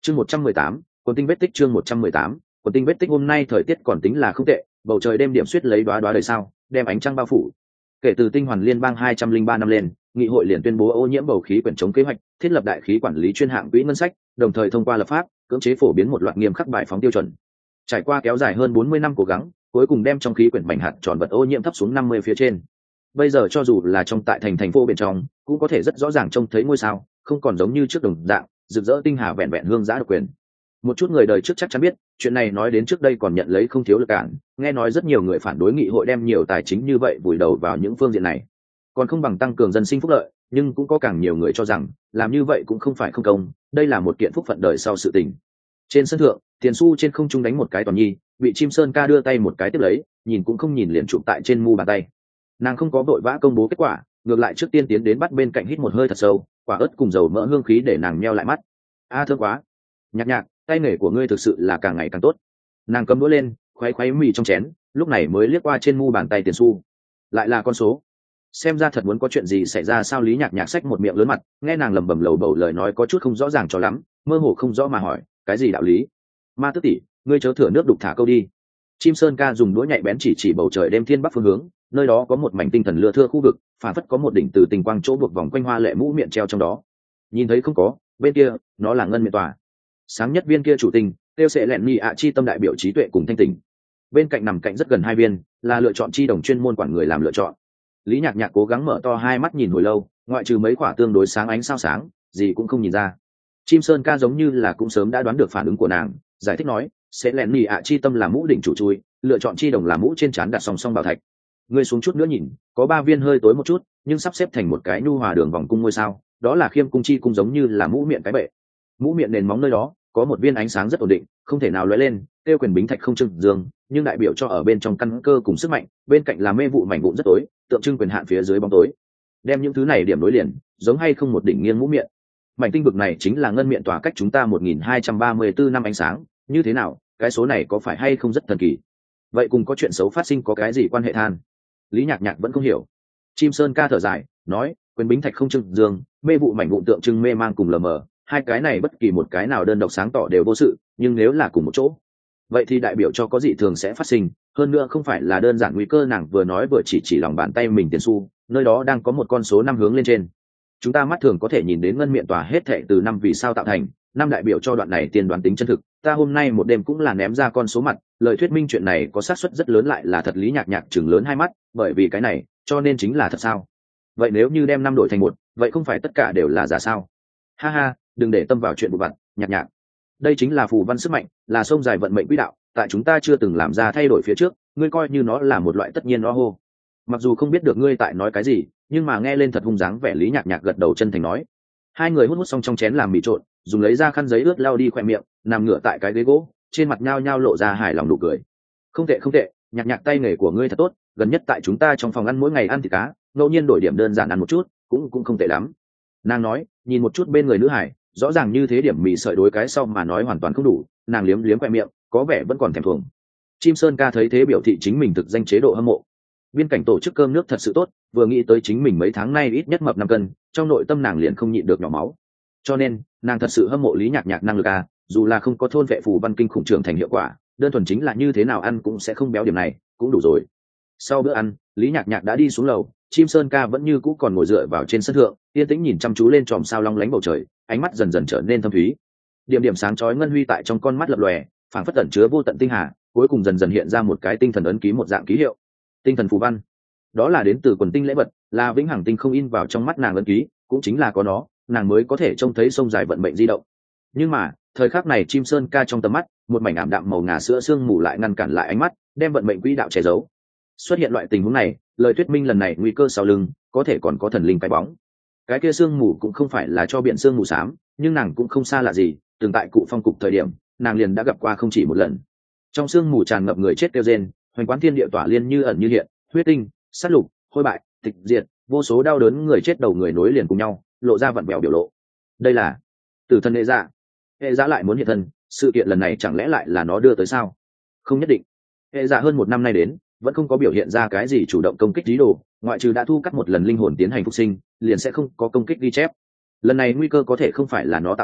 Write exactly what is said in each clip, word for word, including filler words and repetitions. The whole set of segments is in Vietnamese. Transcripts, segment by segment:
chương một trăm mười tám quần tinh vết tích chương một trăm mười tám quần tinh vết tích hôm nay thời tiết còn tính là không tệ, bầu trời đêm điểm suýt lấy đoá đoá đời sao, đem ánh trăng bao phủ. Kể từ tinh hoàn liên bang hai trăm linh ba năm lên, nghị hội liền tuyên bố ô nhiễm bầu khí quyển chống kế hoạch, thiết lập đại khí quản lý chuyên hạng quỹ ngân sách, đồng thời thông qua lập pháp cưỡng chế phổ biến một loạt nghiêm khắc bài phóng tiêu chuẩn. Trải qua kéo dài hơn bốn mươi năm cố gắng, cuối cùng đem trong khí quyển mảnh hạt tròn vật ô nhiễm thấp xuống năm mươi phía trên. Bây giờ cho dù là trong tại thành thành phố bên trong, cũng có thể rất rõ ràng trông thấy ngôi sao, không còn giống như trước đồng dạng rực rỡ tinh hà vẹn vẹn hương giã độc quyền. Một chút người đời trước chắc chắn biết, chuyện này nói đến trước đây còn nhận lấy không thiếu lực cản, nghe nói rất nhiều người phản đối nghị hội đem nhiều tài chính như vậy vùi đầu vào những phương diện này, còn không bằng tăng cường dân sinh phúc lợi, nhưng cũng có càng nhiều người cho rằng làm như vậy cũng không phải không công, đây là một kiện phúc phận đời sau sự tình. Trên sân thượng, Tiền Su trên không trung đánh một cái toàn nhi, bị Chim Sơn Ca đưa tay một cái tiếp lấy, nhìn cũng không nhìn liền chụp tại trên mu bàn tay. Nàng không có vội vã công bố kết quả, ngược lại trước tiên tiến đến bắt bên cạnh hít một hơi thật sâu, quả ớt cùng dầu mỡ hương khí để nàng nheo lại mắt. A thơm quá. Nhạc Nhạc, tay nghề của ngươi thực sự là càng ngày càng tốt. Nàng cầm đũa lên, khuấy khuấy mì trong chén, lúc này mới liếc qua trên mu bàn tay Tiền Su. Lại là con số. Xem ra thật muốn có chuyện gì xảy ra sao? Lý Nhạc Nhạc xách một miệng lớn mặt, nghe nàng lẩm bẩm lầu bầu lời nói có chút không rõ ràng cho lắm, mơ hồ không rõ mà hỏi, cái gì đạo lý? Ma Tước tỷ, ngươi chớ thừa nước đục thả câu đi. Chim Sơn Ca dùng đũa nhạy bén chỉ chỉ bầu trời đêm thiên bắc phương hướng, nơi đó có một mảnh tinh thần lưa thưa khu vực, phản phất có một đỉnh từ tình quang chỗ buộc vòng quanh hoa lệ mũ miệng treo trong đó. Nhìn thấy không có, bên kia, nó là ngân miện tòa. Sáng nhất viên kia chủ tinh, tiêu sệ lẹn nhị ạ chi tâm đại biểu trí tuệ cùng thanh tỉnh. Bên cạnh nằm cạnh rất gần hai viên, là lựa chọn chi đồng chuyên môn quản người làm lựa chọn. Lý Nhạc Nhạc cố gắng mở to hai mắt nhìn hồi lâu, ngoại trừ mấy quả tương đối sáng ánh sao sáng, gì cũng không nhìn ra. Chim Sơn Ca giống như là cũng sớm đã đoán được phản ứng của nàng, giải thích nói, sẽ lẹn nhị ạ chi tâm là mũ đỉnh chủ chui, lựa chọn chi đồng là mũ trên trán đặt song song bảo thạch. Ngươi xuống chút nữa nhìn, có ba viên hơi tối một chút, nhưng sắp xếp thành một cái nhu hòa đường vòng cung ngôi sao, đó là khiêm cung chi cung, giống như là mũ miệng cái bệ. Mũ miệng nền móng nơi đó có một viên ánh sáng rất ổn định, không thể nào lóe lên, tiêu quyền bính thạch không trưng dương, nhưng đại biểu cho ở bên trong căn cơ cùng sức mạnh, bên cạnh là mê vụ mảnh vụn rất tối, tượng trưng quyền hạn phía dưới bóng tối. Đem những thứ này điểm nối liền, giống hay không một đỉnh nghiêng mũ miệng. Mảnh tinh vực này chính là ngân miệng tỏa cách chúng ta một nghìn hai trăm ba mươi tư năm ánh sáng, như thế nào, cái số này có phải hay không rất thần kỳ? Vậy cùng có chuyện xấu phát sinh có cái gì quan hệ than? Lý Nhạc Nhạc vẫn không hiểu. Chim Sơn Ca thở dài, nói, quyền bính thạch không trưng dương, mê vụ mảnh vụn tượng trưng mê mang cùng lờ mờ, hai cái này bất kỳ một cái nào đơn độc sáng tỏ đều vô sự, nhưng nếu là cùng một chỗ, vậy thì đại biểu cho có dị thường sẽ phát sinh, hơn nữa không phải là đơn giản nguy cơ. Nàng vừa nói vừa chỉ chỉ lòng bàn tay mình Tiền Su, nơi đó đang có một con số năm hướng lên trên. Chúng ta mắt thường có thể nhìn đến ngân miệng tòa hết thệ từ năm vì sao tạo thành, năm đại biểu cho đoạn này tiên đoán tính chân thực. Ta hôm nay một đêm cũng là ném ra con số mặt, lời thuyết minh chuyện này có xác suất rất lớn lại là thật. Lý Nhạc Nhạc chừng lớn hai mắt, bởi vì cái này cho nên chính là thật sao? Vậy nếu như đem năm đổi thành một, vậy không phải tất cả đều là giả sao? Ha ha, đừng để tâm vào chuyện vụ vặt. Nhạc Nhạc, đây chính là phù văn sức mạnh, là sông dài vận mệnh quỹ đạo, tại chúng ta chưa từng làm ra thay đổi phía trước, ngươi coi như nó là một loại tất nhiên nó hô. Mặc dù không biết được ngươi tại nói cái gì, nhưng mà nghe lên thật hung dáng vẻ. Lý Nhạc Nhạc gật đầu chân thành nói. Hai người hút hút xong trong chén làm mì trộn, dùng lấy ra khăn giấy ướt lau đi khoe miệng, nằm ngửa tại cái ghế gỗ, trên mặt nhao nhao lộ ra hài lòng nụ cười. Không tệ không tệ, Nhạc Nhạc tay nghề của ngươi thật tốt, gần nhất tại chúng ta trong phòng ăn mỗi ngày ăn thịt cá, ngẫu nhiên đổi điểm đơn giản ăn một chút, cũng cũng không tệ lắm. Nàng nói, nhìn một chút bên người nữ hải, rõ ràng như thế điểm mì sợi đối cái sau mà nói hoàn toàn không đủ, nàng liếm liếm khoe miệng, có vẻ vẫn còn thèm thuồng. Chim Sơn Ca thấy thế biểu thị chính mình thực danh chế độ hâm mộ. Biên cảnh tổ chức cơm nước thật sự tốt, vừa nghĩ tới chính mình mấy tháng nay ít nhất mập năm cân, trong nội tâm nàng liền không nhịn được nhỏ máu. Cho nên nàng thật sự hâm mộ Lý Nhạc Nhạc năng lực à, dù là không có thôn vệ phù văn kinh khủng trưởng thành hiệu quả, đơn thuần chính là như thế nào ăn cũng sẽ không béo, điểm này cũng đủ rồi. Sau bữa ăn, Lý Nhạc Nhạc đã đi xuống lầu, Chim Sơn Ca vẫn như cũ còn ngồi dựa vào trên sân thượng, yên tĩnh nhìn chăm chú lên chòm sao long lánh bầu trời, ánh mắt dần dần trở nên thâm thúy. Điểm điểm sáng chói ngân huy tại trong con mắt lập lòe, phảng phất tẩn chứa vô tận tinh hà, cuối cùng dần dần hiện ra một cái tinh thần ấn ký, một dạng ký hiệu. Tinh thần phù văn, đó là đến từ quần tinh lễ vật, là vĩnh hằng tinh không in vào trong mắt nàng ấn ký, cũng chính là có nó, nàng mới có thể trông thấy sông dài vận mệnh di động. Nhưng mà thời khắc này Chim Sơn Ca trong tầm mắt, một mảnh ảm đạm màu ngà sữa sương mù lại ngăn cản lại ánh mắt, đem vận mệnh quỹ đạo che giấu. Xuất hiện loại tình huống này, lời thuyết minh lần này nguy cơ sau lưng có thể còn có thần linh cái bóng. Cái kia sương mù cũng không phải là cho biển sương mù xám, nhưng nàng cũng không xa lạ gì, từng tại cụ phong cục thời điểm nàng liền đã gặp qua không chỉ một lần. Trong sương mù tràn ngập người chết kêu rên, hoành quán thiên địa tỏa liên như ẩn như hiện, huyết tinh, sát lục, hôi bại, tịch diệt, vô số đau đớn người chết đầu người nối liền cùng nhau, lộ ra vặn vẹo biểu lộ. Đây là tử thần hệ dạ. Hệ dạ lại muốn hiện thân, sự kiện lần này chẳng lẽ lại là nó đưa tới sao? Không nhất định. Hệ dạ hơn một năm nay đến vẫn không có biểu hiện ra cái gì chủ động công kích lý đồ, ngoại trừ đã thu cắt một lần linh hồn tiến hành phục sinh, liền sẽ không có công kích ghi chép. Lần này nguy cơ có thể không phải là nó tạo thành,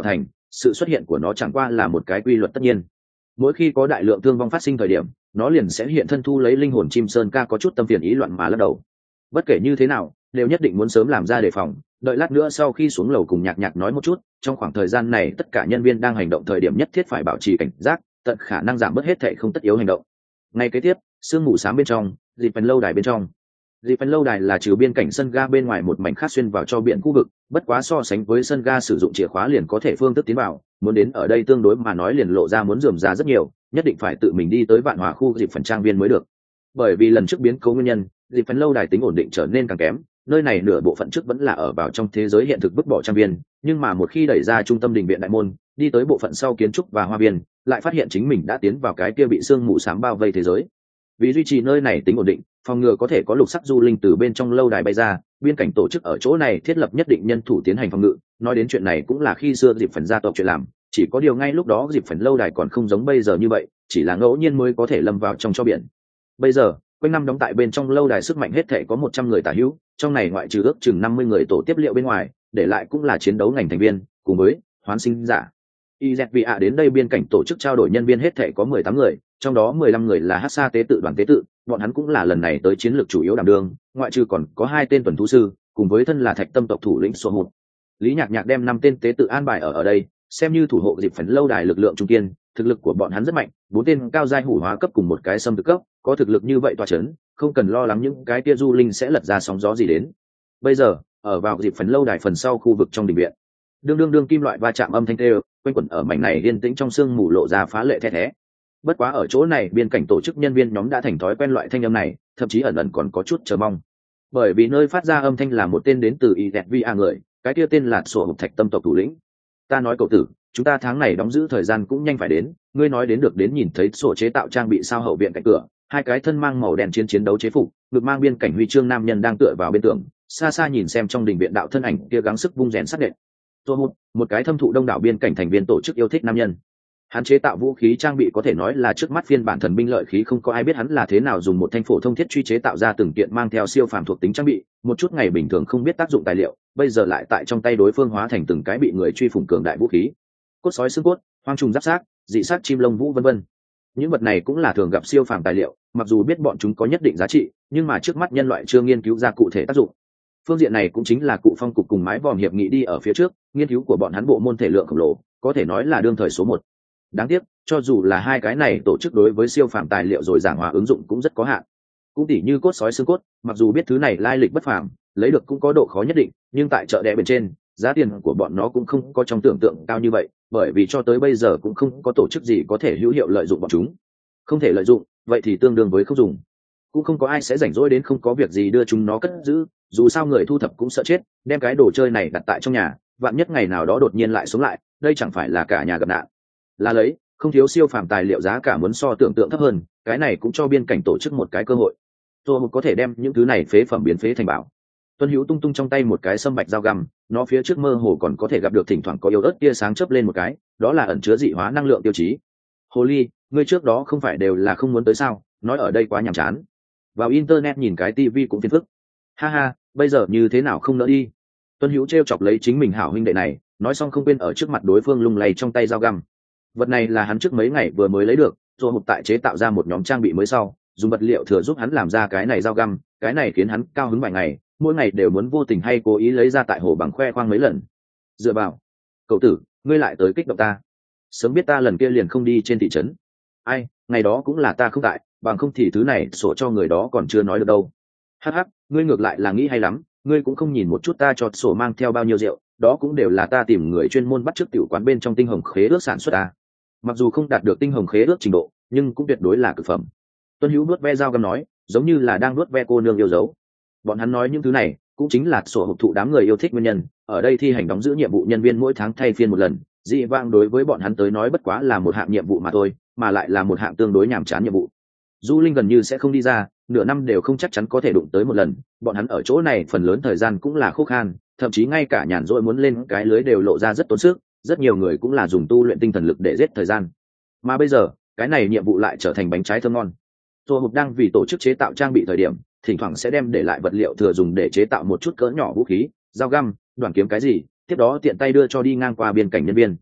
sự xuất hiện của nó chẳng qua là một cái quy luật tất nhiên. Mỗi khi có đại lượng thương vong phát sinh thời điểm, nó liền sẽ hiện thân thu lấy linh hồn chim sơn ca có chút tâm phiền ý loạn mà lắc đầu. Bất kể như thế nào, đều nhất định muốn sớm làm ra đề phòng, đợi lát nữa sau khi xuống lầu cùng nhạc nhạc nói một chút, trong khoảng thời gian này tất cả nhân viên đang hành động thời điểm nhất thiết phải bảo trì cảnh giác, tận khả năng giảm bớt hết thảy không tất yếu hành động. Ngay kế tiếp, sương mù sáng bên trong, dịp phần lâu đài bên trong. Dịp phần lâu đài là trừ biên cảnh sân ga bên ngoài một mảnh khác xuyên vào cho biển khu vực, bất quá so sánh với sân ga sử dụng chìa khóa liền có thể phương thức tiến vào, muốn đến ở đây tương đối mà nói liền lộ ra muốn rườm rà rất nhiều, nhất định phải tự mình đi tới Vạn Hòa khu dịp phần trang viên mới được. Bởi vì lần trước biến cố nguyên nhân, dịp phần lâu đài tính ổn định trở nên càng kém, nơi này nửa bộ phận trước vẫn là ở vào trong thế giới hiện thực vứt bỏ trang viên, nhưng mà một khi đẩy ra trung tâm đình viện đại môn, đi tới bộ phận sau kiến trúc và hoa viên, lại phát hiện chính mình đã tiến vào cái kia bị sương mù xám bao vây thế giới. Vì duy trì nơi này tính ổn định, phòng ngừa có thể có lục sắc du linh từ bên trong lâu đài bay ra, biên cảnh tổ chức ở chỗ này thiết lập nhất định nhân thủ tiến hành phòng ngự. Nói đến chuyện này cũng là khi xưa dịp phần gia tộc chuyện làm, chỉ có điều ngay lúc đó dịp phần lâu đài còn không giống bây giờ như vậy, chỉ là ngẫu nhiên mới có thể lâm vào trong cho biển. Bây giờ quanh năm đóng tại bên trong lâu đài sức mạnh hết thể có một trăm người tả hữu, trong này ngoại trừ ước chừng năm mươi người tổ tiếp liệu bên ngoài, để lại cũng là chiến đấu ngành thành viên cùng với hoán sinh giả. i dét vê a đến đây biên cảnh tổ chức trao đổi nhân viên hết thể có mười tám người, trong đó mười lăm người là hát xa tế tự đoàn tế tự, bọn hắn cũng là lần này tới chiến lược chủ yếu đảm đương, ngoại trừ còn có hai tên tuần thú sư cùng với thân là thạch tâm tộc thủ lĩnh số một. Lý Nhạc Nhạc đem năm tên tế tự an bài ở ở đây, xem như thủ hộ dịp phần lâu đài lực lượng trung kiên, thực lực của bọn hắn rất mạnh, bốn tên cao giai hủ hóa cấp cùng một cái xâm thực cấp, có thực lực như vậy tọa chấn, không cần lo lắng những cái tia du linh sẽ lật ra sóng gió gì đến. Bây giờ, ở vào dịp phần lâu đài phần sau khu vực trong đình viện, đương đương đương kim loại va chạm âm thanh tê quanh quẩn ở mảnh này yên tĩnh trong sương mù lộ ra phá lệ the thé. Bất quá ở chỗ này biên cảnh tổ chức nhân viên nhóm đã thành thói quen loại thanh âm này, thậm chí ẩn ẩn còn có chút chờ mong, bởi vì nơi phát ra âm thanh là một tên đến từ i dét vê a người, cái kia tên là sổ hộp thạch tâm tộc thủ lĩnh. Ta nói cậu tử, chúng ta tháng này đóng giữ thời gian cũng nhanh phải đến, ngươi nói đến được đến nhìn thấy sổ chế tạo trang bị sao hậu viện cạnh cửa, hai cái thân mang màu đen chiến chiến đấu chế phục, ngực mang biên cảnh huy chương nam nhân đang tựa vào bên tường, xa xa nhìn xem trong đình viện đạo thân ảnh kia gắng sức vung rèn sắt đệm. Tô một, một cái thâm thụ đông đảo biên cảnh thành viên tổ chức yêu thích nam nhân. Hắn chế tạo vũ khí trang bị có thể nói là trước mắt phiên bản thần binh lợi khí, không có ai biết hắn là thế nào dùng một thanh phổ thông thiết truy chế tạo ra từng kiện mang theo siêu phàm thuộc tính trang bị, một chút ngày bình thường không biết tác dụng tài liệu, bây giờ lại tại trong tay đối phương hóa thành từng cái bị người truy phủng cường đại vũ khí. Cốt sói xương cốt, hoang trùng giáp xác, dị xác chim lông vũ vân vân. Những vật này cũng là thường gặp siêu phàm tài liệu, mặc dù biết bọn chúng có nhất định giá trị, nhưng mà trước mắt nhân loại chưa nghiên cứu ra cụ thể tác dụng. Phương diện này cũng chính là cụ phong cục cùng mái vòm hiệp nghị đi ở phía trước, nghiên cứu của bọn hắn bộ môn thể lượng khổng lồ, có thể nói là đương thời số một. Đáng tiếc, cho dù là hai cái này tổ chức đối với siêu phàm tài liệu rồi giảng hòa ứng dụng cũng rất có hạn. Cũng tỉ như cốt sói xương cốt, mặc dù biết thứ này lai lịch bất phàm, lấy được cũng có độ khó nhất định, nhưng tại chợ đẻ bên trên, giá tiền của bọn nó cũng không có trong tưởng tượng cao như vậy, bởi vì cho tới bây giờ cũng không có tổ chức gì có thể hữu hiệu lợi dụng bọn chúng. Không thể lợi dụng, vậy thì tương đương với không dùng. Cũng không có ai sẽ rảnh rỗi đến không có việc gì đưa chúng nó cất giữ, dù sao người thu thập cũng sợ chết, đem cái đồ chơi này đặt tại trong nhà, vạn nhất ngày nào đó đột nhiên lại sống lại, đây chẳng phải là cả nhà gặp nạn. Là lấy, không thiếu siêu phàm tài liệu giá cả muốn so tưởng tượng thấp hơn, cái này cũng cho biên cảnh tổ chức một cái cơ hội. Tôi có thể đem những thứ này phế phẩm biến phế thành bảo. Tuân Hữu tung tung trong tay một cái sâm bạch dao găm, nó phía trước mơ hồ còn có thể gặp được thỉnh thoảng có yếu ớt tia sáng chớp lên một cái, đó là ẩn chứa dị hóa năng lượng tiêu chí. Hồ ly, ngươi trước đó không phải đều là không muốn tới sao? Nói ở đây quá nhàm chán. Vào internet nhìn cái tivi cũng phiền phức. Ha ha, bây giờ như thế nào không nỡ đi? Tuân Hữu trêu chọc lấy chính mình hảo huynh đệ này, nói xong không quên ở trước mặt đối phương lung lay trong tay dao găm. Vật này là hắn trước mấy ngày vừa mới lấy được, rồi hộp tại chế tạo ra một nhóm trang bị mới sau, dùng vật liệu thừa giúp hắn làm ra cái này dao găm, cái này khiến hắn cao hứng vài ngày, mỗi ngày đều muốn vô tình hay cố ý lấy ra tại hồ bằng khoe khoang mấy lần. Dựa vào, cậu tử, ngươi lại tới kích động ta. Sớm biết ta lần kia liền không đi trên thị trấn. Ai, ngày đó cũng là ta không tại, bằng không thì thứ này sổ cho người đó còn chưa nói được đâu. Hắc hắc, ngươi ngược lại là nghĩ hay lắm, ngươi cũng không nhìn một chút ta cho sổ mang theo bao nhiêu rượu, đó cũng đều là ta tìm người chuyên môn bắt chước tiểu quán bên trong tinh hồng khế ước sản xuất ta. Mặc dù không đạt được tinh hồng khế ước trình độ, nhưng cũng tuyệt đối là cực phẩm. Tuân Hữu nuốt ve dao găm nói, giống như là đang nuốt ve cô nương yêu dấu. Bọn hắn nói những thứ này cũng chính là sổ hộp thụ đám người yêu thích nguyên nhân, ở đây thi hành đóng giữ nhiệm vụ nhân viên mỗi tháng thay phiên một lần, dị vãng đối với bọn hắn tới nói bất quá là một hạng nhiệm vụ mà thôi, mà lại là một hạng tương đối nhàm chán nhiệm vụ. Du linh gần như sẽ không đi ra, nửa năm đều không chắc chắn có thể đụng tới một lần, bọn hắn ở chỗ này phần lớn thời gian cũng là khô khan, thậm chí ngay cả nhàn rỗi muốn lên cái lưới đều lộ ra rất tốn sức, rất nhiều người cũng là dùng tu luyện tinh thần lực để giết thời gian. Mà bây giờ, cái này nhiệm vụ lại trở thành bánh trái thơm ngon. Tô Hục đang vì tổ chức chế tạo trang bị thời điểm, thỉnh thoảng sẽ đem để lại vật liệu thừa dùng để chế tạo một chút cỡ nhỏ vũ khí, dao găm, đoạn kiếm cái gì, tiếp đó tiện tay đưa cho đi ngang qua biên cảnh nhân viên.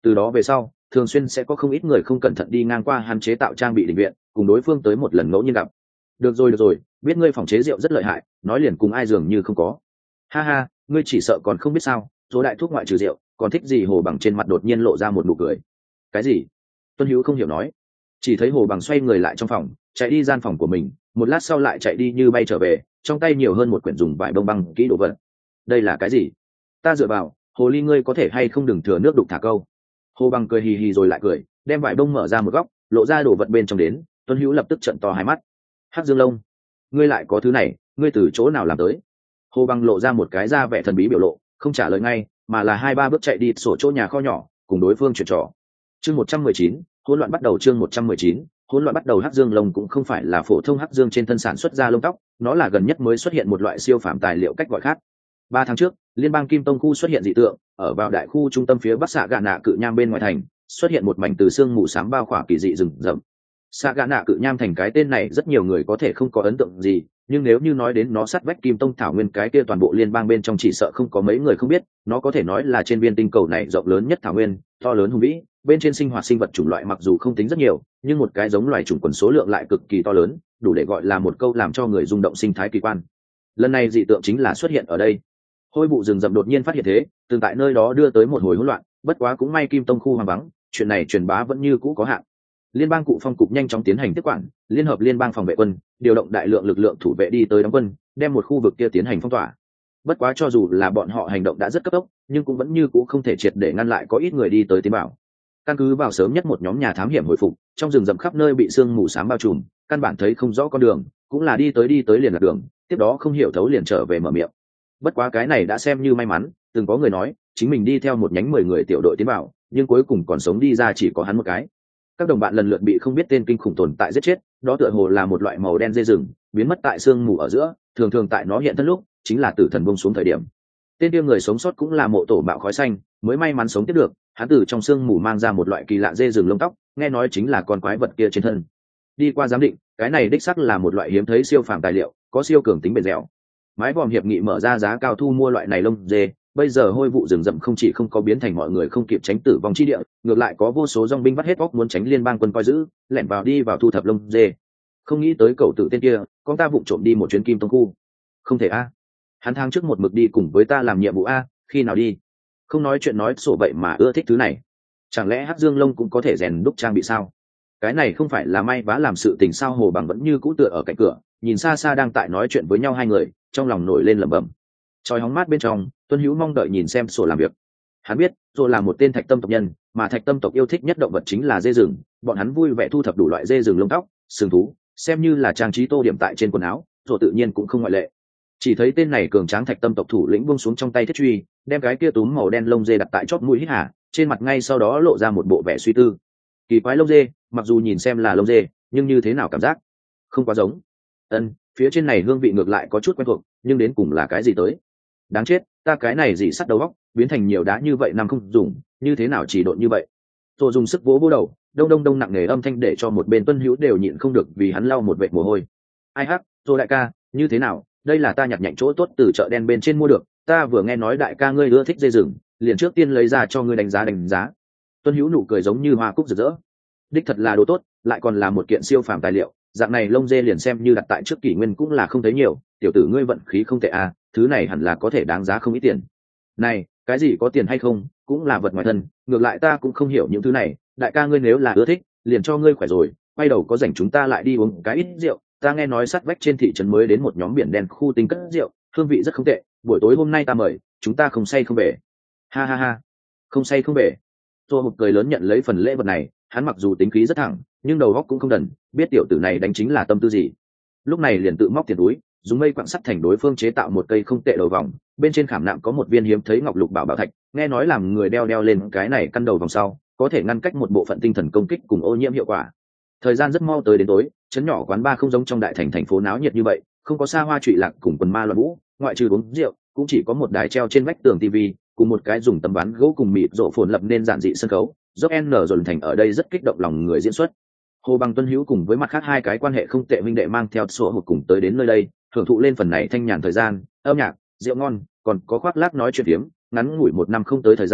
Từ đó về sau thường xuyên sẽ có không ít người không cẩn thận đi ngang qua hắn chế tạo trang bị định viện, cùng đối phương tới một lần ngẫu nhiên gặp. Được rồi được rồi, biết ngươi phòng chế rượu rất lợi hại, nói liền cùng ai dường như không có. Ha ha, ngươi chỉ sợ còn không biết sao, số đại thuốc ngoại trừ rượu còn thích gì? Hồ Bằng trên mặt đột nhiên lộ ra một nụ cười. Cái gì? Tuân Hữu không hiểu nói. Chỉ thấy Hồ Bằng xoay người lại trong phòng, chạy đi gian phòng của mình, một lát sau lại chạy đi như bay trở về, trong tay nhiều hơn một quyển dùng vải bông băng kỹ đồ vật. Đây là cái gì? Ta dựa vào, hồ ly ngươi có thể hay không đừng thừa nước đục thả câu. Hồ Bằng cười hì hì rồi lại cười, đem vải bông mở ra một góc, lộ ra đồ vật bên trong đến. Tuân Hữu lập tức trợn to hai mắt. Hắc Dương Lông, ngươi lại có thứ này, ngươi từ chỗ nào làm tới? Hồ Bằng lộ ra một cái ra vẻ thần bí biểu lộ, không trả lời ngay, mà là hai ba bước chạy đi sổ chỗ nhà kho nhỏ, cùng đối phương chuyển trò. Chương một trăm mười chín, hỗn loạn bắt đầu. Chương một trăm mười chín, hỗn loạn bắt đầu. Hắc Dương lông cũng không phải là phổ thông hắc dương trên thân sản xuất ra lông tóc, nó là gần nhất mới xuất hiện một loại siêu phàm tài liệu cách gọi khác. Ba tháng trước, liên bang Kim Tông khu xuất hiện dị tượng, ở vào đại khu trung tâm phía bắc xạ gạ nạ cự nham bên ngoài thành, xuất hiện một mảnh từ xương mù xám bao khỏa kỳ dị rừng rậm. Xạ gạ nạ cự nham thành cái tên này rất nhiều người có thể không có ấn tượng gì, nhưng nếu như nói đến nó sát vách Kim Tông thảo nguyên cái kia toàn bộ liên bang bên trong chỉ sợ không có mấy người không biết, nó có thể nói là trên viên tinh cầu này rộng lớn nhất thảo nguyên, to lớn hùng vĩ, bên trên sinh hoạt sinh vật chủng loại mặc dù không tính rất nhiều, nhưng một cái giống loài chủng quần số lượng lại cực kỳ to lớn, đủ để gọi là một câu làm cho người rung động sinh thái kỳ quan. Lần này dị tượng chính là xuất hiện ở đây. Hôi vụ rừng rậm đột nhiên phát hiện thế, từng tại nơi đó đưa tới một hồi hỗn loạn, bất quá cũng may Kim Tông khu hoang vắng, chuyện này truyền bá vẫn như cũ có hạn. Liên bang cụ phong cục nhanh chóng tiến hành tiếp quản, liên hợp liên bang phòng vệ quân, điều động đại lượng lực lượng thủ vệ đi tới đóng quân, đem một khu vực kia tiến hành phong tỏa. Bất quá cho dù là bọn họ hành động đã rất cấp tốc, nhưng cũng vẫn như cũ không thể triệt để ngăn lại có ít người đi tới tiến bảo. Căn cứ vào sớm nhất một nhóm nhà thám hiểm hồi phục, trong rừng rậm khắp nơi bị sương mù xám bao trùm, căn bản thấy không rõ con đường, cũng là đi tới đi tới liền lạc đường, tiếp đó không hiểu thấu liền trở về mở miệng. Bất quá cái này đã xem như may mắn, từng có người nói, chính mình đi theo một nhánh mười người tiểu đội tiến bảo, nhưng cuối cùng còn sống đi ra chỉ có hắn một cái. Các đồng bạn lần lượt bị không biết tên kinh khủng tồn tại giết chết, đó tựa hồ là một loại màu đen dê rừng, biến mất tại sương mù ở giữa, thường thường tại nó hiện thân lúc, chính là tử thần buông xuống thời điểm. Tên kia người sống sót cũng là mộ tổ bạo khói xanh, mới may mắn sống tiếp được, hắn từ trong sương mù mang ra một loại kỳ lạ dê rừng lông tóc, nghe nói chính là con quái vật kia trên thân. Đi qua giám định, cái này đích xác là một loại hiếm thấy siêu phàm tài liệu, có siêu cường tính bền dẻo. Mái vòm hiệp nghị mở ra giá cao thu mua loại này lông dê, bây giờ hôi vụ rừng rậm không chỉ không có biến thành mọi người không kịp tránh tử vong chi địa, ngược lại có vô số dòng binh bắt hết óc muốn tránh liên bang quân coi giữ, lẻn vào đi vào thu thập lông dê. Không nghĩ tới cậu tử tên kia, con ta vụng trộm đi một chuyến Kim Tông khu. Không thể a. Hắn tháng trước một mực đi cùng với ta làm nhiệm vụ a, khi nào đi? Không nói chuyện nói sổ vậy mà ưa thích thứ này. Chẳng lẽ Hắc Dương Lông cũng có thể rèn đúc trang bị sao? Cái này không phải là may vá làm sự tình sao? Hồ Bằng vẫn như cũ tựa ở cạnh cửa, nhìn xa xa đang tại nói chuyện với nhau hai người, trong lòng nổi lên lẩm bẩm. Chói hóng mát bên trong, Tuân Hữu mong đợi nhìn xem sổ làm việc. Hắn biết, rồi là một tên Thạch Tâm tộc nhân, mà Thạch Tâm tộc yêu thích nhất động vật chính là dê rừng, bọn hắn vui vẻ thu thập đủ loại dê rừng lông tóc, sừng thú, xem như là trang trí tô điểm tại trên quần áo, rồi tự nhiên cũng không ngoại lệ. Chỉ thấy tên này cường tráng Thạch Tâm tộc thủ lĩnh buông xuống trong tay thiết truy, đem cái kia túm màu đen lông dê đặt tại chóp mũi hít hà, trên mặt ngay sau đó lộ ra một bộ vẻ suy tư. Kỳ quái lông dê, mặc dù nhìn xem là lông dê, nhưng như thế nào cảm giác? Không quá giống. Ân, phía trên này hương vị ngược lại có chút quen thuộc, nhưng đến cùng là cái gì tới? Đáng chết, ta cái này gì sắt đầu óc, biến thành nhiều đá như vậy năm không dùng, như thế nào chỉ độn như vậy? Tôi dùng sức vỗ vỗ đầu, đông đông đông nặng nề âm thanh để cho một bên Tuân Hữu đều nhịn không được vì hắn lau một vệt mồ hôi. Ai hắc, rồi đại ca, như thế nào? Đây là ta nhặt nhạnh chỗ tốt từ chợ đen bên trên mua được, ta vừa nghe nói đại ca ngươi ưa thích dê rừng, liền trước tiên lấy ra cho ngươi đánh giá đánh giá. Tuân Hữu nụ cười giống như hoa cúc rực rỡ. Đích thật là đồ tốt, lại còn là một kiện siêu phàm tài liệu, dạng này lông dê liền xem như đặt tại trước kỷ nguyên cũng là không thấy nhiều, tiểu tử ngươi vận khí không tệ à, thứ này hẳn là có thể đáng giá không ít tiền. Này, cái gì có tiền hay không, cũng là vật ngoài thân, ngược lại ta cũng không hiểu những thứ này, đại ca ngươi nếu là ưa thích, liền cho ngươi khỏe rồi, quay đầu có rảnh chúng ta lại đi uống cái ít rượu, ta nghe nói sát vách trên thị trấn mới đến một nhóm biển đen khu tinh cất rượu, hương vị rất không tệ, buổi tối hôm nay ta mời, chúng ta không say không về. Ha ha ha, không say không về. Tô Hục cười lớn nhận lấy phần lễ vật này, hắn mặc dù tính khí rất thẳng, nhưng đầu óc cũng không đần, biết tiểu tử này đánh chính là tâm tư gì. Lúc này liền tự móc tiền túi, dùng mây quặng sắt thành đối phương chế tạo một cây không tệ đầu vòng, bên trên khảm nạm có một viên hiếm thấy ngọc lục bảo bảo thạch, nghe nói làm người đeo đeo lên cái này căn đầu vòng sau, có thể ngăn cách một bộ phận tinh thần công kích cùng ô nhiễm hiệu quả. Thời gian rất mau tới đến tối, trấn nhỏ quán bar không giống trong đại thành thành phố náo nhiệt như vậy, không có xa hoa trụy lạc cùng quần ma loạn vũ, ngoại trừ uống rượu, cũng chỉ có một đài treo trên vách tường tivi, cùng một cái dùng tấm ván gỗ cùng mịt rộ phồn lập nên giản dị sân khấu. Dốc N dồn thành ở đây rất kích động lòng người diễn xuất. Hồ Bằng Tuân Hữu cùng với mặt khác hai cái quan hệ không tệ huynh đệ mang theo sổ hộp cùng tới đến nơi đây, thưởng thụ lên phần này thanh nhàn thời gian, âm nhạc, rượu ngon, còn có khoác lác nói chuyện phiếm, ngắn ngủi một năm không tới thời gian,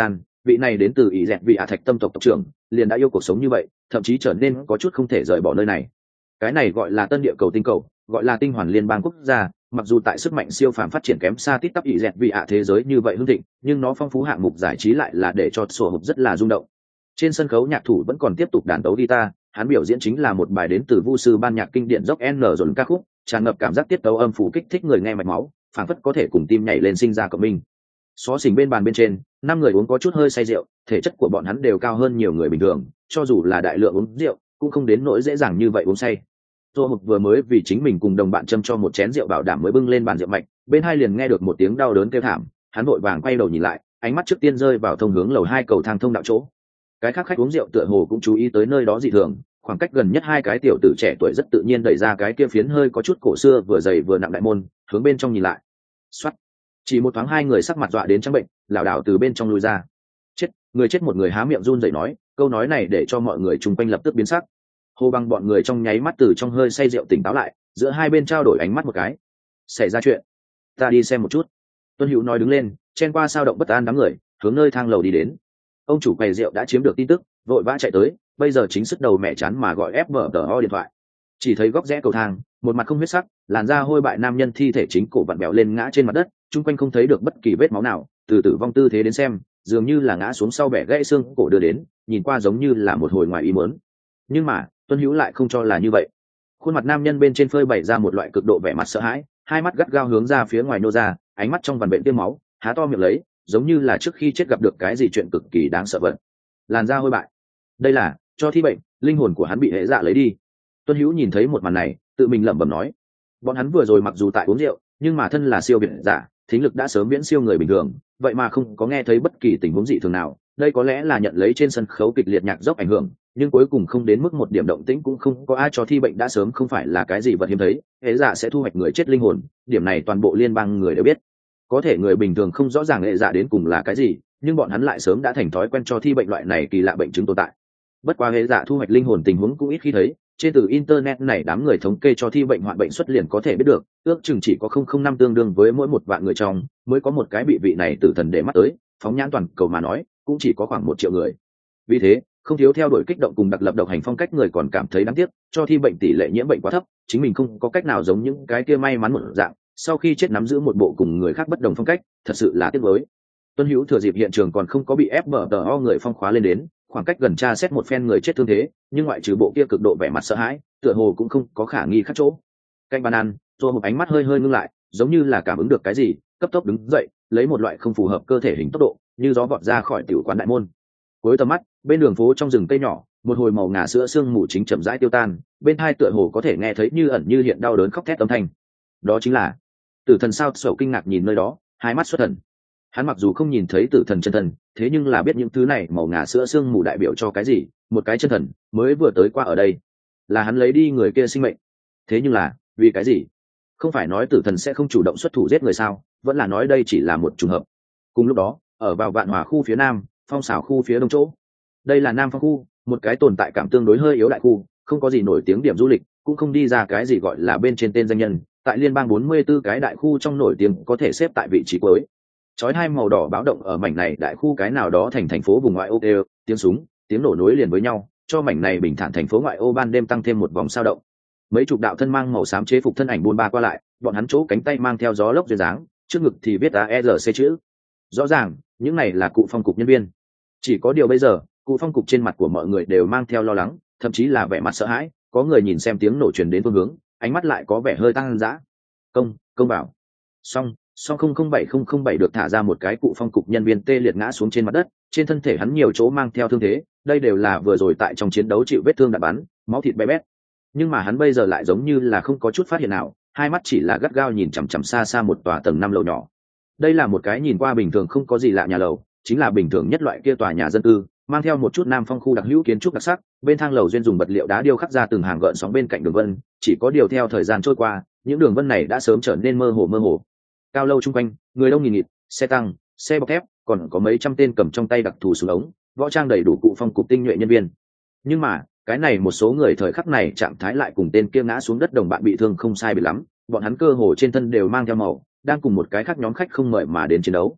vị này đến từ ý dẹt vị ả thạch tâm tộc tộc trưởng liền đã yêu cuộc sống như vậy, thậm chí trở nên có chút không thể rời bỏ nơi này. Cái này gọi là tân địa cầu tinh cầu, gọi là tinh hoàn liên bang quốc gia, mặc dù tại sức mạnh siêu phàm phát triển kém xa tít tắp ý dẹt vị ả thế giới như vậy hưng thịnh, nhưng nó phong phú hạng mục giải trí lại là để cho sổ hộp rất là rung động. Trên sân khấu nhạc thủ vẫn còn tiếp tục đàn tấu guitar, hắn biểu diễn chính là một bài đến từ vu sư ban nhạc kinh điển dốc N dồn ca khúc, tràn ngập cảm giác tiết tấu âm phủ kích thích người nghe mạch máu, phảng phất có thể cùng tim nhảy lên sinh ra cộng minh. Xó xỉnh bên bàn bên trên, năm người uống có chút hơi say rượu, thể chất của bọn hắn đều cao hơn nhiều người bình thường, cho dù là đại lượng uống rượu, cũng không đến nỗi dễ dàng như vậy uống say. Tô Mục vừa mới vì chính mình cùng đồng bạn châm cho một chén rượu bảo đảm mới bưng lên bàn rượu mạnh, bên hai liền nghe được một tiếng đau đớn kêu thảm, hắn vội vàng quay đầu nhìn lại, ánh mắt trước tiên rơi vào thông hướng lầu hai cầu thang thông đạo chỗ. Cái khác khách uống rượu tựa hồ cũng chú ý tới nơi đó dị thường, khoảng cách gần nhất hai cái tiểu tử trẻ tuổi rất tự nhiên đẩy ra cái kia phiến hơi có chút cổ xưa vừa dày vừa nặng đại môn, hướng bên trong nhìn lại. Soát. Chỉ một thoáng hai người sắc mặt dọa đến trắng bệnh, lảo đảo từ bên trong lui ra. Chết, người chết một người há miệng run rẩy nói, câu nói này để cho mọi người chung quanh lập tức biến sắc. Hồ Bằng bọn người trong nháy mắt từ trong hơi say rượu tỉnh táo lại, giữa hai bên trao đổi ánh mắt một cái. Xảy ra chuyện, ta đi xem một chút. Tuân Hữu nói đứng lên, chen qua sao động bất an đám người, hướng nơi thang lầu đi đến. Ông chủ quầy rượu đã chiếm được tin tức, vội vã chạy tới, bây giờ chính sức đầu mẹ chán mà gọi ép vờ tờ ho điện thoại. Chỉ thấy góc rẽ cầu thang, một mặt không huyết sắc, làn da hôi bại nam nhân thi thể chính cổ vặn bẹo lên ngã trên mặt đất, chung quanh không thấy được bất kỳ vết máu nào, từ tử vong tư thế đến xem, dường như là ngã xuống sau bẻ gãy xương cổ đưa đến, nhìn qua giống như là một hồi ngoài ý muốn. Nhưng mà, Tuân Hữu lại không cho là như vậy. Khuôn mặt nam nhân bên trên phơi bày ra một loại cực độ vẻ mặt sợ hãi, hai mắt gắt gao hướng ra phía ngoài nô ra, ánh mắt trong vằn vện tiêm máu, há to miệng lấy, giống như là trước khi chết gặp được cái gì chuyện cực kỳ đáng sợ vật. Làn da hôi bại, đây là cho thi bệnh, linh hồn của hắn bị hệ dạ lấy đi. Tuân Hữu nhìn thấy một màn này, tự mình lẩm bẩm nói, bọn hắn vừa rồi mặc dù tại uống rượu, nhưng mà thân là siêu việt giả, thính lực đã sớm viễn siêu người bình thường, vậy mà không có nghe thấy bất kỳ tình huống dị thường nào. Đây có lẽ là nhận lấy trên sân khấu kịch liệt nhạc dốc ảnh hưởng, nhưng cuối cùng không đến mức một điểm động tĩnh cũng không có. Ai cho thi bệnh đã sớm không phải là cái gì vật hiếm thấy, hệ dạ sẽ thu hoạch người chết linh hồn, điểm này toàn bộ liên bang người đều biết. Có thể người bình thường không rõ ràng hệ dạ đến cùng là cái gì, nhưng bọn hắn lại sớm đã thành thói quen cho thi bệnh loại này kỳ lạ bệnh chứng tồn tại. Bất quá hệ dạ thu hoạch linh hồn tình huống cũng ít khi thấy, trên từ internet này đám người thống kê cho thi bệnh hoạn bệnh xuất liền có thể biết được, ước chừng chỉ có không không năm tương đương với mỗi một vạn người trong mới có một cái bị vị này tử thần để mắt tới, phóng nhãn toàn cầu mà nói cũng chỉ có khoảng một triệu người. Vì thế không thiếu theo đuổi kích động cùng đặc lập độc hành phong cách người còn cảm thấy đáng tiếc, cho thi bệnh tỷ lệ nhiễm bệnh quá thấp, chính mình không có cách nào giống những cái kia may mắn một dạng, sau khi chết nắm giữ một bộ cùng người khác bất đồng phong cách, thật sự là tiếc nuối. Tuân Hữu thừa dịp hiện trường còn không có bị ép bờ tờ ho người phong khóa lên đến, khoảng cách gần tra xét một phen người chết thương thế, nhưng ngoại trừ bộ kia cực độ vẻ mặt sợ hãi, tựa hồ cũng không có khả nghi khác chỗ. Cạnh bàn ăn, rồi một ánh mắt hơi hơi ngưng lại, giống như là cảm ứng được cái gì, cấp tốc đứng dậy, lấy một loại không phù hợp cơ thể hình tốc độ, như gió vọt ra khỏi tiểu quán đại môn. Cuối tầm mắt, bên đường phố trong rừng cây nhỏ, một hồi màu ngà sữa sương mù chính chậm rãi tiêu tan, bên hai tựa hồ có thể nghe thấy như ẩn như hiện đau đớn khóc thét âm thanh. Đó chính là Tử Thần. Sao Sầu kinh ngạc nhìn nơi đó, hai mắt xuất thần. Hắn mặc dù không nhìn thấy tử thần chân thần, thế nhưng là biết những thứ này màu ngà sữa sương mù đại biểu cho cái gì. Một cái chân thần mới vừa tới qua ở đây, là hắn lấy đi người kia sinh mệnh. Thế nhưng là vì cái gì? Không phải nói tử thần sẽ không chủ động xuất thủ giết người sao? Vẫn là nói đây chỉ là một trùng hợp. Cùng lúc đó, ở vào Vạn Hòa khu phía nam, Phong Xảo khu phía đông chỗ, đây là Nam Phong khu, một cái tồn tại cảm tương đối hơi yếu đại khu, không có gì nổi tiếng điểm du lịch, cũng không đi ra cái gì gọi là bên trên tên danh nhân. Tại liên bang bốn mươi tư cái đại khu trong nổi tiếng có thể xếp tại vị trí cuối. Chói hai màu đỏ báo động ở mảnh này đại khu cái nào đó thành thành phố vùng ngoại ô kêu, tiếng súng, tiếng nổ nối liền với nhau, cho mảnh này bình thản thành phố ngoại ô ban đêm tăng thêm một vòng sao động. Mấy chục đạo thân mang màu xám chế phục thân ảnh buôn ba qua lại, bọn hắn chỗ cánh tay mang theo gió lốc duyên dáng, trước ngực thì viết a r c chữ. Rõ ràng, những này là cụ phong cục nhân viên. Chỉ có điều bây giờ, cụ phong cục trên mặt của mọi người đều mang theo lo lắng, thậm chí là vẻ mặt sợ hãi, có người nhìn xem tiếng nổ truyền đến phương hướng, ánh mắt lại có vẻ hơi tăng dã. Công, công bảo. Xong, xong không không bảy không không bảy được thả ra một cái cụ phong cục nhân viên tê liệt ngã xuống trên mặt đất, trên thân thể hắn nhiều chỗ mang theo thương thế, đây đều là vừa rồi tại trong chiến đấu chịu vết thương đạn bắn, máu thịt bé bét. Nhưng mà hắn bây giờ lại giống như là không có chút phát hiện nào, hai mắt chỉ là gắt gao nhìn chằm chằm xa xa một tòa tầng năm lầu nhỏ. Đây là một cái nhìn qua bình thường không có gì lạ nhà lầu, chính là bình thường nhất loại kia tòa nhà dân cư, mang theo một chút Nam Phong khu đặc hữu kiến trúc đặc sắc, bên thang lầu duyên dùng vật liệu đá điêu khắc ra từng hàng gợn sóng bên cạnh đường vân, chỉ có điều theo thời gian trôi qua, những đường vân này đã sớm trở nên mơ hồ mơ hồ. Cao lâu chung quanh, người đông nghìn nghịt, xe tăng, xe bọc thép, còn có mấy trăm tên cầm trong tay đặc thù súng ống, võ trang đầy đủ cụ phong cục tinh nhuệ nhân viên. Nhưng mà, cái này một số người thời khắc này trạng thái lại cùng tên kia ngã xuống đất đồng bạn bị thương không sai biệt lắm, bọn hắn cơ hồ trên thân đều mang theo màu, đang cùng một cái khác nhóm khách không mời mà đến chiến đấu.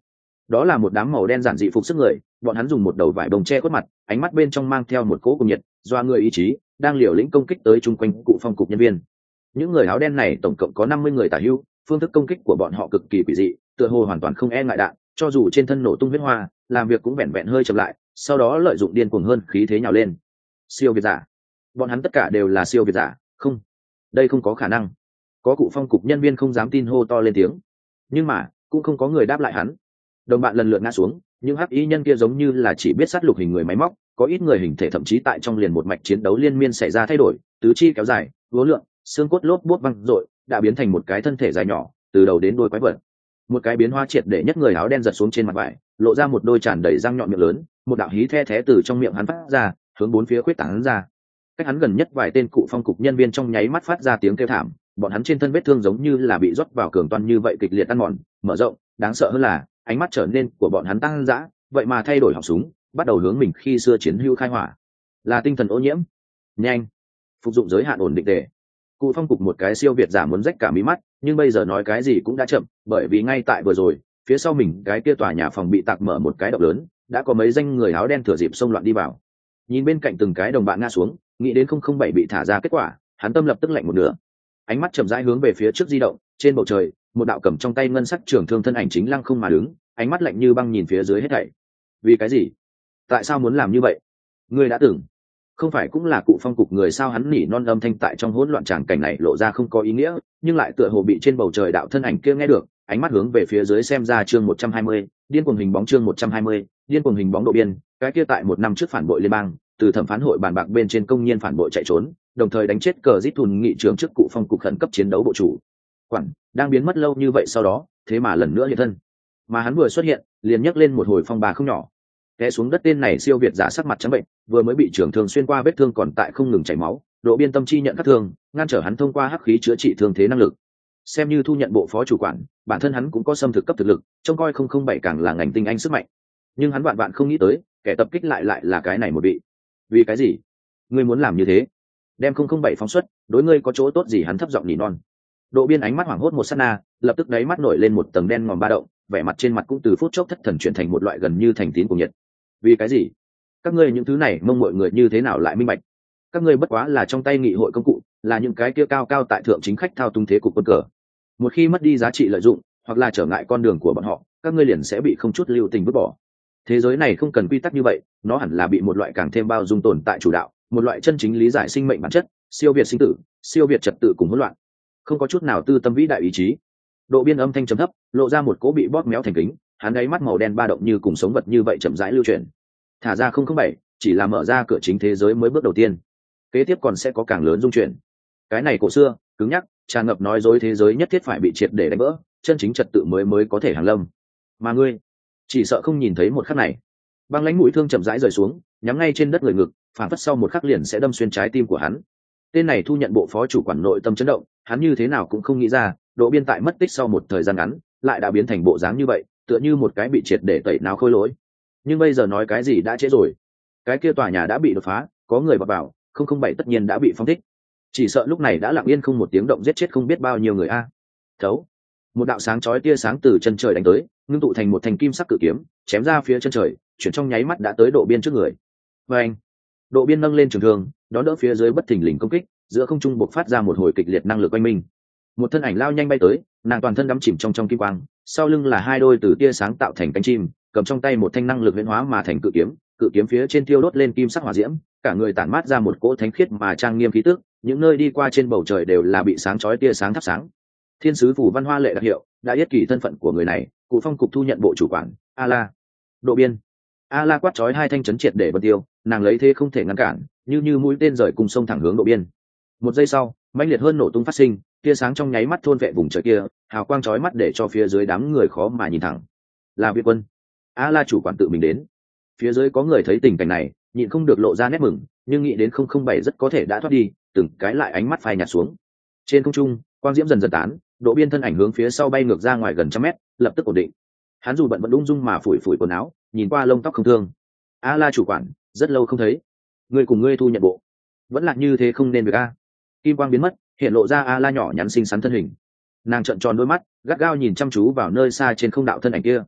Đó là một đám màu đen giản dị phục sức người, bọn hắn dùng một đầu vải bông che khuất mặt, ánh mắt bên trong mang theo một cỗ cùng nhiệt doa người ý chí, đang liều lĩnh công kích tới chung quanh cụ phong cục nhân viên. Những người áo đen này tổng cộng có năm mươi người tả hữu, phương thức công kích của bọn họ cực kỳ quỷ dị, tựa hồ hoàn toàn không e ngại đạn, cho dù trên thân nổ tung huyết hoa, làm việc cũng vẹn vẹn hơi chậm lại, sau đó lợi dụng điên cuồng hơn khí thế nhào lên. Siêu việt giả, bọn hắn tất cả đều là siêu việt giả. Không, đây không có khả năng. Có cụ phong cục nhân viên không dám tin, hô to lên tiếng, nhưng mà cũng không có người đáp lại hắn. Đồng bạn lần lượt ngã xuống, những hắc y nhân kia giống như là chỉ biết sát lục hình người máy móc, có ít người hình thể thậm chí tại trong liền một mạch chiến đấu liên miên xảy ra thay đổi, tứ chi kéo dài, vố lượng, xương cốt lốp bút văng rội, đã biến thành một cái thân thể dài nhỏ, từ đầu đến đuôi quái vật. Một cái biến hóa triệt để nhất, người áo đen giật xuống trên mặt vải, lộ ra một đôi tràn đầy răng nhọn miệng lớn, một đạo hí the thé từ trong miệng hắn phát ra, hướng bốn phía khuyết tán ra. Cách hắn gần nhất vài tên cụ phong cục nhân viên trong nháy mắt phát ra tiếng kêu thảm, bọn hắn trên thân vết thương giống như là bị rót vào cường toan như vậy, kịch liệt ăn mòn, mở rộng, đáng sợ hơn là ánh mắt trở nên của bọn hắn tăng dã, vậy mà thay đổi họng súng, bắt đầu hướng mình khi xưa chiến hữu khai hỏa. Là tinh thần ô nhiễm. Nhanh, phục dụng giới hạn ổn định tề. Cụ phong cục một cái siêu việt giả muốn rách cả mí mắt, nhưng bây giờ nói cái gì cũng đã chậm, bởi vì ngay tại vừa rồi, phía sau mình cái kia tòa nhà phòng bị tạc mở một cái động lớn, đã có mấy danh người áo đen thừa dịp xông loạn đi vào. Nhìn bên cạnh từng cái đồng bạn ngã xuống, nghĩ đến không không bảy bị thả ra kết quả, hắn tâm lập tức lạnh một nửa. Ánh mắt chậm rãi hướng về phía trước di động, trên bầu trời, một đạo cầm trong tay ngân sắc trường thương thân ảnh chính lăng không mà đứng, ánh mắt lạnh như băng nhìn phía dưới hết thảy. Vì cái gì? Tại sao muốn làm như vậy? Ngươi đã từng không phải cũng là cụ phong cục người sao? Hắn nỉ non âm thanh tại trong hỗn loạn tràng cảnh này lộ ra không có ý nghĩa, nhưng lại tựa hồ bị trên bầu trời đạo thân ảnh kia nghe được. Ánh mắt hướng về phía dưới xem ra, chương một trăm hai mươi, điên cuồng hình bóng, chương một trăm hai mươi, điên cuồng hình bóng Độ Biên, cái kia tại một năm trước phản bội liên bang, từ thẩm phán hội bàn bạc bên trên công nhiên phản bội chạy trốn, đồng thời đánh chết cờ Dít Thùn nghị trưởng trước cụ phong cục khẩn cấp chiến đấu bộ chủ quản, đang biến mất lâu như vậy, sau đó thế mà lần nữa hiện thân. Mà hắn vừa xuất hiện, liền nhấc lên một hồi phong bà không nhỏ. Té xuống đất tên này siêu việt giả sắc mặt trắng bệnh, vừa mới bị trưởng thương xuyên qua, vết thương còn tại không ngừng chảy máu. Độ Biên tâm chi nhận các thương, ngăn trở hắn thông qua hắc khí chữa trị thương thế năng lực. Xem như thu nhận bộ phó chủ quản, bản thân hắn cũng có xâm thực cấp thực lực, trông coi không không bảy càng là ngành tinh anh sức mạnh. Nhưng hắn vạn vạn không nghĩ tới, kẻ tập kích lại lại là cái này một vị. Vì cái gì? Ngươi muốn làm như thế? Đem không không bảy phóng xuất, đối ngươi có chỗ tốt gì? Hắn thấp giọng nỉ non. Độ Biên ánh mắt hoảng hốt một sát na, lập tức đáy mắt nổi lên một tầng đen ngòm ba động, vẻ mặt trên mặt cũng từ phút chốc thất thần chuyển thành một loại gần như thành tín của nhiệt. Vì cái gì? Các ngươi những thứ này mong mọi người như thế nào lại minh bạch? Các ngươi bất quá là trong tay nghị hội công cụ, là những cái kia cao cao tại thượng chính khách thao túng thế cục quân cờ. Một khi mất đi giá trị lợi dụng, hoặc là trở ngại con đường của bọn họ, các ngươi liền sẽ bị không chút lưu tình vứt bỏ. Thế giới này không cần quy tắc như vậy, nó hẳn là bị một loại càng thêm bao dung tồn tại chủ đạo, một loại chân chính lý giải sinh mệnh bản chất, siêu việt sinh tử, siêu việt trật tự cùng hỗn loạn, không có chút nào tư tâm vĩ đại ý chí. Độ Biên âm thanh trầm thấp, lộ ra một cỗ bị bóp méo thành kính, hắn ấy mắt màu đen ba động như cùng sống vật như vậy chậm rãi lưu chuyển. Thả ra không không bảy, chỉ là mở ra cửa chính thế giới mới bước đầu tiên, kế tiếp còn sẽ có càng lớn dung chuyển. Cái này cổ xưa, cứng nhắc, tràn ngập nói dối thế giới nhất thiết phải bị triệt để đánh vỡ, chân chính trật tự mới mới có thể hàng lâm. Mà ngươi, chỉ sợ không nhìn thấy một khắc này. Băng lãnh mũi thương chậm rãi rời xuống, nhắm ngay trên đất người ngực, phản phất sau một khắc liền sẽ đâm xuyên trái tim của hắn. Tên này thu nhận bộ phó chủ quản nội tâm chấn động, hắn như thế nào cũng không nghĩ ra, Độ Biên tại mất tích sau một thời gian ngắn, lại đã biến thành bộ dáng như vậy, tựa như một cái bị triệt để tẩy não khôi lỗi. Nhưng bây giờ nói cái gì đã trễ rồi. Cái kia tòa nhà đã bị đột phá, có người vào vào, không không bảy tất nhiên đã bị phóng thích. Chỉ sợ lúc này đã lặng yên không một tiếng động giết chết không biết bao nhiêu người a. Thấu. Một đạo sáng chói tia sáng từ chân trời đánh tới, ngưng tụ thành một thanh kim sắc cự kiếm, chém ra phía chân trời, chuyển trong nháy mắt đã tới Độ Biên trước người. Và anh, Độ Biên nâng lên trường thương, đón đỡ phía dưới bất thình lình công kích, giữa không trung bộc phát ra một hồi kịch liệt năng lực quanh mình. Một thân ảnh lao nhanh bay tới, nàng toàn thân đắm chìm trong trong kim quang, sau lưng là hai đôi từ tia sáng tạo thành cánh chim, cầm trong tay một thanh năng lực huyễn hóa mà thành cự kiếm, cự kiếm phía trên thiêu đốt lên kim sắc hỏa diễm, cả người tản mát ra một cỗ thánh khiết mà trang nghiêm khí tức, những nơi đi qua trên bầu trời đều là bị sáng chói tia sáng thắp sáng. Thiên sứ phủ văn hoa lệ đặc hiệu, đã yết kỳ thân phận của người này, cụ phong cục thu nhận bộ chủ quản, A La. Độ Biên. A La quát chói hai thanh chấn triệt để bật tiêu, nàng lấy thế không thể ngăn cản, như như mũi tên rời cùng sông thẳng hướng Độ Biên. Một giây sau, mãnh liệt hơn nổ tung phát sinh, tia sáng trong nháy mắt thôn vệ vùng trời kia, hào quang chói mắt để cho phía dưới đám người khó mà nhìn thẳng. Là Việt quân. A La chủ quản tự mình đến. Phía dưới có người thấy tình cảnh này, nhịn không được lộ ra nét mừng, nhưng nghĩ đến không không bảy rất có thể đã thoát đi, từng cái lại ánh mắt phai nhạt xuống. Trên không trung, quang diễm dần dần tán, Độ Biên thân ảnh hướng phía sau bay ngược ra ngoài gần trăm mét, lập tức ổn định. Hắn dù bận vẫn ung dung mà phủi phủi quần áo, nhìn qua lông tóc không thương. A La chủ quản, rất lâu không thấy, ngươi cùng ngươi thu nhận bộ vẫn là như thế không nên việc a. Kim quang biến mất, hiện lộ ra A La nhỏ nhắn xinh xắn thân hình. Nàng trợn tròn đôi mắt, gắt gao nhìn chăm chú vào nơi xa trên không đạo thân ảnh kia.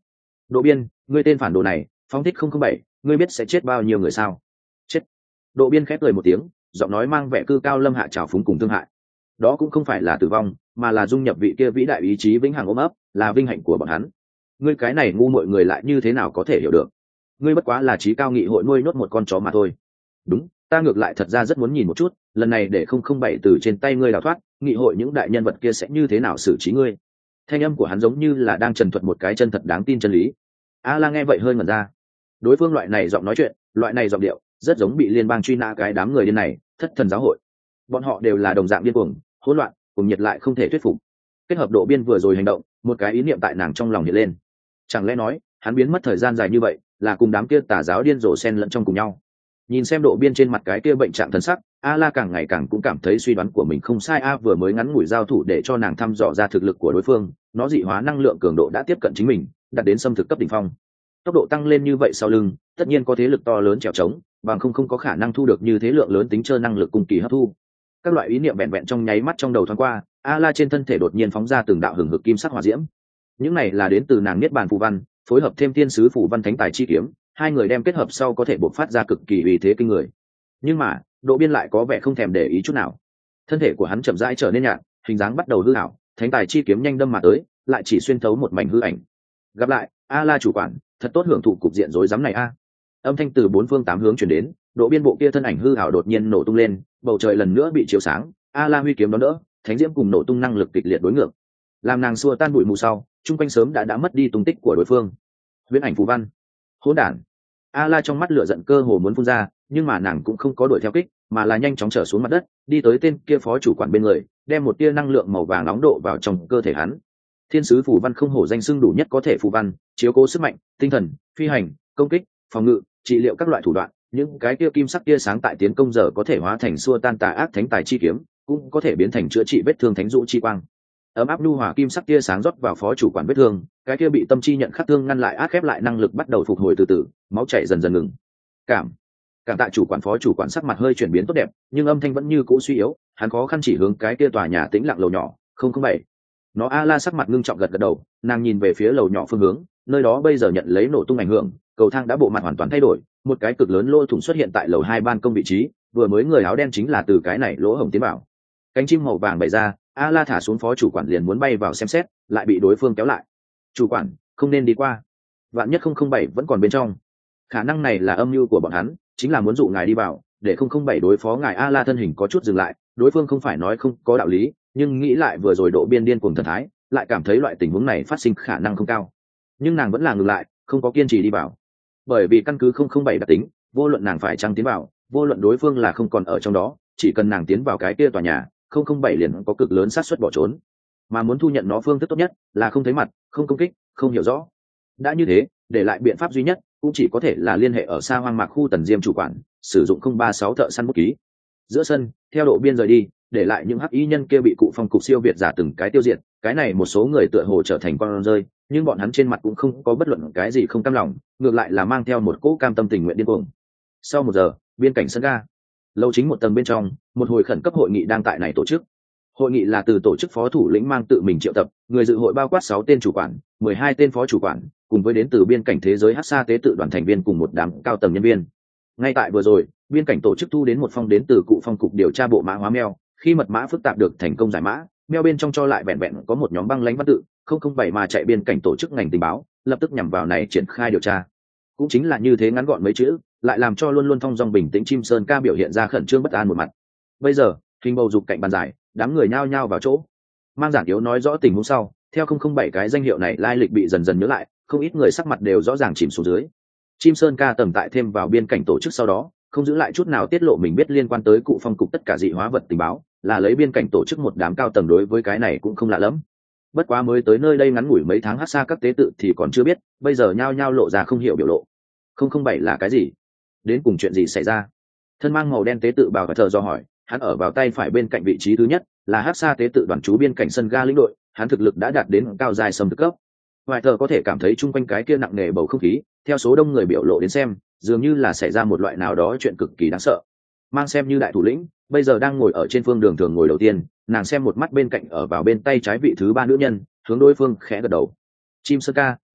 Độ Biên, ngươi tên phản đồ này, phóng thích không không bảy, ngươi biết sẽ chết bao nhiêu người sao? Chết. Độ Biên khép cười một tiếng, giọng nói mang vẻ cư cao lâm hạ trào phúng cùng thương hại. Đó cũng không phải là tử vong, mà là dung nhập vị kia vĩ đại ý chí vĩnh hằng ôm ấp, là vinh hạnh của bọn hắn. Ngươi cái này ngu muội người lại như thế nào có thể hiểu được? Ngươi bất quá là trí cao nghị hội nuôi nhốt một con chó mà thôi. Đúng, ta ngược lại thật ra rất muốn nhìn một chút, lần này để không không bảy từ trên tay ngươi đào thoát, nghị hội những đại nhân vật kia sẽ như thế nào xử trí ngươi. Thanh âm của hắn giống như là đang trần thuật một cái chân thật đáng tin chân lý. A La nghe vậy hơi ngẩn ra. Đối phương loại này giọng nói chuyện, loại này giọng điệu, rất giống bị liên bang truy nã cái đám người điên này, thất thần giáo hội. Bọn họ đều là đồng dạng điên cuồng, hỗn loạn, cùng nhiệt lại không thể thuyết phục. Kết hợp Độ Biên vừa rồi hành động, một cái ý niệm tại nàng trong lòng hiện lên. Chẳng lẽ nói, hắn biến mất thời gian dài như vậy, là cùng đám kia tà giáo điên rồ xen lẫn trong cùng nhau. Nhìn xem Độ Biên trên mặt cái kia bệnh trạng thần sắc, A La càng ngày càng cũng cảm thấy suy đoán của mình không sai. A vừa mới ngắn ngủi giao thủ để cho nàng thăm dò ra thực lực của đối phương, nó dị hóa năng lượng cường độ đã tiếp cận chính mình, đạt đến xâm thực cấp đỉnh phong. Tốc độ tăng lên như vậy sau lưng, tất nhiên có thế lực to lớn trèo trống, bằng không không có khả năng thu được như thế lượng lớn tính chơi năng lực cùng kỳ hấp thu. Các loại ý niệm vẹn vẹn trong nháy mắt trong đầu thoáng qua, A La trên thân thể đột nhiên phóng ra từng đạo hừng hực kim sắc hỏa diễm. Những này là đến từ nàng niết bàn phù văn, phối hợp thêm tiên sứ phù văn thánh tài chi kiếm, hai người đem kết hợp sau có thể bộc phát ra cực kỳ uy thế kinh người. Nhưng mà Độ Biên lại có vẻ không thèm để ý chút nào. Thân thể của hắn chậm rãi trở nên nhạt, hình dáng bắt đầu hư ảo, thánh tài chi kiếm nhanh đâm mà tới, lại chỉ xuyên thấu một mảnh hư ảnh. Gặp lại, A La chủ quản, thật tốt hưởng thụ cục diện rối rắm này a. Âm thanh từ bốn phương tám hướng truyền đến, Độ Biên bộ kia thân ảnh hư ảo đột nhiên nổ tung lên, bầu trời lần nữa bị chiếu sáng, A La huy kiếm đón đỡ, thánh diễm cùng nổ tung năng lực kịch liệt đối ngược. Làm nàng xua tan bụi mù sau, chung quanh sớm đã đã mất đi tung tích của đối phương. Huyễn ảnh phù văn, hỗn đản. A La trong mắt lửa giận cơ hồ muốn phun ra, nhưng mà nàng cũng không có đuổi theo kích, mà là nhanh chóng trở xuống mặt đất, đi tới tên kia phó chủ quản bên người, đem một tia năng lượng màu vàng nóng độ vào trong cơ thể hắn. Thiên sứ phù văn không hổ danh xưng đủ nhất có thể phù văn, chiếu cố sức mạnh, tinh thần, phi hành, công kích, phòng ngự, trị liệu các loại thủ đoạn, những cái tia kim sắc tia sáng tại tiến công giờ có thể hóa thành xua tan tà ác thánh tài chi kiếm, cũng có thể biến thành chữa trị vết thương thánh dụ chi quang. Ấm áp nhu hòa kim sắc tia sáng rót vào phó chủ quản vết thương, cái kia bị tâm chi nhận khắc thương ngăn lại át khép lại năng lực bắt đầu phục hồi từ từ, máu chảy dần dần ngừng. Cảm, cảm tạ chủ quản. Phó chủ quản sắc mặt hơi chuyển biến tốt đẹp, nhưng âm thanh vẫn như cũ suy yếu, hắn khó khăn chỉ hướng cái kia tòa nhà tĩnh lặng lầu nhỏ, không không bảy. Nó A La sắc mặt ngưng trọng gật gật đầu, nàng nhìn về phía lầu nhỏ phương hướng, nơi đó bây giờ nhận lấy nổ tung ảnh hưởng, cầu thang đã bộ mặt hoàn toàn thay đổi, một cái cực lớn lỗ thủng xuất hiện tại lầu hai ban công vị trí, vừa mới người áo đen chính là từ cái này lỗ hổng tiến vào. Cánh chim màu vàng bày ra, A La thả xuống phó chủ quản liền muốn bay vào xem xét, lại bị đối phương kéo lại. Chủ quản, không nên đi qua, vạn nhất không không bảy vẫn còn bên trong. Khả năng này là âm mưu của bọn hắn, chính là muốn dụ ngài đi vào, để không không bảy đối phó ngài. A La thân hình có chút dừng lại, đối phương không phải nói không có đạo lý, nhưng nghĩ lại vừa rồi Độ Biên điên cuồng thần thái, lại cảm thấy loại tình huống này phát sinh khả năng không cao. Nhưng nàng vẫn là ngừng lại, không có kiên trì đi vào, bởi vì căn cứ không không bảy đặc tính, vô luận nàng phải chăng tiến vào, vô luận đối phương là không còn ở trong đó, chỉ cần nàng tiến vào cái kia tòa nhà, không không bảy liền có cực lớn xác suất bỏ trốn. Mà muốn thu nhận nó phương thức tốt nhất là không thấy mặt, không công kích, không hiểu rõ. Đã như thế, để lại biện pháp duy nhất cũng chỉ có thể là liên hệ ở xa hoang mạc khu Tần Diêm chủ quản, sử dụng không ba sáu thợ săn bút ký. Giữa sân, theo Độ Biên rời đi, để lại những hắc y nhân kia bị cụ phong cục siêu việt giả từng cái tiêu diệt. Cái này một số người tựa hồ trở thành con rơi, nhưng bọn hắn trên mặt cũng không có bất luận cái gì không cam lòng, ngược lại là mang theo một cỗ cam tâm tình nguyện điên cuồng. Sau một giờ, biên cảnh sân ga, lâu chính một tầng bên trong, một hồi khẩn cấp hội nghị đang tại này tổ chức. Hội nghị là từ tổ chức phó thủ lĩnh mang tự mình triệu tập, người dự hội bao quát sáu tên chủ quản, mười hai tên phó chủ quản, cùng với đến từ biên cảnh thế giới Hắc Sa tế tự đoàn thành viên cùng một đám cao tầng nhân viên. Ngay tại vừa rồi, biên cảnh tổ chức thu đến một phong đến từ cụ phong cục điều tra bộ mã hóa meo, khi mật mã phức tạp được thành công giải mã, meo bên trong cho lại vẹn vẹn có một nhóm băng lãnh văn tự, không không bảy mà chạy biên cảnh tổ chức ngành tình báo, lập tức nhằm vào này triển khai điều tra. Cũng chính là như thế ngắn gọn mấy chữ, lại làm cho luôn luôn thong dong bình tĩnh Chim Sơn Ca biểu hiện ra khẩn trương bất an một mặt. Bây giờ, hình bầu dục cạnh bàn giải, đám người nhao nhao vào chỗ. Mang giản yếu nói rõ tình huống sau, theo không không bảy cái danh hiệu này lai lịch bị dần dần nhớ lại, không ít người sắc mặt đều rõ ràng chìm xuống dưới. Chim Sơn Ca tầm tại thêm vào biên cảnh tổ chức sau đó, không giữ lại chút nào tiết lộ mình biết liên quan tới cụ phong cục tất cả dị hóa vật tình báo, là lấy biên cảnh tổ chức một đám cao tầng đối với cái này cũng không lạ lắm. Bất quá mới tới nơi đây ngắn ngủi mấy tháng hát xa các tế tự thì còn chưa biết, bây giờ nhao nhao lộ ra không hiểu biểu lộ. Không không bảy là cái gì? Đến cùng chuyện gì xảy ra? Thân mang màu đen tế tự bào và thờ do hỏi, hắn ở vào tay phải bên cạnh vị trí thứ nhất, là hát xa tế tự đoàn chú biên cảnh sân ga lĩnh đội, hắn thực lực đã đạt đến cao dài sầm thực cấp. Hoài thờ có thể cảm thấy chung quanh cái kia nặng nề bầu không khí, theo số đông người biểu lộ đến xem, dường như là xảy ra một loại nào đó chuyện cực kỳ đáng sợ. Mang xem như đại thủ lĩnh, bây giờ đang ngồi ở trên phương đường thường ngồi đầu tiên, nàng xem một mắt bên cạnh ở vào bên tay trái vị thứ ba nữ nhân, hướng đối phương khẽ gật đầu. Chim Sơn Ca,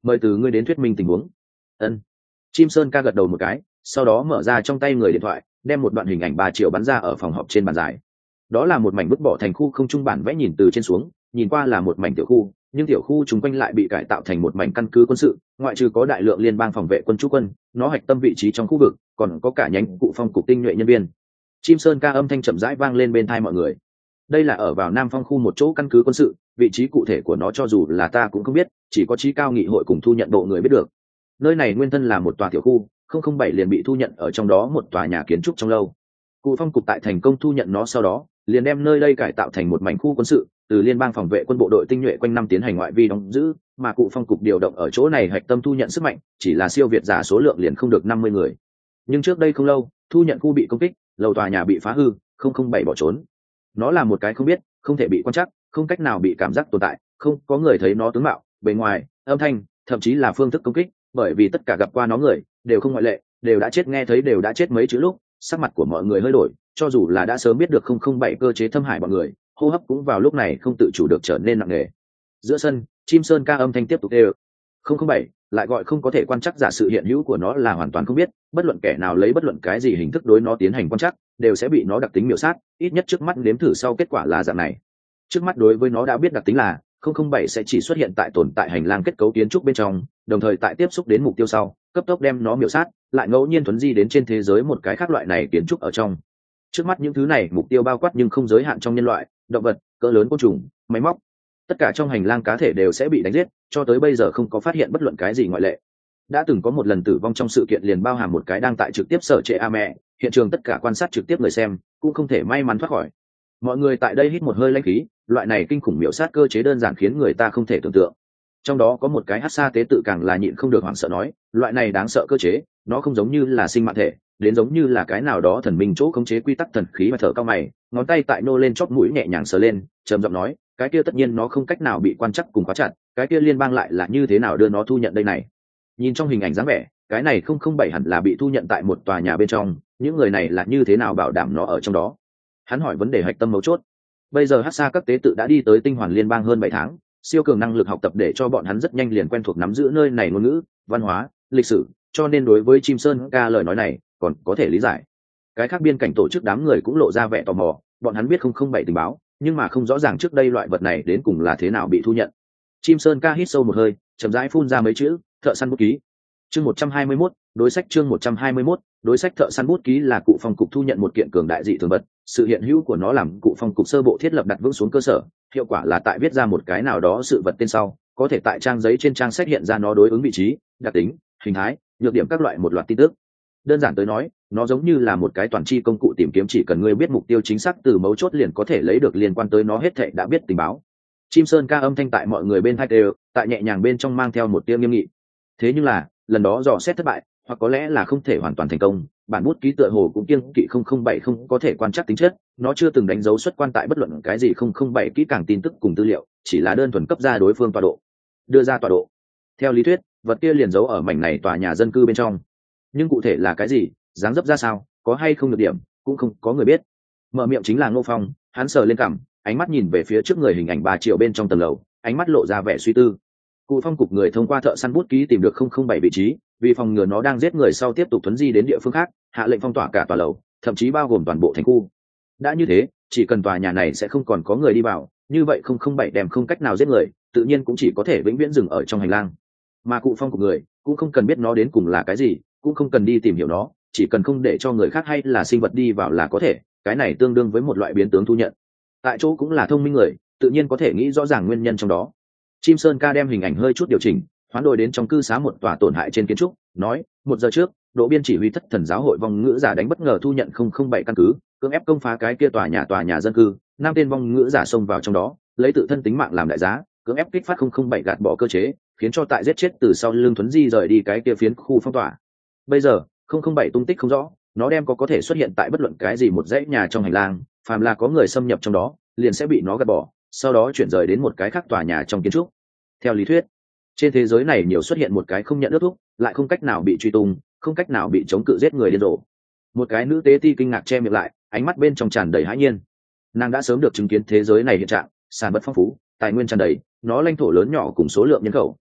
mời từ ngươi đến thuyết minh tình huống. Ân. Chim Sơn ca gật đầu một cái, sau đó mở ra trong tay người điện thoại, đem một đoạn hình ảnh ba triệu bắn ra ở phòng họp trên bàn dài. Đó là một mảnh vứt bỏ thành khu không trung bản vẽ, nhìn từ trên xuống, nhìn qua là một mảnh tiểu khu, nhưng tiểu khu chung quanh lại bị cải tạo thành một mảnh căn cứ quân sự, ngoại trừ có đại lượng liên bang phòng vệ quân trú quân, nó hạch tâm vị trí trong khu vực, còn có cả nhánh cụ phong cục tinh nhuệ nhân viên. Chim Sơn ca âm thanh chậm rãi vang lên bên tai mọi người. Đây là ở vào Nam Phong khu một chỗ căn cứ quân sự, vị trí cụ thể của nó cho dù là ta cũng không biết, chỉ có trí cao nghị hội cùng thu nhận bộ người biết được. Nơi này nguyên thân là một tòa tiểu khu, không không bảy liền bị thu nhận ở trong đó một tòa nhà kiến trúc trong lâu. Cụ phong cục tại thành công thu nhận nó sau đó, liền đem nơi đây cải tạo thành một mảnh khu quân sự, từ liên bang phòng vệ quân bộ đội tinh nhuệ quanh năm tiến hành ngoại vi đóng giữ, mà cụ phong cục điều động ở chỗ này hạch tâm thu nhận sức mạnh, chỉ là siêu việt giả số lượng liền không được năm mươi người. Nhưng trước đây không lâu, thu nhận khu bị công kích, lầu tòa nhà bị phá hư, không không bảy bỏ trốn. Nó là một cái không biết, không thể bị quan trắc, không cách nào bị cảm giác tồn tại, không có người thấy nó tướng mạo, bề ngoài, âm thanh, thậm chí là phương thức công kích, bởi vì tất cả gặp qua nó người đều không ngoại lệ, đều đã chết, nghe thấy đều đã chết mấy chữ lúc, sắc mặt của mọi người hơi đổi, cho dù là đã sớm biết được không không bảy cơ chế thâm hại bọn người, hô hấp cũng vào lúc này không tự chủ được trở nên nặng nề. Giữa sân, Chim Sơn ca âm thanh tiếp tục đều. không không bảy lại gọi không có thể quan trắc giả, sự hiện hữu của nó là hoàn toàn không biết, bất luận kẻ nào lấy bất luận cái gì hình thức đối nó tiến hành quan trắc, đều sẽ bị nó đặc tính miểu sát, ít nhất trước mắt nếm thử sau kết quả là dạng này. Trước mắt đối với nó đã biết đặc tính là không không bảy sẽ chỉ xuất hiện tại tồn tại hành lang kết cấu kiến trúc bên trong, đồng thời tại tiếp xúc đến mục tiêu sau, cấp tốc đem nó miểu sát, lại ngẫu nhiên thuấn di đến trên thế giới một cái khác loại này kiến trúc ở trong. Trước mắt những thứ này mục tiêu bao quát nhưng không giới hạn trong nhân loại, động vật, cỡ lớn côn trùng, máy móc, tất cả trong hành lang cá thể đều sẽ bị đánh giết, cho tới bây giờ không có phát hiện bất luận cái gì ngoại lệ. Đã từng có một lần tử vong trong sự kiện liền bao hàm một cái đang tại trực tiếp sở trệ a mẹ, hiện trường tất cả quan sát trực tiếp người xem cũng không thể may mắn thoát khỏi. Mọi người tại đây hít một hơi lãnh khí, loại này kinh khủng miểu sát cơ chế đơn giản khiến người ta không thể tưởng tượng. Trong đó có một cái hát xa tế tự càng là nhịn không được hoảng sợ nói, loại này đáng sợ cơ chế, nó không giống như là sinh mạng thể, đến giống như là cái nào đó thần minh chỗ khống chế quy tắc thần khí. Mà thở cao mày, ngón tay tại nô lên chóp mũi nhẹ nhàng sờ lên, trầm giọng nói, cái kia tất nhiên nó không cách nào bị quan trắc cùng khóa chặt, cái kia liên bang lại là như thế nào đưa nó thu nhận đây này. Nhìn trong hình ảnh dáng vẻ, cái này không không bảy hẳn là bị thu nhận tại một tòa nhà bên trong, những người này là như thế nào bảo đảm nó ở trong đó. Hắn hỏi vấn đề hạch tâm mấu chốt. Bây giờ hát xa các tế tự đã đi tới tinh hoàn liên bang hơn bảy tháng, siêu cường năng lực học tập để cho bọn hắn rất nhanh liền quen thuộc nắm giữ nơi này ngôn ngữ, văn hóa, lịch sử, cho nên đối với Chim Sơn ca lời nói này còn có thể lý giải. Cái khác biên cảnh tổ chức đám người cũng lộ ra vẻ tò mò, bọn hắn biết không không bảy tình báo, nhưng mà không rõ ràng trước đây loại vật này đến cùng là thế nào bị thu nhận. Chim Sơn ca hít sâu một hơi, chậm rãi phun ra mấy chữ, thợ săn bút ký. Chương một trăm hai mươi mốt, đối sách chương một trăm hai mươi mốt, đối sách thợ săn bút ký là cụ phong cục thu nhận một kiện cường đại dị thường vật, sự hiện hữu của nó làm cụ phong cục sơ bộ thiết lập đặt vững xuống cơ sở, hiệu quả là tại viết ra một cái nào đó sự vật tên sau, có thể tại trang giấy trên trang sách hiện ra nó đối ứng vị trí, đặc tính, hình thái, nhược điểm các loại một loạt tin tức. Đơn giản tới nói, nó giống như là một cái toàn tri công cụ tìm kiếm, chỉ cần ngươi biết mục tiêu chính xác từ mấu chốt liền có thể lấy được liên quan tới nó hết thảy đã biết tình báo. Chim Sơn ca âm thanh tại mọi người bên tai đều, tại nhẹ nhàng bên trong mang theo một tia nghiêm nghị. Thế nhưng là, lần đó dò xét thất bại, hoặc có lẽ là không thể hoàn toàn thành công, bản bút ký tựa hồ cũng kiêng kỵ không không bảy không có thể quan trắc tính chất, nó chưa từng đánh dấu xuất quan tại bất luận cái gì không không bảy kỹ càng tin tức cùng tư liệu, chỉ là đơn thuần cấp ra đối phương tọa độ, đưa ra tọa độ. Theo lý thuyết, vật kia liền giấu ở mảnh này tòa nhà dân cư bên trong, nhưng cụ thể là cái gì, dáng dấp ra sao, có hay không được điểm, cũng không có người biết. Mở miệng chính là Ngô Phong, hắn sờ lên cằm, ánh mắt nhìn về phía trước người hình ảnh ba triệu bên trong tầng lầu, ánh mắt lộ ra vẻ suy tư. Cụ phong cục người thông qua thợ săn bút ký tìm được không không bảy vị trí, vì phòng ngừa nó đang giết người sau tiếp tục thuấn di đến địa phương khác, hạ lệnh phong tỏa cả tòa lầu, thậm chí bao gồm toàn bộ thành khu. Đã như thế, chỉ cần tòa nhà này sẽ không còn có người đi vào, như vậy không không bảy đem không cách nào giết người, tự nhiên cũng chỉ có thể vĩnh viễn dừng ở trong hành lang. Mà cụ phong cục người cũng không cần biết nó đến cùng là cái gì, cũng không cần đi tìm hiểu nó, chỉ cần không để cho người khác hay là sinh vật đi vào là có thể, cái này tương đương với một loại biến tướng thu nhận. Tại chỗ cũng là thông minh người, tự nhiên có thể nghĩ rõ ràng nguyên nhân trong đó. Chim Sơn ca đem hình ảnh hơi chút điều chỉnh, hoán đổi đến trong cư xá một tòa tổn hại trên kiến trúc, nói, một giờ trước, Đỗ Biên chỉ huy thất thần giáo hội vong ngữ giả đánh bất ngờ thu nhận không không bảy căn cứ, cưỡng ép công phá cái kia tòa nhà tòa nhà dân cư, năm tên vong ngữ giả xông vào trong đó, lấy tự thân tính mạng làm đại giá, cưỡng ép kích phát không không bảy gạt bỏ cơ chế, khiến cho tại giết chết từ sau lưng thuấn di rời đi cái kia phiến khu phong tỏa. Bây giờ, không không bảy tung tích không rõ, nó đem có có thể xuất hiện tại bất luận cái gì một dãy nhà trong hành lang, phàm là có người xâm nhập trong đó, liền sẽ bị nó gạt bỏ, sau đó chuyển rời đến một cái khác tòa nhà trong kiến trúc. Theo lý thuyết, trên thế giới này nhiều xuất hiện một cái không nhận ước thúc, lại không cách nào bị truy tung, không cách nào bị chống cự giết người điên rồ. Một cái nữ tế ti kinh ngạc che miệng lại, ánh mắt bên trong tràn đầy hãi nhiên. Nàng đã sớm được chứng kiến thế giới này hiện trạng, sản vật phong phú, tài nguyên tràn đầy, nó lãnh thổ lớn nhỏ cùng số lượng nhân khẩu,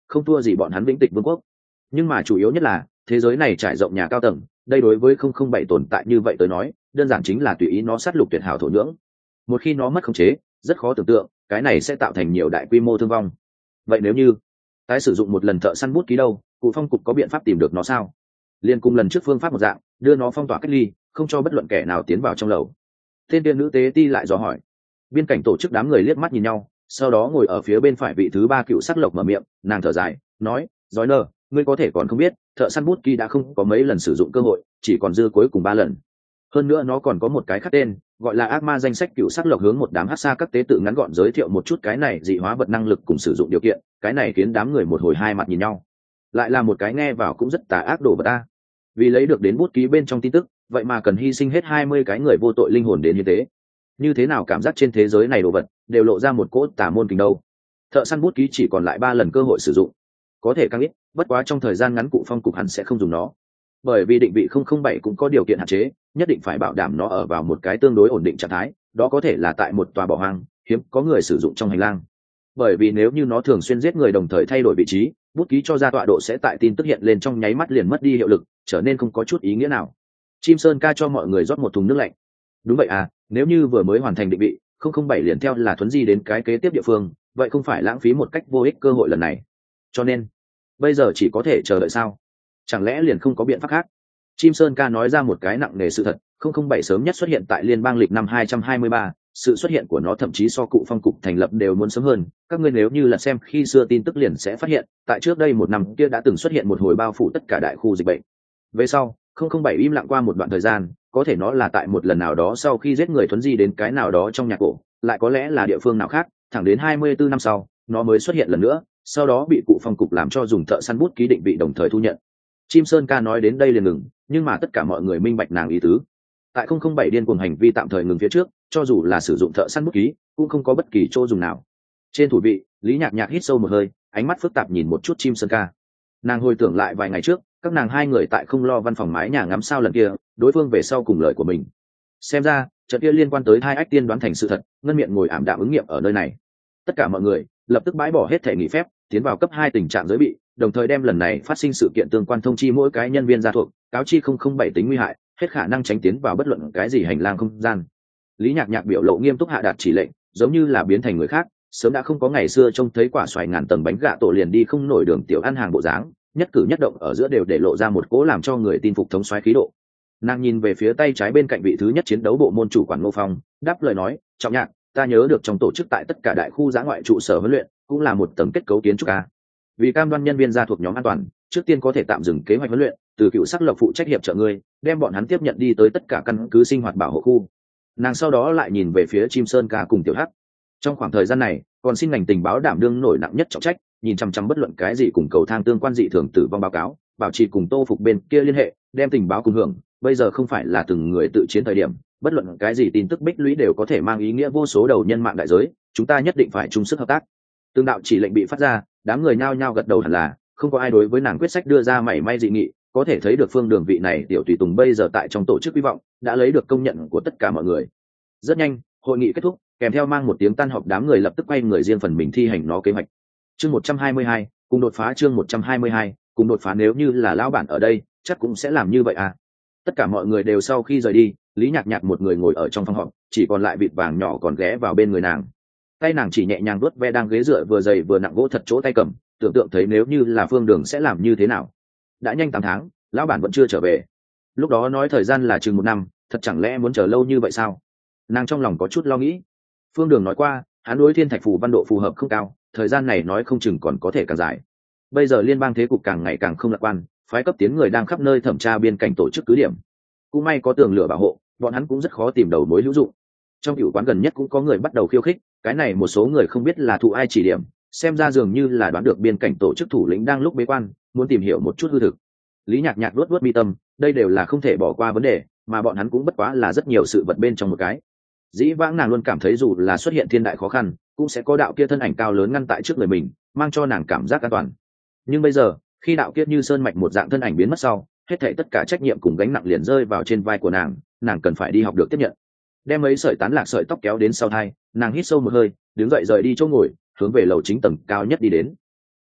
không thua gì bọn hắn vĩnh tịch vương quốc. Nhưng mà chủ yếu nhất là thế giới này trải rộng nhà cao tầng, đây đối với không không bảy tồn tại như vậy tới nói đơn giản chính là tùy ý nó sát lục tuyệt hảo thổ nhưỡng. Một khi nó mất khống chế, rất khó tưởng tượng cái này sẽ tạo thành nhiều đại quy mô thương vong. Vậy nếu như tái sử dụng một lần thợ săn bút ký đâu, cụ phong cục có biện pháp tìm được nó sao? Liên cùng lần trước phương pháp một dạng, đưa nó phong tỏa cách ly, không cho bất luận kẻ nào tiến vào trong lầu. Tên tiên nữ tế ti lại dò hỏi. Biên cảnh tổ chức đám người liếc mắt nhìn nhau, sau đó ngồi ở phía bên phải vị thứ ba cựu sắc lộc mở miệng, nàng thở dài nói, giói nơ, ngươi có thể còn không biết thợ săn bút ký đã không có mấy lần sử dụng cơ hội, chỉ còn dư cuối cùng ba lần. Hơn nữa nó còn có một cái khác tên, gọi là ác ma danh sách cựu sắc lộc, hướng một đám hát xa các tế tự ngắn gọn giới thiệu một chút cái này dị hóa vật năng lực cùng sử dụng điều kiện. Cái này khiến đám người một hồi hai mặt nhìn nhau. Lại là một cái nghe vào cũng rất tà ác đồ vật ta. Vì lấy được đến bút ký bên trong tin tức, vậy mà cần hy sinh hết hai mươi cái người vô tội linh hồn đến như thế. Như thế nào cảm giác trên thế giới này đồ vật đều lộ ra một cỗ tà môn kình đâu. Thợ săn bút ký chỉ còn lại ba lần cơ hội sử dụng, có thể càng ít, bất quá trong thời gian ngắn cụ phong cục hẳn sẽ không dùng nó, bởi vì định vị không không bảy cũng có điều kiện hạn chế, nhất định phải bảo đảm nó ở vào một cái tương đối ổn định trạng thái, đó có thể là tại một tòa bỏ hoang, hiếm có người sử dụng trong hành lang. Bởi vì nếu như nó thường xuyên giết người đồng thời thay đổi vị trí, bút ký cho ra tọa độ sẽ tại tin tức hiện lên trong nháy mắt liền mất đi hiệu lực, trở nên không có chút ý nghĩa nào. Chim Sơn ca cho mọi người rót một thùng nước lạnh. Đúng vậy à, nếu như vừa mới hoàn thành định vị không không bảy liền theo là thuấn di đến cái kế tiếp địa phương, vậy không phải lãng phí một cách vô ích cơ hội lần này. Cho nên bây giờ chỉ có thể chờ đợi sao? Chẳng lẽ liền không có biện pháp khác? Chim Sơn ca nói ra một cái nặng nề sự thật, không không bảy sớm nhất xuất hiện tại liên bang lịch năm hai trăm hai mươi ba, sự xuất hiện của nó thậm chí so cụ phong cục thành lập đều muốn sớm hơn. Các ngươi nếu như là xem khi xưa tin tức liền sẽ phát hiện, tại trước đây một năm kia đã từng xuất hiện một hồi bao phủ tất cả đại khu dịch bệnh. Về sau, không không bảy im lặng qua một đoạn thời gian, có thể nó là tại một lần nào đó sau khi giết người thuấn di đến cái nào đó trong nhà cổ, lại có lẽ là địa phương nào khác, thẳng đến hai mươi tư năm sau, nó mới xuất hiện lần nữa, sau đó bị cụ phong cục làm cho dùng thợ săn bút ký định vị đồng thời thu nhận. Chim Sơn ca nói đến đây liền ngừng, nhưng mà tất cả mọi người minh bạch nàng ý tứ. Tại không không bảy điên cuồng hành vi tạm thời ngừng phía trước, cho dù là sử dụng thợ săn bút ký, cũng không có bất kỳ chỗ dùng nào. Trên thủ vị, Lý Nhạc Nhạc hít sâu một hơi, ánh mắt phức tạp nhìn một chút Chim Sơn ca. Nàng hồi tưởng lại vài ngày trước, các nàng hai người tại không lo văn phòng mái nhà ngắm sao lần kia, đối phương về sau cùng lời của mình. Xem ra, trận kia liên quan tới hai ách tiên đoán thành sự thật, ngân miệng ngồi ảm đạm ứng nghiệm ở nơi này. Tất cả mọi người lập tức bãi bỏ hết thể nghỉ phép, tiến vào cấp hai tình trạng giới bị, đồng thời đem lần này phát sinh sự kiện tương quan thông chi mỗi cái nhân viên gia thuộc, cáo chi không không bảy tính nguy hại, hết khả năng tránh tiến vào bất luận cái gì hành lang không gian. Lý Nhạc Nhạc biểu lộ nghiêm túc hạ đạt chỉ lệnh, giống như là biến thành người khác, sớm đã không có ngày xưa trông thấy quả xoài ngàn tầng bánh gạ tổ liền đi không nổi đường tiểu ăn hàng bộ dáng, nhất cử nhất động ở giữa đều để lộ ra một cố làm cho người tin phục thống soái khí độ. Nàng nhìn về phía tay trái bên cạnh vị thứ nhất chiến đấu bộ môn chủ quản Ngô Phong, đáp lời nói, Trọng Nhạc, ta nhớ được trong tổ chức tại tất cả đại khu giã ngoại trụ sở huấn luyện cũng là một tầng kết cấu kiến trúc a. Vì cam đoan nhân viên gia thuộc nhóm an toàn, trước tiên có thể tạm dừng kế hoạch huấn luyện, từ cựu sắc lộc phụ trách hiệp trợ ngươi, đem bọn hắn tiếp nhận đi tới tất cả căn cứ sinh hoạt bảo hộ khu. Nàng sau đó lại nhìn về phía Chim Sơn ca cùng Tiểu Hắc. Trong khoảng thời gian này, còn xin ngành tình báo đảm đương nổi nặng nhất trọng trách, nhìn chăm chăm bất luận cái gì cùng cầu thang tương quan dị thường tử vong báo cáo, bảo trì cùng Tô Phục bên kia liên hệ, đem tình báo cùng hưởng. Bây giờ không phải là từng người tự chiến thời điểm, bất luận cái gì tin tức bích lũy đều có thể mang ý nghĩa vô số đầu nhân mạng đại giới, chúng ta nhất định phải chung sức hợp tác. Tương đạo chỉ lệnh bị phát ra, đám người nhao nhao gật đầu hẳn là, không có ai đối với nàng quyết sách đưa ra mảy may dị nghị, có thể thấy được Phương Đường vị này tiểu tùy tùng bây giờ tại trong tổ chức hy vọng đã lấy được công nhận của tất cả mọi người. Rất nhanh, hội nghị kết thúc, kèm theo mang một tiếng tan họp, đám người lập tức quay người riêng phần mình thi hành nó kế hoạch. Chương một trăm hai mươi hai, cùng đột phá. Chương một trăm hai mươi hai, cùng đột phá. Nếu như là lão bản ở đây, chắc cũng sẽ làm như vậy à. Tất cả mọi người đều sau khi rời đi, Lý Nhạc Nhạc một người ngồi ở trong phòng họp, chỉ còn lại vịt vàng nhỏ còn ghé vào bên người nàng. Tay nàng chỉ nhẹ nhàng vuốt ve đang ghế dựa vừa dày vừa nặng gỗ thật chỗ tay cầm, tưởng tượng thấy nếu như là Phương Đường sẽ làm như thế nào. Đã nhanh tám tháng, lão bản vẫn chưa trở về. Lúc đó nói thời gian là chừng một năm, thật chẳng lẽ muốn chờ lâu như vậy sao? Nàng trong lòng có chút lo nghĩ. Phương Đường nói qua, hắn đối thiên thạch phù văn độ phù hợp không cao, thời gian này nói không chừng còn có thể càng dài. Bây giờ liên bang thế cục càng ngày càng không lạc quan, phái cấp tiến người đang khắp nơi thẩm tra biên cảnh tổ chức cứ điểm. Cũng may có tường lửa bảo hộ, bọn hắn cũng rất khó tìm đầu mối hữu dụng. Trong tiểu quán gần nhất cũng có người bắt đầu khiêu khích, cái này một số người không biết là thụ ai chỉ điểm, xem ra dường như là đoán được biên cảnh tổ chức thủ lĩnh đang lúc bế quan, muốn tìm hiểu một chút hư thực. Lý Nhạc Nhạc luốt luốt mi tâm, đây đều là không thể bỏ qua vấn đề, mà bọn hắn cũng bất quá là rất nhiều sự vật bên trong một cái. Dĩ vãng nàng luôn cảm thấy dù là xuất hiện thiên đại khó khăn, cũng sẽ có đạo kia thân ảnh cao lớn ngăn tại trước người mình, mang cho nàng cảm giác an toàn. Nhưng bây giờ, khi đạo kia như sơn mạch một dạng thân ảnh biến mất sau, hết thảy tất cả trách nhiệm cùng gánh nặng liền rơi vào trên vai của nàng, nàng cần phải đi học được tiếp nhận. Đem mấy sợi tán lạc sợi tóc kéo đến sau tai, nàng hít sâu một hơi, đứng dậy rời đi chỗ ngồi, hướng về lầu chính tầng cao nhất đi đến.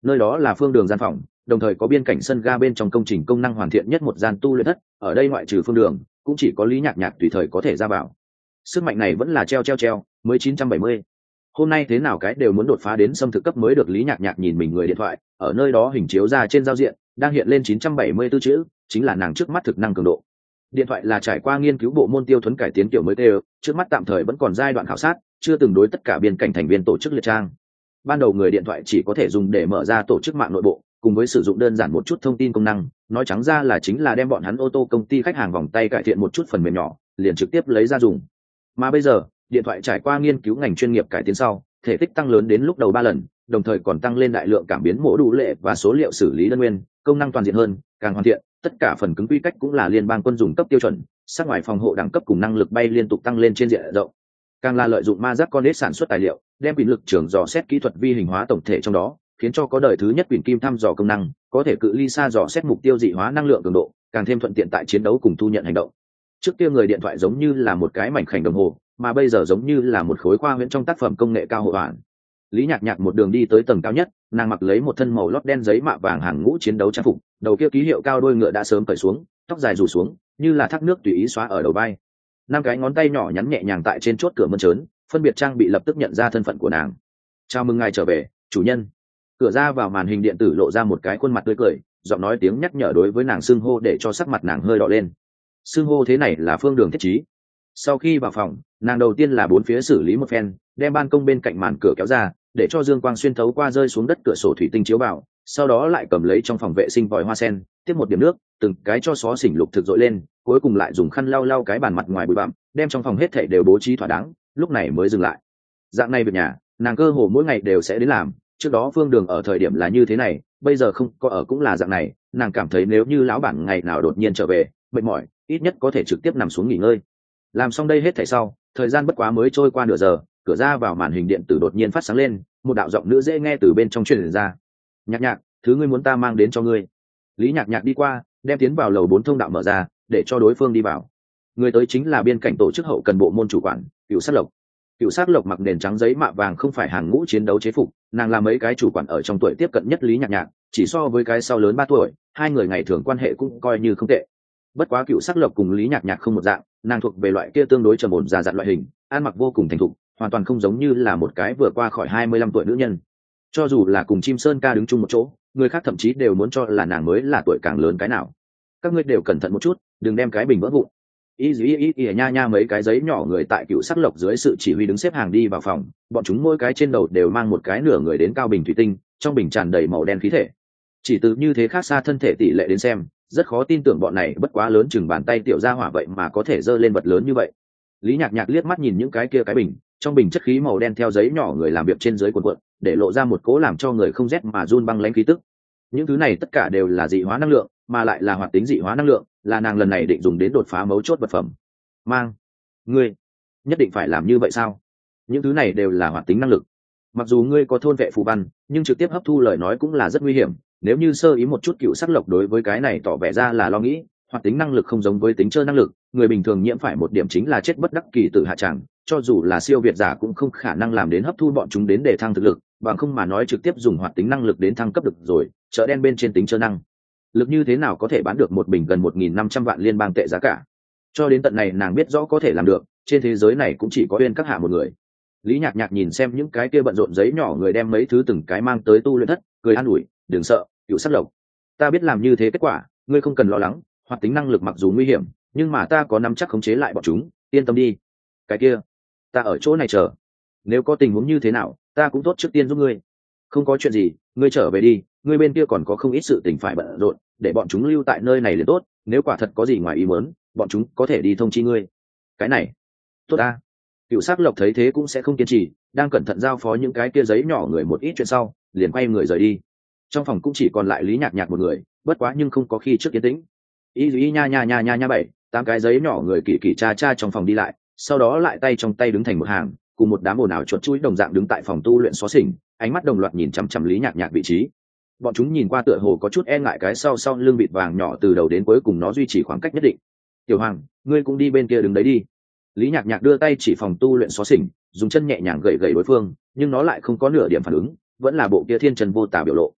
nơi đó là phương đường gian phòng, đồng thời có biên cảnh sân ga bên trong công trình công năng hoàn thiện nhất một gian tu luyện thất, ở đây ngoại trừ phương đường cũng chỉ có Lý Nhạc Nhạc tùy thời có thể ra vào. Sức mạnh này vẫn là treo treo treo, mới chín trăm bảy mươi. Hôm nay thế nào cái đều muốn đột phá đến xâm thực cấp mới được. Lý Nhạc Nhạc nhìn mình người điện thoại, ở nơi đó hình chiếu ra trên giao diện đang hiện lên chín trăm bảy mươi tư chữ, chính là nàng trước mắt thực năng cường độ. Điện thoại là trải qua nghiên cứu bộ môn tiêu thuấn cải tiến kiểu mới tê, trước mắt tạm thời vẫn còn giai đoạn khảo sát, chưa từng đối tất cả biên cảnh thành viên tổ chức liệt trang. Ban đầu người điện thoại chỉ có thể dùng để mở ra tổ chức mạng nội bộ, cùng với sử dụng đơn giản một chút thông tin công năng, nói trắng ra là chính là đem bọn hắn ô tô công ty khách hàng vòng tay cải thiện một chút phần mềm nhỏ, liền trực tiếp lấy ra dùng. Mà bây giờ, điện thoại trải qua nghiên cứu ngành chuyên nghiệp cải tiến sau, thể tích tăng lớn đến lúc đầu ba lần, đồng thời còn tăng lên đại lượng cảm biến mổ đủ lệ và số liệu xử lý đơn nguyên, công năng toàn diện hơn, càng hoàn thiện, tất cả phần cứng quy cách cũng là liên bang quân dùng cấp tiêu chuẩn, sát ngoài phòng hộ đẳng cấp cùng năng lực bay liên tục tăng lên trên diện rộng. Càng là lợi dụng ma giáp con sản xuất tài liệu, đem quyền lực trường dò xét kỹ thuật vi hình hóa tổng thể trong đó, khiến cho có đời thứ nhất quyền kim thăm dò công năng, có thể cự ly xa dò xét mục tiêu dị hóa năng lượng cường độ, càng thêm thuận tiện tại chiến đấu cùng thu nhận hành động. Trước kia người điện thoại giống như là một cái mảnh khảnh đồng hồ, mà bây giờ giống như là một khối khoa huyễn trong tác phẩm công nghệ cao hộ hoàn. Lý Nhạc Nhạc một đường đi tới tầng cao nhất, nàng mặc lấy một thân màu lót đen giấy mạ vàng hàng ngũ chiến đấu trang phục, đầu kia ký hiệu cao đôi ngựa đã sớm cởi xuống, tóc dài rủ xuống, như là thác nước tùy ý xóa ở đầu vai. Năm cái ngón tay nhỏ nhắn nhẹ nhàng tại trên chốt cửa mơn trớn, phân biệt trang bị lập tức nhận ra thân phận của nàng. Chào mừng ngài trở về, chủ nhân. Cửa ra vào màn hình điện tử lộ ra một cái khuôn mặt tươi cười, giọng nói tiếng nhắc nhở đối với nàng xưng hô để cho sắc mặt nàng hơi đỏ lên. Xưng hô thế này là Phương Đường Thiết Trí. Sau khi vào phòng, nàng đầu tiên là bốn phía xử lý một phen, đem ban công bên cạnh màn cửa kéo ra, để cho dương quang xuyên thấu qua rơi xuống đất cửa sổ thủy tinh chiếu vào, sau đó lại cầm lấy trong phòng vệ sinh vòi hoa sen, tiếp một điểm nước, từng cái cho xó xỉnh lục thực dội lên, cuối cùng lại dùng khăn lau lau cái bàn mặt ngoài bụi bặm, đem trong phòng hết thảy đều bố trí thỏa đáng, lúc này mới dừng lại. Dạng này việc nhà, nàng cơ hồ mỗi ngày đều sẽ đến làm, trước đó Phương Đường ở thời điểm là như thế này, bây giờ không có ở cũng là dạng này, nàng cảm thấy nếu như lão bản ngày nào đột nhiên trở về, mệt mỏi, ít nhất có thể trực tiếp nằm xuống nghỉ ngơi. Làm xong đây hết thảy sau, thời gian bất quá mới trôi qua nửa giờ, cửa ra vào màn hình điện tử đột nhiên phát sáng lên, một đạo giọng nữ dễ nghe từ bên trong truyền ra. Nhạc Nhạc, thứ ngươi muốn ta mang đến cho ngươi. Lý Nhạc Nhạc đi qua, đem tiến vào lầu bốn thông đạo mở ra, để cho đối phương đi vào. Người tới chính là biên cảnh tổ chức hậu cần bộ môn chủ quản, Cựu Sát Lộc. Cựu Sát Lộc mặc nền trắng giấy mạ vàng không phải hàng ngũ chiến đấu chế phục, nàng là mấy cái chủ quản ở trong tuổi tiếp cận nhất Lý Nhạc Nhạc, chỉ so với cái sau lớn ba tuổi, hai người ngày thường quan hệ cũng coi như không tệ. Bất quá Cựu Sắc Lộc cùng Lý Nhạc Nhạc không một dạng, nàng thuộc về loại kia tương đối trầm ổn già dặn loại hình, ăn mặc vô cùng thành thục, hoàn toàn không giống như là một cái vừa qua khỏi hai mươi lăm tuổi nữ nhân. Cho dù là cùng Chim Sơn ca đứng chung một chỗ, người khác thậm chí đều muốn cho là nàng mới là tuổi càng lớn cái nào. Các ngươi đều cẩn thận một chút, đừng đem cái bình vỡ vụn. Y y y y nha nha mấy cái giấy nhỏ người tại Cựu Sắc Lộc dưới sự chỉ huy đứng xếp hàng đi vào phòng, bọn chúng mỗi cái trên đầu đều mang một cái nửa người đến cao bình thủy tinh, trong bình tràn đầy màu đen khí thể. Chỉ từ như thế khác xa thân thể tỷ lệ đến xem, rất khó tin tưởng bọn này bất quá lớn chừng bàn tay tiểu gia hỏa vậy mà có thể dơ lên vật lớn như vậy. Lý Nhạc Nhạc liếc mắt nhìn những cái kia cái bình, trong bình chất khí màu đen theo giấy nhỏ người làm việc trên dưới cuộn cuộn, để lộ ra một cố làm cho người không rét mà run băng lãnh khí tức. Những thứ này tất cả đều là dị hóa năng lượng, mà lại là hoạt tính dị hóa năng lượng, là nàng lần này định dùng đến đột phá mấu chốt vật phẩm. Mang, ngươi nhất định phải làm như vậy sao? Những thứ này đều là hoạt tính năng lực. Mặc dù ngươi có thôn vệ phù văn, nhưng trực tiếp hấp thu lời nói cũng là rất nguy hiểm. Nếu như sơ ý một chút, Cựu Sắc Lộc đối với cái này tỏ vẻ ra là lo nghĩ, hoạt tính năng lực không giống với tính chơi năng lực, người bình thường nhiễm phải một điểm chính là chết bất đắc kỳ tử hạ tràng, cho dù là siêu việt giả cũng không khả năng làm đến hấp thu bọn chúng đến để thăng thực lực, bằng không mà nói trực tiếp dùng hoạt tính năng lực đến thăng cấp được rồi, chợ đen bên trên tính chơi năng lực như thế nào có thể bán được một bình gần một nghìn năm trăm vạn liên bang tệ giá cả. Cho đến tận này nàng biết rõ có thể làm được, trên thế giới này cũng chỉ có Uyên Các Hạ một người. Lý Nhạc Nhạc nhìn xem những cái kia bận rộn giấy nhỏ người đem mấy thứ từng cái mang tới tu luyện thất, cười an ủi, đừng sợ, Cựu Sắc Lộc, ta biết làm như thế kết quả, ngươi không cần lo lắng, hoạt tính năng lực mặc dù nguy hiểm, nhưng mà ta có nắm chắc khống chế lại bọn chúng, yên tâm đi. Cái kia, ta ở chỗ này chờ, nếu có tình huống như thế nào, ta cũng tốt trước tiên giúp ngươi. Không có chuyện gì, ngươi trở về đi, ngươi bên kia còn có không ít sự tình phải bận rộn, để bọn chúng lưu tại nơi này liền tốt, nếu quả thật có gì ngoài ý muốn, bọn chúng có thể đi thông chi ngươi. Cái này, tốt ta. Cựu Sắc Lộc thấy thế cũng sẽ không kiên trì, đang cẩn thận giao phó những cái kia giấy nhỏ người một ít chuyện sau, liền quay người rời đi. Trong phòng cũng chỉ còn lại Lý Nhạc Nhạc một người, bất quá nhưng không có khi trước yên tĩnh. Y y nha nha nha nha nha bảy, tám cái giấy nhỏ người kỳ kỳ cha cha trong phòng đi lại, sau đó lại tay trong tay đứng thành một hàng, cùng một đám ồn ào chuột chuỗi đồng dạng đứng tại phòng tu luyện xó xỉnh, ánh mắt đồng loạt nhìn chằm chằm Lý Nhạc Nhạc vị trí. Bọn chúng nhìn qua tựa hồ có chút e ngại cái sau sau lưng vịt vàng nhỏ từ đầu đến cuối cùng nó duy trì khoảng cách nhất định. Tiểu Hoàng, ngươi cũng đi bên kia đứng đấy đi. Lý Nhạc Nhạc đưa tay chỉ phòng tu luyện xó xỉnh, dùng chân nhẹ nhàng gậy gậy đối phương, nhưng nó lại không có nửa điểm phản ứng, vẫn là bộ kia thiên trần vô tả biểu lộ.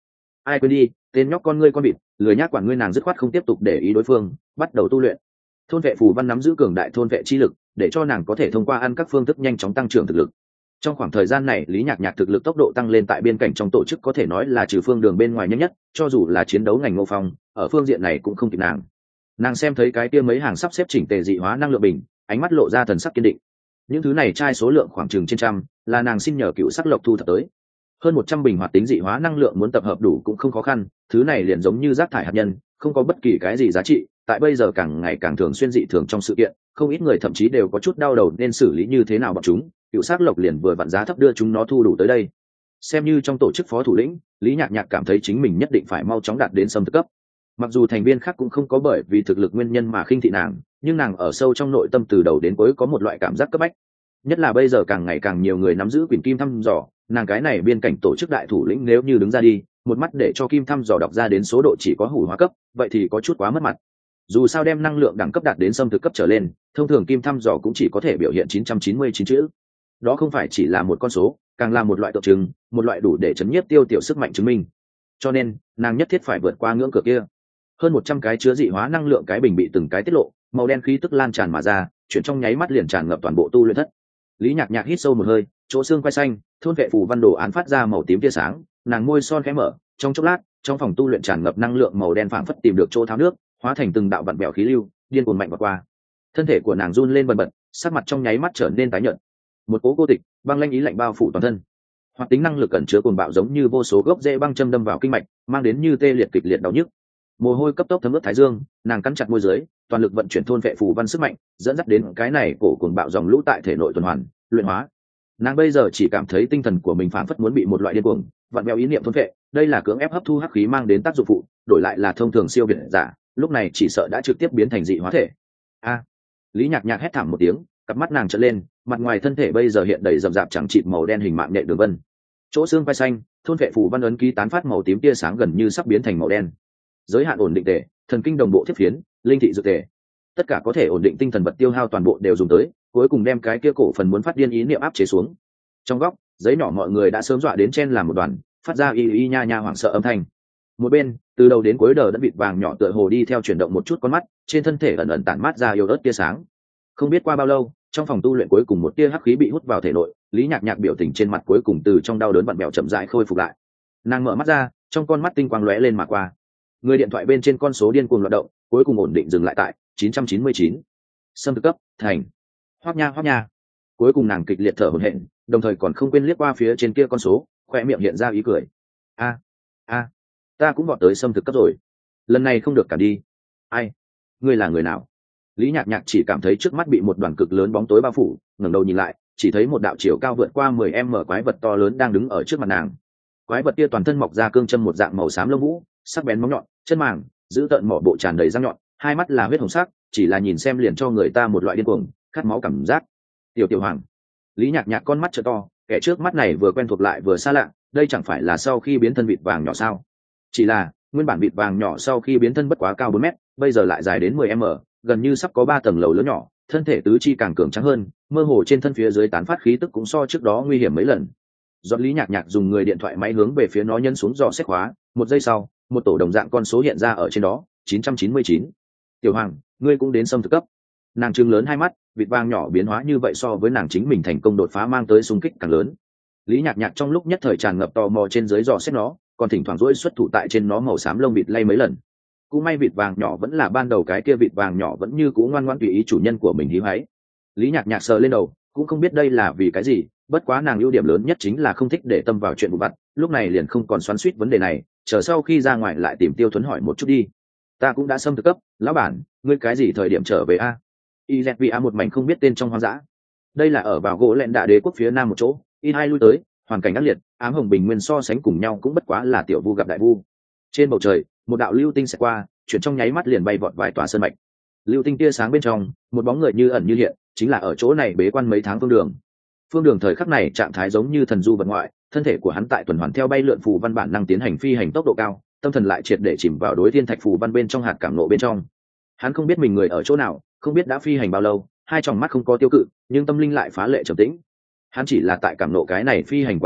Ai quên đi, tên nhóc con ngươi con vịt, lười nhác quản ngươi nàng dứt khoát không tiếp tục để ý đối phương, bắt đầu tu luyện. Thôn vệ phù văn nắm giữ cường đại thôn vệ chi lực, để cho nàng có thể thông qua ăn các phương thức nhanh chóng tăng trưởng thực lực. Trong khoảng thời gian này, Lý Nhạc Nhạc thực lực tốc độ tăng lên tại biên cảnh trong tổ chức có thể nói là trừ phương đường bên ngoài nhanh nhất, cho dù là chiến đấu ngành Ngô Phong, ở phương diện này cũng không kịp nàng. Nàng xem thấy cái kia mấy hàng sắp xếp chỉnh tề dị hóa năng lượng bình, ánh mắt lộ ra thần sắc kiên định. Những thứ này trai số lượng khoảng chừng trên trăm, là nàng xin nhờ cựu sắc lộc thu thập tới. Hơn một trăm bình hoạt tính dị hóa năng lượng muốn tập hợp đủ cũng không khó khăn, thứ này liền giống như rác thải hạt nhân, không có bất kỳ cái gì giá trị. Tại bây giờ càng ngày càng thường xuyên dị thường trong sự kiện, không ít người thậm chí đều có chút đau đầu nên xử lý như thế nào bọn chúng. Cựu sắc lộc liền vừa vặn giá thấp đưa chúng nó thu đủ tới đây. Xem như trong tổ chức phó thủ lĩnh, Lý Nhạc Nhạc cảm thấy chính mình nhất định phải mau chóng đạt đến xâm thực cấp. Mặc dù thành viên khác cũng không có bởi vì thực lực nguyên nhân mà khinh thị nàng, nhưng nàng ở sâu trong nội tâm từ đầu đến cuối có một loại cảm giác cấp bách. Nhất là bây giờ càng ngày càng nhiều người nắm giữ quyền kim thăm dò, nàng cái này biên cảnh tổ chức đại thủ lĩnh nếu như đứng ra đi, một mắt để cho kim thăm dò đọc ra đến số độ chỉ có hủ hóa cấp, vậy thì có chút quá mất mặt. Dù sao đem năng lượng đẳng cấp đạt đến xâm thực cấp trở lên, thông thường kim thăm dò cũng chỉ có thể biểu hiện chín trăm chín mươi chín chữ. Đó không phải chỉ là một con số, càng là một loại tượng trưng, một loại đủ để chấn nhiếp tiêu tiểu sức mạnh chứng minh. Cho nên, nàng nhất thiết phải vượt qua ngưỡng cửa kia. Hơn một trăm cái chứa dị hóa năng lượng cái bình bị từng cái tiết lộ, màu đen khí tức lan tràn mà ra, chuyển trong nháy mắt liền tràn ngập toàn bộ tu luyện thất. Lý Nhạc Nhạc hít sâu một hơi, chỗ xương quai xanh, thôn vệ phù văn đồ án phát ra màu tím tia sáng, nàng môi son khẽ mở, trong chốc lát, trong phòng tu luyện tràn ngập năng lượng màu đen phảng phất tìm được chỗ tháo nước, hóa thành từng đạo vặn bèo khí lưu, điên cuồng mạnh vọt qua. Thân thể của nàng run lên bần bật, sắc mặt trong nháy mắt trở nên tái nhợt. Một cỗ cô tịch, băng lãnh ý lạnh bao phủ toàn thân. Hoạt tính năng lực cẩn chứa cuồng bạo giống như vô số gốc rễ băng châm đâm vào kinh mạch, mang đến như tê liệt kịch liệt đau nhức. Mồ hôi cấp tốc thấm ướt thái dương, nàng cắn chặt môi dưới, toàn lực vận chuyển thôn vệ phù văn sức mạnh, dẫn dắt đến cái này cổ cuồng bạo dòng lũ tại thể nội tuần hoàn, luyện hóa. Nàng bây giờ chỉ cảm thấy tinh thần của mình phảng phất muốn bị một loại điên cuồng, vặn vẹo ý niệm thôn vệ, đây là cưỡng ép hấp thu hắc khí mang đến tác dụng phụ, đổi lại là thông thường siêu việt giả, lúc này chỉ sợ đã trực tiếp biến thành dị hóa thể. A! Lý Nhạc Nhạc hét thảm một tiếng, cặp mắt nàng trợn lên, mặt ngoài thân thể bây giờ hiện đầy rậm rạp chẳng chịt màu đen hình mạng nhện đường vân. Chỗ xương vai xanh, thôn vệ phù văn ấn ký tán phát màu tím tia sáng gần như sắp biến thành màu đen. Giới hạn ổn định tề, thần kinh đồng bộ thiết phiến, linh thị dược tề, tất cả có thể ổn định tinh thần vật tiêu hao toàn bộ đều dùng tới, cuối cùng đem cái kia cổ phần muốn phát điên ý niệm áp chế xuống. Trong góc, giấy nhỏ mọi người đã sớm dọa đến chen làm một đoàn, phát ra y y nha nha hoảng sợ âm thanh. Một bên, từ đầu đến cuối đờ đất vịt vàng nhỏ tựa hồ đi theo chuyển động một chút con mắt, trên thân thể ẩn ẩn tản mát ra yếu ớt tia sáng. Không biết qua bao lâu, trong phòng tu luyện cuối cùng một tia hắc khí bị hút vào thể nội, Lý Nhạc Nhạc biểu tình trên mặt cuối cùng từ trong đau đớn vặn vẹo chậm rãi khôi phục lại. Nàng mở mắt ra, trong con mắt tinh quang lóe lên mà qua. Người điện thoại bên trên con số điên cuồng loạt động, cuối cùng ổn định dừng lại tại chín trăm chín mươi chín. Xâm thực cấp, thành. Hoắc nha hoắc nha. Cuối cùng nàng kịch liệt thở hổn hển, đồng thời còn không quên liếc qua phía trên kia con số, khoe miệng hiện ra ý cười. A, a, ta cũng vọt tới xâm thực cấp rồi. Lần này không được cả đi. Ai? Ngươi là người nào? Lý Nhạc Nhạc chỉ cảm thấy trước mắt bị một đoàn cực lớn bóng tối bao phủ, ngẩng đầu nhìn lại, chỉ thấy một đạo chiều cao vượt qua mười mét quái vật to lớn đang đứng ở trước mặt nàng. Quái vật kia toàn thân mọc ra cương châm một dạng màu xám lông vũ, sắc bén móng nhọn, chân màng, giữ tợn mỏ bộ tràn đầy răng nhọn, hai mắt là huyết hồng sắc, chỉ là nhìn xem liền cho người ta một loại điên cuồng, khát máu cảm giác. Tiểu Tiểu Hoàng. Lý Nhạc Nhạc con mắt trợ to, kẻ trước mắt này vừa quen thuộc lại vừa xa lạ, đây chẳng phải là sau khi biến thân vịt vàng nhỏ sao? Chỉ là, nguyên bản vịt vàng nhỏ sau khi biến thân bất quá cao bốn mét, bây giờ lại dài đến mười mét, gần như sắp có ba tầng lầu lớn nhỏ, thân thể tứ chi càng cường tráng hơn, mơ hồ trên thân phía dưới tán phát khí tức cũng so trước đó nguy hiểm mấy lần. Giọt Lý Nhạc Nhạc dùng người điện thoại máy hướng về phía nó nhân xuống dò xét khóa, một giây sau, một tổ đồng dạng con số hiện ra ở trên đó, chín trăm chín mươi chín. Tiểu Hoàng, ngươi cũng đến xâm thực cấp. Nàng trừng lớn hai mắt, vịt vàng nhỏ biến hóa như vậy so với nàng chính mình thành công đột phá mang tới xung kích càng lớn. Lý Nhạc Nhạc trong lúc nhất thời tràn ngập tò mò trên dưới dò xét nó, còn thỉnh thoảng duỗi xuất thủ tại trên nó màu xám lông vịt lay mấy lần. Cũng may vịt vàng nhỏ vẫn là ban đầu cái kia vịt vàng nhỏ vẫn như cũ ngoan ngoãn tùy ý chủ nhân của mình hí hoáy. Lý Nhạc Nhạc sờ lên đầu, cũng không biết đây là vì cái gì, bất quá nàng ưu điểm lớn nhất chính là không thích để tâm vào chuyện vụn vặt, lúc này liền không còn xoắn xuýt vấn đề này, chờ sau khi ra ngoài lại tìm Tiêu Thuấn hỏi một chút đi. Ta cũng đã xâm thực cấp, lão bản, ngươi cái gì thời điểm trở về a? Izvia một mảnh không biết tên trong hoang dã. Đây là ở vào gỗ lẹn đạ đế quốc phía nam một chỗ, ít hai lui tới, hoàn cảnh ác liệt, ám hồng bình nguyên so sánh cùng nhau cũng bất quá là tiểu vu gặp đại vu. Trên bầu trời, một đạo lưu tinh sẽ qua, chuyển trong nháy mắt liền bay vọt vài tòa sơn mạch. Lưu tinh tia sáng bên trong, một bóng người như ẩn như hiện, chính là ở chỗ này bế quan mấy tháng Phương Đường. Phương Đường thời khắc này trạng thái giống như thần du vật ngoại, thân thể của hắn tại tuần hoàn theo bay lượn phù văn bản năng tiến hành phi hành tốc độ cao, tâm thần lại triệt để chìm vào đối thiên thạch phù văn bên trong hạt cảm nộ bên trong. Hắn không biết mình người ở chỗ nào, không biết đã phi hành bao lâu, hai tròng mắt không có tiêu cự, nhưng tâm linh lại phá lệ trầm tĩnh. Hắn chỉ là tại cảm nộ cái này phi hành quá trình,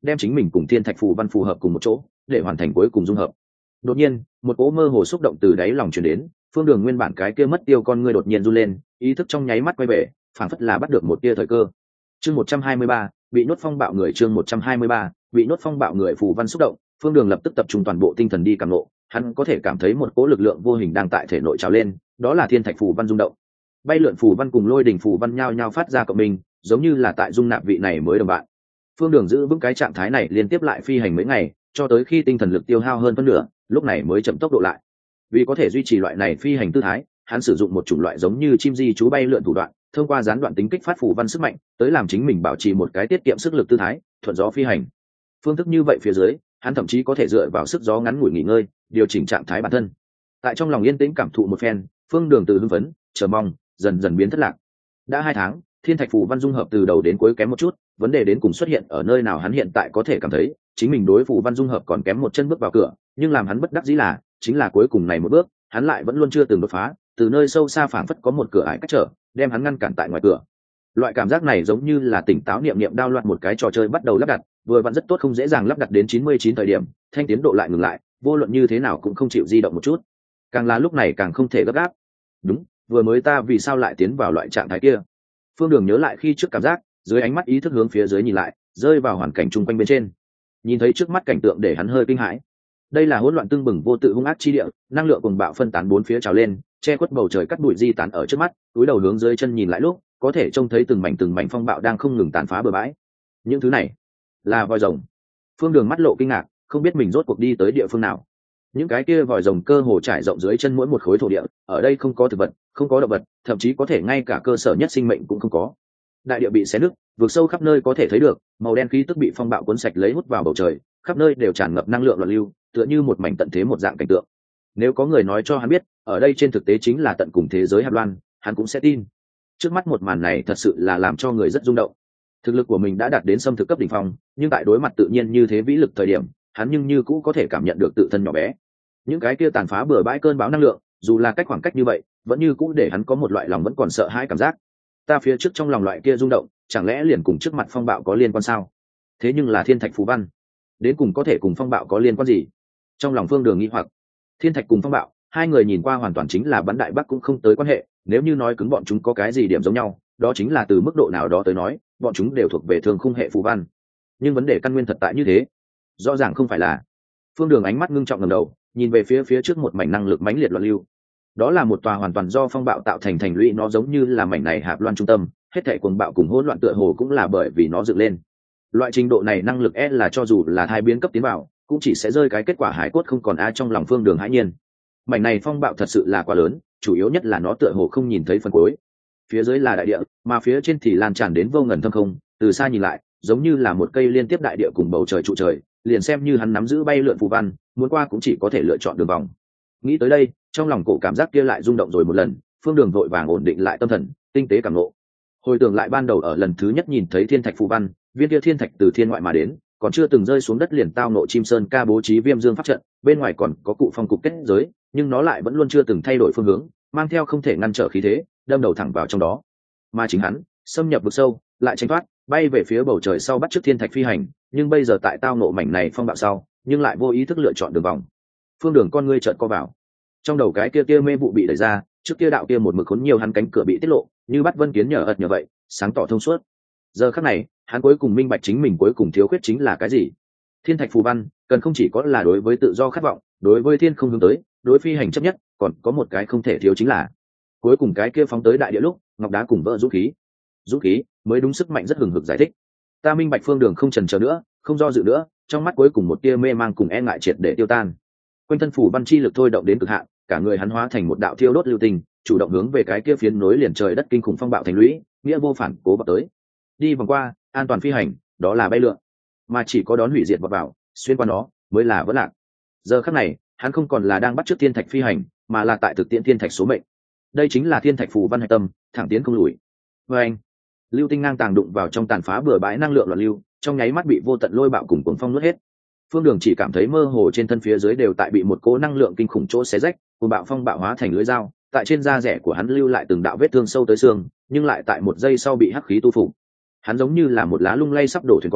đem chính mình cùng thiên thạch phù văn phù hợp cùng một chỗ để hoàn thành cuối cùng dung hợp. Đột nhiên một cỗ mơ hồ xúc động từ đáy lòng truyền đến, Phương Đường nguyên bản cái kia mất tiêu con ngươi đột nhiên run lên, ý thức trong nháy mắt quay về, phảng phất là bắt được một tia thời cơ. Chương một trăm hai mươi ba, bị nhốt phong bạo người. Chương một trăm hai mươi ba, bị nhốt phong bạo người. Phù văn xúc động, Phương Đường lập tức tập trung toàn bộ tinh thần đi cảm ngộ, hắn có thể cảm thấy một cỗ lực lượng vô hình đang tại thể nội trào lên, đó là thiên thạch phù văn rung động. Bay lượn phù văn cùng lôi đỉnh phù văn nhao nhao phát ra cộng mình, giống như là tại dung nạp vị này mới đồng bạn. Phương Đường giữ vững cái trạng thái này liên tiếp lại phi hành mấy ngày, cho tới khi tinh thần lực tiêu hao hơn phân nửa, lúc này mới chậm tốc độ lại. Vì có thể duy trì loại này phi hành tư thái, hắn sử dụng một chủng loại giống như chim di trú bay lượn thủ đoạn, thông qua gián đoạn tính kích phát phù văn sức mạnh, tới làm chính mình bảo trì một cái tiết kiệm sức lực tư thái, thuận gió phi hành. Phương thức như vậy phía dưới, hắn thậm chí có thể dựa vào sức gió ngắn ngủi nghỉ ngơi, điều chỉnh trạng thái bản thân. Tại trong lòng yên tĩnh cảm thụ một phen, Phương Đường từ hưng phấn, chờ mong, dần dần biến thất lạc. Đã hai tháng, thiên thạch phù văn dung hợp từ đầu đến cuối kém một chút, vấn đề đến cùng xuất hiện ở nơi nào hắn hiện tại có thể cảm thấy, chính mình đối phù văn dung hợp còn kém một chân bước vào cửa, nhưng làm hắn bất đắc dĩ là, chính là cuối cùng này một bước, hắn lại vẫn luôn chưa từng đột phá, từ nơi sâu xa phảng phất có một cửa ải cách trở, đem hắn ngăn cản tại ngoài cửa. Loại cảm giác này giống như là tỉnh táo niệm niệm đao loạn một cái trò chơi bắt đầu lắp đặt, vừa vặn rất tốt không dễ dàng lắp đặt đến chín mươi chín thời điểm, thanh tiến độ lại ngừng lại, vô luận như thế nào cũng không chịu di động một chút. Càng là lúc này càng không thể gấp gáp. Đúng, vừa mới ta vì sao lại tiến vào loại trạng thái kia? Phương Đường nhớ lại khi trước cảm giác, dưới ánh mắt ý thức hướng phía dưới nhìn lại, rơi vào hoàn cảnh chung quanh bên trên. Nhìn thấy trước mắt cảnh tượng để hắn hơi kinh hãi. Đây là hỗn loạn tương bừng vô tự hung ác chi địa, năng lượng cuồng bạo phân tán bốn phía trào lên, che khuất bầu trời cắt bụi di tán ở trước mắt, túi đầu hướng dưới chân nhìn lại lúc, có thể trông thấy từng mảnh từng mảnh phong bạo đang không ngừng tàn phá bừa bãi. Những thứ này là vòi rồng. Phương Đường mắt lộ kinh ngạc, không biết mình rốt cuộc đi tới địa phương nào. Những cái kia vòi rồng cơ hồ trải rộng dưới chân mỗi một khối thổ địa, ở đây không có thực vật, không có động vật, thậm chí có thể ngay cả cơ sở nhất sinh mệnh cũng không có. Đại địa bị xé nứt, vực sâu khắp nơi có thể thấy được, màu đen khí tức bị phong bạo cuốn sạch lấy hút vào bầu trời, khắp nơi đều tràn ngập năng lượng loạn lưu, tựa như một mảnh tận thế một dạng cảnh tượng. Nếu có người nói cho hắn biết, ở đây trên thực tế chính là tận cùng thế giới Hạt Loan, hắn cũng sẽ tin. Trước mắt một màn này thật sự là làm cho người rất rung động. Thực lực của mình đã đạt đến xâm thực cấp đỉnh phong, nhưng tại đối mặt tự nhiên như thế vĩ lực thời điểm, hắn nhưng như cũ có thể cảm nhận được tự thân nhỏ bé. Những cái kia tàn phá bừa bãi cơn bão năng lượng, dù là cách khoảng cách như vậy, vẫn như cũ để hắn có một loại lòng vẫn còn sợ hãi cảm giác. Ta phía trước trong lòng loại kia rung động, chẳng lẽ liền cùng trước mặt phong bạo có liên quan sao? Thế nhưng là thiên thạch phù văn, đến cùng có thể cùng phong bạo có liên quan gì? Trong lòng Phương Đường nghi hoặc. Thiên thạch cùng phong bạo, hai người nhìn qua hoàn toàn chính là bắn đại bắc cũng không tới quan hệ, nếu như nói cứng bọn chúng có cái gì điểm giống nhau, đó chính là từ mức độ nào đó tới nói, bọn chúng đều thuộc về thường khung hệ phù văn. Nhưng vấn đề căn nguyên thật tại như thế, rõ ràng không phải là. Phương Đường ánh mắt ngưng trọng ngẩng đầu, nhìn về phía phía trước một mảnh năng lực mãnh liệt loạn lưu. Đó là một tòa hoàn toàn do phong bạo tạo thành thành lũy, nó giống như là mảnh này Hạp Loan trung tâm, hết thảy cuồng bạo cùng hỗn loạn tựa hồ cũng là bởi vì nó dựng lên. Loại trình độ này năng lực e là cho dù là thai biến cấp tiến vào, cũng chỉ sẽ rơi cái kết quả hải cốt không còn ai trong lòng Phương Đường hãi nhiên. Mảnh này phong bạo thật sự là quá lớn, chủ yếu nhất là nó tựa hồ không nhìn thấy phần cuối. Phía dưới là đại địa, mà phía trên thì lan tràn đến vô ngần thâm không, từ xa nhìn lại, giống như là một cây liên tiếp đại địa cùng bầu trời trụ trời, liền xem như hắn nắm giữ bay lượn phù văn, muốn qua cũng chỉ có thể lựa chọn đường vòng. Nghĩ tới đây, trong lòng cổ cảm giác kia lại rung động rồi một lần, Phương Đường vội vàng ổn định lại tâm thần, tinh tế cảm ngộ. Hồi tưởng lại ban đầu ở lần thứ nhất nhìn thấy thiên thạch phù văn, viên kia thiên thạch từ thiên ngoại mà đến, còn chưa từng rơi xuống đất liền tao nộ Chim Sơn Ca bố trí Viêm Dương pháp trận, bên ngoài còn có cụ phong cục kết giới, nhưng nó lại vẫn luôn chưa từng thay đổi phương hướng, mang theo không thể ngăn trở khí thế, đâm đầu thẳng vào trong đó. Mà chính hắn, xâm nhập vực sâu, lại tránh thoát, bay về phía bầu trời sau bắt chước thiên thạch phi hành, nhưng bây giờ tại tao nộ mảnh này phong bạo sau, nhưng lại vô ý thức lựa chọn đường vòng. Phương Đường con ngươi chợt co vào. Trong đầu cái kia kia mê vụ bị đẩy ra, trước kia đạo kia một mực khốn nhiều hắn cánh cửa bị tiết lộ, như bắt vân kiến nhờ ật nhờ vậy, sáng tỏ thông suốt. Giờ khắc này, hắn cuối cùng minh bạch chính mình cuối cùng thiếu khuyết chính là cái gì. Thiên thạch phù văn, cần không chỉ có là đối với tự do khát vọng, đối với thiên không hướng tới, đối phi hành chấp nhất, còn có một cái không thể thiếu chính là cuối cùng cái kia phóng tới đại địa lúc, ngọc đá cùng vỡ dũng khí. Dũng khí mới đúng sức mạnh rất hừng hực giải thích. Ta minh bạch Phương Đường không chần chờ nữa, không do dự nữa, trong mắt cuối cùng một tia mê mang cùng e ngại triệt để tiêu tan. Quanh thân phủ văn chi lực thôi động đến cực hạn, cả người hắn hóa thành một đạo thiêu đốt lưu tình, chủ động hướng về cái kia phiến nối liền trời đất kinh khủng phong bạo thành lũy, nghĩa vô phản cố vào tới. Đi vòng qua, an toàn phi hành, đó là bay lượn, mà chỉ có đón hủy diệt vào vào, xuyên qua nó mới là vỡ lạc. Giờ khắc này, hắn không còn là đang bắt chước thiên thạch phi hành, mà là tại thực tiễn thiên thạch số mệnh. Đây chính là thiên thạch phù văn hạch tâm, thẳng tiến không lùi. Và anh, lưu tinh ngang tàng đụng vào trong tàn phá bừa bãi năng lượng loạn lưu, trong nháy mắt bị vô tận lôi bạo cùng cuồng phong nuốt hết. Phương Đường chỉ cảm thấy mơ hồ trên thân phía dưới đều tại bị một cỗ năng lượng kinh khủng chỗ xé rách, cuồng bạo phong bạo hóa thành lưỡi dao, tại trên da rẻ của hắn lưu lại từng đạo vết thương sâu tới xương, nhưng lại tại một giây sau bị hắc khí tu phủ. Hắn giống như là một lá lung lay sắp đổ thuyền con,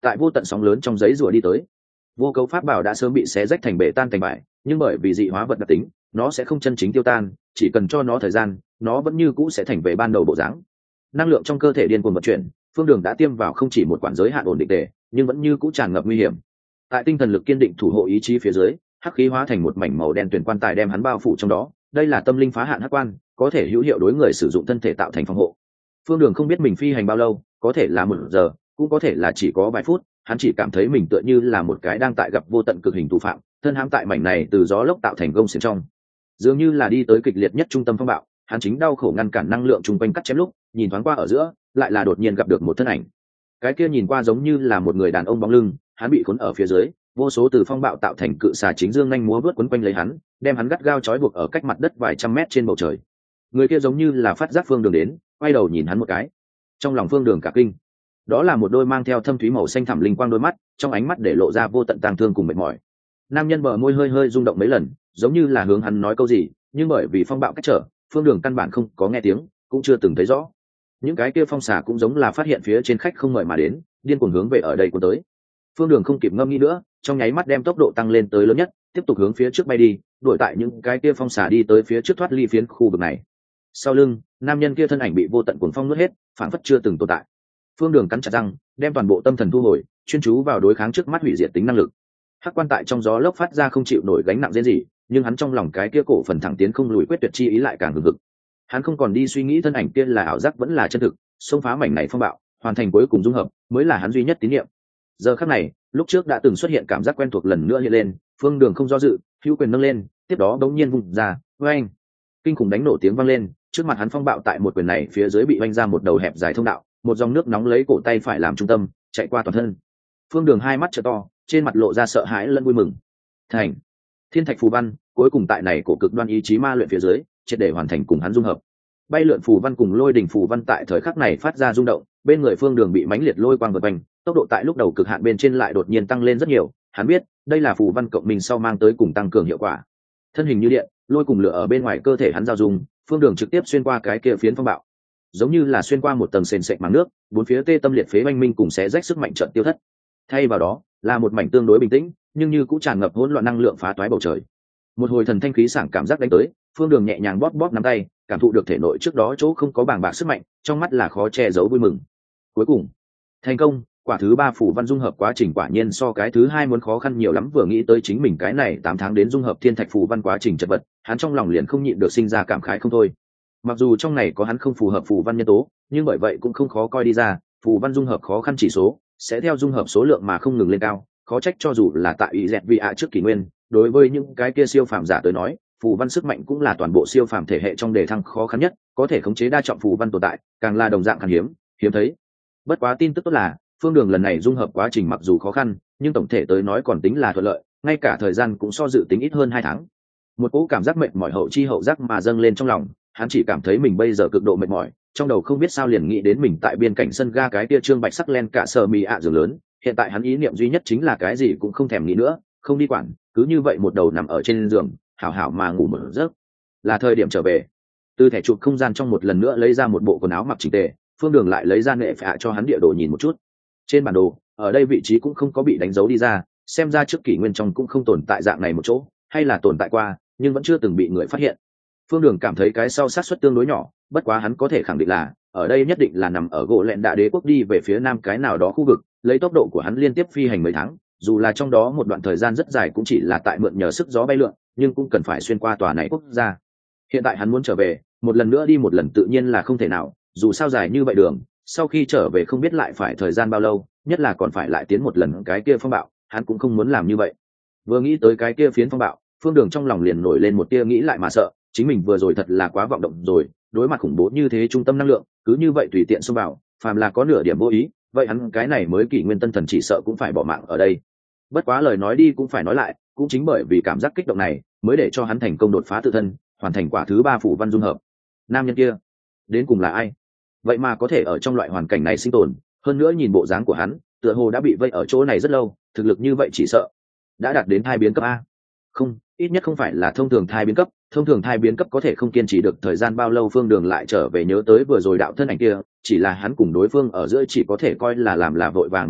tại vô tận sóng lớn trong giấy rùa đi tới. Vô cấu pháp bảo đã sớm bị xé rách thành bể tan thành bại, nhưng bởi vì dị hóa vật đặc tính, nó sẽ không chân chính tiêu tan, chỉ cần cho nó thời gian, nó vẫn như cũ sẽ thành về ban đầu bộ dáng. Năng lượng trong cơ thể điên cuồng vận chuyển, Phương Đường đã tiêm vào không chỉ một quản giới hạn ổn định tề, nhưng vẫn như cũ tràn ngập nguy hiểm. Tại tinh thần lực kiên định thủ hộ ý chí phía dưới, hắc khí hóa thành một mảnh màu đen tuyển quan tài đem hắn bao phủ trong đó. Đây là tâm linh phá hạn hắc quan, có thể hữu hiệu đối người sử dụng thân thể tạo thành phòng hộ. Phương Đường không biết mình phi hành bao lâu, có thể là một giờ, cũng có thể là chỉ có vài phút. Hắn chỉ cảm thấy mình tựa như là một cái đang tại gặp vô tận cực hình thủ phạm, thân hãm tại mảnh này từ gió lốc tạo thành gông xiềng trong, dường như là đi tới kịch liệt nhất trung tâm phong bạo. Hắn chính đau khổ ngăn cản năng lượng chung quanh cắt chém lúc, nhìn thoáng qua ở giữa, lại là đột nhiên gặp được một thân ảnh. Cái kia nhìn qua giống như là một người đàn ông bóng lưng, hắn bị cuốn ở phía dưới, vô số từ phong bạo tạo thành cự xà chính dương nhanh múa vớt quấn quanh lấy hắn, đem hắn gắt gao trói buộc ở cách mặt đất vài trăm mét trên bầu trời. Người kia giống như là phát giác Phương Đường đến, quay đầu nhìn hắn một cái. Trong lòng Phương Đường cả kinh. Đó là một đôi mang theo thâm thúy màu xanh thẳm linh quang đôi mắt, trong ánh mắt để lộ ra vô tận tang thương cùng mệt mỏi. Nam nhân bờ môi hơi hơi rung động mấy lần, giống như là hướng hắn nói câu gì, nhưng bởi vì phong bạo cách trở, Phương Đường căn bản không có nghe tiếng, cũng chưa từng thấy rõ. Những cái kia phong xà cũng giống là phát hiện phía trên khách không mời mà đến, điên cuồng hướng về ở đây cuốn tới. Phương Đường không kịp ngâm nghĩ nữa, trong nháy mắt đem tốc độ tăng lên tới lớn nhất, tiếp tục hướng phía trước bay đi, đuổi tại những cái kia phong xà đi tới phía trước thoát ly phiến khu vực này. Sau lưng, nam nhân kia thân ảnh bị vô tận cuồng phong nuốt hết, phản phất chưa từng tồn tại. Phương Đường cắn chặt răng, đem toàn bộ tâm thần thu hồi, chuyên chú vào đối kháng trước mắt hủy diệt tính năng lực. Hắc quan tại trong gió lốc phát ra không chịu nổi gánh nặng diễn gì, nhưng hắn trong lòng cái kia cổ phần thẳng tiến không lùi quyết tuyệt chi ý lại càng hừng hực. Hắn không còn đi suy nghĩ thân ảnh kia là ảo giác vẫn là chân thực, xông phá mảnh này phong bạo, hoàn thành cuối cùng dung hợp, mới là hắn duy nhất tín nhiệm. Giờ khắc này, lúc trước đã từng xuất hiện cảm giác quen thuộc lần nữa hiện lên, Phương Đường không do dự, hữu quyền nâng lên, tiếp đó bỗng nhiên vung ra, oeng, kinh khủng đánh nổ tiếng vang lên, trước mặt hắn phong bạo tại một quyền này phía dưới bị oanh ra một đầu hẹp dài thông đạo, một dòng nước nóng lấy cổ tay phải làm trung tâm, chạy qua toàn thân. Phương Đường hai mắt trợ to, trên mặt lộ ra sợ hãi lẫn vui mừng. Thành thiên thạch phù văn, cuối cùng tại này cổ cực đoan ý chí ma luyện phía dưới, triệt để hoàn thành cùng hắn dung hợp. Bay lượn phù văn cùng lôi đỉnh phù văn tại thời khắc này phát ra rung động, bên người Phương Đường bị mãnh liệt lôi quang vượt quanh, tốc độ tại lúc đầu cực hạn bên trên lại đột nhiên tăng lên rất nhiều. Hắn biết, đây là phù văn cộng mình sau mang tới cùng tăng cường hiệu quả. Thân hình như điện, lôi cùng lửa ở bên ngoài cơ thể hắn giao dung, Phương Đường trực tiếp xuyên qua cái kia phiến phong bạo, giống như là xuyên qua một tầng sền sệt màng nước, bốn phía tê tâm liệt phế oanh minh cùng xé rách sức mạnh trận tiêu thất. Thay vào đó, là một mảnh tương đối bình tĩnh, nhưng như cũng tràn ngập hỗn loạn năng lượng phá toái bầu trời. Một hồi thần thanh khí sảng cảm giác đánh tới, Phương Đường nhẹ nhàng bóp bóp nắm tay, cảm thụ được thể nội trước đó chỗ không có bàng bạc sức mạnh, trong mắt là khó che giấu vui mừng. Cuối cùng, thành công, quả thứ ba phủ văn dung hợp quá trình quả nhiên so cái thứ hai muốn khó khăn nhiều lắm. Vừa nghĩ tới chính mình cái này tám tháng đến dung hợp thiên thạch phù văn quá trình chật vật, hắn trong lòng liền không nhịn được sinh ra cảm khái không thôi. Mặc dù trong này có hắn không phù hợp phù văn nhân tố, nhưng bởi vậy cũng không khó coi đi ra, phù văn dung hợp khó khăn chỉ số sẽ theo dung hợp số lượng mà không ngừng lên cao. Khó trách cho dù là tại ý dẹt vị ạ trước kỷ nguyên, đối với những cái kia siêu phàm giả tới nói, phù văn sức mạnh cũng là toàn bộ siêu phàm thể hệ trong đề thăng khó khăn nhất, có thể khống chế đa trọng phù văn tồn tại, càng là đồng dạng khan hiếm, hiếm thấy. Bất quá tin tức tốt là, Phương Đường lần này dung hợp quá trình mặc dù khó khăn, nhưng tổng thể tới nói còn tính là thuận lợi, ngay cả thời gian cũng so dự tính ít hơn hai tháng. Một cỗ cảm giác mệt mỏi hậu chi hậu giác mà dâng lên trong lòng, hắn chỉ cảm thấy mình bây giờ cực độ mệt mỏi, trong đầu không biết sao liền nghĩ đến mình tại biên cảnh sân ga cái kia trương bạch sắc len cả sờ mì ạ giường lớn. Hiện tại hắn ý niệm duy nhất chính là cái gì cũng không thèm nghĩ nữa, không đi quản, cứ như vậy một đầu nằm ở trên giường, hảo hảo mà ngủ một giấc. Là thời điểm trở về. Từ thẻ chụp không gian trong một lần nữa lấy ra một bộ quần áo mặc chỉnh tề, Phương Đường lại lấy ra nệ phạ cho hắn địa đồ nhìn một chút. Trên bản đồ, ở đây vị trí cũng không có bị đánh dấu đi ra, xem ra trước kỷ nguyên trong cũng không tồn tại dạng này một chỗ, hay là tồn tại qua, nhưng vẫn chưa từng bị người phát hiện. Phương Đường cảm thấy cái sau sát suất tương đối nhỏ, bất quá hắn có thể khẳng định là ở đây nhất định là nằm ở gỗ lẹn đạ đế quốc đi về phía nam cái nào đó khu vực. Lấy tốc độ của hắn liên tiếp phi hành mấy tháng, dù là trong đó một đoạn thời gian rất dài cũng chỉ là tại mượn nhờ sức gió bay lượn, nhưng cũng cần phải xuyên qua tòa này quốc gia. Hiện tại hắn muốn trở về, một lần nữa đi một lần tự nhiên là không thể nào, dù sao dài như vậy đường, sau khi trở về không biết lại phải thời gian bao lâu, nhất là còn phải lại tiến một lần cái kia phong bạo, hắn cũng không muốn làm như vậy. Vừa nghĩ tới cái kia phiến phong bạo, Phương Đường trong lòng liền nổi lên một tia nghĩ lại mà sợ, chính mình vừa rồi thật là quá vọng động rồi, đối mặt khủng bố như thế trung tâm năng lượng, cứ như vậy tùy tiện xông vào, phàm là có nửa điểm vô ý, vậy hắn cái này mới kỷ nguyên tân thần chỉ sợ cũng phải bỏ mạng ở đây. Bất quá lời nói đi cũng phải nói lại, cũng chính bởi vì cảm giác kích động này mới để cho hắn thành công đột phá tự thân, hoàn thành quả thứ ba phủ văn dung hợp. Nam nhân kia đến cùng là ai? Vậy mà có thể ở trong loại hoàn cảnh này sinh tồn, hơn nữa nhìn bộ dáng của hắn, tựa hồ đã bị vây ở chỗ này rất lâu, thực lực như vậy chỉ sợ đã đạt đến thai biến cấp a. Không, ít nhất không phải là thông thường thai biến cấp, thông thường thai biến cấp có thể không kiên trì được thời gian bao lâu. Phương Đường lại trở về nhớ tới vừa rồi đạo thân ảnh kia, chỉ là hắn cùng đối phương ở giữa chỉ có thể coi là làm là vội vàng một mặt,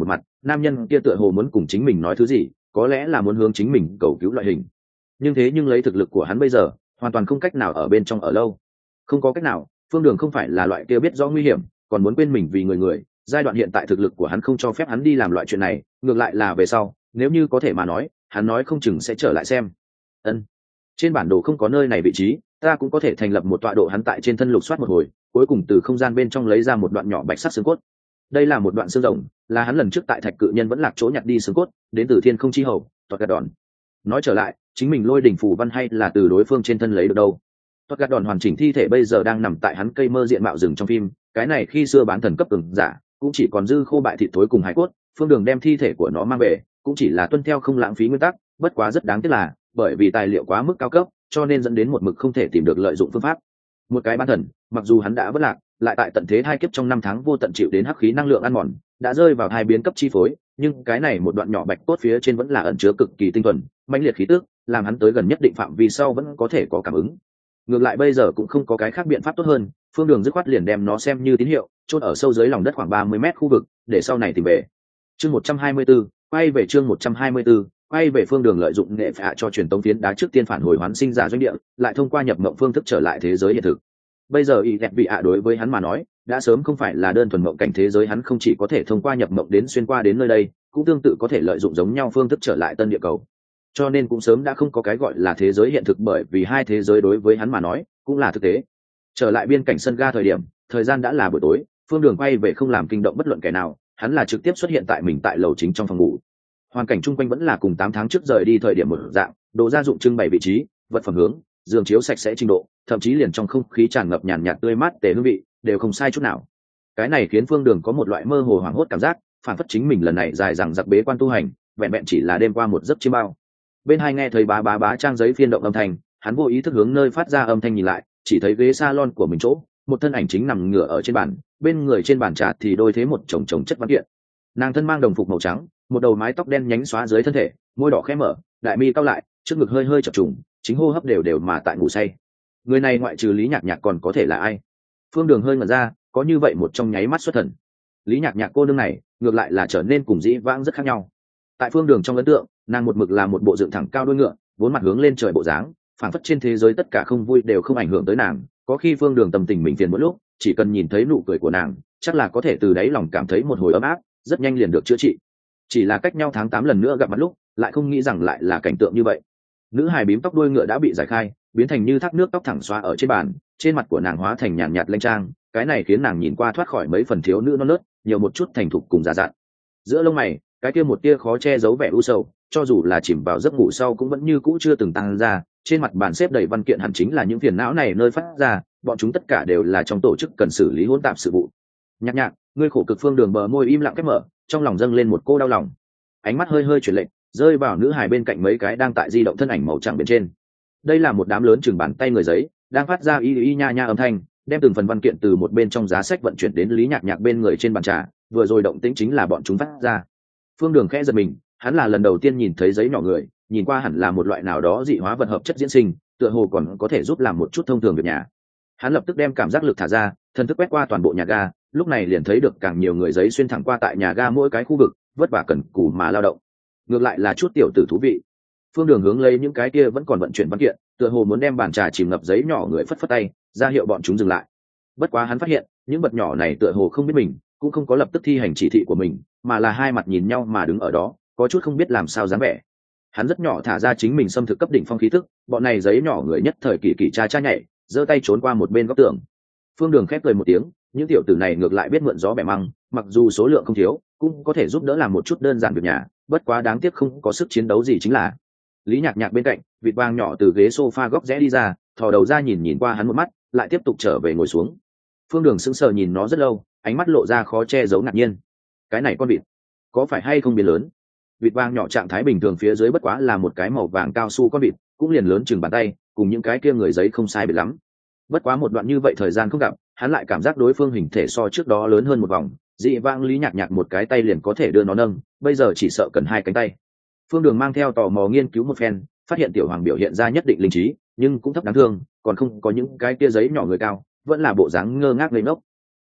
nam nhân kia tựa hồ muốn cùng chính mình nói thứ gì, có lẽ là muốn hướng chính mình cầu cứu loại hình. Nhưng thế nhưng lấy thực lực của hắn bây giờ hoàn toàn không cách nào ở bên trong ở lâu. Không có cách nào, Phương Đường không phải là loại kia biết rõ nguy hiểm còn muốn quên mình vì người người. Giai đoạn hiện tại thực lực của hắn không cho phép hắn đi làm loại chuyện này, ngược lại là về sau nếu như có thể mà nói, hắn nói không chừng sẽ trở lại xem. Ân, trên bản đồ không có nơi này vị trí, ta cũng có thể thành lập một tọa độ. Hắn tại trên thân lục soát một hồi, cuối cùng từ không gian bên trong lấy ra một đoạn nhỏ bạch sắc xương cốt. Đây là một đoạn xương rồng, là hắn lần trước tại thạch cự nhân vẫn lạc chỗ nhặt đi xương cốt, đến từ thiên không chi hầu toạt gạt đòn. Nói trở lại, chính mình lôi đỉnh phù văn hay là từ đối phương trên thân lấy được đâu. Toạt gạt đòn hoàn chỉnh thi thể bây giờ đang nằm tại hắn cây mơ diện mạo rừng trong phim, cái này khi xưa bán thần cấp cường giả cũng chỉ còn dư khô bại thịt thối cùng hải cốt. Phương Đường đem thi thể của nó mang về cũng chỉ là tuân theo không lãng phí nguyên tắc, bất quá rất đáng tiếc là bởi vì tài liệu quá mức cao cấp cho nên dẫn đến một mực không thể tìm được lợi dụng phương pháp. Một cái bán thần, mặc dù hắn đã vất lạc, lại tại tận thế hai kiếp trong năm tháng vô tận chịu đến hắc khí năng lượng ăn mòn, đã rơi vào hai biến cấp chi phối, nhưng cái này một đoạn nhỏ bạch cốt phía trên vẫn là ẩn chứa cực kỳ tinh thuần mãnh liệt khí tức, làm hắn tới gần nhất định phạm vi sau vẫn có thể có cảm ứng. Ngược lại bây giờ cũng không có cái khác biện pháp tốt hơn, Phương Đường dứt khoát liền đem nó xem như tín hiệu, chôn ở sâu dưới lòng đất khoảng ba mươi mét khu vực, để sau này tìm về. Chương một trăm hai mươi tư, quay về chương một trăm hai mươi tư, quay về. Phương Đường lợi dụng nghệ phạ cho truyền tống phiến đá trước tiên phản hồi hoán sinh giả doanh địa, lại thông qua nhập mộng phương thức trở lại thế giới hiện thực. Bây giờ y đẹp bị ạ đối với hắn mà nói đã sớm không phải là đơn thuần mộng cảnh thế giới, hắn không chỉ có thể thông qua nhập mộng đến xuyên qua đến nơi đây, cũng tương tự có thể lợi dụng giống nhau phương thức trở lại tân địa cầu, cho nên cũng sớm đã không có cái gọi là thế giới hiện thực, bởi vì hai thế giới đối với hắn mà nói cũng là thực tế. Trở lại biên cảnh sân ga thời điểm, thời gian đã là buổi tối. Phương Đường quay về không làm kinh động bất luận kẻ nào, hắn là trực tiếp xuất hiện tại mình tại lầu chính trong phòng ngủ. Hoàn cảnh chung quanh vẫn là cùng tám tháng trước rời đi thời điểm một dạng, đồ gia dụng trưng bày vị trí, vật phẩm hướng, giường chiếu sạch sẽ trình độ, thậm chí liền trong không khí tràn ngập nhàn nhạt tươi mát tề hương vị đều không sai chút nào. Cái này khiến Phương Đường có một loại mơ hồ hoảng hốt cảm giác, phản phất chính mình lần này dài dằng dặc bế quan tu hành vẹn vẹn chỉ là đêm qua một giấc chiêm bao. Bên hai nghe thấy bá bá bá trang giấy phiên động âm thanh, hắn vô ý thức hướng nơi phát ra âm thanh nhìn lại, chỉ thấy ghế salon của mình chỗ, một thân ảnh chính nằm ngửa ở trên bàn, bên người trên bàn trà thì đôi thế một chồng chồng chất văn kiện. Nàng thân mang đồng phục màu trắng, một đầu mái tóc đen nhánh xóa dưới thân thể, môi đỏ khẽ mở, đại mi cau lại, trước ngực hơi hơi chập trùng, chính hô hấp đều đều mà tại ngủ say. Người này ngoại trừ Lý Nhạc Nhạc còn có thể là ai? Phương Đường hơi ngẩn ra, có như vậy một trong nháy mắt xuất thần. Lý Nhạc Nhạc cô nương này ngược lại là trở nên cùng dĩ vãng rất khác nhau. Tại Phương Đường trong ấn tượng, nàng một mực là một bộ dựng thẳng cao đuôi ngựa, vốn mặt hướng lên trời bộ dáng, phảng phất trên thế giới tất cả không vui đều không ảnh hưởng tới nàng. Có khi Phương Đường tâm tình mình phiền một lúc, chỉ cần nhìn thấy nụ cười của nàng, chắc là có thể từ đáy lòng cảm thấy một hồi ấm áp, rất nhanh liền được chữa trị. Chỉ là cách nhau tháng tám lần nữa gặp mặt lúc, lại không nghĩ rằng lại là cảnh tượng như vậy. Nữ hài bím tóc đuôi ngựa đã bị giải khai, biến thành như thác nước tóc thẳng xóa ở trên bàn, trên mặt của nàng hóa thành nhàn nhạt lanh trang, cái này khiến nàng nhìn qua thoát khỏi mấy phần thiếu nữ non nớt, nhiều một chút thành thục cùng già dặn. Giữa lông mày, cái kia một tia khó che giấu vẻ u sầu, cho dù là chìm vào giấc ngủ sau cũng vẫn như cũ chưa từng tăng ra. Trên mặt bàn xếp đầy văn kiện, hẳn chính là những phiền não này nơi phát ra, bọn chúng tất cả đều là trong tổ chức cần xử lý hỗn tạp sự vụ. Nhạc Nhạc, ngươi khổ cực. Phương Đường bờ môi im lặng khép mở, trong lòng dâng lên một cô đau lòng. Ánh mắt hơi hơi chuyển lệch, rơi vào nữ hài bên cạnh mấy cái đang tại di động thân ảnh màu trắng bên trên. Đây là một đám lớn chừng bàn tay người giấy, đang phát ra y y nha nha âm thanh, đem từng phần văn kiện từ một bên trong giá sách vận chuyển đến Lý Nhạc Nhạc bên người trên bàn trà. Vừa rồi động tĩnh chính là bọn chúng phát ra. Phương Đường khẽ giật mình, hắn là lần đầu tiên nhìn thấy giấy nhỏ người, nhìn qua hẳn là một loại nào đó dị hóa vật hợp chất diễn sinh, tựa hồ còn có thể giúp làm một chút thông thường việc nhà. Hắn lập tức đem cảm giác lực thả ra, thần thức quét qua toàn bộ nhà ga, lúc này liền thấy được càng nhiều người giấy xuyên thẳng qua tại nhà ga mỗi cái khu vực, vất vả cần cù mà lao động. Ngược lại là chút tiểu tử thú vị. Phương Đường hướng lấy những cái kia vẫn còn vận chuyển văn kiện, tựa hồ muốn đem bàn trà chìm ngập giấy nhỏ người phất phất tay, ra hiệu bọn chúng dừng lại. Bất quá hắn phát hiện, những vật nhỏ này tựa hồ không biết mình, cũng không có lập tức thi hành chỉ thị của mình, mà là hai mặt nhìn nhau mà đứng ở đó, có chút không biết làm sao dáng vẻ. Hắn rất nhỏ thả ra chính mình xâm thực cấp đỉnh phong khí tức, bọn này giấy nhỏ người nhất thời kỳ kỳ cha cha nhảy, giơ tay trốn qua một bên góc tường. Phương Đường khép cười một tiếng, những tiểu tử này ngược lại biết mượn gió bẻ măng, mặc dù số lượng không thiếu, cũng có thể giúp đỡ làm một chút đơn giản việc nhà, bất quá đáng tiếc không có sức chiến đấu gì chính là. Lý Nhạc Nhạc bên cạnh, vịt vàng nhỏ từ ghế sofa góc rẽ đi ra, thò đầu ra nhìn nhìn qua hắn một mắt, lại tiếp tục trở về ngồi xuống. Phương Đường sững sờ nhìn nó rất lâu, ánh mắt lộ ra khó che giấu ngạc nhiên. Cái này con vịt, có phải hay không biến lớn? Vịt vàng nhỏ trạng thái bình thường, phía dưới bất quá là một cái màu vàng cao su con vịt, cũng liền lớn chừng bàn tay, cùng những cái kia người giấy không sai biệt lắm. Bất quá một đoạn như vậy thời gian không gặp, hắn lại cảm giác đối phương hình thể so trước đó lớn hơn một vòng, dị vãng Lý Nhạc Nhạc một cái tay liền có thể đưa nó nâng, bây giờ chỉ sợ cần hai cánh tay. Phương Đường mang theo tò mò nghiên cứu một phen, phát hiện tiểu hoàng biểu hiện ra nhất định linh trí, nhưng cũng thấp đáng thương, còn không có những cái kia giấy nhỏ người cao, vẫn là bộ dáng ngơ ngác ngây ngốc.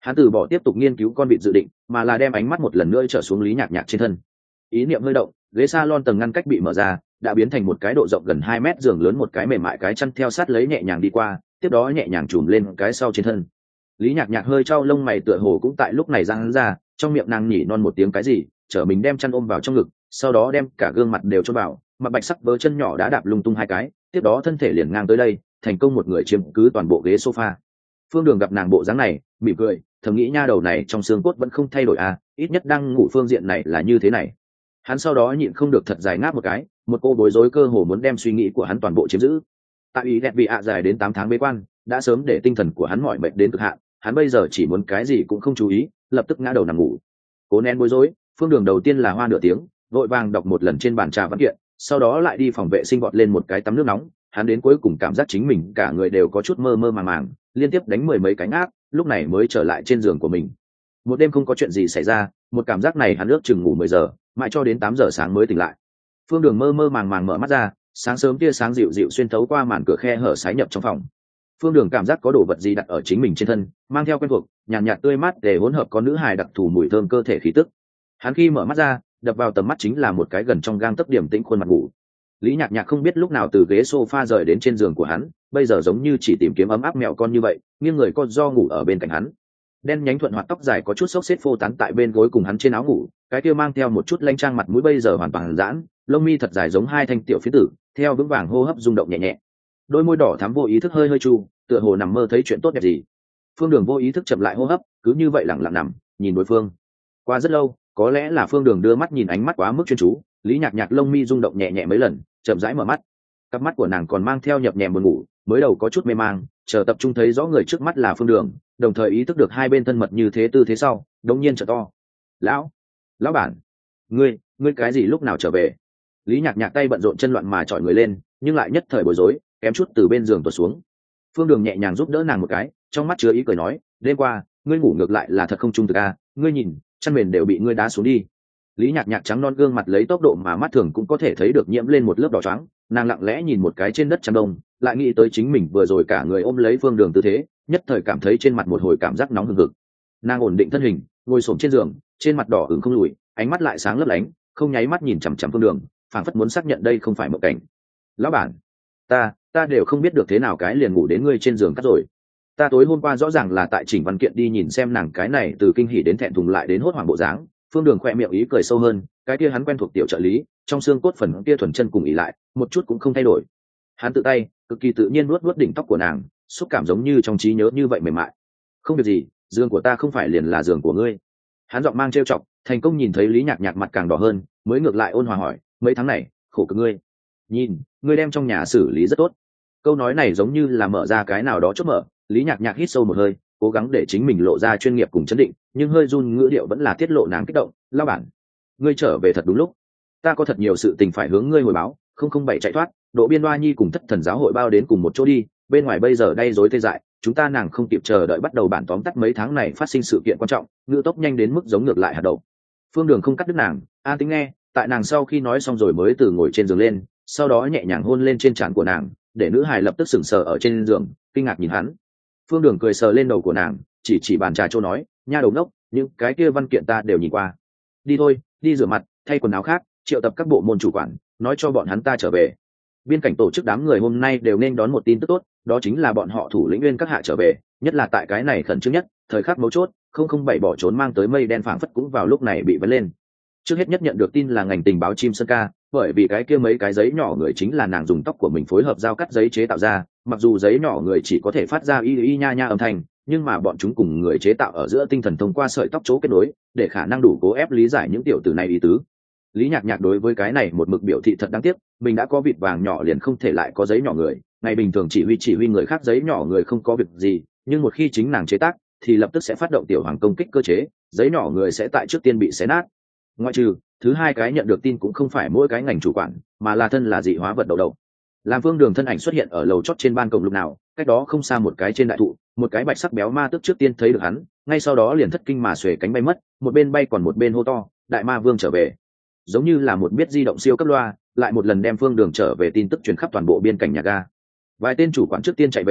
Hắn từ bỏ tiếp tục nghiên cứu con vịt dự định, mà là đem ánh mắt một lần nữa trở xuống Lý Nhạc Nhạc trên thân. Ý niệm hơi động, ghế salon tầng ngăn cách bị mở ra, đã biến thành một cái độ rộng gần hai mét giường lớn, một cái mềm mại cái chăn theo sát lấy nhẹ nhàng đi qua, tiếp đó nhẹ nhàng trùm lên cái sau trên thân. Lý Nhạc Nhạc hơi trao lông mày, tựa hồ cũng tại lúc này giang ra, trong miệng nàng nhỉ non một tiếng cái gì, chở mình đem chăn ôm vào trong ngực, sau đó đem cả gương mặt đều cho vào, mặt bạch sắc vớ chân nhỏ đã đạp lung tung hai cái, tiếp đó thân thể liền ngang tới đây, thành công một người chiếm cứ toàn bộ ghế sofa. Phương Đường gặp nàng bộ dáng này, mỉm cười, thầm nghĩ nha đầu này trong xương cốt vẫn không thay đổi à, ít nhất đang ngủ phương diện này là như thế này. Hắn sau đó nhịn không được thật dài ngáp một cái, một cô bối rối cơ hồ muốn đem suy nghĩ của hắn toàn bộ chiếm giữ. Tại ý đẹp vì ạ dài đến tám tháng bế quan, đã sớm để tinh thần của hắn mỏi mệt đến cực hạn, hắn bây giờ chỉ muốn cái gì cũng không chú ý, lập tức ngã đầu nằm ngủ. Cố nén bối rối, Phương Đường đầu tiên là hoa nửa tiếng, vội vàng đọc một lần trên bàn trà văn kiện, sau đó lại đi phòng vệ sinh vọt lên một cái tắm nước nóng. Hắn đến cuối cùng cảm giác chính mình cả người đều có chút mơ mơ màng màng, liên tiếp đánh mười mấy cái áp, lúc này mới trở lại trên giường của mình. Một đêm không có chuyện gì xảy ra, một cảm giác này hắn ước chừng ngủ mười giờ, mãi cho đến tám giờ sáng mới tỉnh lại. Phương Đường mơ mơ màng màng mở mắt ra, sáng sớm tia sáng dịu dịu xuyên thấu qua màn cửa khe hở sái nhập trong phòng. Phương Đường cảm giác có đồ vật gì đặt ở chính mình trên thân, mang theo quen thuộc nhàn nhạt, nhạt tươi mát để hỗn hợp có nữ hài đặc thù mùi thơm cơ thể khí tức. Hắn khi mở mắt ra, đập vào tầm mắt chính là một cái gần trong gang tấc điểm tĩnh khuôn mặt ngủ. Lý Nhạc Nhạc không biết lúc nào từ ghế sofa rời đến trên giường của hắn, bây giờ giống như chỉ tìm kiếm ấm áp mèo con như vậy, nghiêng người con do ngủ ở bên cạnh hắn. Đen nhánh thuận hoạt tóc dài có chút xốc xếp phô tán tại bên gối cùng hắn trên áo ngủ, cái kia mang theo một chút lanh trang mặt mũi bây giờ hoàn toàn giãn, lông mi thật dài giống hai thanh tiểu phiến tử, theo vững vàng hô hấp rung động nhẹ nhẹ. Đôi môi đỏ thắm vô ý thức hơi hơi chu, tựa hồ nằm mơ thấy chuyện tốt đẹp gì. Phương Đường vô ý thức chậm lại hô hấp, cứ như vậy lặng lặng nằm, nhìn đối phương. Qua rất lâu, có lẽ là Phương Đường đưa mắt nhìn ánh mắt quá mức chuyên chú, Lý Nhạc Nhạc lông mi rung động nhẹ nhẹ mấy lần, chậm rãi mở mắt. Cặp mắt của nàng còn mang theo nhập nhèm buồn ngủ, mới đầu có chút mê mang, chờ tập trung thấy rõ người trước mắt là Phương Đường, đồng thời ý thức được hai bên thân mật như thế tư thế sau, đống nhiên trở to. "Lão, lão bản, ngươi, ngươi cái gì lúc nào trở về?" Lý Nhạc Nhạc tay bận rộn chân loạn mà chọi người lên, nhưng lại nhất thời bối rối, kém chút từ bên giường tuột xuống. Phương Đường nhẹ nhàng giúp đỡ nàng một cái, trong mắt chứa ý cười nói, "Đêm qua, ngươi ngủ ngược lại là thật không trung thực a, ngươi nhìn, chăn mền đều bị ngươi đá xuống đi." Lý Nhạc Nhạc trắng non gương mặt lấy tốc độ mà mắt thường cũng có thể thấy được nhiễm lên một lớp đỏ trắng, nàng lặng lẽ nhìn một cái trên đất chăn đông, lại nghĩ tới chính mình vừa rồi cả người ôm lấy Phương Đường tư thế, nhất thời cảm thấy trên mặt một hồi cảm giác nóng hừng hực. Nàng ổn định thân hình, ngồi xổm trên giường, trên mặt đỏ ửng không lùi, ánh mắt lại sáng lấp lánh, không nháy mắt nhìn chằm chằm Phương Đường, phảng phất muốn xác nhận đây không phải mộng cảnh. "Lão bản, ta, ta đều không biết được thế nào cái liền ngủ đến ngươi trên giường cắt rồi. Ta tối hôm qua rõ ràng là tại chỉnh văn kiện đi nhìn xem nàng cái này từ kinh hỉ đến thẹn thùng lại đến hốt hoảng bộ dáng." Phương Đường khỏe miệng ý cười sâu hơn, cái kia hắn quen thuộc tiểu trợ lý, trong xương cốt phần kia thuần chân cùng ỉ lại, một chút cũng không thay đổi. Hắn tự tay, cực kỳ tự nhiên nuốt nuốt đỉnh tóc của nàng, xúc cảm giống như trong trí nhớ như vậy mềm mại. "Không việc gì, giường của ta không phải liền là giường của ngươi." Hắn giọng mang trêu chọc, thành công nhìn thấy Lý Nhạc Nhạc mặt càng đỏ hơn, mới ngược lại ôn hòa hỏi, "Mấy tháng này, khổ cực ngươi. Nhìn, ngươi đem trong nhà xử lý rất tốt." Câu nói này giống như là mở ra cái nào đó chốt mở. Lý Nhạc Nhạc hít sâu một hơi, cố gắng để chính mình lộ ra chuyên nghiệp cùng chấn định, nhưng hơi run ngữ điệu vẫn là tiết lộ nàng kích động. "Lão bản, ngươi trở về thật đúng lúc, ta có thật nhiều sự tình phải hướng ngươi hồi báo." Không không bảy chạy thoát, Độ Biên Đoa Nhi cùng Thất Thần giáo hội bao đến cùng một chỗ đi, bên ngoài bây giờ đay rối tê dại, chúng ta nàng không kịp chờ đợi bắt đầu bản tóm tắt mấy tháng này phát sinh sự kiện quan trọng, ngữ tốc nhanh đến mức giống ngược lại hạt đậu. Phương Đường không cắt đứt nàng, an tính nghe, tại nàng sau khi nói xong rồi mới từ ngồi trên giường lên, sau đó nhẹ nhàng hôn lên trên trán của nàng, để nữ hài lập tức sững sờ ở trên giường, kinh ngạc nhìn hắn. Phương Đường cười sờ lên đầu của nàng, chỉ chỉ bàn trà châu nói, "Nha đầu ngốc, những cái kia văn kiện ta đều nhìn qua. Đi thôi, đi rửa mặt, thay quần áo khác, triệu tập các bộ môn chủ quản, nói cho bọn hắn ta trở về." Biên cảnh tổ chức đám người hôm nay đều nên đón một tin tức tốt, đó chính là bọn họ thủ lĩnh Nguyên các hạ trở về, nhất là tại cái này khẩn trương nhất, thời khắc mấu chốt, không không bảy bỏ trốn mang tới mây đen phảng phất cũng vào lúc này bị vấn lên. Trước hết nhất nhận được tin là ngành tình báo chim sơn ca, bởi vì cái kia mấy cái giấy nhỏ người chính là nàng dùng tóc của mình phối hợp dao cắt giấy chế tạo ra, mặc dù giấy nhỏ người chỉ có thể phát ra y y nha nha âm thanh, nhưng mà bọn chúng cùng người chế tạo ở giữa tinh thần thông qua sợi tóc chỗ kết nối, để khả năng đủ cố ép lý giải những tiểu tử này ý tứ. Lý Nhạc Nhạc đối với cái này một mực biểu thị thật đáng tiếc, mình đã có vịt vàng nhỏ liền không thể lại có giấy nhỏ người, ngày bình thường chỉ huy chỉ huy người khác giấy nhỏ người không có việc gì, nhưng một khi chính nàng chế tác thì lập tức sẽ phát động tiểu hoàng công kích cơ chế, giấy nhỏ người sẽ tại trước tiên bị xé nát. Ngoại trừ, thứ hai cái nhận được tin cũng không phải mỗi cái ngành chủ quản, mà là thân là dị hóa vật đầu đầu. Làm Phương Đường thân ảnh xuất hiện ở lầu chót trên ban công lúc nào, cách đó không xa một cái trên đại thụ, một cái bạch sắc béo ma tức trước tiên thấy được hắn, ngay sau đó liền thất kinh mà xuề cánh bay mất, một bên bay còn một bên hô to, "Đại ma vương trở về!" Giống như là một biết di động siêu cấp loa, lại một lần đem Phương Đường trở về tin tức truyền khắp toàn bộ biên cảnh nhà ga. Vài tên chủ quản trước tiên chạy về,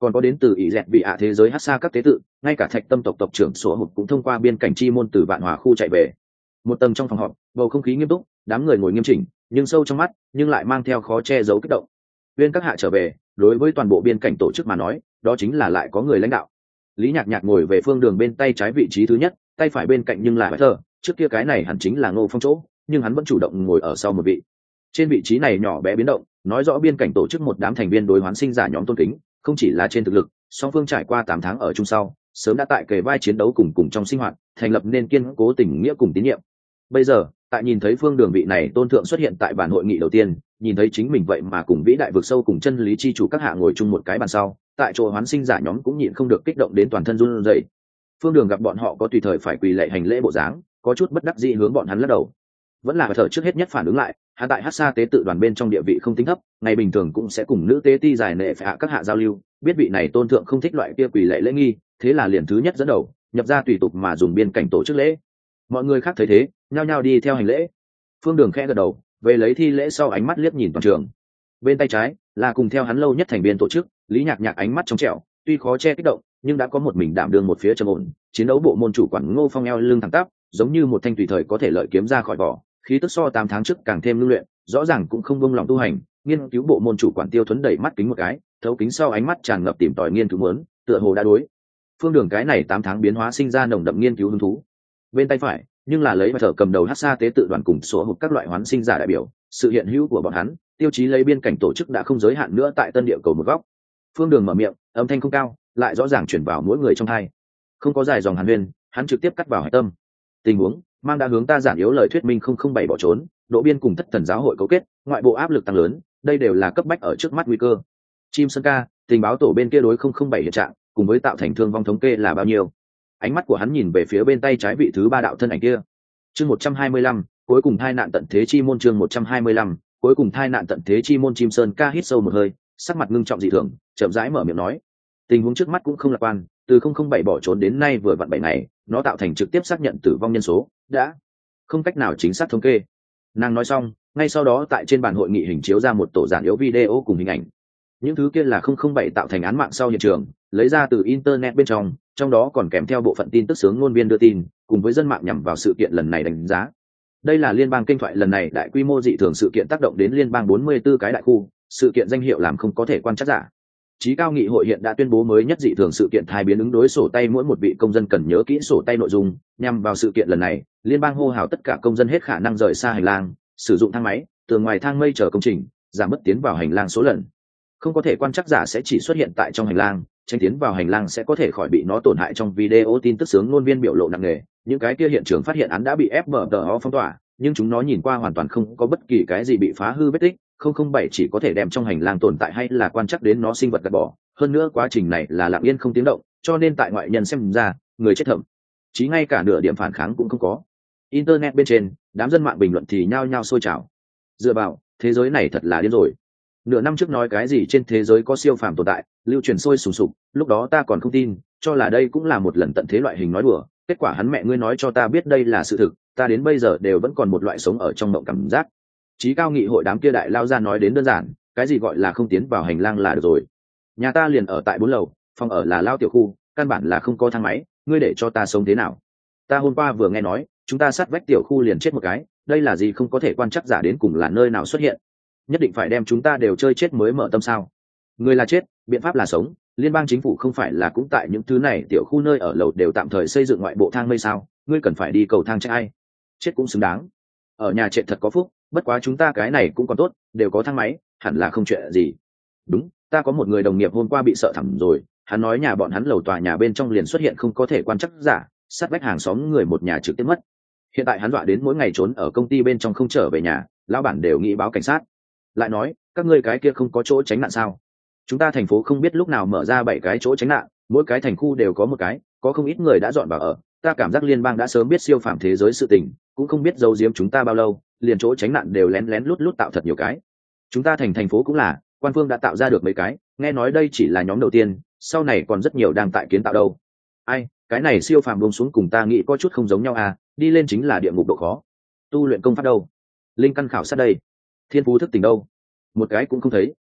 còn có đến từ ỷ dẹt bị ạ thế giới hát xa các tế tự, ngay cả thạch tâm tộc tộc trưởng sổ hụt cũng thông qua biên cảnh chi môn từ vạn hòa khu chạy về. Một tầng trong phòng họp, bầu không khí nghiêm túc, đám người ngồi nghiêm chỉnh, nhưng sâu trong mắt nhưng lại mang theo khó che giấu kích động. Viên các hạ trở về, đối với toàn bộ biên cảnh tổ chức mà nói, đó chính là lại có người lãnh đạo. Lý Nhạc Nhạc ngồi về phương đường bên tay trái vị trí thứ nhất, tay phải bên cạnh nhưng là Bạch Thơ, trước kia cái này hẳn chính là Ngô Phong chỗ, nhưng hắn vẫn chủ động ngồi ở sau một vị. Trên vị trí này nhỏ bé biến động, nói rõ biên cảnh tổ chức một đám thành viên đối hoán sinh giả nhóm tôn kính, không chỉ là trên thực lực, song phương trải qua tám tháng ở chung sau, sớm đã tại kề vai chiến đấu cùng cùng trong sinh hoạt, thành lập nên kiên cố tình nghĩa cùng tín nhiệm. Bây giờ, tại nhìn thấy phương đường vị này tôn thượng xuất hiện tại bản hội nghị đầu tiên, nhìn thấy chính mình vậy mà cùng vĩ đại vực sâu cùng chân lý chi chủ các hạ ngồi chung một cái bàn sau, tại chỗ hoán sinh giả nhóm cũng nhịn không được kích động đến toàn thân run rẩy. Phương đường gặp bọn họ có tùy thời phải quỳ lạy hành lễ bộ dáng, có chút bất đắc dĩ hướng bọn hắn lắc đầu. Vẫn là thở trước hết nhất phản ứng lại, hắn tại hát xa tế tự đoàn bên trong địa vị không tính thấp, ngày bình thường cũng sẽ cùng nữ tế ti giải nệ phải hạ các hạ giao lưu, biết vị này tôn thượng không thích loại kia quỳ lạy lễ nghi, thế là liền thứ nhất dẫn đầu nhập ra tùy tục mà dùng biên cảnh tổ chức lễ. Mọi người khác thấy thế, nhao nhao đi theo hành lễ. Phương đường khẽ gật đầu, về lấy thi lễ sau ánh mắt liếc nhìn toàn trường. Bên tay trái là cùng theo hắn lâu nhất thành viên tổ chức, Lý Nhạc Nhạc ánh mắt trong trẻo, tuy khó che kích động, nhưng đã có một mình đảm đương một phía trầm ổn, chiến đấu bộ môn chủ quản Ngô Phong eo lưng thẳng tắp, giống như một thanh tùy thời có thể lợi kiếm ra khỏi vỏ, khí tức so tám tháng trước càng thêm lưu luyện, rõ ràng cũng không buông lòng tu hành. Nghiên cứu bộ môn chủ quản Tiêu Thuấn đẩy mắt kính một cái, thấu kính sau ánh mắt tràn ngập tìm tòi nghiên cứu muốn, tựa hồ đã đối phương đường cái này tám tháng biến hóa sinh ra nồng đậm nghiên cứu hứng thú. Bên tay phải nhưng là lấy thở cầm đầu hát xa tế tự đoàn cùng số hụt các loại hoán sinh giả đại biểu, sự hiện hữu của bọn hắn tiêu chí lấy biên cảnh tổ chức đã không giới hạn nữa tại tân địa cầu một góc. Phương đường mở miệng, âm thanh không cao, lại rõ ràng chuyển vào mỗi người trong hai, không có dài dòng hàn huyên, hắn trực tiếp cắt vào hải tâm. Tình huống mang đã hướng ta giản yếu lời thuyết minh không không bảy bỏ trốn, độ biên cùng thất thần giáo hội cấu kết, ngoại bộ áp lực tăng lớn, đây đều là cấp bách ở trước mắt nguy cơ. Chim Sơn ca, tình báo tổ bên kia đối không không bảy hiện trạng cùng với tạo thành thương vong thống kê là bao nhiêu? Ánh mắt của hắn nhìn về phía bên tay trái vị thứ ba đạo thân ảnh kia. Chương một trăm hai mươi lăm, cuối cùng thai nạn tận thế chi môn. Chương một trăm hai mươi lăm, cuối cùng thai nạn tận thế chi môn. Chim Sơn ca hít sâu một hơi, sắc mặt ngưng trọng dị thường, chậm rãi mở miệng nói: tình huống trước mắt cũng không lạc quan, từ không không bảy bỏ trốn đến nay vừa vặn bảy ngày, nó tạo thành trực tiếp xác nhận tử vong nhân số đã không cách nào chính xác thống kê. Nàng nói xong, ngay sau đó tại trên bàn hội nghị hình chiếu ra một tổ giản yếu video cùng hình ảnh. Những thứ kia là không không bảy tạo thành án mạng sau hiện trường, lấy ra từ internet bên trong, trong đó còn kèm theo bộ phận tin tức sướng ngôn viên đưa tin, cùng với dân mạng nhằm vào sự kiện lần này đánh giá. Đây là liên bang kênh thoại lần này đại quy mô dị thường sự kiện tác động đến liên bang bốn mươi tư cái đại khu, sự kiện danh hiệu làm không có thể quan trắc giả. Chí cao nghị hội hiện đã tuyên bố mới nhất dị thường sự kiện thai biến ứng đối sổ tay, mỗi một vị công dân cần nhớ kỹ sổ tay nội dung, nhằm vào sự kiện lần này, liên bang hô hào tất cả công dân hết khả năng rời xa hành lang, sử dụng thang máy, tường ngoài thang mây chờ công trình, giảm mất tiến vào hành lang số lần. Không có thể quan trắc giả sẽ chỉ xuất hiện tại trong hành lang, tranh tiến vào hành lang sẽ có thể khỏi bị nó tổn hại. Trong video tin tức sướng ngôn viên biểu lộ nặng nề, những cái kia hiện trường phát hiện án đã bị ép mở tờ phong tỏa, nhưng chúng nó nhìn qua hoàn toàn không có bất kỳ cái gì bị phá hư vết tích. Không không bảy chỉ có thể đem trong hành lang tồn tại hay là quan trắc đến nó sinh vật gạt bỏ, hơn nữa quá trình này là lặng yên không tiếng động, cho nên tại ngoại nhân xem ra, người chết thậm chí ngay cả nửa điểm phản kháng cũng không có. Internet bên trên, đám dân mạng bình luận thì nhao nhao sôi trào. Dựa vào, thế giới này thật là điên rồi. Nửa năm trước nói cái gì trên thế giới có siêu phàm tồn tại, lưu truyền sôi sùng sục, lúc đó ta còn không tin, cho là đây cũng là một lần tận thế loại hình nói đùa. Kết quả hắn mẹ ngươi nói cho ta biết đây là sự thực, ta đến bây giờ đều vẫn còn một loại sống ở trong mộng cảm giác. Chí cao nghị hội đám kia đại lao ra nói đến đơn giản, cái gì gọi là không tiến vào hành lang là được rồi. Nhà ta liền ở tại bốn lầu, phòng ở là lao tiểu khu, căn bản là không có thang máy, ngươi để cho ta sống thế nào? Ta hôm qua vừa nghe nói, chúng ta sát vách tiểu khu liền chết một cái, đây là gì không có thể quan trắc giả đến cùng là nơi nào xuất hiện? Nhất định phải đem chúng ta đều chơi chết mới mở tâm sao? Người là chết, biện pháp là sống, liên bang chính phủ không phải là cũng tại những thứ này tiểu khu nơi ở lầu đều tạm thời xây dựng ngoại bộ thang mây sao? Ngươi cần phải đi cầu thang trách ai? Chết cũng xứng đáng. Ở nhà trệ thật có phúc, bất quá chúng ta cái này cũng còn tốt, đều có thang máy, hẳn là không chuyện gì. Đúng, ta có một người đồng nghiệp hôm qua bị sợ thẳm rồi, hắn nói nhà bọn hắn lầu tòa nhà bên trong liền xuất hiện không có thể quan trắc giả, sát vách hàng xóm người một nhà trực tiếp mất. Hiện tại hắn dọa đến mỗi ngày trốn ở công ty bên trong không trở về nhà, lão bản đều nghĩ báo cảnh sát. Lại nói, các ngươi cái kia không có chỗ tránh nạn sao? Chúng ta thành phố không biết lúc nào mở ra bảy cái chỗ tránh nạn, mỗi cái thành khu đều có một cái, có không ít người đã dọn vào ở. Ta cảm giác liên bang đã sớm biết siêu phàm thế giới sự tình, cũng không biết giấu giếm chúng ta bao lâu, liền chỗ tránh nạn đều lén lén lút lút tạo thật nhiều cái. Chúng ta thành thành phố cũng là, quan phương đã tạo ra được mấy cái, nghe nói đây chỉ là nhóm đầu tiên, sau này còn rất nhiều đang tại kiến tạo đâu. Ai, cái này siêu phàm buông xuống cùng ta nghĩ có chút không giống nhau à, đi lên chính là địa ngục độ khó. Tu luyện công pháp đâu? Linh căn khảo sát đây? Thiên phú thức tỉnh đâu? Một cái cũng không thấy.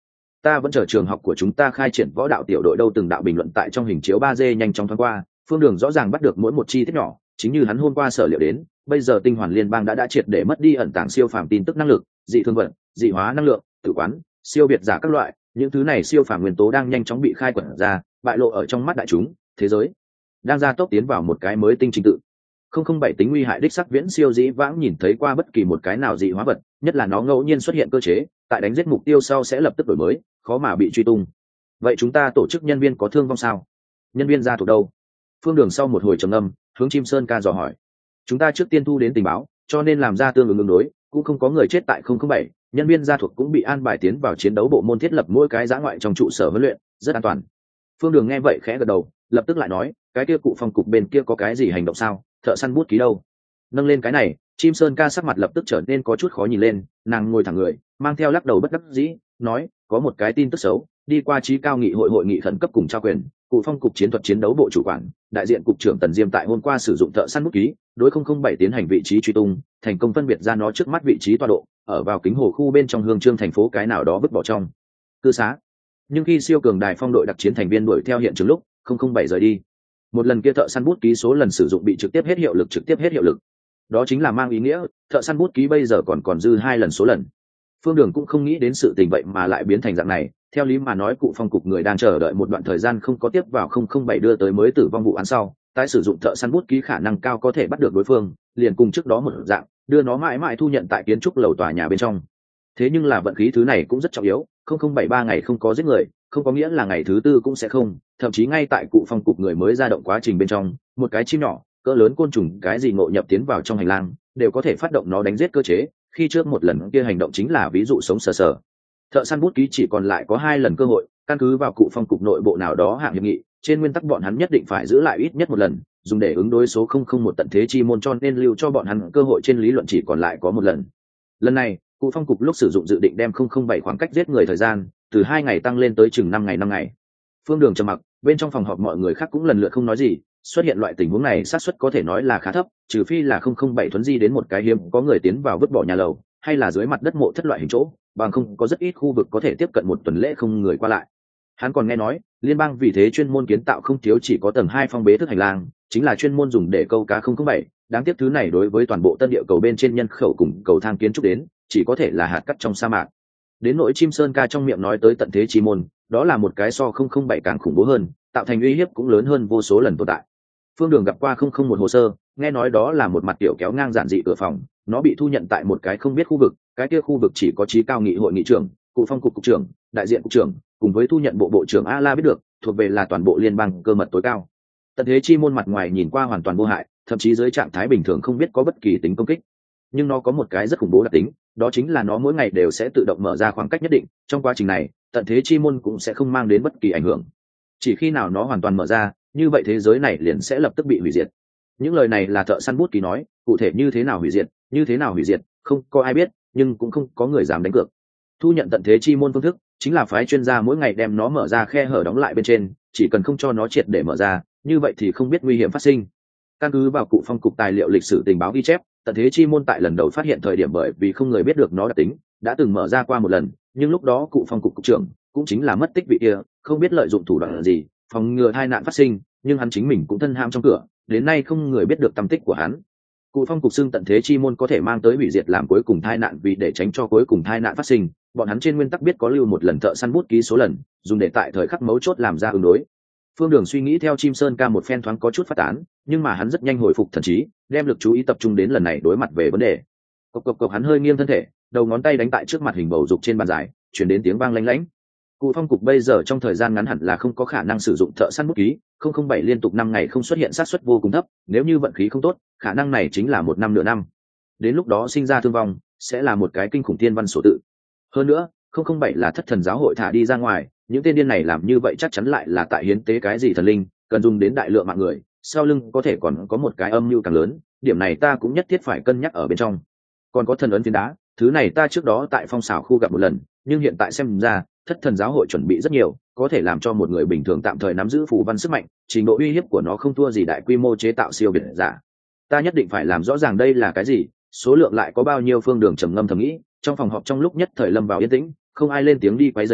Ta vẫn chờ trường học của chúng ta khai triển võ đạo tiểu đội đâu. Từng đạo bình luận tại trong hình chiếu ba D nhanh chóng thoáng qua, Phương Đường rõ ràng bắt được mỗi một chi tiết nhỏ, chính như hắn hôm qua sở liệu đến, bây giờ tinh hoàn liên bang đã đã triệt để mất đi ẩn tàng siêu phàm tin tức năng lực, dị thương vận, dị hóa năng lượng, tử quán, siêu việt giả các loại, những thứ này siêu phàm nguyên tố đang nhanh chóng bị khai quật ra, bại lộ ở trong mắt đại chúng. Thế giới đang gia tốc tiến vào một cái mới tinh trình tự. Không không bảy tính nguy hại đích sắc viễn siêu dĩ vãng nhìn thấy qua bất kỳ một cái nào dị hóa vật, nhất là nó ngẫu nhiên xuất hiện cơ chế, tại đánh giết mục tiêu sau sẽ lập tức đổi mới, khó mà bị truy tung. Vậy chúng ta tổ chức nhân viên có thương vong sao? Nhân viên ra thuộc đâu? Phương Đường sau một hồi trầm ngâm, hướng Chim Sơn ca dò hỏi. Chúng ta trước tiên thu đến tình báo, cho nên làm ra tương ứng ứng đối, cũng không có người chết tại không không bảy, nhân viên gia thuộc cũng bị an bài tiến vào chiến đấu bộ môn thiết lập mỗi cái dã ngoại trong trụ sở huấn luyện, rất an toàn. Phương Đường nghe vậy khẽ gật đầu, lập tức lại nói, cái kia cụ phong cục bên kia có cái gì hành động sao? Thợ săn bút ký đâu? Nâng lên cái này, Chim Sơn ca sắc mặt lập tức trở nên có chút khó nhìn lên, nàng ngồi thẳng người, mang theo lắc đầu bất đắc dĩ, nói, có một cái tin tức xấu, đi qua trí cao nghị hội hội nghị khẩn cấp cùng trao quyền, cụ phong cục chiến thuật chiến đấu bộ chủ quản, đại diện cục trưởng Tần Diêm tại hôm qua sử dụng thợ săn bút ký, đối không không bảy tiến hành vị trí truy tung, thành công phân biệt ra nó trước mắt vị trí tọa độ, ở vào kính hồ khu bên trong Hương Trương thành phố cái nào đó vứt bỏ trong cư xá. Nhưng khi siêu cường đài phong đội đặc chiến thành viên đuổi theo hiện trường lúc không không bảy rời đi, một lần kia thợ săn bút ký số lần sử dụng bị trực tiếp hết hiệu lực trực tiếp hết hiệu lực. Đó chính là mang ý nghĩa thợ săn bút ký bây giờ còn còn dư hai lần số lần. Phương Đường cũng không nghĩ đến sự tình vậy mà lại biến thành dạng này. Theo lý mà nói, cụ phong cục người đang chờ đợi một đoạn thời gian không có tiếp vào không không bảy đưa tới mới tử vong vụ án sau, tái sử dụng thợ săn bút ký khả năng cao có thể bắt được đối phương, liền cùng trước đó một dạng, đưa nó mãi mãi thu nhận tại kiến trúc lầu tòa nhà bên trong. Thế nhưng là vận khí thứ này cũng rất trọng yếu, không không bảy ba ngày không có giết người, không có nghĩa là ngày thứ tư cũng sẽ không, thậm chí ngay tại cụ phong cục người mới ra động quá trình bên trong, một cái chim nhỏ, cỡ lớn côn trùng cái gì ngộ nhập tiến vào trong hành lang, đều có thể phát động nó đánh giết cơ chế, khi trước một lần kia hành động chính là ví dụ sống sờ sờ. Thợ săn bút ký chỉ còn lại có hai lần cơ hội, căn cứ vào cụ phong cục nội bộ nào đó hạng hiệp nghị, trên nguyên tắc bọn hắn nhất định phải giữ lại ít nhất một lần, dùng để ứng đối số không không một tận thế chi môn, cho nên lưu cho bọn hắn cơ hội trên lý luận chỉ còn lại có một lần. Lần này, cụ phong cục lúc sử dụng dự định đem không không bảy khoảng cách giết người thời gian từ hai ngày tăng lên tới chừng năm ngày năm ngày. Phương Đường trầm mặc, bên trong phòng họp mọi người khác cũng lần lượt không nói gì, xuất hiện loại tình huống này xác suất có thể nói là khá thấp, trừ phi là không không bảy thuấn di đến một cái hiếm có người tiến vào vứt bỏ nhà lầu, hay là dưới mặt đất mộ thất loại hình chỗ, bằng không có rất ít khu vực có thể tiếp cận một tuần lễ không người qua lại. Hắn còn nghe nói, liên bang vì thế chuyên môn kiến tạo không thiếu chỉ có tầng hai phong bế thức hành lang, chính là chuyên môn dùng để câu cá không không bảy, đáng tiếc thứ này đối với toàn bộ tân địa cầu bên trên nhân khẩu cùng cầu thang kiến trúc đến, chỉ có thể là hạt cát trong sa mạc. Đến nỗi Chim Sơn ca trong miệng nói tới tận thế chi môn, đó là một cái so không không bảy càng khủng bố hơn, tạo thành uy hiếp cũng lớn hơn vô số lần tồn tại. Phương Đường gặp qua không không một hồ sơ, nghe nói đó là một mặt tiểu kéo ngang giản dị cửa phòng, nó bị thu nhận tại một cái không biết khu vực, cái kia khu vực chỉ có trí cao nghị hội nghị trưởng, cụ phong cục cục trưởng, đại diện cục trưởng, cùng với thu nhận bộ bộ trưởng A La biết được, thuộc về là toàn bộ liên bang cơ mật tối cao. Tận thế chi môn mặt ngoài nhìn qua hoàn toàn vô hại, thậm chí dưới trạng thái bình thường không biết có bất kỳ tính công kích, nhưng nó có một cái rất khủng bố đặc tính, đó chính là nó mỗi ngày đều sẽ tự động mở ra khoảng cách nhất định, trong quá trình này tận thế chi môn cũng sẽ không mang đến bất kỳ ảnh hưởng. Chỉ khi nào nó hoàn toàn mở ra, như vậy thế giới này liền sẽ lập tức bị hủy diệt. Những lời này là thợ săn bút ký nói, cụ thể như thế nào hủy diệt, như thế nào hủy diệt, không có ai biết, nhưng cũng không có người dám đánh cược. Thu nhận tận thế chi môn phương thức chính là phái chuyên gia mỗi ngày đem nó mở ra khe hở đóng lại bên trên, chỉ cần không cho nó triệt để mở ra, như vậy thì không biết nguy hiểm phát sinh. Căn cứ vào cụ phong cục tài liệu lịch sử tình báo ghi chép, tận thế chi môn tại lần đầu phát hiện thời điểm bởi vì không người biết được nó đặc tính, đã từng mở ra qua một lần, nhưng lúc đó cụ phong cục cục trưởng cũng chính là mất tích vị kia, không biết lợi dụng thủ đoạn gì phòng ngừa tai nạn phát sinh, nhưng hắn chính mình cũng thân ham trong cửa, đến nay không người biết được tăm tích của hắn. Cụ phong cục xưng tận thế chi môn có thể mang tới hủy diệt làm cuối cùng tai nạn, vì để tránh cho cuối cùng tai nạn phát sinh, bọn hắn trên nguyên tắc biết có lưu một lần thợ săn bút ký số lần, dùng để tại thời khắc mấu chốt làm ra ứng đối. Phương Đường suy nghĩ theo Chim Sơn ca một phen thoáng có chút phát tán, nhưng mà hắn rất nhanh hồi phục thần trí, đem lực chú ý tập trung đến lần này đối mặt về vấn đề. Cộc cộc cộc, hắn hơi nghiêng thân thể, đầu ngón tay đánh tại trước mặt hình bầu dục trên bàn dài, truyền đến tiếng vang lanh lảnh. Cụ phong cục bây giờ trong thời gian ngắn hẳn là không có khả năng sử dụng thợ săn bút ký, không không bảy liên tục năm ngày không xuất hiện xác suất vô cùng thấp, nếu như vận khí không tốt, khả năng này chính là một năm nửa năm. Đến lúc đó sinh ra thương vong, sẽ là một cái kinh khủng thiên văn số tự. Hơn nữa, không không bảy là thất thần giáo hội thả đi ra ngoài, những tên điên này làm như vậy chắc chắn lại là tại hiến tế cái gì thần linh, cần dùng đến đại lượng mạng người, sau lưng có thể còn có một cái âm mưu càng lớn, điểm này ta cũng nhất thiết phải cân nhắc ở bên trong. Còn có thần ấn phiến đá, thứ này ta trước đó tại phong xảo khu gặp một lần, nhưng hiện tại xem ra thất thần giáo hội chuẩn bị rất nhiều, có thể làm cho một người bình thường tạm thời nắm giữ phù văn sức mạnh, trình độ uy hiếp của nó không thua gì đại quy mô chế tạo siêu biệt giả. Ta nhất định phải làm rõ ràng đây là cái gì, số lượng lại có bao nhiêu. Phương Đường trầm ngâm thầm nghĩ, trong phòng họp trong lúc nhất thời lâm vào yên tĩnh, không ai lên tiếng đi quấy rầy hắn,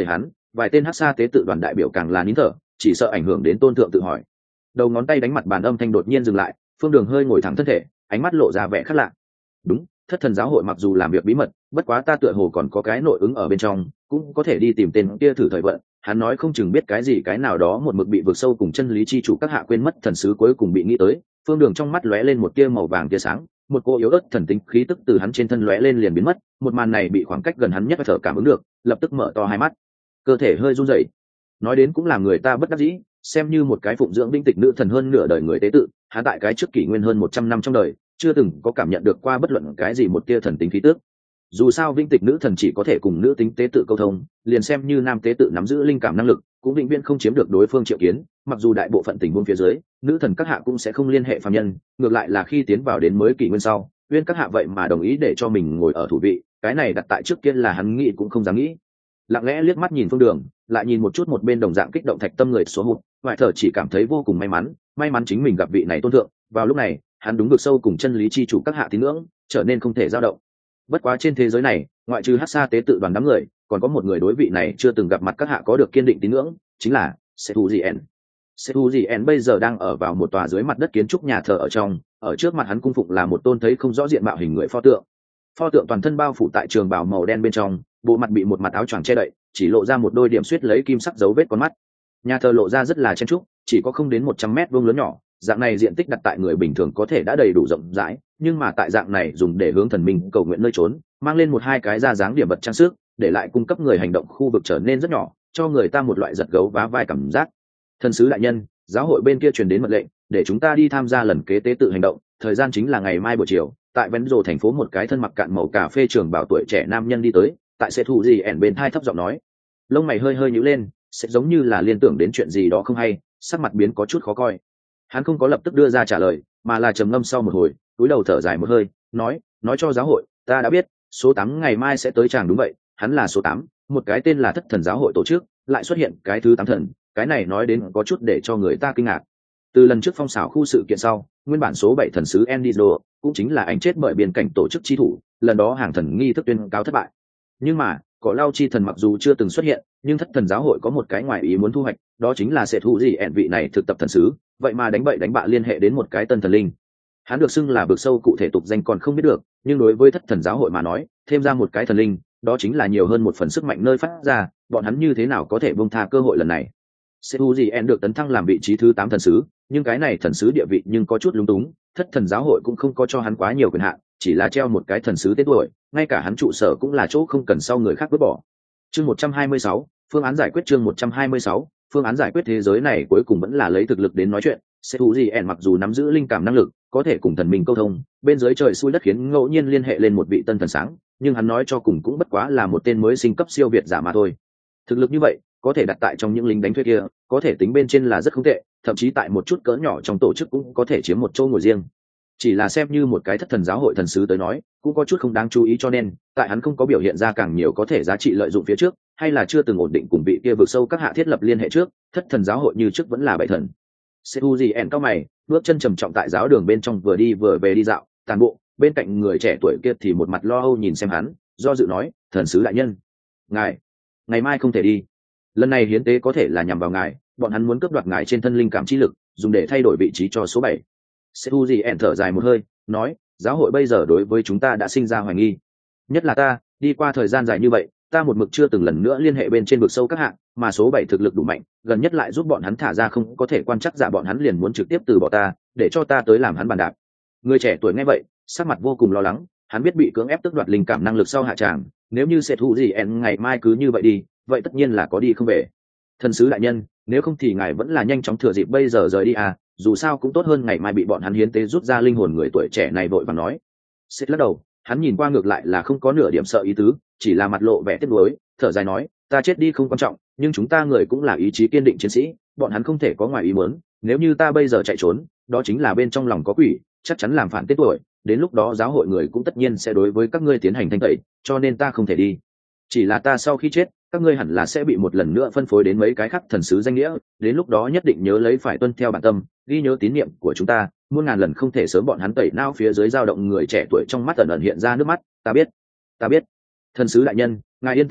vài tên hắc sa tế tự đoàn đại biểu càng là nín thở, chỉ sợ ảnh hưởng đến tôn thượng tự hỏi. Đầu ngón tay đánh mặt bàn âm thanh đột nhiên dừng lại, Phương Đường hơi ngồi thẳng thân thể, ánh mắt lộ ra vẻ khác lạ. Đúng, thất thần giáo hội mặc dù làm việc bí mật, bất quá ta tựa hồ còn có cái nội ứng ở bên trong, cũng có thể đi tìm tên kia thử thời vận. Hắn nói không chừng biết cái gì cái nào đó một mực bị vượt sâu cùng chân lý chi chủ các hạ quên mất thần sứ cuối cùng bị nghĩ tới. Phương Đường trong mắt lóe lên một tia màu vàng tia sáng, một cô yếu ớt thần tính khí tức từ hắn trên thân lóe lên liền biến mất. Một màn này bị khoảng cách gần hắn nhất thở cảm ứng được, lập tức mở to hai mắt, cơ thể hơi run rẩy. Nói đến cũng làm người ta bất đắc dĩ, xem như một cái phụng dưỡng đinh tịch nữ thần hơn nửa đời người tế tự, hắn tại cái trước kỷ nguyên hơn một trăm năm trong đời, chưa từng có cảm nhận được qua bất luận cái gì một tia thần tính khí tức. Dù sao vĩnh tịch nữ thần chỉ có thể cùng nữ tính tế tự câu thông, liền xem như nam tế tự nắm giữ linh cảm năng lực, cũng vĩnh viễn không chiếm được đối phương triệu kiến. Mặc dù đại bộ phận tình huống phía dưới, nữ thần các hạ cũng sẽ không liên hệ phàm nhân, ngược lại là khi tiến vào đến mới kỷ nguyên sau, uyên các hạ vậy mà đồng ý để cho mình ngồi ở thủ vị, cái này đặt tại trước kia là hắn nghĩ cũng không dám nghĩ. Lặng lẽ liếc mắt nhìn Phương Đường, lại nhìn một chút một bên đồng dạng kích động thạch tâm người số một, ngoại thở chỉ cảm thấy vô cùng may mắn, may mắn chính mình gặp vị này tôn thượng. Vào lúc này, hắn đúng được sâu cùng chân lý chi chủ các hạ tín ngưỡng, trở nên không thể dao động. Bất quá trên thế giới này, ngoại trừ Hắc Sa tế tự đoàn đám người, còn có một người đối vị này chưa từng gặp mặt các hạ có được kiên định tín ngưỡng, chính là Sethujen. Sethujen bây giờ đang ở vào một tòa dưới mặt đất kiến trúc nhà thờ ở trong, ở trước mặt hắn cung phụng là một tôn thấy không rõ diện mạo hình người pho tượng. Pho tượng toàn thân bao phủ tại trường bào màu đen bên trong, bộ mặt bị một mặt áo choàng che đậy, chỉ lộ ra một đôi điểm xuyết lấy kim sắc dấu vết con mắt. Nhà thờ lộ ra rất là chen trúc, chỉ có không đến một trăm mét vuông lớn nhỏ, dạng này diện tích đặt tại người bình thường có thể đã đầy đủ rộng rãi, nhưng mà tại dạng này dùng để hướng thần minh cầu nguyện nơi trốn, mang lên một hai cái ra dáng điểm vật trang sức, để lại cung cấp người hành động khu vực trở nên rất nhỏ, cho người ta một loại giật gấu vá vai cảm giác. Thần sứ đại nhân, giáo hội bên kia truyền đến mật lệnh, để chúng ta đi tham gia lần kế tế tự hành động, thời gian chính là ngày mai buổi chiều, tại Vén Rồ thành phố một cái thân mặc cạn màu cà phê trường bảo tuổi trẻ nam nhân đi tới, tại sẽ thủ gì ẻn bên thai thấp giọng nói, lông mày hơi hơi nhíu lên, sẽ giống như là liên tưởng đến chuyện gì đó không hay, sắc mặt biến có chút khó coi. Hắn không có lập tức đưa ra trả lời, mà là trầm ngâm sau một hồi, cúi đầu thở dài một hơi, nói, nói cho giáo hội, ta đã biết, số tám ngày mai sẽ tới chàng. Đúng vậy, hắn là số tám, một cái tên là Thất Thần giáo hội tổ chức, lại xuất hiện cái thứ tám thần, cái này nói đến có chút để cho người ta kinh ngạc. Từ lần trước phong xảo khu sự kiện sau, nguyên bản số bảy thần sứ Endido, cũng chính là ảnh chết bởi biên cảnh tổ chức chi thủ, lần đó hàng thần nghi thức tuyên cáo thất bại. Nhưng mà, cỏ lao chi thần mặc dù chưa từng xuất hiện, nhưng Thất Thần giáo hội có một cái ngoài ý muốn thu hoạch, đó chính là sẽ thu gì ẹn vị này thực tập thần sứ, vậy mà đánh bậy đánh bạ liên hệ đến một cái tân thần linh. Hắn được xưng là vực sâu, cụ thể tục danh còn không biết được, nhưng đối với Thất Thần giáo hội mà nói, thêm ra một cái thần linh, đó chính là nhiều hơn một phần sức mạnh nơi phát ra, bọn hắn như thế nào có thể buông tha cơ hội lần này. Sethujen được tấn thăng làm vị trí thứ tám thần sứ, nhưng cái này thần sứ địa vị nhưng có chút lúng túng, Thất Thần giáo hội cũng không có cho hắn quá nhiều quyền hạn, chỉ là treo một cái thần sứ tên tuổi, ngay cả hắn trụ sở cũng là chỗ không cần sau người khác vứt bỏ. Chương một trăm hai mươi sáu, phương án giải quyết. Chương một trăm hai mươi sáu, phương án giải quyết. Thế giới này cuối cùng vẫn là lấy thực lực đến nói chuyện. Sethujen mặc dù nắm giữ linh cảm năng lực, có thể cùng thần minh câu thông, bên dưới trời xui đất khiến ngẫu nhiên liên hệ lên một vị tân thần sáng, nhưng hắn nói cho cùng cũng bất quá là một tên mới sinh cấp siêu việt giả mà thôi. Thực lực như vậy, có thể đặt tại trong những lính đánh thuê kia, có thể tính bên trên là rất không tệ, thậm chí tại một chút cỡ nhỏ trong tổ chức cũng có thể chiếm một chỗ ngồi riêng. Chỉ là xem như một cái Thất Thần giáo hội thần sứ tới nói, cũng có chút không đáng chú ý, cho nên tại hắn không có biểu hiện ra càng nhiều có thể giá trị lợi dụng phía trước, hay là chưa từng ổn định cùng vị kia vượt sâu các hạ thiết lập liên hệ trước, Thất Thần giáo hội như trước vẫn là bảy thần. Sethujen cao mày, bước chân trầm trọng tại giáo đường bên trong vừa đi vừa về đi dạo, tàn bộ, bên cạnh người trẻ tuổi kia thì một mặt lo âu nhìn xem hắn, do dự nói, thần sứ đại nhân, ngài ngày mai không thể đi, lần này hiến tế có thể là nhằm vào ngài, bọn hắn muốn cướp đoạt ngài trên thân linh cảm chi lực, dùng để thay đổi vị trí cho số bảy. Sethujen thở dài một hơi, nói, giáo hội bây giờ đối với chúng ta đã sinh ra hoài nghi, nhất là ta, đi qua thời gian dài như vậy, ta một mực chưa từng lần nữa liên hệ bên trên vực sâu các hạng, mà số bảy thực lực đủ mạnh, gần nhất lại giúp bọn hắn thả ra không có thể quan chắc giả, bọn hắn liền muốn trực tiếp từ bỏ ta, để cho ta tới làm hắn bàn đạp. Người trẻ tuổi nghe vậy, sắc mặt vô cùng lo lắng, hắn biết bị cưỡng ép tước đoạt linh cảm năng lực sau hạ tràng, nếu như Sethujen ngày mai cứ như vậy đi, vậy tất nhiên là có đi không về. Thần sứ đại nhân, nếu không thì ngài vẫn là nhanh chóng thừa dịp bây giờ rời đi à, dù sao cũng tốt hơn ngày mai bị bọn hắn hiến tế rút ra linh hồn. Người tuổi trẻ này vội vàng nói. Sét lắc đầu, hắn nhìn qua ngược lại là không có nửa điểm sợ ý tứ, chỉ là mặt lộ vẻ tiếc nuối, thở dài nói, ta chết đi không quan trọng, nhưng chúng ta người cũng là ý chí kiên định chiến sĩ, bọn hắn không thể có ngoài ý muốn, nếu như ta bây giờ chạy trốn, đó chính là bên trong lòng có quỷ, chắc chắn làm phản tiết tuổi, đến lúc đó giáo hội người cũng tất nhiên sẽ đối với các ngươi tiến hành thanh tẩy, cho nên ta không thể đi. Chỉ là ta sau khi chết, các ngươi hẳn là sẽ bị một lần nữa phân phối đến mấy cái khác thần sứ danh nghĩa, đến lúc đó nhất định nhớ lấy phải tuân theo bản tâm, ghi nhớ tín niệm của chúng ta, muôn ngàn lần không thể sớm bọn hắn tẩy não. Phía dưới dao động người trẻ tuổi trong mắt ẩn ẩn hiện ra nước mắt, ta biết, ta biết. Thần sứ đại nhân, ngài yên tâm đi,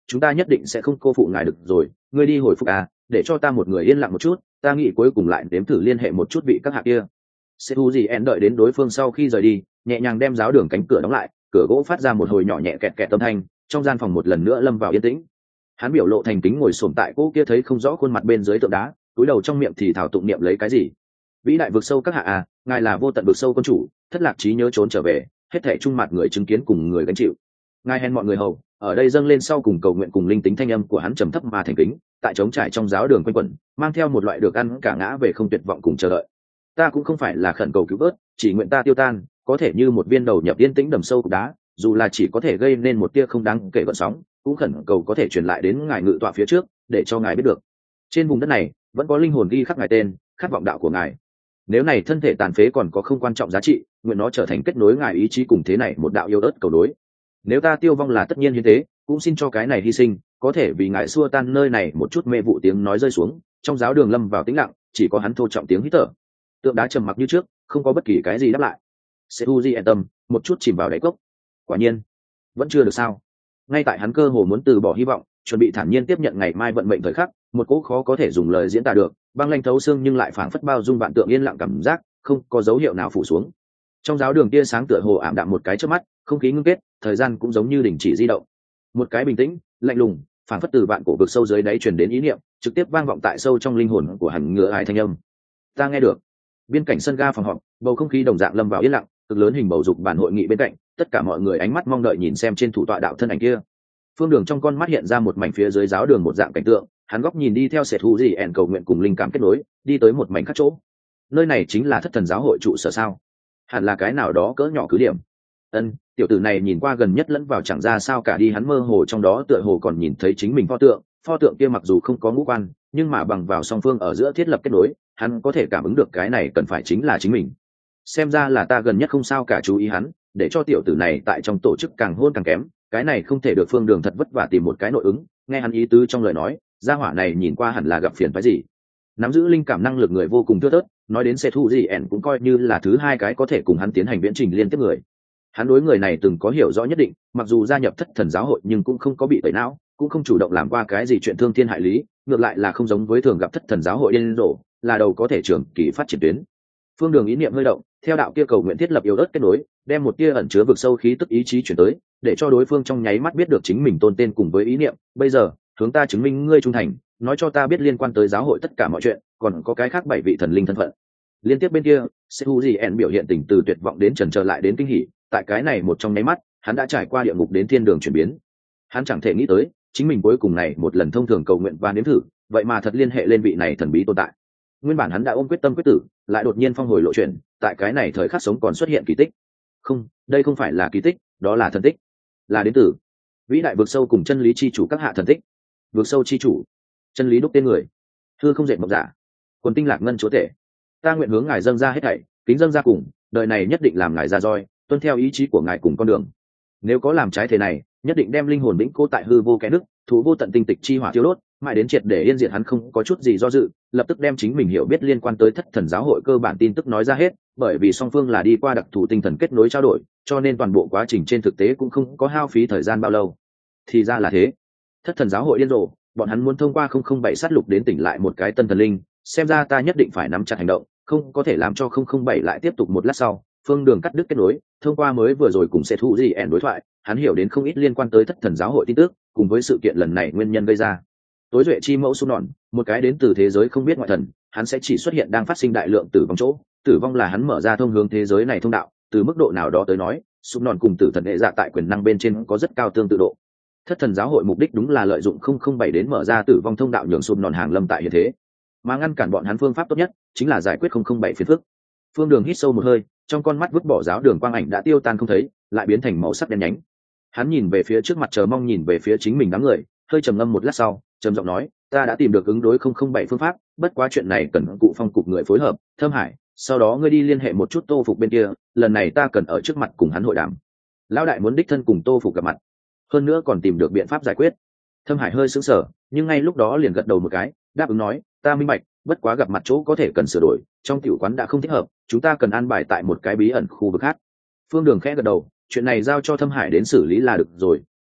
chúng ta nhất định sẽ không cô phụ ngài được rồi, ngươi đi hồi phục à, để cho ta một người yên lặng một chút, ta nghĩ cuối cùng lại đếm thử liên hệ một chút vị các hạ kia. Setu gì en đợi đến đối phương sau khi rời đi, nhẹ nhàng đem giáo đường cánh cửa đóng lại, cửa gỗ phát ra một hồi nhỏ nhẹ kẹt kẹt âm thanh, trong gian phòng một lần nữa lâm vào yên tĩnh. Hắn biểu lộ thành kính ngồi xổm tại cỗ kia thấy không rõ khuôn mặt bên dưới tượng đá, cúi đầu trong miệng thì thảo tụng niệm lấy cái gì. Vĩ đại vực sâu các hạ à, ngài là vô tận vực sâu quân chủ, thất lạc trí nhớ trốn trở về, hết thảy trung mặt người chứng kiến cùng người gánh chịu. Ngài hẹn mọi người hầu, ở đây dâng lên sau cùng cầu nguyện cùng linh tính thanh âm của hắn trầm thấp mà thành kính, tại trống trải trong giáo đường quanh quẩn, mang theo một loại được ăn cả ngã về không tuyệt vọng cùng chờ đợi. Ta cũng không phải là khẩn cầu cứu vớt, chỉ nguyện ta tiêu tan, có thể như một viên đầu nhập yên tĩnh đầm sâu cục đá, dù là chỉ có thể gây nên một tia không đáng kể gợn sóng, cũng khẩn cầu có thể truyền lại đến ngài ngự tọa phía trước, để cho ngài biết được, trên vùng đất này vẫn có linh hồn ghi khắc ngài tên, khát vọng đạo của ngài. Nếu này thân thể tàn phế còn có không quan trọng giá trị, nguyện nó trở thành kết nối ngài ý chí cùng thế này một đạo yêu ớt cầu đối. Nếu ta tiêu vong là tất nhiên như thế, cũng xin cho cái này hy sinh, có thể vì ngài xua tan nơi này một chút mê vụ. Tiếng nói rơi xuống, trong giáo đường lâm vào tĩnh lặng, chỉ có hắn thô trọng tiếng hít thở. Tượng đá trầm mặc như trước, không có bất kỳ cái gì đáp lại. Setuji an tâm, một chút chìm vào đáy cốc. Quả nhiên, vẫn chưa được sao. Ngay tại hắn cơ hồ muốn từ bỏ hy vọng, chuẩn bị thản nhiên tiếp nhận ngày mai vận mệnh thời khắc, một cỗ khó có thể dùng lời diễn tả được, băng lanh thấu xương nhưng lại phảng phất bao dung vạn tượng yên lặng cảm giác, không có dấu hiệu nào phủ xuống. Trong giáo đường tia sáng tựa hồ ảm đạm một cái trước mắt, không khí ngưng kết, thời gian cũng giống như đình chỉ di động. Một cái bình tĩnh, lạnh lùng, phảng phất từ vạn cổ vực sâu dưới đáy truyền đến ý niệm, trực tiếp vang vọng tại sâu trong linh hồn của hắn ngựa ai thanh âm. Ta nghe được. Biên cảnh sân ga phòng họp, bầu không khí đồng dạng lâm vào yên lặng, cực lớn hình bầu dục bản hội nghị bên cạnh, tất cả mọi người ánh mắt mong đợi nhìn xem trên thủ tọa đạo thân ảnh kia. Phương Đường trong con mắt hiện ra một mảnh phía dưới giáo đường một dạng cảnh tượng, hắn góc nhìn đi theo sệt hữu gì ẻn cầu nguyện cùng linh cảm kết nối, đi tới một mảnh khác chỗ. Nơi này chính là thất thần giáo hội trụ sở sao? Hẳn là cái nào đó cỡ nhỏ cứ điểm. Ân, tiểu tử này nhìn qua gần nhất lẫn vào chẳng ra sao cả đi, hắn mơ hồ trong đó tựa hồ còn nhìn thấy chính mình pho tượng, pho tượng kia mặc dù không có ngũ quan, nhưng mà bằng vào song phương ở giữa thiết lập kết nối, hắn có thể cảm ứng được cái này cần phải chính là chính mình. Xem ra là ta gần nhất không sao cả chú ý hắn, để cho tiểu tử này tại trong tổ chức càng hôn càng kém, cái này không thể được. Phương Đường thật vất vả tìm một cái nội ứng, nghe hắn ý tứ trong lời nói, gia hỏa này nhìn qua hẳn là gặp phiền phức gì. Nắm giữ linh cảm năng lực người vô cùng thưa thớt, nói đến sẽ thu gì ẻn cũng coi như là thứ hai cái có thể cùng hắn tiến hành viễn trình liên tiếp người. Hắn đối người này từng có hiểu rõ nhất định, mặc dù gia nhập thất thần giáo hội nhưng cũng không có bị tẩy não, cũng không chủ động làm qua cái gì chuyện thương thiên hại lý, ngược lại là không giống với thường gặp thất thần giáo hội điên rồ, là đầu có thể trường kỳ phát triển tuyến. Phương Đường ý niệm hơi động, theo đạo kia cầu nguyện thiết lập yếu ớt kết nối, đem một tia ẩn chứa vực sâu khí tức ý chí chuyển tới, để cho đối phương trong nháy mắt biết được chính mình tôn tên cùng với ý niệm. Bây giờ, hướng ta chứng minh ngươi trung thành, nói cho ta biết liên quan tới giáo hội tất cả mọi chuyện, còn có cái khác bảy vị thần linh thân phận. Liên tiếp bên kia, Sehuji biểu hiện tình từ tuyệt vọng đến chần chờ lại đến kinh hỉ, tại cái này một trong nháy mắt, hắn đã trải qua địa ngục đến thiên đường chuyển biến. Hắn chẳng thể nghĩ tới, chính mình cuối cùng này một lần thông thường cầu nguyện và nếm thử, vậy mà thật liên hệ lên vị này thần bí tồn tại. Nguyên bản hắn đã ôm quyết tâm quyết tử, lại đột nhiên phong hồi lộ chuyển, tại cái này thời khắc sống còn xuất hiện kỳ tích. Không, đây không phải là kỳ tích, đó là thần tích, là đến từ vĩ đại vực sâu cùng chân lý chi chủ các hạ thần tích. Vực sâu chi chủ, chân lý đúc tên người, thưa không dệt mộng giả, quần tinh lạc ngân chúa tể, ta nguyện hướng ngài dâng ra hết thảy, kính dâng ra cùng, đời này nhất định làm ngài ra roi, tuân theo ý chí của ngài cùng con đường. Nếu có làm trái thế này, nhất định đem linh hồn vĩnh cố tại hư vô kẽ nước, thủ vô tận tinh tịch chi hỏa thiêu đốt, mãi đến triệt để yên diệt. Hắn không có chút gì do dự, lập tức đem chính mình hiểu biết liên quan tới thất thần giáo hội cơ bản tin tức nói ra hết, bởi vì song phương là đi qua đặc thù tinh thần kết nối trao đổi, cho nên toàn bộ quá trình trên thực tế cũng không có hao phí thời gian bao lâu. Thì ra là thế, thất thần giáo hội điên rồ, bọn hắn muốn thông qua không không bảy sát lục đến tỉnh lại một cái tân thần linh, xem ra ta nhất định phải nắm chặt hành động, không có thể làm cho không không bảy lại tiếp tục. Một lát sau, Phương Đường cắt đứt kết nối, thông qua mới vừa rồi cùng sẽ thụ gì ẻn đối thoại, hắn hiểu đến không ít liên quan tới thất thần giáo hội tin tức, cùng với sự kiện lần này nguyên nhân gây ra. Tối duệ chi mẫu xung nọn, một cái đến từ thế giới không biết ngoại thần, hắn sẽ chỉ xuất hiện đang phát sinh đại lượng tử vong chỗ, tử vong là hắn mở ra thông hướng thế giới này thông đạo. Từ mức độ nào đó tới nói, xung nọn cùng tử thần hệ dạ tại quyền năng bên trên có rất cao tương tự độ. Thất thần giáo hội mục đích đúng là lợi dụng không không bảy đến mở ra tử vong thông đạo, nhường xung nọn hàng lâm tại hiện thế, mà ngăn cản bọn hắn phương pháp tốt nhất chính là giải quyết không không bảy phiền phức. Phương Đường hít sâu một hơi, trong con mắt vứt bỏ giáo đường quang ảnh đã tiêu tan không thấy, lại biến thành màu sắc đen nhánh. Hắn nhìn về phía trước mặt, chờ mong nhìn về phía chính mình đám người, hơi trầm ngâm một lát sau, trầm giọng nói, ta đã tìm được ứng đối không không bảy phương pháp, bất quá chuyện này cần cụ phong cục người phối hợp, Thâm Hải, sau đó ngươi đi liên hệ một chút Tô Phục bên kia, lần này ta cần ở trước mặt cùng hắn hội đàm. Lão đại muốn đích thân cùng Tô Phục gặp mặt, hơn nữa còn tìm được biện pháp giải quyết. Thâm Hải hơi sững sờ, nhưng ngay lúc đó liền gật đầu một cái, đáp ứng nói, ta minh bạch, bất quá gặp mặt chỗ có thể cần sửa đổi, trong tiểu quán đã không thích hợp, chúng ta cần an bài tại một cái bí ẩn khu vực khác. Phương Đường khẽ gật đầu, chuyện này giao cho Thâm Hải đến xử lý là được rồi,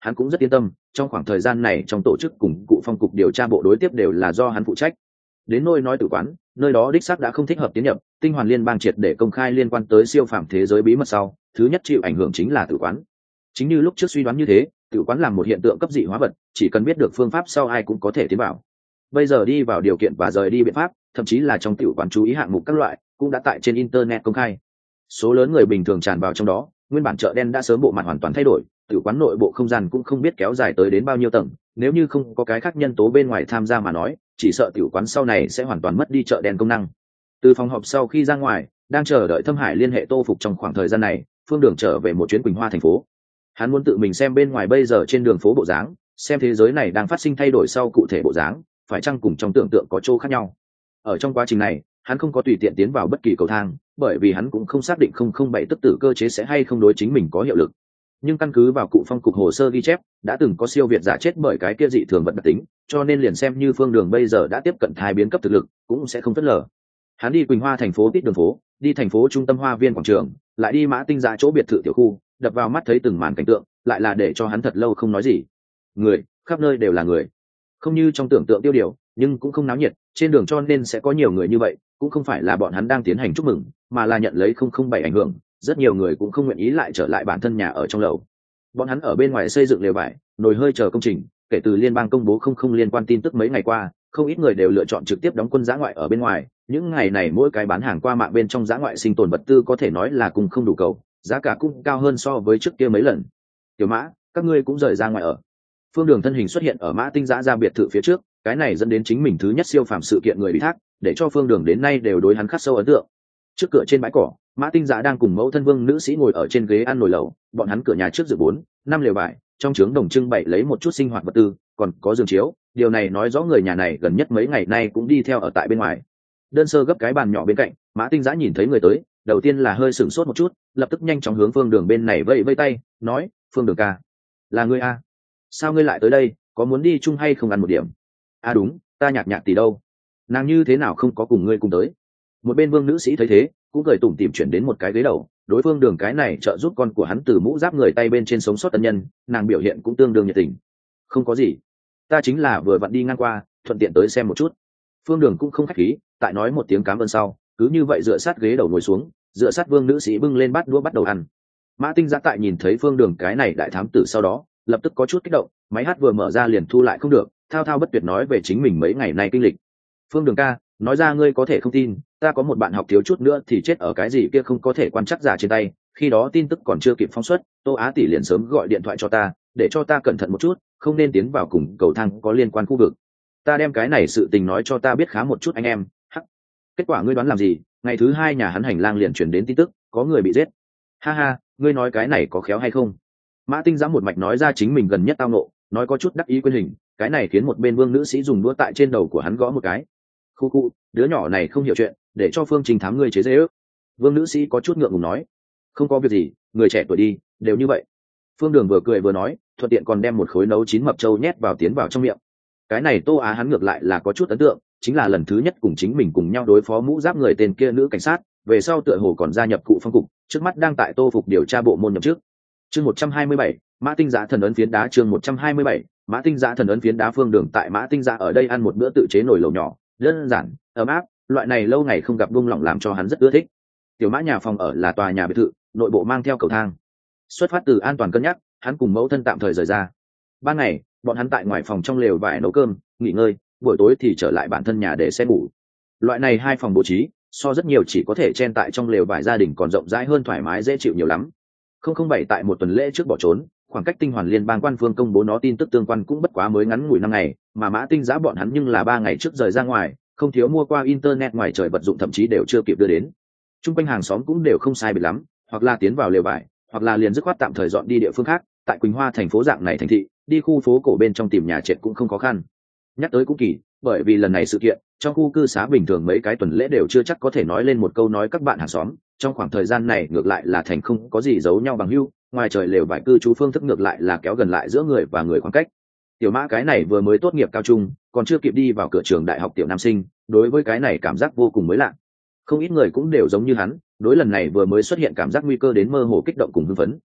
hắn cũng rất yên tâm, trong khoảng thời gian này trong tổ chức cùng cụ phong cục điều tra bộ đối tiếp đều là do hắn phụ trách. Đến nôi nói tử quán, nơi đó đích xác đã không thích hợp tiến nhập, tinh hoàn liên bang triệt để công khai liên quan tới siêu phàm thế giới bí mật sau, thứ nhất chịu ảnh hưởng chính là tử quán. Chính như lúc trước suy đoán như thế, tử quán là một hiện tượng cấp dị hóa vật, chỉ cần biết được phương pháp sau ai cũng có thể tiến vào. Bây giờ đi vào điều kiện và rời đi biện pháp, thậm chí là trong tử quán chú ý hạng mục các loại, cũng đã tại trên internet công khai. Số lớn người bình thường tràn vào trong đó, nguyên bản chợ đen đã sớm bộ mặt hoàn toàn thay đổi, tử quán nội bộ không gian cũng không biết kéo dài tới đến bao nhiêu tầng, nếu như không có cái khác nhân tố bên ngoài tham gia mà nói, chỉ sợ tử quán sau này sẽ hoàn toàn mất đi chợ đen công năng. Từ phòng họp sau khi ra ngoài, đang chờ đợi Thâm Hải liên hệ Tô Phục trong khoảng thời gian này, Phương Đường trở về một chuyến Quỳnh Hoa thành phố. Hắn muốn tự mình xem bên ngoài bây giờ trên đường phố bộ dáng, xem thế giới này đang phát sinh thay đổi sau cụ thể bộ dáng, phải chăng cùng trong tưởng tượng có chỗ khác nhau. Ở trong quá trình này, hắn không có tùy tiện tiến vào bất kỳ cầu thang, bởi vì hắn cũng không xác định không không bảy tức tử cơ chế sẽ hay không đối chính mình có hiệu lực. Nhưng căn cứ vào cụ phong cục hồ sơ ghi chép, đã từng có siêu việt giả chết bởi cái kia dị thường vật đặc tính, cho nên liền xem như Phương Đường bây giờ đã tiếp cận thai biến cấp thực lực, cũng sẽ không phớt lờ. Hắn đi Quỳnh Hoa thành phố tít đường phố, đi thành phố trung tâm Hoa Viên quảng trường, lại đi Mã Tinh Dạ chỗ biệt thự tiểu khu, đập vào mắt thấy từng màn cảnh tượng, lại là để cho hắn thật lâu không nói gì. Người, khắp nơi đều là người, không như trong tưởng tượng tiêu điều, nhưng cũng không náo nhiệt, trên đường cho nên sẽ có nhiều người như vậy, cũng không phải là bọn hắn đang tiến hành chúc mừng, mà là nhận lấy không không bảy ảnh hưởng, rất nhiều người cũng không nguyện ý lại trở lại bản thân nhà ở trong lầu. Bọn hắn ở bên ngoài xây dựng lều vải, nồi hơi chờ công trình, kể từ liên bang công bố không không liên quan tin tức mấy ngày qua, không ít người đều lựa chọn trực tiếp đóng quân dã ngoại ở bên ngoài. Những ngày này mỗi cái bán hàng qua mạng bên trong dã ngoại sinh tồn vật tư có thể nói là cùng không đủ cầu, giá cả cũng cao hơn so với trước kia mấy lần. Tiểu Mã, các ngươi cũng rời ra ngoài ở. Phương Đường thân hình xuất hiện ở Mã Tinh Dã ra biệt thự phía trước, cái này dẫn đến chính mình thứ nhất siêu phàm sự kiện người bị thác, để cho Phương Đường đến nay đều đối hắn khắc sâu ấn tượng. Trước cửa trên bãi cỏ, Mã Tinh Dã đang cùng mẫu thân Vương nữ sĩ ngồi ở trên ghế ăn nồi lẩu, bọn hắn cửa nhà trước dự bốn năm lều vải, trong trướng đồng trưng bày lấy một chút sinh hoạt vật tư, còn có giường chiếu, điều này nói rõ người nhà này gần nhất mấy ngày nay cũng đi theo ở tại bên ngoài. Đơn sơ gấp cái bàn nhỏ bên cạnh, Mã Tinh Dã nhìn thấy người tới, đầu tiên là hơi sửng sốt một chút, lập tức nhanh chóng hướng Phương Đường bên này vẫy vẫy tay, nói: "Phương Đường ca, là ngươi a? Sao ngươi lại tới đây, có muốn đi chung hay không ăn một điểm?" "À đúng, ta Nhạc Nhạc tỷ đâu? Nàng như thế nào không có cùng ngươi cùng tới?" Một bên Vương nữ sĩ thấy thế, cũng cười tủm tỉm chuyển đến một cái ghế đầu, đối phương Đường cái này trợ giúp con của hắn từ mũ giáp người tay bên trên sống sót tân nhân, nàng biểu hiện cũng tương đương nhiệt tình. "Không có gì, ta chính là vừa vặn đi ngang qua, thuận tiện tới xem một chút." Phương Đường cũng không khách khí, tại nói một tiếng cảm ơn sau, cứ như vậy dựa sát ghế đầu ngồi xuống, dựa sát Vương nữ sĩ bưng lên bát đũa bắt đầu ăn. Mã Tinh Dã tại nhìn thấy Phương Đường cái này đại thám tử sau đó, lập tức có chút kích động, máy hát vừa mở ra liền thu lại không được, thao thao bất tuyệt nói về chính mình mấy ngày nay kinh lịch. "Phương Đường ca, nói ra ngươi có thể không tin, ta có một bạn học thiếu chút nữa thì chết ở cái gì kia không có thể quan trắc giả trên tay, khi đó tin tức còn chưa kịp phóng xuất, Tô Á tỷ liền sớm gọi điện thoại cho ta, để cho ta cẩn thận một chút, không nên tiến vào cùng cầu thang có liên quan khu vực. Ta đem cái này sự tình nói cho ta biết khá một chút anh em." Hắc. Kết quả ngươi đoán làm gì, ngày thứ hai nhà hắn hành lang liền truyền đến tin tức, có người bị giết. "Ha ha, ngươi nói cái này có khéo hay không?" Mã Tinh Dã một mạch nói ra chính mình gần nhất tao nộ, nói có chút đắc ý quên hình, cái này khiến một bên Vương nữ sĩ dùng đũa tại trên đầu của hắn gõ một cái. "Khu khu, đứa nhỏ này không hiểu chuyện, để cho Phương Trình thám ngươi chế giễu." Vương nữ sĩ có chút ngượng ngùng nói. "Không có việc gì, người trẻ tuổi đi, đều như vậy." Phương Đường vừa cười vừa nói, thuận tiện còn đem một khối nấu chín mập trâu nhét vào tiến vào trong miệng. Cái này Tô Á hắn ngược lại là có chút ấn tượng, chính là lần thứ nhất cùng chính mình cùng nhau đối phó mũ giáp người tên kia nữ cảnh sát, về sau tựa hồ còn gia nhập cụ phong cục, trước mắt đang tại Tô Phục điều tra bộ môn nhậm chức. Chương một trăm hai mươi bảy, Mã Tinh Dã thần ấn phiến đá. Chương một trăm hai mươi bảy, Mã Tinh Dã thần ấn phiến đá. Phương Đường tại Mã Tinh Dã ở đây ăn một bữa tự chế nồi lẩu nhỏ, đơn giản, ấm áp, loại này lâu ngày không gặp buông lỏng làm cho hắn rất ưa thích. Tiểu Mã nhà phòng ở là tòa nhà biệt thự, nội bộ mang theo cầu thang. Xuất phát từ an toàn cân nhắc, hắn cùng mẫu thân tạm thời rời ra. Ban ngày, bọn hắn tại ngoài phòng trong lều vải nấu cơm, nghỉ ngơi, buổi tối thì trở lại bản thân nhà để xem ngủ. Loại này hai phòng bố trí, so rất nhiều chỉ có thể chen tại trong lều vải gia đình còn rộng rãi hơn, thoải mái dễ chịu nhiều lắm. Không không bảy tại một tuần lễ trước bỏ trốn, khoảng cách tinh hoàn liên bang quan phương công bố nó tin tức tương quan cũng bất quá mới ngắn ngủi năm ngày, mà Mã Tinh Dã bọn hắn nhưng là ba ngày trước rời ra ngoài, không thiếu mua qua internet ngoài trời vật dụng thậm chí đều chưa kịp đưa đến. Trung quanh hàng xóm cũng đều không sai biệt lắm, hoặc là tiến vào lều vải, hoặc là liền dứt khoát tạm thời dọn đi địa phương khác. Tại Quỳnh Hoa thành phố dạng này thành thị, đi khu phố cổ bên trong tìm nhà trệt cũng không khó khăn. Nhắc tới cũng kỳ, bởi vì lần này sự kiện, trong khu cư xá bình thường mấy cái tuần lễ đều chưa chắc có thể nói lên một câu nói các bạn hàng xóm, trong khoảng thời gian này ngược lại là thành không có gì giấu nhau bằng hữu, ngoài trời lều vải cư trú phương thức ngược lại là kéo gần lại giữa người và người khoảng cách. Tiểu Mã cái này vừa mới tốt nghiệp cao trung, còn chưa kịp đi vào cửa trường đại học tiểu nam sinh, đối với cái này cảm giác vô cùng mới lạ. Không ít người cũng đều giống như hắn, đối lần này vừa mới xuất hiện cảm giác nguy cơ đến mơ hồ kích động cùng hưng phấn.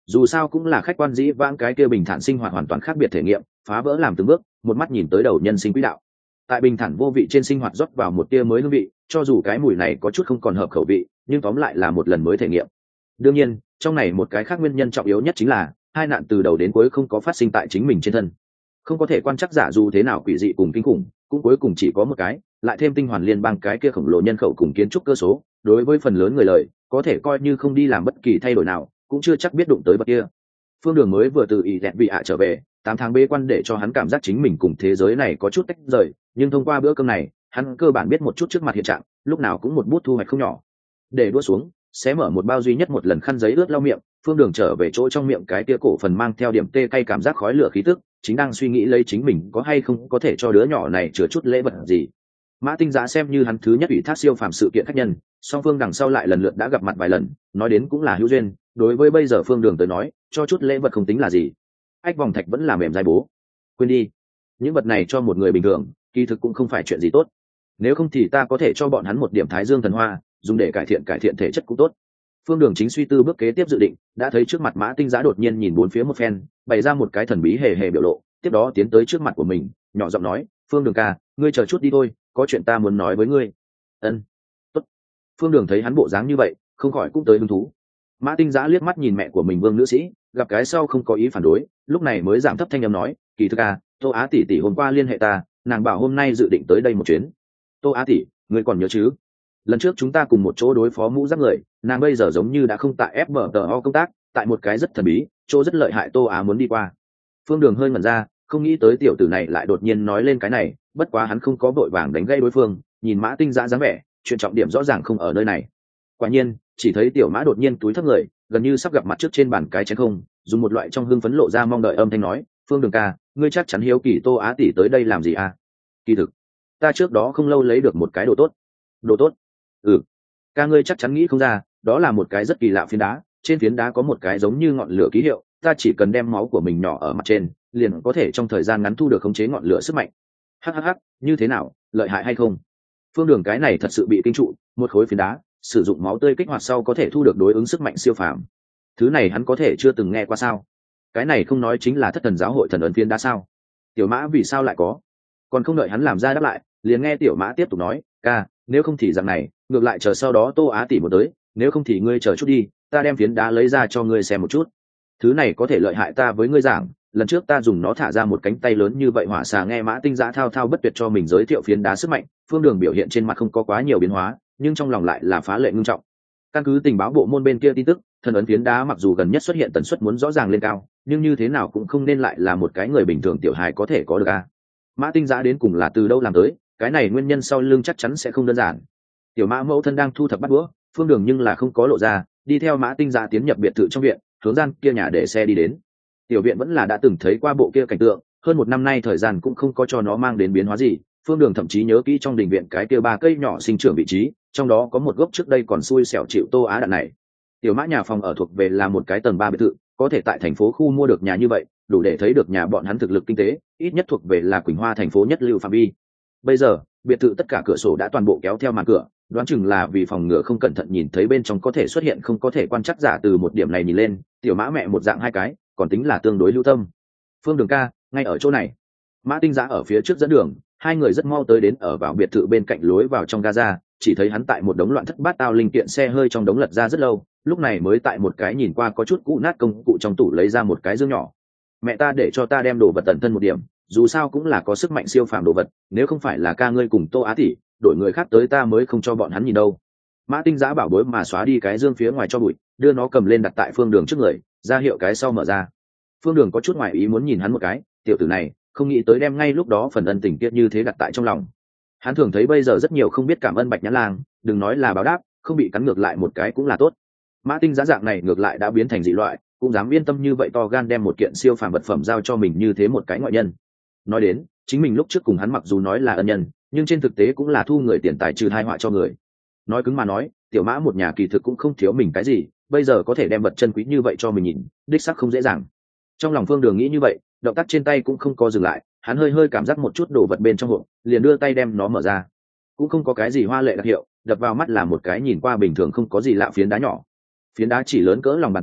dù sao cũng là khách quan dĩ vãng cái kia bình thản sinh hoạt hoàn toàn khác biệt thể nghiệm, phá vỡ làm từng bước, một mắt nhìn tới đầu nhân sinh quỹ đạo. Tại bình thản vô vị trên sinh hoạt rót vào một tia mới hương vị, cho dù cái mùi này có chút không còn hợp khẩu vị, nhưng tóm lại là một lần mới thể nghiệm. Đương nhiên, trong này một cái khác nguyên nhân trọng yếu nhất chính là hai nạn từ đầu đến cuối không có phát sinh tại chính mình trên thân. Không có thể quan chắc giả dù thế nào quỷ dị cùng kinh khủng, cũng cuối cùng chỉ có một cái, lại thêm tinh hoàn liên bang cái kia khổng lồ nhân khẩu cùng kiến trúc cơ số, đối với phần lớn người lời, có thể coi như không đi làm bất kỳ thay đổi nào, cũng chưa chắc biết đụng tới bậc kia. Phương Đường mới vừa từ ý dẹn bị ạ trở về, tám tháng bế quan để cho hắn cảm giác chính mình cùng thế giới này có chút tách rời, nhưng thông qua bữa cơm này, hắn cơ bản biết một chút trước mặt hiện trạng, lúc nào cũng một bút thu hoạch không nhỏ. Để đua xuống, xé mở một bao duy nhất một lần khăn giấy ướt lau miệng, Phương Đường trở về chỗ trong miệng cái tia cổ phần mang theo điểm tê cay cảm giác khói lửa khí tức, chính đang suy nghĩ lấy chính mình có hay không có thể cho đứa nhỏ này chứa chút lễ vật gì. Mã Tinh Giá xem như hắn thứ nhất ủy thác siêu phàm sự kiện khách nhân, song phương đằng sau lại lần lượt đã gặp mặt vài lần, nói đến cũng là hữu duyên, đối với bây giờ Phương Đường tới nói, cho chút lễ vật không tính là gì. Ách vòng thạch vẫn là mềm dai bố. Quên đi, những vật này cho một người bình thường, kỳ thực cũng không phải chuyện gì tốt. Nếu không thì ta có thể cho bọn hắn một điểm Thái Dương thần hoa, dùng để cải thiện cải thiện thể chất cũng tốt. Phương Đường chính suy tư bước kế tiếp dự định, đã thấy trước mặt Mã Tinh Giá đột nhiên nhìn bốn phía một phen, bày ra một cái thần bí hề hề biểu lộ, tiếp đó tiến tới trước mặt của mình, nhỏ giọng nói, "Phương Đường ca, ngươi chờ chút đi thôi, có chuyện ta muốn nói với ngươi." "Ân." "Tốt." Phương Đường thấy hắn bộ dáng như vậy, không khỏi cũng tới hứng thú. Mã Tinh Giá liếc mắt nhìn mẹ của mình Vương nữ sĩ, gặp cái sau không có ý phản đối, lúc này mới giảm thấp thanh âm nói, "Kỳ thực à, Tô Á tỷ tỷ hôm qua liên hệ ta, nàng bảo hôm nay dự định tới đây một chuyến." "Tô Á tỷ, ngươi còn nhớ chứ? Lần trước chúng ta cùng một chỗ đối phó mũ giáp người, nàng bây giờ giống như đã không tại ép bờ tờ o công tác, tại một cái rất thần bí, chỗ rất lợi hại Tô Á muốn đi qua." Phương Đường hơi ngẩn ra, không nghĩ tới tiểu tử này lại đột nhiên nói lên cái này, bất quá hắn không có vội vàng đánh gây đối phương, nhìn Mã Tinh Giá dáng vẻ, chuyện trọng điểm rõ ràng không ở nơi này. Quả nhiên, chỉ thấy tiểu Mã đột nhiên túi thấp người, gần như sắp gặp mặt trước trên bàn cái chén không, dùng một loại trong hưng phấn lộ ra mong đợi âm thanh nói, "Phương Đường ca, ngươi chắc chắn hiếu kỳ Tô Á tỷ tới đây làm gì à?" "Kỳ thực, ta trước đó không lâu lấy được một cái đồ tốt." "Đồ tốt?" "Ừ, ca ngươi chắc chắn nghĩ không ra, đó là một cái rất kỳ lạ phiến đá, trên phiến đá có một cái giống như ngọn lửa ký hiệu, ta chỉ cần đem máu của mình nhỏ ở mặt trên, liền có thể trong thời gian ngắn thu được khống chế ngọn lửa sức mạnh." "Hắc hắc hắc, như thế nào, lợi hại hay không?" Phương Đường cái này thật sự bị kinh trụ, một khối phiến đá, sử dụng máu tươi kích hoạt sau có thể thu được đối ứng sức mạnh siêu phàm. Thứ này hắn có thể chưa từng nghe qua sao? Cái này không nói chính là Thất Thần giáo hội thần ấn phiến đá sao? Tiểu Mã vì sao lại có? Còn không đợi hắn làm ra đáp lại, liền nghe Tiểu Mã tiếp tục nói, "Ca, nếu không thì rằng này, ngược lại chờ sau đó Tô Á tỷ một tới, nếu không thì ngươi chờ chút đi, ta đem phiến đá lấy ra cho ngươi xem một chút. Thứ này có thể lợi hại ta với ngươi giảng, lần trước ta dùng nó thả ra một cánh tay lớn như vậy hỏa xà." Nghe Mã Tinh Giá thao thao bất tuyệt cho mình giới thiệu phiến đá sức mạnh, Phương Đường biểu hiện trên mặt không có quá nhiều biến hóa, nhưng trong lòng lại là phá lệ ngưng trọng. Căn cứ tình báo bộ môn bên kia tin tức, thần ấn phiến đá mặc dù gần nhất xuất hiện tần suất muốn rõ ràng lên cao, nhưng như thế nào cũng không nên lại là một cái người bình thường tiểu hài có thể có được a. Mã Tinh Giá đến cùng là từ đâu làm tới, cái này nguyên nhân sau lưng chắc chắn sẽ không đơn giản. Tiểu Mã mẫu thân đang thu thập bắt đũa, Phương Đường nhưng là không có lộ ra, đi theo Mã Tinh Giá tiến nhập biệt thự trong viện, hướng gian kia nhà để xe đi đến. Tiểu viện vẫn là đã từng thấy qua bộ kia cảnh tượng, hơn một năm nay thời gian cũng không có cho nó mang đến biến hóa gì. Phương Đường thậm chí nhớ kỹ trong đình viện cái kia ba cây nhỏ sinh trưởng vị trí, trong đó có một gốc trước đây còn xui xẻo chịu Tô Á đạn này. Tiểu Mã nhà phòng ở thuộc về là một cái tầng ba biệt thự, có thể tại thành phố khu mua được nhà như vậy, đủ để thấy được nhà bọn hắn thực lực kinh tế, ít nhất thuộc về là Quỳnh Hoa thành phố nhất lưu phạm vi. Bây giờ, biệt thự tất cả cửa sổ đã toàn bộ kéo theo màn cửa, đoán chừng là vì phòng ngừa không cẩn thận nhìn thấy bên trong có thể xuất hiện không có thể quan trắc giả. Từ một điểm này nhìn lên, Tiểu Mã mẹ một dạng hai cái, còn tính là tương đối lưu tâm. "Phương Đường ca, ngay ở chỗ này." Mã Tinh Giá ở phía trước dẫn đường, hai người rất mau tới đến ở vào biệt thự bên cạnh lối vào trong gaza, chỉ thấy hắn tại một đống loạn thất bát tao linh kiện xe hơi trong đống lật ra rất lâu, lúc này mới tại một cái nhìn qua có chút cũ nát công cụ trong tủ lấy ra một cái dương nhỏ. "Mẹ ta để cho ta đem đồ vật tận thân một điểm, dù sao cũng là có sức mạnh siêu phàm đồ vật, nếu không phải là ca ngươi cùng Tô Á tỷ, đổi người khác tới ta mới không cho bọn hắn nhìn đâu." Mã Tinh Giá bảo bối mà xóa đi cái dương phía ngoài cho bụi, đưa nó cầm lên đặt tại Phương Đường trước người, ra hiệu cái sau mở ra. Phương Đường có chút ngoài ý muốn nhìn hắn một cái, tiểu tử này không nghĩ tới đem ngay lúc đó phần ân tình tiết như thế đặt tại trong lòng. Hắn thường thấy bây giờ rất nhiều không biết cảm ơn Bạch Nhãn Lang, đừng nói là báo đáp, không bị cắn ngược lại một cái cũng là tốt. Mã Tinh Giá dạng này ngược lại đã biến thành dị loại, cũng dám yên tâm như vậy to gan đem một kiện siêu phàm vật phẩm giao cho mình như thế một cái ngoại nhân. Nói đến, chính mình lúc trước cùng hắn mặc dù nói là ân nhân, nhưng trên thực tế cũng là thu người tiền tài trừ tai họa cho người. Nói cứng mà nói, Tiểu Mã một nhà kỳ thực cũng không thiếu mình cái gì, bây giờ có thể đem vật chân quý như vậy cho mình nhìn, đích xác không dễ dàng. Trong lòng Phương Đường nghĩ như vậy, động tác trên tay cũng không có dừng lại, hắn hơi hơi cảm giác một chút đồ vật bên trong hộp, liền đưa tay đem nó mở ra. Cũng không có cái gì hoa lệ đặc hiệu, đập vào mắt là một cái nhìn qua bình thường không có gì lạ phiến đá nhỏ. Phiến đá chỉ lớn cỡ lòng bàn tay,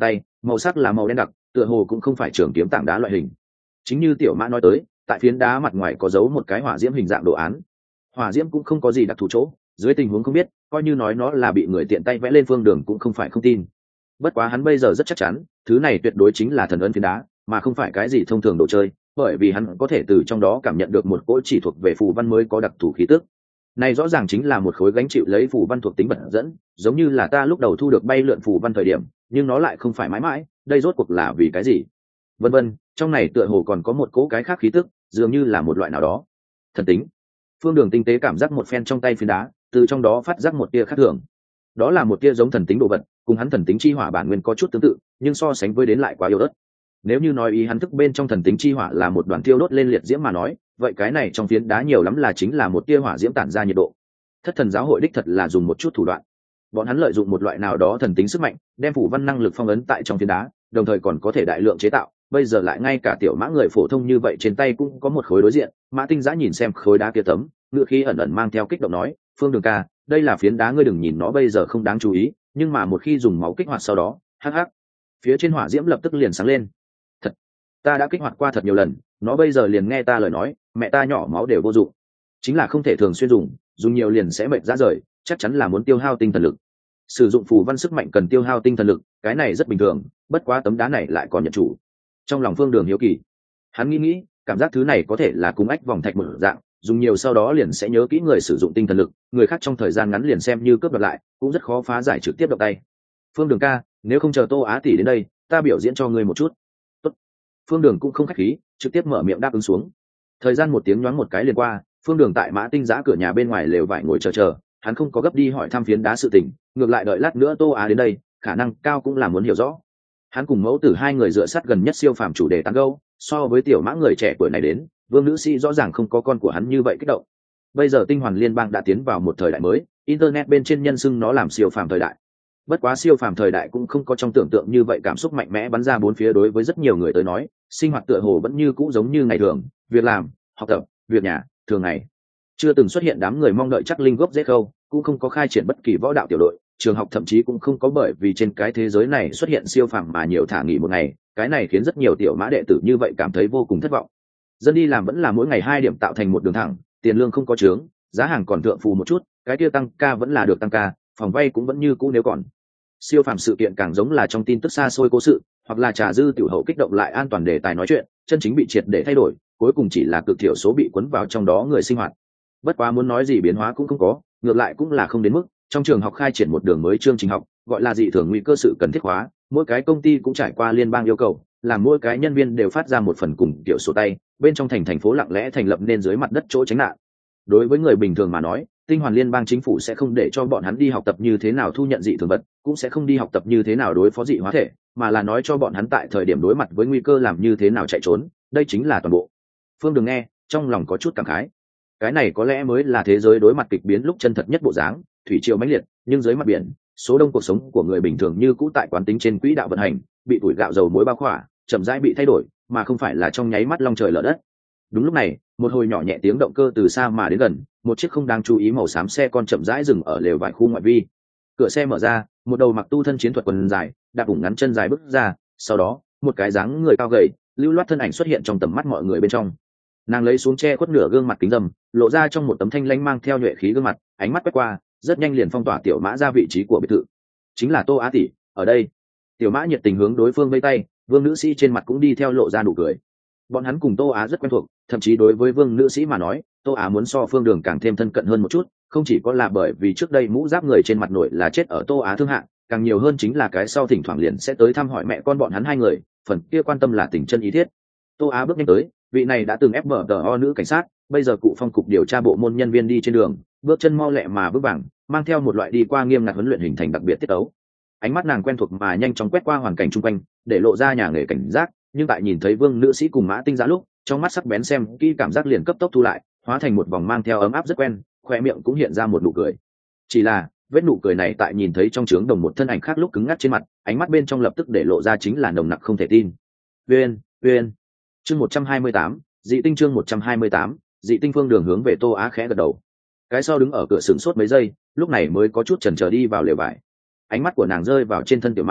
màu sắc là màu đen đặc, tựa hồ cũng không phải trường kiếm tảng đá loại hình. Chính như tiểu mã nói tới, tại phiến đá mặt ngoài có dấu một cái hỏa diễm hình dạng đồ án. Hỏa diễm cũng không có gì đặc thù chỗ, dưới tình huống không biết, coi như nói nó là bị người tiện tay vẽ lên phương đường cũng không phải không tin. Bất quá hắn bây giờ rất chắc chắn, thứ này tuyệt đối chính là thần ấn phiến đá, mà không phải cái gì thông thường đồ chơi, bởi vì hắn có thể từ trong đó cảm nhận được một cỗ chỉ thuộc về phù văn mới có đặc thù khí tức. Này rõ ràng chính là một khối gánh chịu lấy phù văn thuộc tính bật dẫn, giống như là ta lúc đầu thu được bay lượn phù văn thời điểm, nhưng nó lại không phải mãi mãi, đây rốt cuộc là vì cái gì? Vân vân, trong này tựa hồ còn có một cỗ cái khác khí tức, dường như là một loại nào đó. Thần tính. Phương Đường tinh tế cảm giác một phen trong tay phiến đá, từ trong đó phát giác một tia khác thường. Đó là một tia giống thần tính đồ vật, cùng hắn thần tính chi hỏa bản nguyên có chút tương tự, nhưng so sánh với đến lại quá yếu ớt. Nếu như nói ý hắn thức bên trong thần tính chi hỏa là một đoàn tiêu đốt lên liệt diễm mà nói, vậy cái này trong phiến đá nhiều lắm là chính là một tia hỏa diễm tản ra nhiệt độ. Thất thần giáo hội đích thật là dùng một chút thủ đoạn. Bọn hắn lợi dụng một loại nào đó thần tính sức mạnh, đem phủ văn năng lực phong ấn tại trong phiến đá, đồng thời còn có thể đại lượng chế tạo. Bây giờ lại ngay cả tiểu mã người phổ thông như vậy trên tay cũng có một khối đối diện. Mã Tinh Giã nhìn xem khối đá kia tấm, ngựa khí ẩn ẩn mang theo kích động nói, Phương Đường ca, đây là phiến đá, ngươi đừng nhìn nó bây giờ không đáng chú ý, nhưng mà một khi dùng máu kích hoạt sau đó, hắc hắc, phía trên hỏa diễm lập tức liền sáng lên. Thật, ta đã kích hoạt qua thật nhiều lần, nó bây giờ liền nghe ta lời nói, mẹ ta nhỏ máu đều vô dụng, chính là không thể thường xuyên dùng, dùng nhiều liền sẽ mệt ra rời, chắc chắn là muốn tiêu hao tinh thần lực. Sử dụng phù văn sức mạnh cần tiêu hao tinh thần lực, cái này rất bình thường, bất quá tấm đá này lại còn nhận chủ. Trong lòng Phương Đường hiếu kỳ, hắn nghĩ nghĩ, cảm giác thứ này có thể là cung ách vòng thạch một dạng, dùng nhiều sau đó liền sẽ nhớ kỹ người sử dụng tinh thần lực, người khác trong thời gian ngắn liền xem như cướp đoạt lại, cũng rất khó phá giải trực tiếp động tay. Phương Đường ca, nếu không chờ Tô Á tỷ đến đây, ta biểu diễn cho ngươi một chút. Tốt. Phương Đường cũng không khách khí, trực tiếp mở miệng đáp ứng xuống. Thời gian một tiếng nhoáng một cái liền qua, Phương Đường tại Mã Tinh Giã cửa nhà bên ngoài lều vải ngồi chờ chờ, hắn không có gấp đi hỏi thăm phiến đá sự tình, ngược lại đợi lát nữa Tô Á đến đây, khả năng cao cũng là muốn hiểu rõ. Hắn cùng mẫu tử hai người dựa sát gần nhất siêu phàm chủ đề tán gẫu, so với tiểu mã người trẻ tuổi này đến, Vương nữ sĩ rõ ràng không có con của hắn như vậy kích động. Bây giờ tinh hoàn liên bang đã tiến vào một thời đại mới, internet bên trên nhân xưng nó làm siêu phàm thời đại. Bất quá siêu phàm thời đại cũng không có trong tưởng tượng như vậy cảm xúc mạnh mẽ bắn ra bốn phía, đối với rất nhiều người tới nói, sinh hoạt tựa hồ vẫn như cũ giống như ngày thường, việc làm, học tập, việc nhà, thường ngày. Chưa từng xuất hiện đám người mong đợi chắc linh gốc dễ khâu, cũng không có khai triển bất kỳ võ đạo tiểu đội, trường học thậm chí cũng không có, bởi vì trên cái thế giới này xuất hiện siêu phàm mà nhiều thả nghỉ một ngày, cái này khiến rất nhiều tiểu mã đệ tử như vậy cảm thấy vô cùng thất vọng. Dân đi làm vẫn là mỗi ngày hai điểm tạo thành một đường thẳng, tiền lương không có chướng, giá hàng còn thượng phù một chút, cái kia tăng ca vẫn là được tăng ca, phòng vay cũng vẫn như cũ nếu còn. Siêu phàm sự kiện càng giống là trong tin tức xa xôi cố sự, hoặc là trà dư tiểu hậu kích động lại an toàn đề tài nói chuyện, chân chính bị triệt để thay đổi, cuối cùng chỉ là cực thiểu số bị cuốn vào trong đó người sinh hoạt. Bất quá muốn nói gì biến hóa cũng không có, ngược lại cũng là không đến mức. Trong trường học khai triển một đường mới chương trình học, gọi là dị thường nguy cơ sự cần thiết hóa, mỗi cái công ty cũng trải qua liên bang yêu cầu, làm mỗi cái nhân viên đều phát ra một phần cùng kiểu sổ tay, bên trong thành thành phố lặng lẽ thành lập nên dưới mặt đất chỗ tránh nạn. Đối với người bình thường mà nói, tinh hoàn liên bang chính phủ sẽ không để cho bọn hắn đi học tập như thế nào thu nhận dị thường vật, cũng sẽ không đi học tập như thế nào đối phó dị hóa thể, mà là nói cho bọn hắn tại thời điểm đối mặt với nguy cơ làm như thế nào chạy trốn, đây chính là toàn bộ. Phương Đường nghe, trong lòng có chút cảm khái. Cái này có lẽ mới là thế giới đối mặt kịch biến lúc chân thật nhất bộ dáng, thủy triều mãnh liệt, nhưng dưới mặt biển, số đông cuộc sống của người bình thường như cũ tại quán tính trên quỹ đạo vận hành, bị tuổi gạo dầu muối bao khỏa, chậm rãi bị thay đổi, mà không phải là trong nháy mắt long trời lở đất. Đúng lúc này, một hồi nhỏ nhẹ tiếng động cơ từ xa mà đến gần, một chiếc không đáng chú ý màu xám xe con chậm rãi dừng ở lều vải khu ngoại vi. Cửa xe mở ra, một đầu mặc tu thân chiến thuật quần dài, đạp ủng ngắn chân dài bước ra, sau đó, một cái dáng người cao gầy, lưu loát thân ảnh xuất hiện trong tầm mắt mọi người bên trong. Nàng lấy xuống che khuất nửa gương mặt kính râm, lộ ra trong một tấm thanh lãnh mang theo nhuệ khí gương mặt, ánh mắt quét qua, rất nhanh liền phong tỏa tiểu mã ra vị trí của biệt thự. Chính là Tô Á tỷ, ở đây. Tiểu mã nhiệt tình hướng đối phương vây tay, Vương nữ sĩ trên mặt cũng đi theo lộ ra nụ cười. Bọn hắn cùng Tô Á rất quen thuộc, thậm chí đối với Vương nữ sĩ mà nói, Tô Á muốn so Phương Đường càng thêm thân cận hơn một chút, không chỉ có là bởi vì trước đây mũ giáp người trên mặt nổi là chết ở Tô Á thương hạng, càng nhiều hơn chính là cái sau thỉnh thoảng liền sẽ tới thăm hỏi mẹ con bọn hắn hai người, phần kia quan tâm là tình chân ý thiết. Tô Á bước nhanh tới, vị này đã từng ép bờ tờ o nữ cảnh sát, bây giờ cụ phong cục điều tra bộ môn nhân viên đi trên đường, bước chân mau lẹ mà bước bằng, mang theo một loại đi qua nghiêm ngặt huấn luyện hình thành đặc biệt tiết tấu. Ánh mắt nàng quen thuộc mà nhanh chóng quét qua hoàn cảnh chung quanh, để lộ ra nhà nghề cảnh giác, nhưng tại nhìn thấy Vương nữ sĩ cùng Mã Tinh Giã lúc, trong mắt sắc bén xem kỹ cảm giác liền cấp tốc thu lại, hóa thành một vòng mang theo ấm áp rất quen, khoe miệng cũng hiện ra một nụ cười. Chỉ là vết nụ cười này tại nhìn thấy trong trướng đồng một thân ảnh khác lúc cứng ngắc trên mặt, ánh mắt bên trong lập tức để lộ ra chính là nồng nặc không thể tin. Uyên, Uyên. Chương một trăm hai mươi tám, dị tinh chương một trăm hai mươi tám, dị tinh. Phương Đường hướng về Tô Á khẽ gật đầu. Cái sau đứng ở cửa sừng sốt mấy giây, lúc này mới có chút chần chờ đi vào lều vải. Ánh mắt của nàng rơi vào trên thân tiểu mã,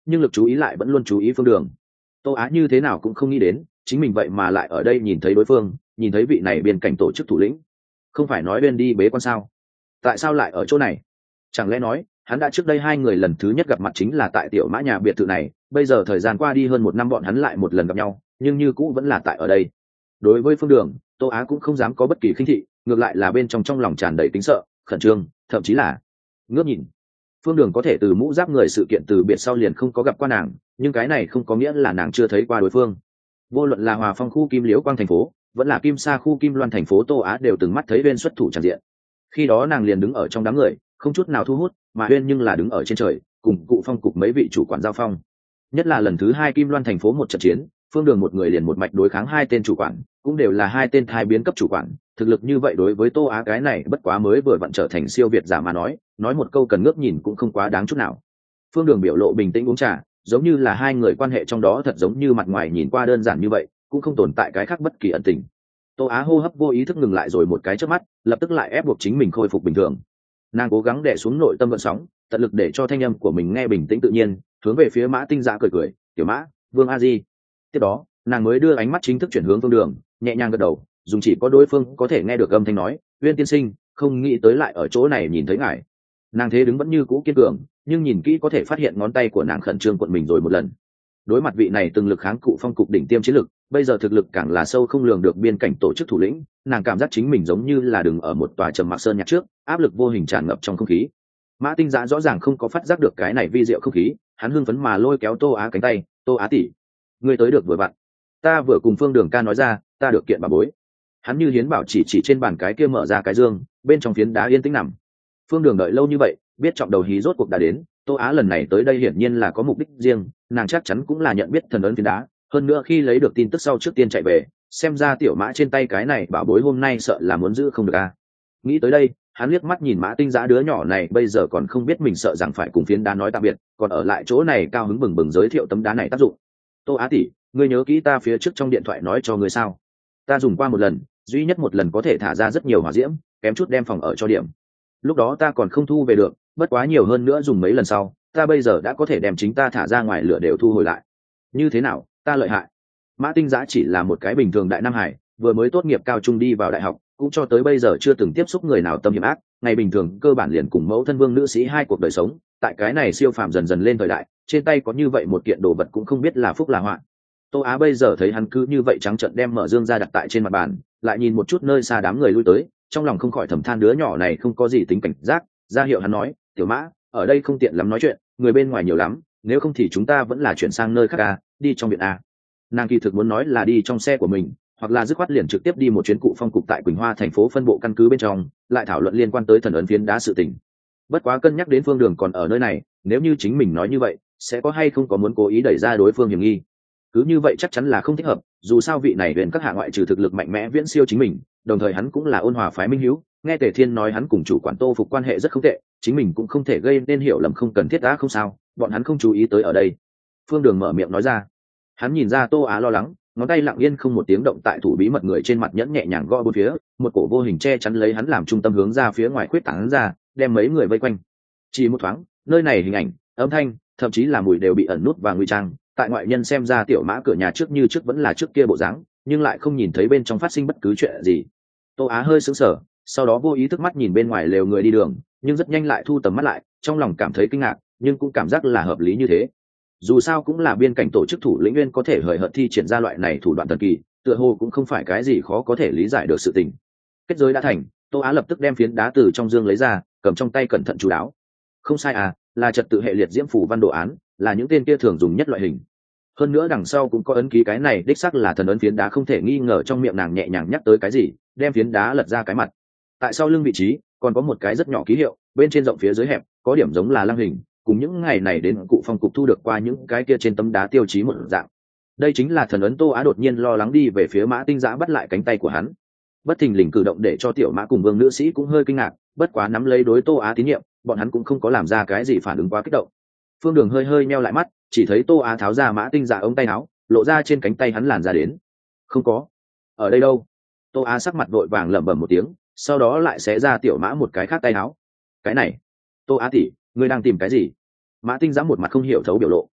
nhưng lực chú ý lại vẫn luôn chú ý phương đường. Tô Á như thế nào cũng không nghĩ đến chính mình vậy mà lại ở đây nhìn thấy đối phương, nhìn thấy vị này biên cảnh tổ chức thủ lĩnh. Không phải nói bên đi bế quan sao, tại sao lại ở chỗ này? Chẳng lẽ nói hắn đã trước đây hai người lần thứ nhất gặp mặt chính là tại tiểu mã nhà biệt thự này, bây giờ thời gian qua đi hơn một năm bọn hắn lại một lần gặp nhau, nhưng như cũ vẫn là tại ở đây. Đối với phương đường, Tô Á cũng không dám có bất kỳ khinh thị, ngược lại là bên trong trong lòng tràn đầy tính sợ, khẩn trương, thậm chí là ngước nhìn. Phương đường có thể từ mũ giáp người sự kiện từ biệt sau liền không có gặp qua nàng, nhưng cái này không có nghĩa là nàng chưa thấy qua đối phương. Vô luận là Hòa Phong khu Kim Liễu Quang thành phố, vẫn là Kim Sa khu Kim Loan thành phố, Tô Á đều từng mắt thấy Uyên xuất thủ tràn diện. Khi đó nàng liền đứng ở trong đám người, không chút nào thu hút, mà Uyên nhưng là đứng ở trên trời, cùng cụ phong cục mấy vị chủ quản giao phong. Nhất là lần thứ hai Kim Loan thành phố một trận chiến, phương đường một người liền một mạch đối kháng hai tên chủ quản, cũng đều là hai tên thai biến cấp chủ quản. Thực lực như vậy đối với Tô Á cái này bất quá mới vừa vặn trở thành siêu việt giả mà nói, nói một câu cần ngước nhìn cũng không quá đáng chút nào. Phương đường biểu lộ bình tĩnh uống trà, giống như là hai người quan hệ trong đó thật giống như mặt ngoài nhìn qua đơn giản như vậy, cũng không tồn tại cái khác bất kỳ ẩn tình. Tô Á hô hấp vô ý thức ngừng lại rồi một cái chớp mắt, lập tức lại ép buộc chính mình khôi phục bình thường. Nàng cố gắng đè xuống nội tâm gợn sóng, tận lực để cho thanh âm của mình nghe bình tĩnh tự nhiên, hướng về phía Mã Tinh Dạ cười cười, "Tiểu Mã, Vương A Di." Tiếp đó, nàng mới đưa ánh mắt chính thức chuyển hướng phương đường, nhẹ nhàng gật đầu, dùng chỉ có đối phương có thể nghe được âm thanh nói, "Uyên tiên sinh, không nghĩ tới lại ở chỗ này nhìn thấy ngài." Nàng thế đứng vẫn như cũ kiên cường, nhưng nhìn kỹ có thể phát hiện ngón tay của nàng khẩn trương cuộn mình rồi một lần. Đối mặt vị này từng lực kháng cụ phong cục đỉnh tiêm chiến lực, bây giờ thực lực càng là sâu không lường được biên cảnh tổ chức thủ lĩnh, nàng cảm giác chính mình giống như là đứng ở một tòa trầm mặc sơn nhạc trước, áp lực vô hình tràn ngập trong không khí. Mã Tinh Dạ rõ ràng không có phát giác được cái này vi diệu không khí, hắn hưng phấn mà lôi kéo Tô Á cánh tay, "Tô Á tỷ, ngươi tới được vừa vặn. Ta vừa cùng Phương Đường ca nói ra, ta được kiện bà bối." Hắn như hiến bảo chỉ chỉ trên bàn cái kia mở ra cái dương, bên trong phiến đá yên tĩnh nằm. Phương Đường đợi lâu như vậy, biết trọng đầu hí rốt cuộc đã đến, Tô Á lần này tới đây hiển nhiên là có mục đích riêng, nàng chắc chắn cũng là nhận biết thần ấn phiến đá, hơn nữa khi lấy được tin tức sau trước tiên chạy về, xem ra tiểu Mã trên tay cái này bảo bối hôm nay sợ là muốn giữ không được a. Nghĩ tới đây, hắn liếc mắt nhìn Mã Tinh Dạ đứa nhỏ này bây giờ còn không biết mình sợ rằng phải cùng phiến đá nói tạm biệt, còn ở lại chỗ này cao hứng bừng bừng giới thiệu tấm đá này tác dụng. "Tô Á tỷ, ngươi nhớ kỹ ta phía trước trong điện thoại nói cho ngươi sao? Ta dùng qua một lần, duy nhất một lần có thể thả ra rất nhiều hỏa diễm, kém chút đem phòng ở cho điểm. Lúc đó ta còn không thu về được, bất quá nhiều hơn nữa dùng mấy lần sau, ta bây giờ đã có thể đem chính ta thả ra ngoài lửa đều thu hồi lại. Như thế nào, ta lợi hại?" Mã Tinh Giã chỉ là một cái bình thường đại nam hải, vừa mới tốt nghiệp cao trung đi vào đại học, cũng cho tới bây giờ chưa từng tiếp xúc người nào tâm hiểm ác, ngày bình thường cơ bản liền cùng mẫu thân Vương nữ sĩ hai cuộc đời sống, tại cái này siêu phàm dần dần lên thời đại, trên tay có như vậy một kiện đồ vật cũng không biết là phúc là họa. Tô Á bây giờ thấy hắn cứ như vậy trắng trợn đem mở dương ra đặt tại trên mặt bàn, lại nhìn một chút nơi xa đám người lui tới, trong lòng không khỏi thầm than đứa nhỏ này không có gì tính cảnh giác, ra hiệu hắn nói, "Tiểu Mã, ở đây không tiện lắm nói chuyện, người bên ngoài nhiều lắm, nếu không thì chúng ta vẫn là chuyển sang nơi khác à, đi trong viện à." Nàng kỳ thực muốn nói là đi trong xe của mình, hoặc là dứt khoát liền trực tiếp đi một chuyến cụ phong cục tại Quỳnh Hoa thành phố phân bộ căn cứ bên trong, lại thảo luận liên quan tới thần ấn phiến đá sự tình. Bất quá cân nhắc đến Phương Đường còn ở nơi này, nếu như chính mình nói như vậy, sẽ có hay không có muốn cố ý đẩy ra đối phương hiểm nghi. Cứ như vậy chắc chắn là không thích hợp, dù sao vị này huyền các hạ ngoại trừ thực lực mạnh mẽ viễn siêu chính mình, đồng thời hắn cũng là ôn hòa phái minh hiếu, nghe Tề Thiên nói hắn cùng chủ quản Tô Phục quan hệ rất không tệ, chính mình cũng không thể gây nên hiểu lầm không cần thiết đã không sao, bọn hắn không chú ý tới ở đây. Phương Đường mở miệng nói ra. Hắn nhìn ra Tô Á lo lắng, ngón tay lặng yên không một tiếng động tại thủ bí mật người trên mặt nhẫn nhẹ nhàng gõ bốn phía, một cổ vô hình che chắn lấy hắn làm trung tâm hướng ra phía ngoài khuyết tán ra, đem mấy người vây quanh. Chỉ một thoáng, nơi này hình ảnh, âm thanh, thậm chí là mùi đều bị ẩn nút và ngụy trang, tại ngoại nhân xem ra Tiểu Mã cửa nhà trước như trước vẫn là trước kia bộ dáng, nhưng lại không nhìn thấy bên trong phát sinh bất cứ chuyện gì. Tô Á hơi sững sờ, sau đó vô ý thức mắt nhìn bên ngoài lều người đi đường, nhưng rất nhanh lại thu tầm mắt lại, trong lòng cảm thấy kinh ngạc, nhưng cũng cảm giác là hợp lý như thế. Dù sao cũng là biên cảnh tổ chức thủ lĩnh nguyên có thể hời hợt thi triển ra loại này thủ đoạn thần kỳ, tựa hồ cũng không phải cái gì khó có thể lý giải được sự tình. Kết giới đã thành, Tô Á lập tức đem phiến đá từ trong dương lấy ra, cầm trong tay cẩn thận chú đáo. Không sai à, là trật tự hệ liệt diễm phủ văn đồ án, là những tên kia thường dùng nhất loại hình. Hơn nữa đằng sau cũng có ấn ký, cái này đích xác là thần ấn phiến đá không thể nghi ngờ. Trong miệng nàng nhẹ nhàng nhắc tới cái gì, đem phiến đá lật ra cái mặt. Tại sau lưng vị trí còn có một cái rất nhỏ ký hiệu, bên trên rộng phía dưới hẹp, có điểm giống là lăng hình, cùng những ngày này đến cụ phong cục thu được qua những cái kia trên tấm đá tiêu chí một dạng. Đây chính là thần ấn. Tô Á đột nhiên lo lắng đi về phía Mã Tinh Giã, bắt lại cánh tay của hắn. Bất thình lình cử động để cho Tiểu Mã cùng Vương nữ sĩ cũng hơi kinh ngạc, bất quá nắm lấy đối Tô Á tín nhiệm, bọn hắn cũng không có làm ra cái gì phản ứng quá kích động. Phương Đường hơi hơi meo lại mắt, chỉ thấy Tô Á tháo ra Mã Tinh Giã ống tay áo, lộ ra trên cánh tay hắn làn ra đến. "Không có, ở đây đâu?" Tô Á sắc mặt vội vàng lẩm bẩm một tiếng, sau đó lại xé ra Tiểu Mã một cái khác tay áo. "Cái này, Tô Á tỷ, ngươi đang tìm cái gì?" Mã Tinh Giã một mặt không hiểu thấu biểu lộ.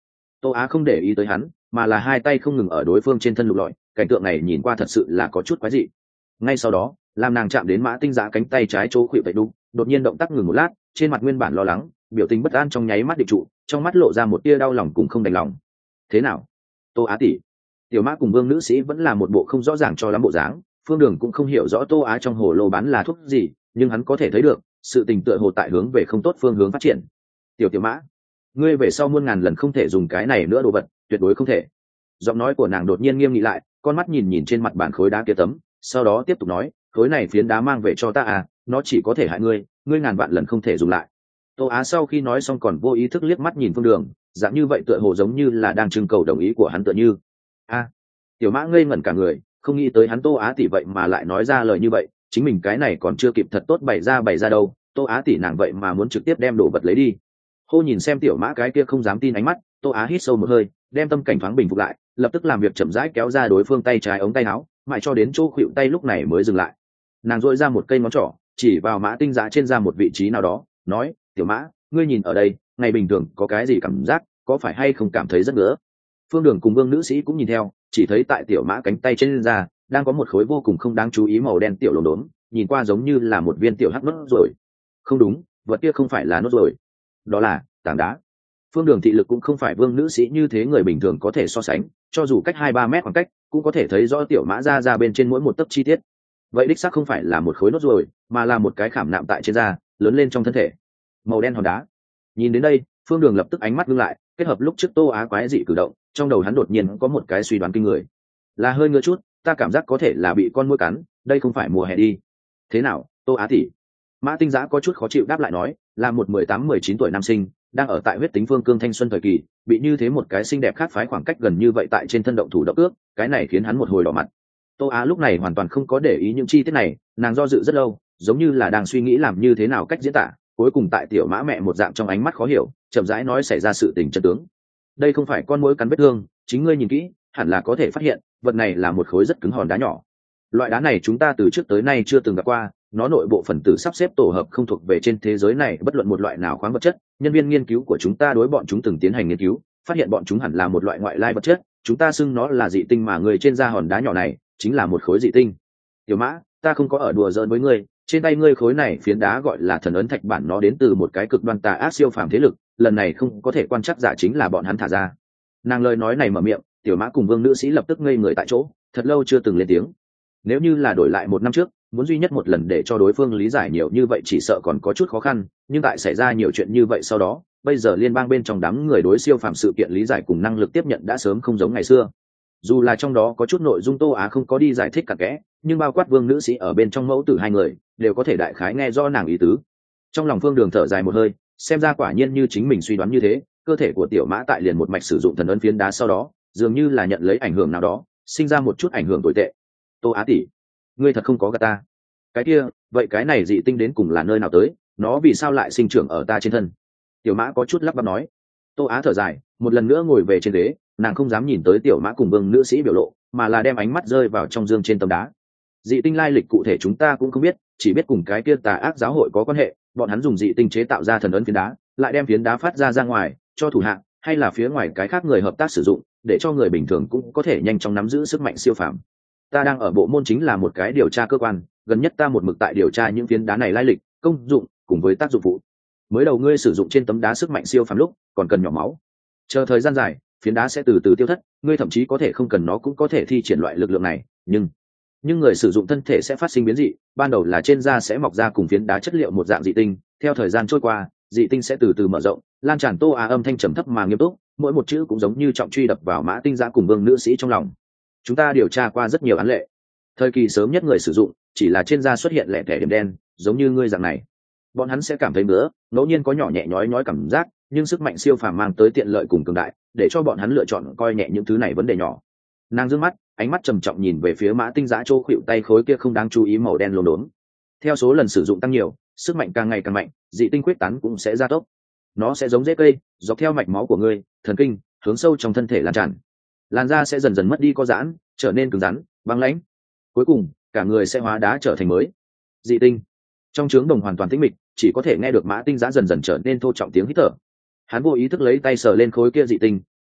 Tô Á không để ý tới hắn, mà là hai tay không ngừng ở đối phương trên thân lục lọi, cảnh tượng này nhìn qua thật sự là có chút quái dị. Ngay sau đó, làm nàng chạm đến Mã Tinh Giã cánh tay trái chỗ khuỵu vậy đu, đột nhiên động tác ngừng một lát, trên mặt nguyên bản lo lắng, biểu tình bất an trong nháy mắt định trụ, trong mắt lộ ra một tia đau lòng cùng không đành lòng. Thế nào, Tô Á tỷ? Tiểu Mã cùng Vương nữ sĩ vẫn là một bộ không rõ ràng cho lắm bộ dáng, Phương Đường cũng không hiểu rõ Tô Á trong hồ lô bán là thuốc gì, nhưng hắn có thể thấy được, sự tình tựa hồ tại hướng về không tốt phương hướng phát triển. Tiểu Tiểu Mã, ngươi về sau muôn ngàn lần không thể dùng cái này nữa đồ vật, tuyệt đối không thể. Giọng nói của nàng đột nhiên nghiêm nghị lại, con mắt nhìn nhìn trên mặt bàn khối đá kia tấm, sau đó tiếp tục nói, khối này phiến đá mang về cho ta à, nó chỉ có thể hại ngươi, ngươi ngàn vạn lần không thể dùng lại. Tô Á sau khi nói xong còn vô ý thức liếc mắt nhìn Phương Đường, dạng như vậy tựa hồ giống như là đang trưng cầu đồng ý của hắn tựa như. A, Tiểu Mã ngây ngẩn cả người, không nghĩ tới hắn Tô Á tỷ vậy mà lại nói ra lời như vậy, chính mình cái này còn chưa kịp thật tốt bày ra bày ra đâu, Tô Á tỷ nàng vậy mà muốn trực tiếp đem đồ vật lấy đi. Hô nhìn xem Tiểu Mã cái kia không dám tin ánh mắt, Tô Á hít sâu một hơi, đem tâm cảnh thoáng bình phục lại, lập tức làm việc chậm rãi kéo ra đối phương tay trái ống tay áo, mãi cho đến chỗ khuỵu tay lúc này mới dừng lại. Nàng duỗi ra một cây ngón trỏ, chỉ vào Mã Tinh Giã trên da một vị trí nào đó, nói, Tiểu Mã, ngươi nhìn ở đây, ngày bình thường có cái gì cảm giác, có phải hay không cảm thấy rất ngứa? Phương Đường cùng Vương nữ sĩ cũng nhìn theo, chỉ thấy tại Tiểu Mã cánh tay trên da đang có một khối vô cùng không đáng chú ý màu đen tiểu lốm đốm, nhìn qua giống như là một viên tiểu hắc nốt rồi. Không đúng, vật kia không phải là nốt rồi, đó là tảng đá. Phương Đường thị lực cũng không phải Vương nữ sĩ như thế người bình thường có thể so sánh, cho dù cách hai ba mét khoảng cách cũng có thể thấy rõ Tiểu Mã da ra bên trên mỗi một tấc chi tiết. Vậy đích xác không phải là một khối nốt rồi, mà là một cái khảm nạm tại trên da, lớn lên trong thân thể, màu đen hòn đá. Nhìn đến đây, Phương Đường lập tức ánh mắt ngưng lại, kết hợp lúc trước Tô Á quái dị cử động, trong đầu hắn đột nhiên có một cái suy đoán kinh người, là hơi ngứa chút, ta cảm giác có thể là bị con muỗi cắn, đây không phải mùa hè đi. Thế nào, Tô Á tỷ? Mã Tinh Giã có chút khó chịu đáp lại nói, là một mười tám mười chín tuổi nam sinh, đang ở tại huyết tính phương cương thanh xuân thời kỳ, bị như thế một cái xinh đẹp khác phái khoảng cách gần như vậy tại trên thân động thủ động ước, cái này khiến hắn một hồi đỏ mặt. Tô Á lúc này hoàn toàn không có để ý những chi tiết này, nàng do dự rất lâu, giống như là đang suy nghĩ làm như thế nào cách diễn tả, cuối cùng tại Tiểu Mã mẹ một dạng trong ánh mắt khó hiểu, chậm rãi nói xảy ra sự tình chân tướng. Đây không phải con muỗi cắn vết thương, chính ngươi nhìn kỹ, hẳn là có thể phát hiện, vật này là một khối rất cứng hòn đá nhỏ. Loại đá này chúng ta từ trước tới nay chưa từng gặp qua, nó nội bộ phần tử sắp xếp tổ hợp không thuộc về trên thế giới này bất luận một loại nào khoáng vật chất. Nhân viên nghiên cứu của chúng ta đối bọn chúng từng tiến hành nghiên cứu, phát hiện bọn chúng hẳn là một loại ngoại lai vật chất, chúng ta xưng nó là dị tinh, mà người trên da hòn đá nhỏ này chính là một khối dị tinh. Tiểu Mã, ta không có ở đùa giỡn với ngươi, trên tay ngươi khối này phiến đá gọi là thần ấn thạch bản, nó đến từ một cái cực đoan tà ác siêu phàm thế lực, lần này không có thể quan chắc giả chính là bọn hắn thả ra. Nàng lời nói này mở miệng, Tiểu Mã cùng Vương nữ sĩ lập tức ngây người tại chỗ, thật lâu chưa từng lên tiếng. Nếu như là đổi lại một năm trước, muốn duy nhất một lần để cho đối phương lý giải nhiều như vậy chỉ sợ còn có chút khó khăn, nhưng tại xảy ra nhiều chuyện như vậy sau đó, bây giờ liên bang bên trong đám người đối siêu phàm sự kiện lý giải cùng năng lực tiếp nhận đã sớm không giống ngày xưa. Dù là trong đó có chút nội dung Tô Á không có đi giải thích cặn kẽ, nhưng bao quát Vương nữ sĩ ở bên trong mẫu tử hai người đều có thể đại khái nghe rõ nàng ý tứ. Trong lòng Phương Đường thở dài một hơi, xem ra quả nhiên như chính mình suy đoán như thế, cơ thể của Tiểu Mã tại liền một mạch sử dụng thần ấn phiến đá sau đó, dường như là nhận lấy ảnh hưởng nào đó, sinh ra một chút ảnh hưởng tồi tệ. Tô Á tỷ, ngươi thật không có gạt ta. Cái kia, vậy cái này dị tinh đến cùng là nơi nào tới, nó vì sao lại sinh trưởng ở ta trên thân? Tiểu Mã có chút lắp bắp nói. Tô Á thở dài, một lần nữa ngồi về trên ghế, nàng không dám nhìn tới Tiểu Mã cùng Vương nữ sĩ biểu lộ, mà là đem ánh mắt rơi vào trong dương trên tấm đá. Dị tinh lai lịch cụ thể chúng ta cũng không biết, chỉ biết cùng cái kia tà ác giáo hội có quan hệ, bọn hắn dùng dị tinh chế tạo ra thần ấn phiến đá, lại đem phiến đá phát ra ra ngoài, cho thủ hạ hay là phía ngoài cái khác người hợp tác sử dụng, để cho người bình thường cũng có thể nhanh chóng nắm giữ sức mạnh siêu phàm. Ta đang ở bộ môn chính là một cái điều tra cơ quan, gần nhất ta một mực tại điều tra những phiến đá này lai lịch, công dụng cùng với tác dụng phụ. Mới đầu ngươi sử dụng trên tấm đá sức mạnh siêu phàm lúc còn cần nhỏ máu, chờ thời gian dài phiến đá sẽ từ từ tiêu thất, ngươi thậm chí có thể không cần nó cũng có thể thi triển loại lực lượng này, nhưng nhưng người sử dụng thân thể sẽ phát sinh biến dị, ban đầu là trên da sẽ mọc ra cùng phiến đá chất liệu một dạng dị tinh, theo thời gian trôi qua dị tinh sẽ từ từ mở rộng, lan tràn. Tô Á âm thanh trầm thấp mà nghiêm túc, mỗi một chữ cũng giống như trọng truy đập vào Mã Tinh Giã cùng Vương nữ sĩ trong lòng. Chúng ta điều tra qua rất nhiều án lệ, thời kỳ sớm nhất người sử dụng chỉ là trên da xuất hiện lẻ tẻ điểm đen, giống như ngươi dạng này, bọn hắn sẽ cảm thấy nữa, ngẫu nhiên có nhỏ nhẹ nhói nhói cảm giác, nhưng sức mạnh siêu phàm mang tới tiện lợi cùng cường đại, để cho bọn hắn lựa chọn coi nhẹ những thứ này vấn đề nhỏ. Nàng dương mắt, ánh mắt trầm trọng nhìn về phía Mã Tinh Giã chỗ khuỵu tay khối kia không đáng chú ý màu đen lốm đốm. Theo số lần sử dụng tăng nhiều, sức mạnh càng ngày càng mạnh, dị tinh quyết tán cũng sẽ gia tốc. Nó sẽ giống rễ cây, dọc theo mạch máu của ngươi, thần kinh, hướng sâu trong thân thể lan tràn. Làn da sẽ dần dần mất đi co giãn, trở nên cứng rắn, băng lãnh. Cuối cùng, cả người sẽ hóa đá trở thành mới. Dị tinh. Trong trướng đồng hoàn toàn tĩnh mịch, chỉ có thể nghe được Mã Tinh Giã dần dần trở nên thô trọng tiếng hít thở. Hắn vô ý thức lấy tay sờ lên khối kia dị tinh,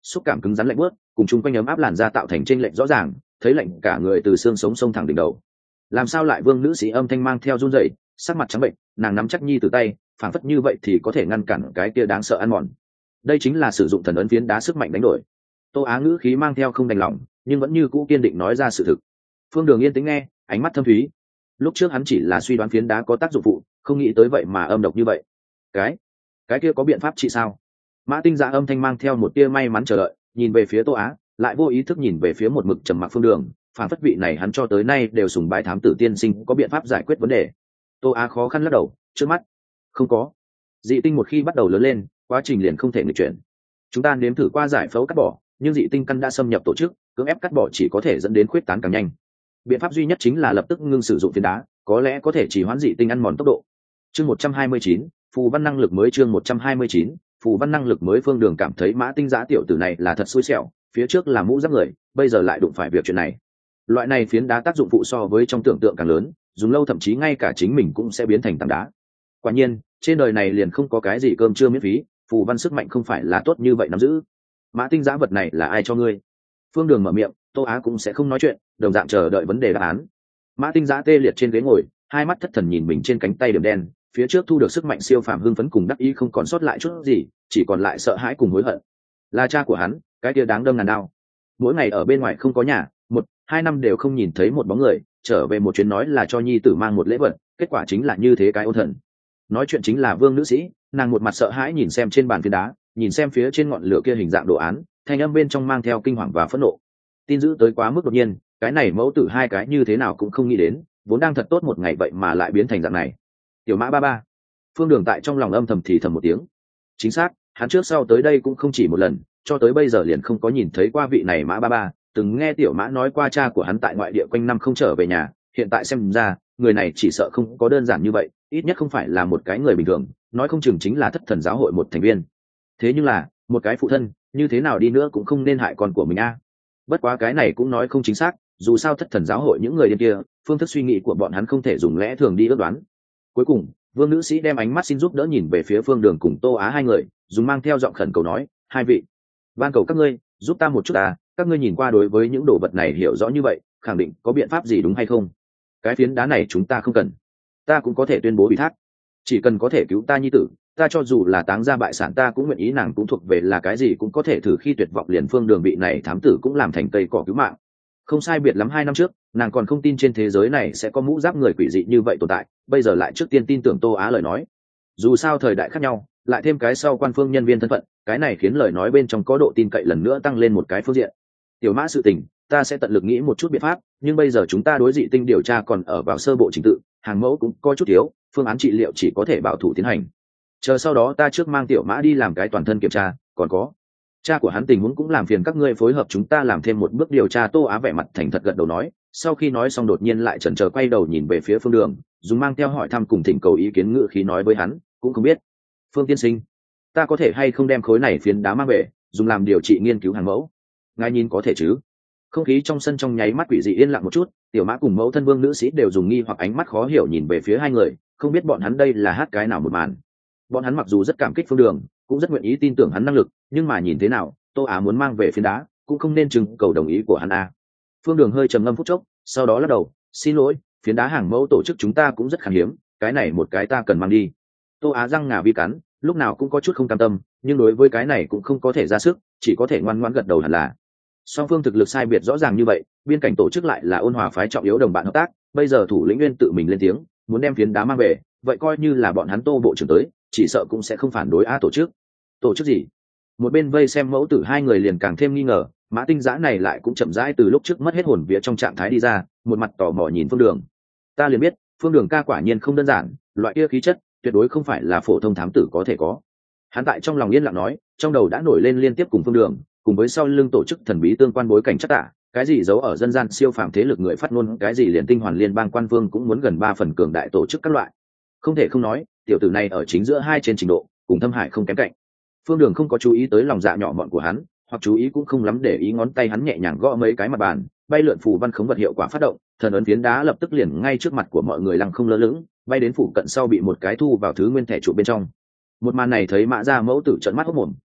xúc cảm cứng rắn lạnh bớt cùng chung quanh ấm áp làn da tạo thành chênh lệch rõ ràng, thấy lạnh cả người từ xương sống sông thẳng đỉnh đầu. Làm sao lại vương nữ sĩ âm thanh mang theo run rẩy, sắc mặt trắng bệnh, nàng nắm chắc nhi từ tay, phảng phất như vậy thì có thể ngăn cản cái kia đáng sợ ăn mòn. Đây chính là sử dụng thần ấn phiến đá sức mạnh đánh đổi. Tô Á ngữ khí mang theo không đành lòng, nhưng vẫn như cũ kiên định nói ra sự thực. Phương Đường yên tĩnh nghe, ánh mắt thâm thúy. Lúc trước hắn chỉ là suy đoán phiến đá có tác dụng phụ, không nghĩ tới vậy mà âm độc như vậy. Cái, cái kia có biện pháp trị sao? Mã Tinh Dạ âm thanh mang theo một tia may mắn chờ đợi, nhìn về phía Tô Á, lại vô ý thức nhìn về phía một mực trầm mặc Phương Đường, phản phất vị này hắn cho tới nay đều sùng bái thám tử tiên sinh có biện pháp giải quyết vấn đề. Tô Á khó khăn lắc đầu, trước mắt không có. Dị tinh một khi bắt đầu lớn lên, quá trình liền không thể nghịch chuyển. Chúng ta nếm thử qua giải phẫu cắt bỏ, nhưng dị tinh căn đã xâm nhập tổ chức, cưỡng ép cắt bỏ chỉ có thể dẫn đến khuyết tán càng nhanh. Biện pháp duy nhất chính là lập tức ngưng sử dụng phiến đá, có lẽ có thể chỉ hoãn dị tinh ăn mòn tốc độ. Chương một trăm hai mươi chín, phù văn năng lực mới. Chương một trăm hai mươi chín, phù văn năng lực mới. Phương Đường cảm thấy Mã Tinh Giã tiểu tử này là thật xui xẻo, phía trước là mũ giáp người, bây giờ lại đụng phải việc chuyện này. Loại này phiến đá tác dụng phụ so với trong tưởng tượng càng lớn, dùng lâu thậm chí ngay cả chính mình cũng sẽ biến thành tảng đá. Quả nhiên, trên đời này liền không có cái gì cơm trưa miễn phí, phù văn sức mạnh không phải là tốt như vậy nắm giữ. Mã Tinh Giã vật này là ai cho ngươi? Phương Đường mở miệng, Tô Á cũng sẽ không nói chuyện, đồng dạng chờ đợi vấn đề đáp án. Mã Tinh Giã tê liệt trên ghế ngồi, hai mắt thất thần nhìn mình trên cánh tay điểm đen, phía trước thu được sức mạnh siêu phàm hưng phấn cùng đắc ý không còn sót lại chút gì, chỉ còn lại sợ hãi cùng hối hận. Là cha của hắn, cái kia đáng đâm ngàn đao. Mỗi ngày ở bên ngoài không có nhà, một, hai năm đều không nhìn thấy một bóng người, trở về một chuyến nói là cho nhi tử mang một lễ vật, kết quả chính là như thế cái ôn thần. Nói chuyện chính là Vương nữ sĩ, nàng một mặt sợ hãi nhìn xem trên bàn phiến đá, nhìn xem phía trên ngọn lửa kia hình dạng đồ án, thanh âm bên trong mang theo kinh hoàng và phẫn nộ. Tin dữ tới quá mức đột nhiên, cái này mẫu tử hai cái như thế nào cũng không nghĩ đến, vốn đang thật tốt một ngày vậy mà lại biến thành dạng này. Tiểu Mã ba ba. Phương Đường tại trong lòng âm thầm thì thầm một tiếng. Chính xác, hắn trước sau tới đây cũng không chỉ một lần, cho tới bây giờ liền không có nhìn thấy qua vị này Mã ba ba, từng nghe Tiểu Mã nói qua cha của hắn tại ngoại địa quanh năm không trở về nhà, hiện tại xem ra, người này chỉ sợ không có đơn giản như vậy, ít nhất không phải là một cái người bình thường, nói không chừng chính là Thất Thần giáo hội một thành viên. Thế nhưng là, một cái phụ thân, như thế nào đi nữa cũng không nên hại con của mình a. Bất quá cái này cũng nói không chính xác, dù sao Thất Thần giáo hội những người điên kia, phương thức suy nghĩ của bọn hắn không thể dùng lẽ thường đi ước đoán. Cuối cùng, Vương nữ sĩ đem ánh mắt xin giúp đỡ nhìn về phía Phương Đường cùng Tô Á hai người, dùng mang theo giọng khẩn cầu nói, hai vị, van cầu các ngươi giúp ta một chút à, các ngươi nhìn qua đối với những đồ vật này hiểu rõ như vậy, khẳng định có biện pháp gì đúng hay không? Cái phiến đá này chúng ta không cần, ta cũng có thể tuyên bố ủy thác, chỉ cần có thể cứu ta nhi tử, ta cho dù là táng ra bại sản ta cũng nguyện ý. Nàng cũng thuộc về là cái gì cũng có thể thử, khi tuyệt vọng liền Phương Đường bị này thám tử cũng làm thành cây cỏ cứu mạng. Không sai biệt lắm hai năm trước, nàng còn không tin trên thế giới này sẽ có mũ giáp người quỷ dị như vậy tồn tại, bây giờ lại trước tiên tin tưởng Tô Á lời nói. Dù sao thời đại khác nhau, lại thêm cái sau quan phương nhân viên thân phận, cái này khiến lời nói bên trong có độ tin cậy lần nữa tăng lên một cái phương diện. Tiểu Mã sự tình, ta sẽ tận lực nghĩ một chút biện pháp, nhưng bây giờ chúng ta đối dị tinh điều tra còn ở vào sơ bộ trình tự, hàng mẫu cũng có chút thiếu, phương án trị liệu chỉ có thể bảo thủ tiến hành. Chờ sau đó ta trước mang Tiểu Mã đi làm cái toàn thân kiểm tra, còn có cha của hắn tình huống cũng làm phiền các ngươi phối hợp chúng ta làm thêm một bước điều tra. Tô Á vẻ mặt thành thật gật đầu nói, sau khi nói xong đột nhiên lại chần chờ quay đầu nhìn về phía Phương Đường, dùng mang theo hỏi thăm cùng thỉnh cầu ý kiến ngữ khí nói với hắn, cũng không biết Phương tiên sinh, ta có thể hay không đem khối này phiến đá mang về dùng làm điều trị nghiên cứu hàng mẫu, ngài nhìn có thể chứ? Không khí trong sân trong nháy mắt quỷ dị yên lặng một chút, Tiểu Mã cùng mẫu thân Vương nữ sĩ đều dùng nghi hoặc ánh mắt khó hiểu nhìn về phía hai người, không biết bọn hắn đây là hát cái nào một màn. Bọn hắn mặc dù rất cảm kích Phương Đường, cũng rất nguyện ý tin tưởng hắn năng lực, nhưng mà nhìn thế nào, Tô Á muốn mang về phiến đá cũng không nên trưng cầu đồng ý của hắn a. Phương Đường hơi trầm ngâm phút chốc, sau đó lắc đầu, xin lỗi, phiến đá hàng mẫu tổ chức chúng ta cũng rất khan hiếm, cái này một cái ta cần mang đi. Tô Á răng ngà vi cắn, lúc nào cũng có chút không cam tâm, nhưng đối với cái này cũng không có thể ra sức, chỉ có thể ngoan ngoãn gật đầu hẳn là. Song phương thực lực sai biệt rõ ràng như vậy, biên cảnh tổ chức lại là ôn hòa phái trọng yếu đồng bạn hợp tác, bây giờ thủ lĩnh Nguyên tự mình lên tiếng, muốn đem phiến đá mang về, vậy coi như là bọn hắn Tô bộ trưởng tới, chỉ sợ cũng sẽ không phản đối a tổ chức. Tổ chức gì? Một bên vây xem mẫu tử hai người liền càng thêm nghi ngờ, Mã Tinh Giã này lại cũng chậm rãi từ lúc trước mất hết hồn vía trong trạng thái đi ra, một mặt tò mò nhìn Phương Đường. Ta liền biết, Phương Đường ca quả nhiên không đơn giản, loại kia khí chất, tuyệt đối không phải là phổ thông thám tử có thể có. Hắn tại trong lòng yên lặng nói, trong đầu đã nổi lên liên tiếp cùng Phương Đường, cùng với sau lưng tổ chức thần bí tương quan bối cảnh chắc tả, cái gì giấu ở dân gian siêu phàm thế lực người phát ngôn, cái gì liền tinh hoàn liên bang quan vương cũng muốn gần ba phần cường đại tổ chức các loại. Không thể không nói, tiểu tử này ở chính giữa hai trên trình độ, cùng Thâm Hải không kém cạnh. Phương Đường không có chú ý tới lòng dạ nhỏ mọn của hắn, hoặc chú ý cũng không lắm để ý, ngón tay hắn nhẹ nhàng gõ mấy cái mặt bàn, bay lượn phù văn khống vật hiệu quả phát động, thần ấn phiến đá lập tức liền ngay trước mặt của mọi người lăng không lơ lửng, bay đến phủ cận sau bị một cái thu vào thứ nguyên thẻ trụ bên trong. Một màn này thấy Mã gia mẫu tử trợn mắt hốt mồm,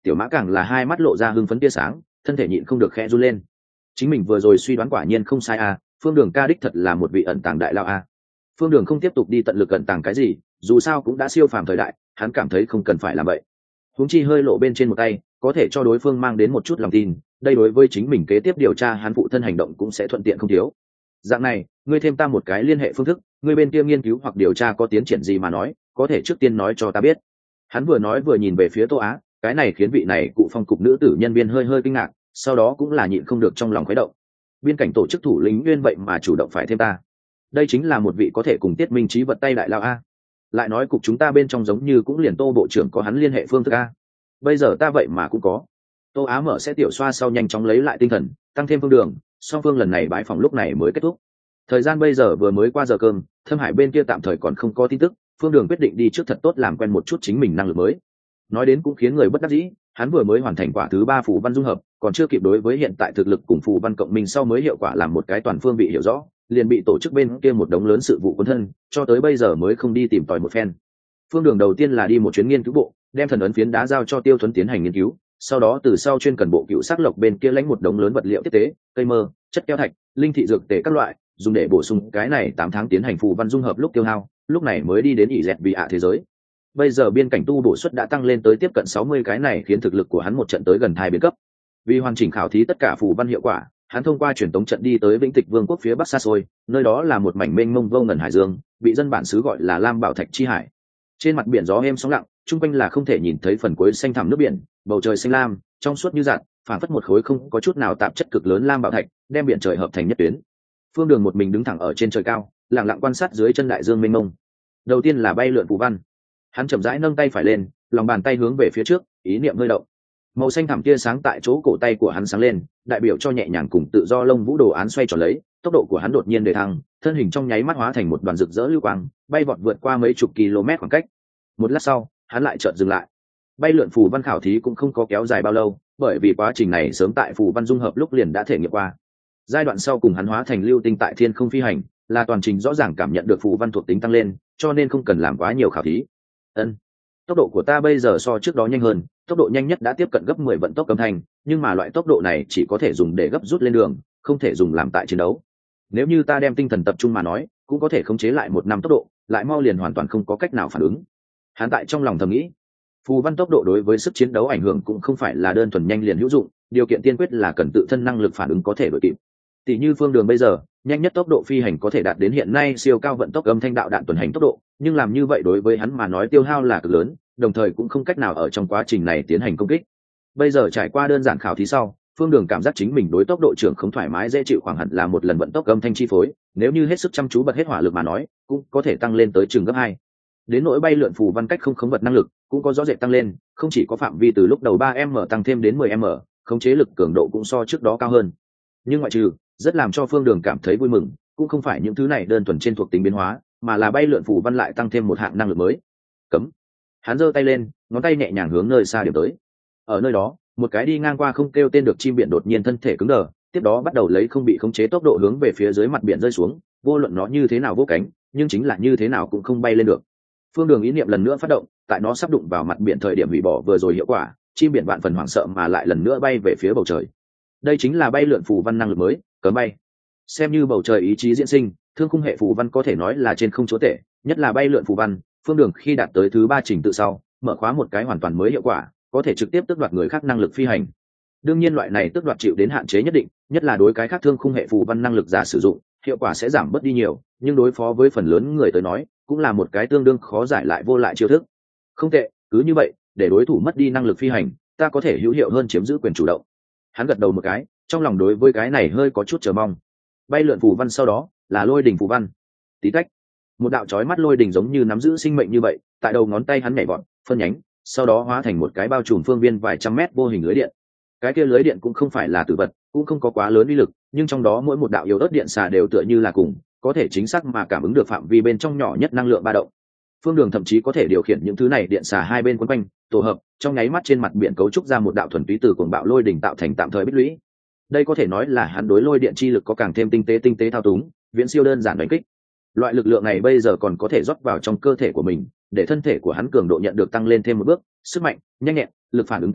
tiểu mã càng là hai mắt lộ ra hưng phấn tia sáng, thân thể nhịn không được khẽ run lên. Chính mình vừa rồi suy đoán quả nhiên không sai à, Phương Đường ca đích thật là một vị ẩn tàng đại lao à. Phương Đường không tiếp tục đi tận lực ẩn tàng cái gì, dù sao cũng đã siêu phàm thời đại, hắn cảm thấy không cần phải làm vậy. Huống chi hơi lộ bên trên một tay, có thể cho đối phương mang đến một chút lòng tin, đây đối với chính mình kế tiếp điều tra hắn phụ thân hành động cũng sẽ thuận tiện không thiếu. Dạng này, ngươi thêm ta một cái liên hệ phương thức, ngươi bên kia nghiên cứu hoặc điều tra có tiến triển gì mà nói, có thể trước tiên nói cho ta biết. Hắn vừa nói vừa nhìn về phía Tô Á, cái này khiến vị này cụ phong cục nữ tử nhân viên hơi hơi kinh ngạc, sau đó cũng là nhịn không được trong lòng khuấy động. Biên cảnh tổ chức thủ lĩnh nguyên vậy mà chủ động phải thêm ta, đây chính là một vị có thể cùng Tiết Minh Trí vật tay đại lao a. Lại nói cục chúng ta bên trong giống như cũng liền Tô bộ trưởng có hắn liên hệ phương thức a, bây giờ ta vậy mà cũng có. Tô Á mở sẽ tiểu xoa sau nhanh chóng lấy lại tinh thần, tăng thêm Phương Đường, song phương lần này bãi phòng lúc này mới kết thúc. Thời gian bây giờ vừa mới qua giờ cơm, Thâm Hải bên kia tạm thời còn không có tin tức, Phương Đường quyết định đi trước thật tốt làm quen một chút chính mình năng lực mới. Nói đến cũng khiến người bất đắc dĩ, hắn vừa mới hoàn thành quả thứ ba phù văn dung hợp, còn chưa kịp đối với hiện tại thực lực cùng phù văn cộng minh sau mới hiệu quả làm một cái toàn phương vị hiểu rõ, liền bị tổ chức bên kia một đống lớn sự vụ quân thân, cho tới bây giờ mới không đi tìm tòi một phen. Phương Đường đầu tiên là đi một chuyến nghiên cứu bộ, đem thần ấn phiến đá giao cho Tiêu Thuấn tiến hành nghiên cứu, sau đó từ sau chuyên cần bộ cựu sắc lộc bên kia lãnh một đống lớn vật liệu tiếp tế, cây mơ, chất keo thạch, linh thị dược tề các loại, dùng để bổ sung cái này tám tháng tiến hành phù văn dung hợp lúc tiêu hao, lúc này mới đi đến ỷ dẹt vị ạ thế giới. Bây giờ biên cảnh tu bổ suất đã tăng lên tới tiếp cận sáu mươi cái này khiến thực lực của hắn một trận tới gần hai biến cấp. Vì hoàn chỉnh khảo thí tất cả phù văn hiệu quả, hắn thông qua truyền tống trận đi tới Vĩnh Tịch Vương quốc phía bắc xa xôi, nơi đó là một mảnh mênh mông vô ngần hải dương, bị dân bản xứ gọi là Lam Bảo Thạch chi hải. Trên mặt biển gió êm sóng lặng, chung quanh là không thể nhìn thấy phần cuối xanh thẳm nước biển, bầu trời xanh lam, trong suốt như dạt, phản phất một khối không có chút nào tạp chất cực lớn lam bảo thạch, đem biển trời hợp thành nhất tuyến. Phương Đường một mình đứng thẳng ở trên trời cao, lặng lặng quan sát dưới chân đại dương mênh mông. Đầu tiên là bay lượn phù văn, hắn chậm rãi nâng tay phải lên, lòng bàn tay hướng về phía trước, ý niệm hơi động. Màu xanh thẳm tia sáng tại chỗ cổ tay của hắn sáng lên, đại biểu cho nhẹ nhàng cùng tự do lông vũ đồ án xoay tròn lấy, tốc độ của hắn đột nhiên đề thăng, thân hình trong nháy mắt hóa thành một đoàn rực rỡ lưu quang, bay vọt vượt qua mấy chục km khoảng cách. Một lát sau, hắn lại chợt dừng lại. Bay lượn phù văn khảo thí cũng không có kéo dài bao lâu, bởi vì quá trình này sớm tại phù văn dung hợp lúc liền đã thể nghiệm qua. Giai đoạn sau cùng hắn hóa thành lưu tinh tại thiên không phi hành, là toàn trình rõ ràng cảm nhận được phù văn thuộc tính tăng lên, cho nên không cần làm quá nhiều khảo thí. Ân, tốc độ của ta bây giờ so trước đó nhanh hơn, tốc độ nhanh nhất đã tiếp cận gấp mười vận tốc âm thanh, nhưng mà loại tốc độ này chỉ có thể dùng để gấp rút lên đường, không thể dùng làm tại chiến đấu. Nếu như ta đem tinh thần tập trung mà nói, cũng có thể khống chế lại một năm tốc độ, lại mau liền hoàn toàn không có cách nào phản ứng. Hắn tại trong lòng thầm nghĩ, phù văn tốc độ đối với sức chiến đấu ảnh hưởng cũng không phải là đơn thuần nhanh liền hữu dụng, điều kiện tiên quyết là cần tự thân năng lực phản ứng có thể đội kịp. Tỷ như Phương Đường bây giờ, nhanh nhất tốc độ phi hành có thể đạt đến hiện nay siêu cao vận tốc âm thanh đạo đạn tuần hành tốc độ, nhưng làm như vậy đối với hắn mà nói tiêu hao là cực lớn, đồng thời cũng không cách nào ở trong quá trình này tiến hành công kích. Bây giờ trải qua đơn giản khảo thí sau, Phương Đường cảm giác chính mình đối tốc độ trưởng không thoải mái dễ chịu, khoảng hẳn là một lần vận tốc âm thanh chi phối, nếu như hết sức chăm chú bật hết hỏa lực mà nói, cũng có thể tăng lên tới chừng gấp hai. Đến nỗi bay lượn phù văn cách không khống vật năng lực cũng có rõ rệt tăng lên, không chỉ có phạm vi từ lúc đầu ba m tăng thêm đến mười m, khống chế lực cường độ cũng so trước đó cao hơn. Nhưng ngoại trừ rất làm cho Phương Đường cảm thấy vui mừng, cũng không phải những thứ này đơn thuần trên thuộc tính biến hóa, mà là bay lượn phù văn lại tăng thêm một hạng năng lực mới. Cấm. Hắn giơ tay lên, ngón tay nhẹ nhàng hướng nơi xa điểm tới. Ở nơi đó, một cái đi ngang qua không kêu tên được chim biển đột nhiên thân thể cứng đờ, tiếp đó bắt đầu lấy không bị khống chế tốc độ hướng về phía dưới mặt biển rơi xuống, vô luận nó như thế nào vỗ cánh, nhưng chính là như thế nào cũng không bay lên được. Phương Đường ý niệm lần nữa phát động, tại nó sắp đụng vào mặt biển thời điểm hủy bỏ vừa rồi hiệu quả, chim biển vạn phần hoảng sợ mà lại lần nữa bay về phía bầu trời. Đây chính là bay lượn phù văn năng lực mới, cấm bay. Xem như bầu trời ý chí diễn sinh, thương khung hệ phù văn có thể nói là trên không chúa tể, nhất là bay lượn phù văn. Phương Đường khi đạt tới thứ ba trình tự sau, mở khóa một cái hoàn toàn mới hiệu quả, có thể trực tiếp tước đoạt người khác năng lực phi hành. Đương nhiên loại này tước đoạt chịu đến hạn chế nhất định, nhất là đối cái khác thương khung hệ phù văn năng lực giả sử dụng, hiệu quả sẽ giảm bớt đi nhiều, nhưng đối phó với phần lớn người tới nói, cũng là một cái tương đương khó giải lại vô lại chiêu thức. Không tệ, cứ như vậy, để đối thủ mất đi năng lực phi hành, ta có thể hữu hiệu hơn chiếm giữ quyền chủ động. Hắn gật đầu một cái, trong lòng đối với cái này hơi có chút chờ mong. Bay lượn phù văn sau đó là lôi đỉnh phù văn. Tí tách, một đạo chói mắt lôi đỉnh giống như nắm giữ sinh mệnh như vậy, tại đầu ngón tay hắn nhảy vọt, phân nhánh, sau đó hóa thành một cái bao trùm phương viên vài trăm mét vô hình lưới điện. Cái kia lưới điện cũng không phải là tử vật, cũng không có quá lớn uy lực, nhưng trong đó mỗi một đạo yếu ớt điện xà đều tựa như là cùng, có thể chính xác mà cảm ứng được phạm vi bên trong nhỏ nhất năng lượng ba động. Phương Đường thậm chí có thể điều khiển những thứ này điện xà hai bên quấn quanh, tổ hợp, trong nháy mắt trên mặt biển cấu trúc ra một đạo thuần túy từ cuồng bạo lôi đỉnh tạo thành tạm thời bích lũy. Đây có thể nói là hắn đối lôi điện chi lực có càng thêm tinh tế tinh tế thao túng, viễn siêu đơn giản đánh kích. Loại lực lượng này bây giờ còn có thể rót vào trong cơ thể của mình, để thân thể của hắn cường độ nhận được tăng lên thêm một bước, sức mạnh, nhanh nhẹn, lực phản ứng các loại,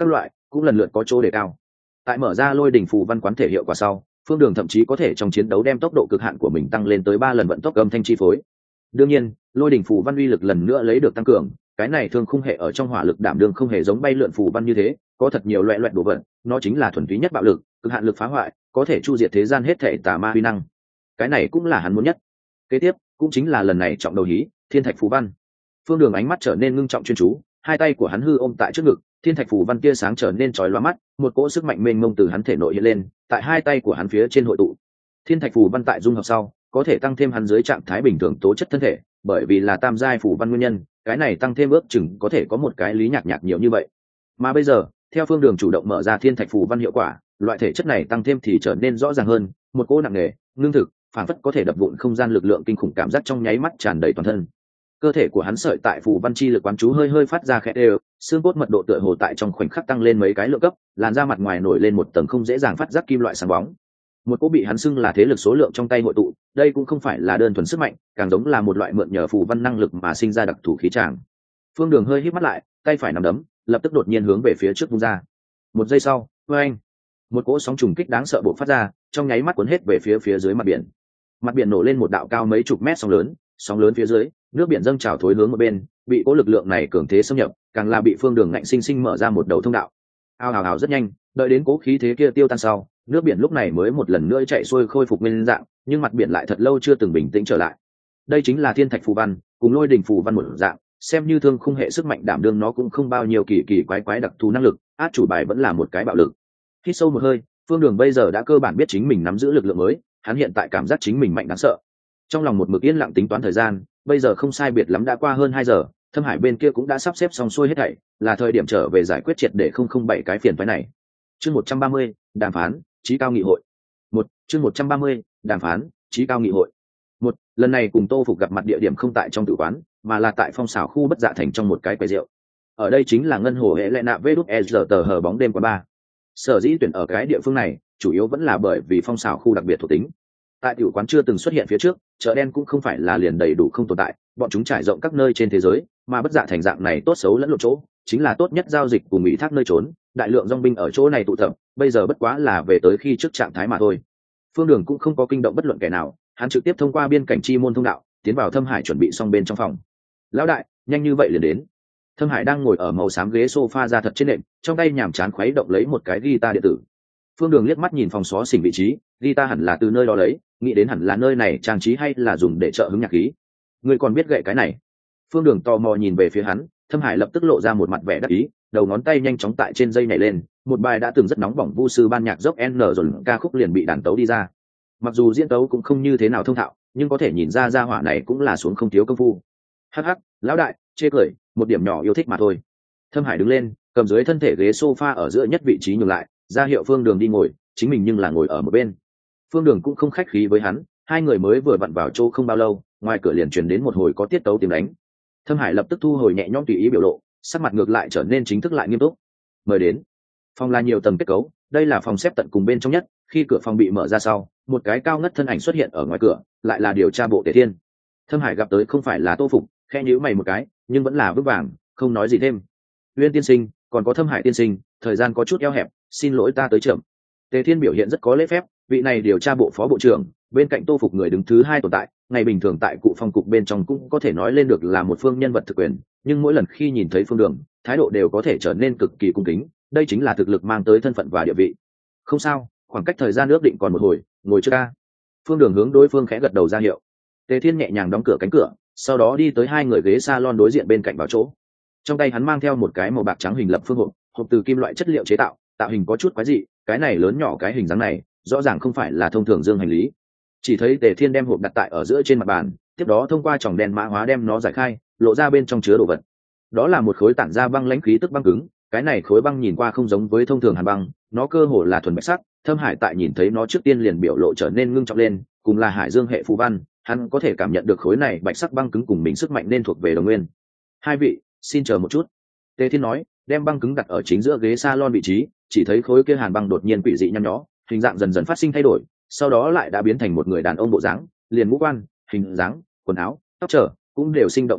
cũng lần lượt có chỗ đề cao. Tại mở ra lôi đỉnh phù văn quán thể hiệu quả sau, Phương Đường thậm chí có thể trong chiến đấu đem tốc độ cực hạn của mình tăng lên tới ba lần vận tốc âm thanh chi phối. Đương nhiên, lôi đỉnh phù văn uy lực lần nữa lấy được tăng cường, cái này thương khung hệ ở trong hỏa lực đảm đương không hề giống bay lượn phù văn như thế, có thật nhiều loại loại đồ vật, nó chính là thuần túy nhất bạo lực, cực hạn lực phá hoại, có thể chu diệt thế gian hết thảy tà ma uy năng. Cái này cũng là hắn muốn nhất. Kế tiếp, cũng chính là lần này trọng đầu hí, thiên thạch phù văn. Phương Đường ánh mắt trở nên ngưng trọng chuyên chú, hai tay của hắn hư ôm tại trước ngực, thiên thạch phù văn tia sáng trở nên chói lóa mắt, một cỗ sức mạnh mênh mông từ hắn thể nội hiện lên, tại hai tay của hắn phía trên hội tụ. Thiên thạch phù văn tại dung hợp sau, có thể tăng thêm hắn dưới trạng thái bình thường tố chất thân thể, bởi vì là tam giai phù văn nguyên nhân, cái này tăng thêm ước chừng có thể có một cái lý nhạc nhạc nhiều như vậy. Mà bây giờ, theo Phương Đường chủ động mở ra thiên thạch phù văn hiệu quả, loại thể chất này tăng thêm thì trở nên rõ ràng hơn, một cỗ nặng nề, ngưng thực, phản phất có thể đập vụn không gian lực lượng kinh khủng cảm giác trong nháy mắt tràn đầy toàn thân. Cơ thể của hắn sợi tại phù văn chi lực quán chú hơi hơi phát ra khẽ đều, xương cốt mật độ tựa hồ tại trong khoảnh khắc tăng lên mấy cái lượng cấp, làn da mặt ngoài nổi lên một tầng không dễ dàng phát giác kim loại sáng bóng. Một cỗ bị hắn xưng là thế lực số lượng trong tay hội tụ, đây cũng không phải là đơn thuần sức mạnh, càng giống là một loại mượn nhờ phù văn năng lực mà sinh ra đặc thù khí tràng. Phương Đường hơi híp mắt lại, tay phải nắm đấm, lập tức đột nhiên hướng về phía trước vung ra. Một giây sau, oeng, một cỗ sóng trùng kích đáng sợ bộc phát ra, trong nháy mắt cuốn hết về phía phía dưới mặt biển. Mặt biển nổ lên một đạo cao mấy chục mét sóng lớn, sóng lớn phía dưới, nước biển dâng trào thối hướng một bên, bị cỗ lực lượng này cường thế xâm nhập, càng là bị Phương Đường ngạnh sinh sinh mở ra một đầu thông đạo. Ao ào ào rất nhanh, đợi đến cố khí thế kia tiêu tan sau, nước biển lúc này mới một lần nữa chạy xuôi khôi phục nguyên dạng, nhưng mặt biển lại thật lâu chưa từng bình tĩnh trở lại. Đây chính là thiên thạch phù văn, cùng lôi đỉnh phù văn một dạng, xem như thương khung hệ sức mạnh đảm đương nó cũng không bao nhiêu kỳ kỳ quái quái đặc thù năng lực, át chủ bài vẫn là một cái bạo lực. Hít sâu một hơi, Phương Đường bây giờ đã cơ bản biết chính mình nắm giữ lực lượng mới, hắn hiện tại cảm giác chính mình mạnh đáng sợ. Trong lòng một mực yên lặng tính toán thời gian, bây giờ không sai biệt lắm đã qua hơn hai giờ, Thâm Hải bên kia cũng đã sắp xếp xong xuôi hết thảy, là thời điểm trở về giải quyết triệt để không không bảy cái phiền toái này. Chương một trăm ba mươi, đàm phán, chí cao nghị hội. Một, chương một trăm ba mươi, đàm phán, chí cao nghị hội. Một, lần này cùng Tô Phục gặp mặt địa điểm không tại trong tử quán, mà là tại phong xảo khu Bất Dạ Thành trong một cái quầy rượu. Ở đây chính là ngân hồ hệ lệ nạ vê e rờ tờ hờ bóng đêm quán ba. Sở dĩ tuyển ở cái địa phương này, chủ yếu vẫn là bởi vì phong xảo khu đặc biệt thuộc tính. Tại tiểu quán chưa từng xuất hiện phía trước, chợ đen cũng không phải là liền đầy đủ không tồn tại, bọn chúng trải rộng các nơi trên thế giới, mà Bất Dạ Thành dạng này tốt xấu lẫn lộn chỗ, chính là tốt nhất giao dịch cùng ủy thác nơi trốn, đại lượng dòng binh ở chỗ này tụ tập, bây giờ bất quá là về tới khi trước trạng thái mà thôi. Phương Đường cũng không có kinh động bất luận kẻ nào, hắn trực tiếp thông qua biên cảnh chi môn thông đạo, tiến vào Thâm Hải chuẩn bị xong bên trong phòng. Lão đại, nhanh như vậy liền đến. Thâm Hải đang ngồi ở màu xám ghế sofa da thật trên nệm, trong tay nhàm chán khuấy động lấy một cái guitar điện tử. Phương Đường liếc mắt nhìn phòng xó xỉnh vị trí, guitar hẳn là từ nơi đó lấy, nghĩ đến hẳn là nơi này trang trí hay là dùng để trợ hứng nhạc khí. Ngươi còn biết gậy cái này? Phương Đường tò mò nhìn về phía hắn, Thâm Hải lập tức lộ ra một mặt vẻ đắc ý, đầu ngón tay nhanh chóng tại trên dây nhảy lên, một bài đã từng rất nóng bỏng vu sư ban nhạc dốc N rồi ca khúc liền bị đàn tấu đi ra. Mặc dù diễn tấu cũng không như thế nào thông thạo, nhưng có thể nhìn ra gia hỏa này cũng là xuống không thiếu công phu. Hắc hắc, lão đại, chê cười, một điểm nhỏ yêu thích mà thôi. Thâm Hải đứng lên, cầm dưới thân thể ghế sofa ở giữa nhất vị trí nhường lại, ra hiệu Phương Đường đi ngồi, chính mình nhưng là ngồi ở một bên. Phương Đường cũng không khách khí với hắn, hai người mới vừa vặn vào chỗ không bao lâu, ngoài cửa liền truyền đến một hồi có tiết tấu tiếng đánh. Thâm Hải lập tức thu hồi nhẹ nhõm tùy ý biểu lộ, sắc mặt ngược lại trở nên chính thức lại nghiêm túc. Mời đến. Phòng là nhiều tầng kết cấu, đây là phòng xếp tận cùng bên trong nhất, khi cửa phòng bị mở ra sau, một cái cao ngất thân ảnh xuất hiện ở ngoài cửa, lại là điều tra bộ Tề Thiên. Thâm Hải gặp tới không phải là Tô Phục, khẽ nhíu mày một cái, nhưng vẫn là vững vàng, không nói gì thêm. Uyên tiên sinh, còn có Thâm Hải tiên sinh, thời gian có chút eo hẹp, xin lỗi ta tới chậm. Tề Thiên biểu hiện rất có lễ phép, vị này điều tra bộ phó bộ trưởng, bên cạnh Tô Phục người đứng thứ hai tồn tại, ngày bình thường tại cụ phòng cục bên trong cũng có thể nói lên được là một phương nhân vật thực quyền, nhưng mỗi lần khi nhìn thấy Phương Đường, thái độ đều có thể trở nên cực kỳ cung kính, đây chính là thực lực mang tới thân phận và địa vị. Không sao, khoảng cách thời gian ước định còn một hồi, ngồi chưa ca. Phương Đường hướng đối phương khẽ gật đầu ra hiệu. Tề Thiên nhẹ nhàng đóng cửa cánh cửa, sau đó đi tới hai người ghế salon đối diện bên cạnh vào chỗ. Trong tay hắn mang theo một cái màu bạc trắng hình lập phương hộp, hộp từ kim loại chất liệu chế tạo, tạo hình có chút quái dị, cái này lớn nhỏ cái hình dáng này, rõ ràng không phải là thông thường dương hành lý. Chỉ thấy Tề Thiên đem hộp đặt tại ở giữa trên mặt bàn, tiếp đó thông qua tròng đèn mã hóa đem nó giải khai, lộ ra bên trong chứa đồ vật. Đó là một khối tản ra băng lãnh khí tức băng cứng, cái này khối băng nhìn qua không giống với thông thường hàn băng, nó cơ hồ là thuần bạch sắc. Thâm Hải tại nhìn thấy nó trước tiên liền biểu lộ trở nên ngưng trọng lên, cùng là hải dương hệ phù văn, hắn có thể cảm nhận được khối này bạch sắc băng cứng cùng mình sức mạnh nên thuộc về đồng nguyên. Hai vị, xin chờ một chút. Tề Thiên nói, đem băng cứng đặt ở chính giữa ghế salon vị trí, chỉ thấy khối kia hàn băng đột nhiên quỷ dị nhăn nhó, hình dạng dần dần phát sinh thay đổi, sau đó lại đã biến thành một người đàn ông bộ dáng, liền ngũ quan, hình dáng, quần áo, tóc trở cũng đều sinh động như thật,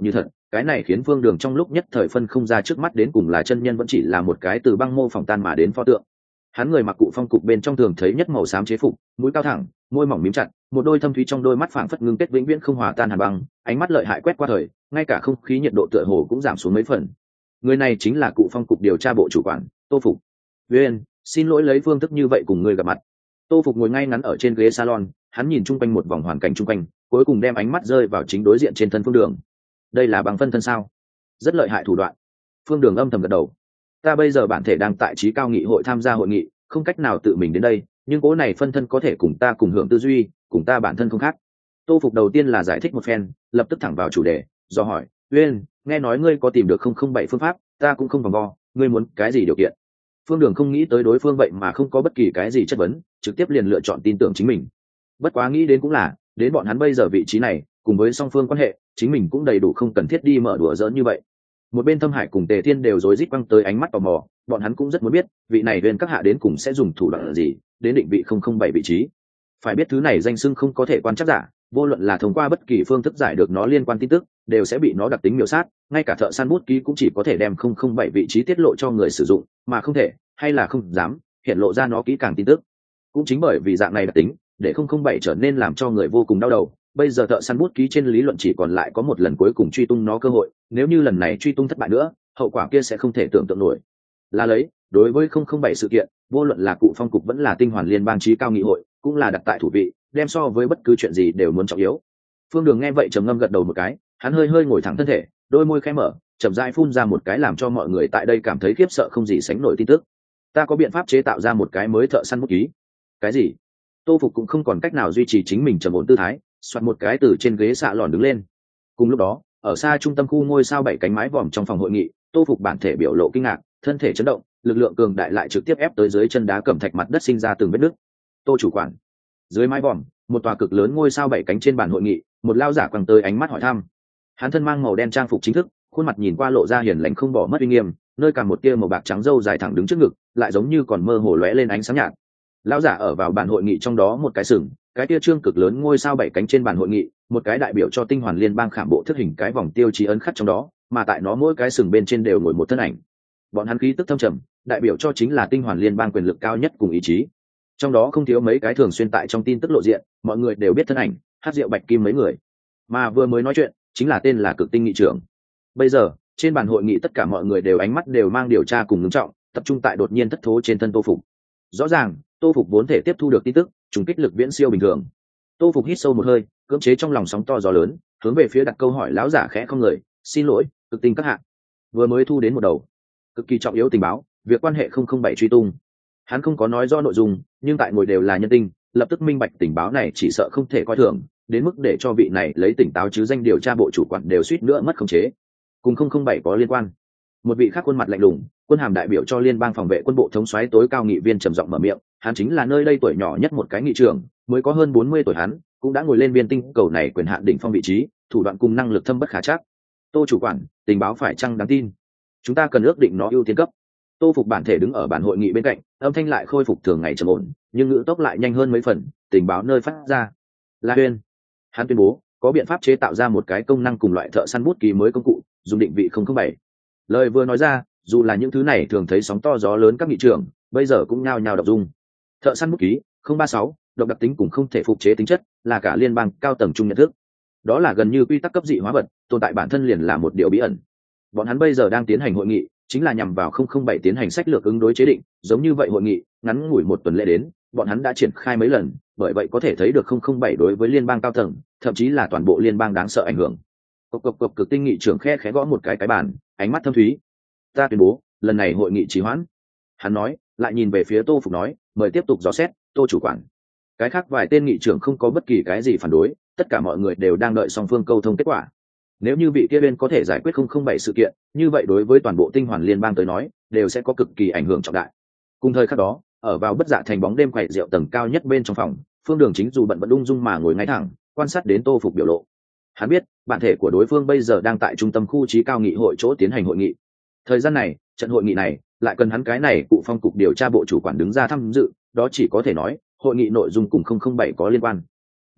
cái này khiến Phương Đường trong lúc nhất thời phân không ra trước mắt đến cùng là chân nhân vẫn chỉ là một cái từ băng mô phỏng tan mà đến pho tượng. Hắn người mặc cụ phong cục bên trong thường thấy nhất màu xám chế phục, mũi cao thẳng, môi mỏng mím chặt, một đôi thâm thúy trong đôi mắt phảng phất ngưng kết vĩnh viễn không hòa tan hàn băng, ánh mắt lợi hại quét qua thời, ngay cả không khí nhiệt độ tựa hồ cũng giảm xuống mấy phần. Người này chính là cụ phong cục điều tra bộ chủ quản, Tô Phục. "Uyên, xin lỗi lấy phương thức như vậy cùng người gặp mặt." Tô Phục ngồi ngay ngắn ở trên ghế salon, hắn nhìn chung quanh một vòng hoàn cảnh chung quanh, cuối cùng đem ánh mắt rơi vào chính đối diện trên thân Phương Đường. "Đây là bằng phân thân sao?" "Rất lợi hại thủ đoạn." Phương Đường âm thầm gật đầu. "Ta bây giờ bản thể đang tại trí cao nghị hội tham gia hội nghị, không cách nào tự mình đến đây, nhưng cố này phân thân có thể cùng ta cùng hưởng tư duy, cùng ta bản thân không khác." Tô Phục đầu tiên là giải thích một phen, lập tức thẳng vào chủ đề, do hỏi: "Uyên, nghe nói ngươi có tìm được không không bảy phương pháp, ta cũng không vòng vo, ngươi muốn cái gì điều kiện?" Phương Đường không nghĩ tới đối phương vậy mà không có bất kỳ cái gì chất vấn, trực tiếp liền lựa chọn tin tưởng chính mình. Bất quá nghĩ đến cũng là, đến bọn hắn bây giờ vị trí này, cùng với song phương quan hệ, chính mình cũng đầy đủ không cần thiết đi mở đùa giỡn như vậy. Một bên Thâm Hải cùng Tề Thiên đều rối rít quăng tới ánh mắt tò mò, bọn hắn cũng rất muốn biết, vị này Uyên các hạ đến cùng sẽ dùng thủ đoạn gì, đến định vị không không bảy vị trí. Phải biết thứ này danh xưng không có thể quan trắc giả, vô luận là thông qua bất kỳ phương thức giải được nó liên quan tin tức, đều sẽ bị nó đặc tính miểu sát, ngay cả thợ săn bút ký cũng chỉ có thể đem không không bảy vị trí tiết lộ cho người sử dụng, mà không thể, hay là không dám, hiện lộ ra nó kỹ càng tin tức. Cũng chính bởi vì dạng này đặc tính, để không không bảy trở nên làm cho người vô cùng đau đầu. Bây giờ thợ săn bút ký trên lý luận chỉ còn lại có một lần cuối cùng truy tung nó cơ hội, nếu như lần này truy tung thất bại nữa, hậu quả kia sẽ không thể tưởng tượng nổi. Là lấy, đối với không không bảy sự kiện, vô luận là cụ phong cục vẫn là tinh hoàn liên bang trí cao nghị hội, cũng là đặt tại thủ vị, đem so với bất cứ chuyện gì đều muốn trọng yếu. Phương Đường nghe vậy trầm ngâm gật đầu một cái, hắn hơi hơi ngồi thẳng thân thể, đôi môi khẽ mở, chậm rãi phun ra một cái làm cho mọi người tại đây cảm thấy khiếp sợ không gì sánh nổi tin tức. "Ta có biện pháp chế tạo ra một cái mới thợ săn bút ký." "Cái gì?" Tô Phục cũng không còn cách nào duy trì chính mình trầm ổn tư thái, xoạt một cái từ trên ghế xạ lòn đứng lên. Cùng lúc đó, ở xa trung tâm khu ngôi sao bảy cánh mái vòm trong phòng hội nghị, Tô Phục bản thể biểu lộ kinh ngạc, thân thể chấn động, lực lượng cường đại lại trực tiếp ép tới dưới chân đá cẩm thạch mặt đất sinh ra từng vết nứt. "Tô chủ quản." Dưới mái vòm, một tòa cực lớn ngôi sao bảy cánh trên bàn hội nghị, một lao giả quăng tới ánh mắt hỏi thăm. Hắn thân mang màu đen trang phục chính thức, khuôn mặt nhìn qua lộ ra hiền lành không bỏ mất uy nghiêm, nơi cằm một tia màu bạc trắng râu dài thẳng đứng trước ngực, lại giống như còn mơ hồ lóe lên ánh sáng nhạt. Lão giả ở vào bàn hội nghị trong đó một cái sừng, cái tia trương cực lớn ngôi sao bảy cánh trên bàn hội nghị, một cái đại biểu cho tinh hoàn liên bang khảm bộ thức hình cái vòng tiêu chí ấn khắc trong đó, mà tại nó mỗi cái sừng bên trên đều ngồi một thân ảnh. Bọn hắn khí tức thâm trầm, đại biểu cho chính là tinh hoàn liên bang quyền lực cao nhất cùng ý chí. Trong đó không thiếu mấy cái thường xuyên tại trong tin tức lộ diện, mọi người đều biết thân ảnh, Hát Diệu Bạch Kim mấy người. Mà vừa mới nói chuyện, chính là tên là Cực Tinh nghị trưởng. Bây giờ, trên bàn hội nghị tất cả mọi người đều ánh mắt đều mang điều tra cùng ngưng trọng, tập trung tại đột nhiên thất thố trên thân Tô Phục. Rõ ràng, Tô Phục vốn thể tiếp thu được tin tức, trùng kích lực viễn siêu bình thường. Tô Phục hít sâu một hơi, cưỡng chế trong lòng sóng to gió lớn, hướng về phía đặt câu hỏi lão giả khẽ không người, "Xin lỗi, Cực Tinh các hạ, vừa mới thu đến một đầu cực kỳ trọng yếu tình báo, việc quan hệ không không bảy truy tung." Hắn không có nói rõ nội dung, nhưng tại ngồi đều là nhân tinh, lập tức minh bạch tình báo này chỉ sợ không thể coi thường, đến mức để cho vị này lấy tỉnh táo chứ danh điều tra bộ chủ quản đều suýt nữa mất khống chế. Cùng không không bảy có liên quan. Một vị khác khuôn mặt lạnh lùng, quân hàm đại biểu cho liên bang phòng vệ quân bộ thống soái tối cao nghị viên trầm giọng mở miệng, hắn chính là nơi đây tuổi nhỏ nhất một cái nghị trưởng, mới có hơn bốn mươi tuổi, hắn cũng đã ngồi lên viên tinh cầu này quyền hạn đỉnh phong vị trí, thủ đoạn cùng năng lực thâm bất khả trắc. "Tô chủ quản, tình báo phải chăng đáng tin? Chúng ta cần ước định nó ưu tiên cấp." Tô Phục bản thể đứng ở bàn hội nghị bên cạnh, âm thanh lại khôi phục thường ngày trầm ổn, nhưng ngữ tốc lại nhanh hơn mấy phần. "Tình báo nơi phát ra là Uyên." Hắn tuyên bố có biện pháp chế tạo ra một cái công năng cùng loại thợ săn bút ký mới công cụ, dùng định vị không không bảy. Lời vừa nói ra, dù là những thứ này thường thấy sóng to gió lớn các nghị trưởng, bây giờ cũng nhao nhao đọc dung. Thợ săn bút ký không ba sáu, độc đặc tính cùng không thể phục chế tính chất, là cả liên bang cao tầng chung nhận thức. Đó là gần như quy tắc cấp dị hóa vật, tồn tại bản thân liền là một điều bí ẩn. Bọn hắn bây giờ đang tiến hành hội nghị, chính là nhằm vào không không bảy tiến hành sách lược ứng đối chế định, giống như vậy hội nghị, ngắn ngủi một tuần lễ đến, bọn hắn đã triển khai mấy lần, bởi vậy có thể thấy được không không bảy đối với liên bang cao tầng, thậm chí là toàn bộ liên bang đáng sợ ảnh hưởng. Cộc cộc cộc, Cực Tinh nghị trưởng khe khẽ gõ một cái cái bàn, ánh mắt thâm thúy. "Ta tuyên bố, lần này hội nghị trì hoãn." Hắn nói, lại nhìn về phía Tô Phục nói, "Mời tiếp tục dò xét, Tô chủ quản." Cái khác vài tên nghị trưởng không có bất kỳ cái gì phản đối, tất cả mọi người đều đang đợi song phương câu thông kết quả. Nếu như vị kia bên có thể giải quyết không không bảy sự kiện, như vậy đối với toàn bộ tinh hoàn liên bang tới nói, đều sẽ có cực kỳ ảnh hưởng trọng đại. Cùng thời khắc đó, ở vào bất dạ thành bóng đêm quậy rượu tầng cao nhất bên trong phòng, Phương Đường chính dù bận vẫn ung dung mà ngồi ngay thẳng, quan sát đến Tô Phục biểu lộ. Hắn biết, bản thể của đối phương bây giờ đang tại trung tâm khu trí cao nghị hội chỗ tiến hành hội nghị. Thời gian này, trận hội nghị này, lại cần hắn cái này cụ phong cục điều tra bộ chủ quản đứng ra tham dự, đó chỉ có thể nói, hội nghị nội dung cùng không không bảy có liên quan.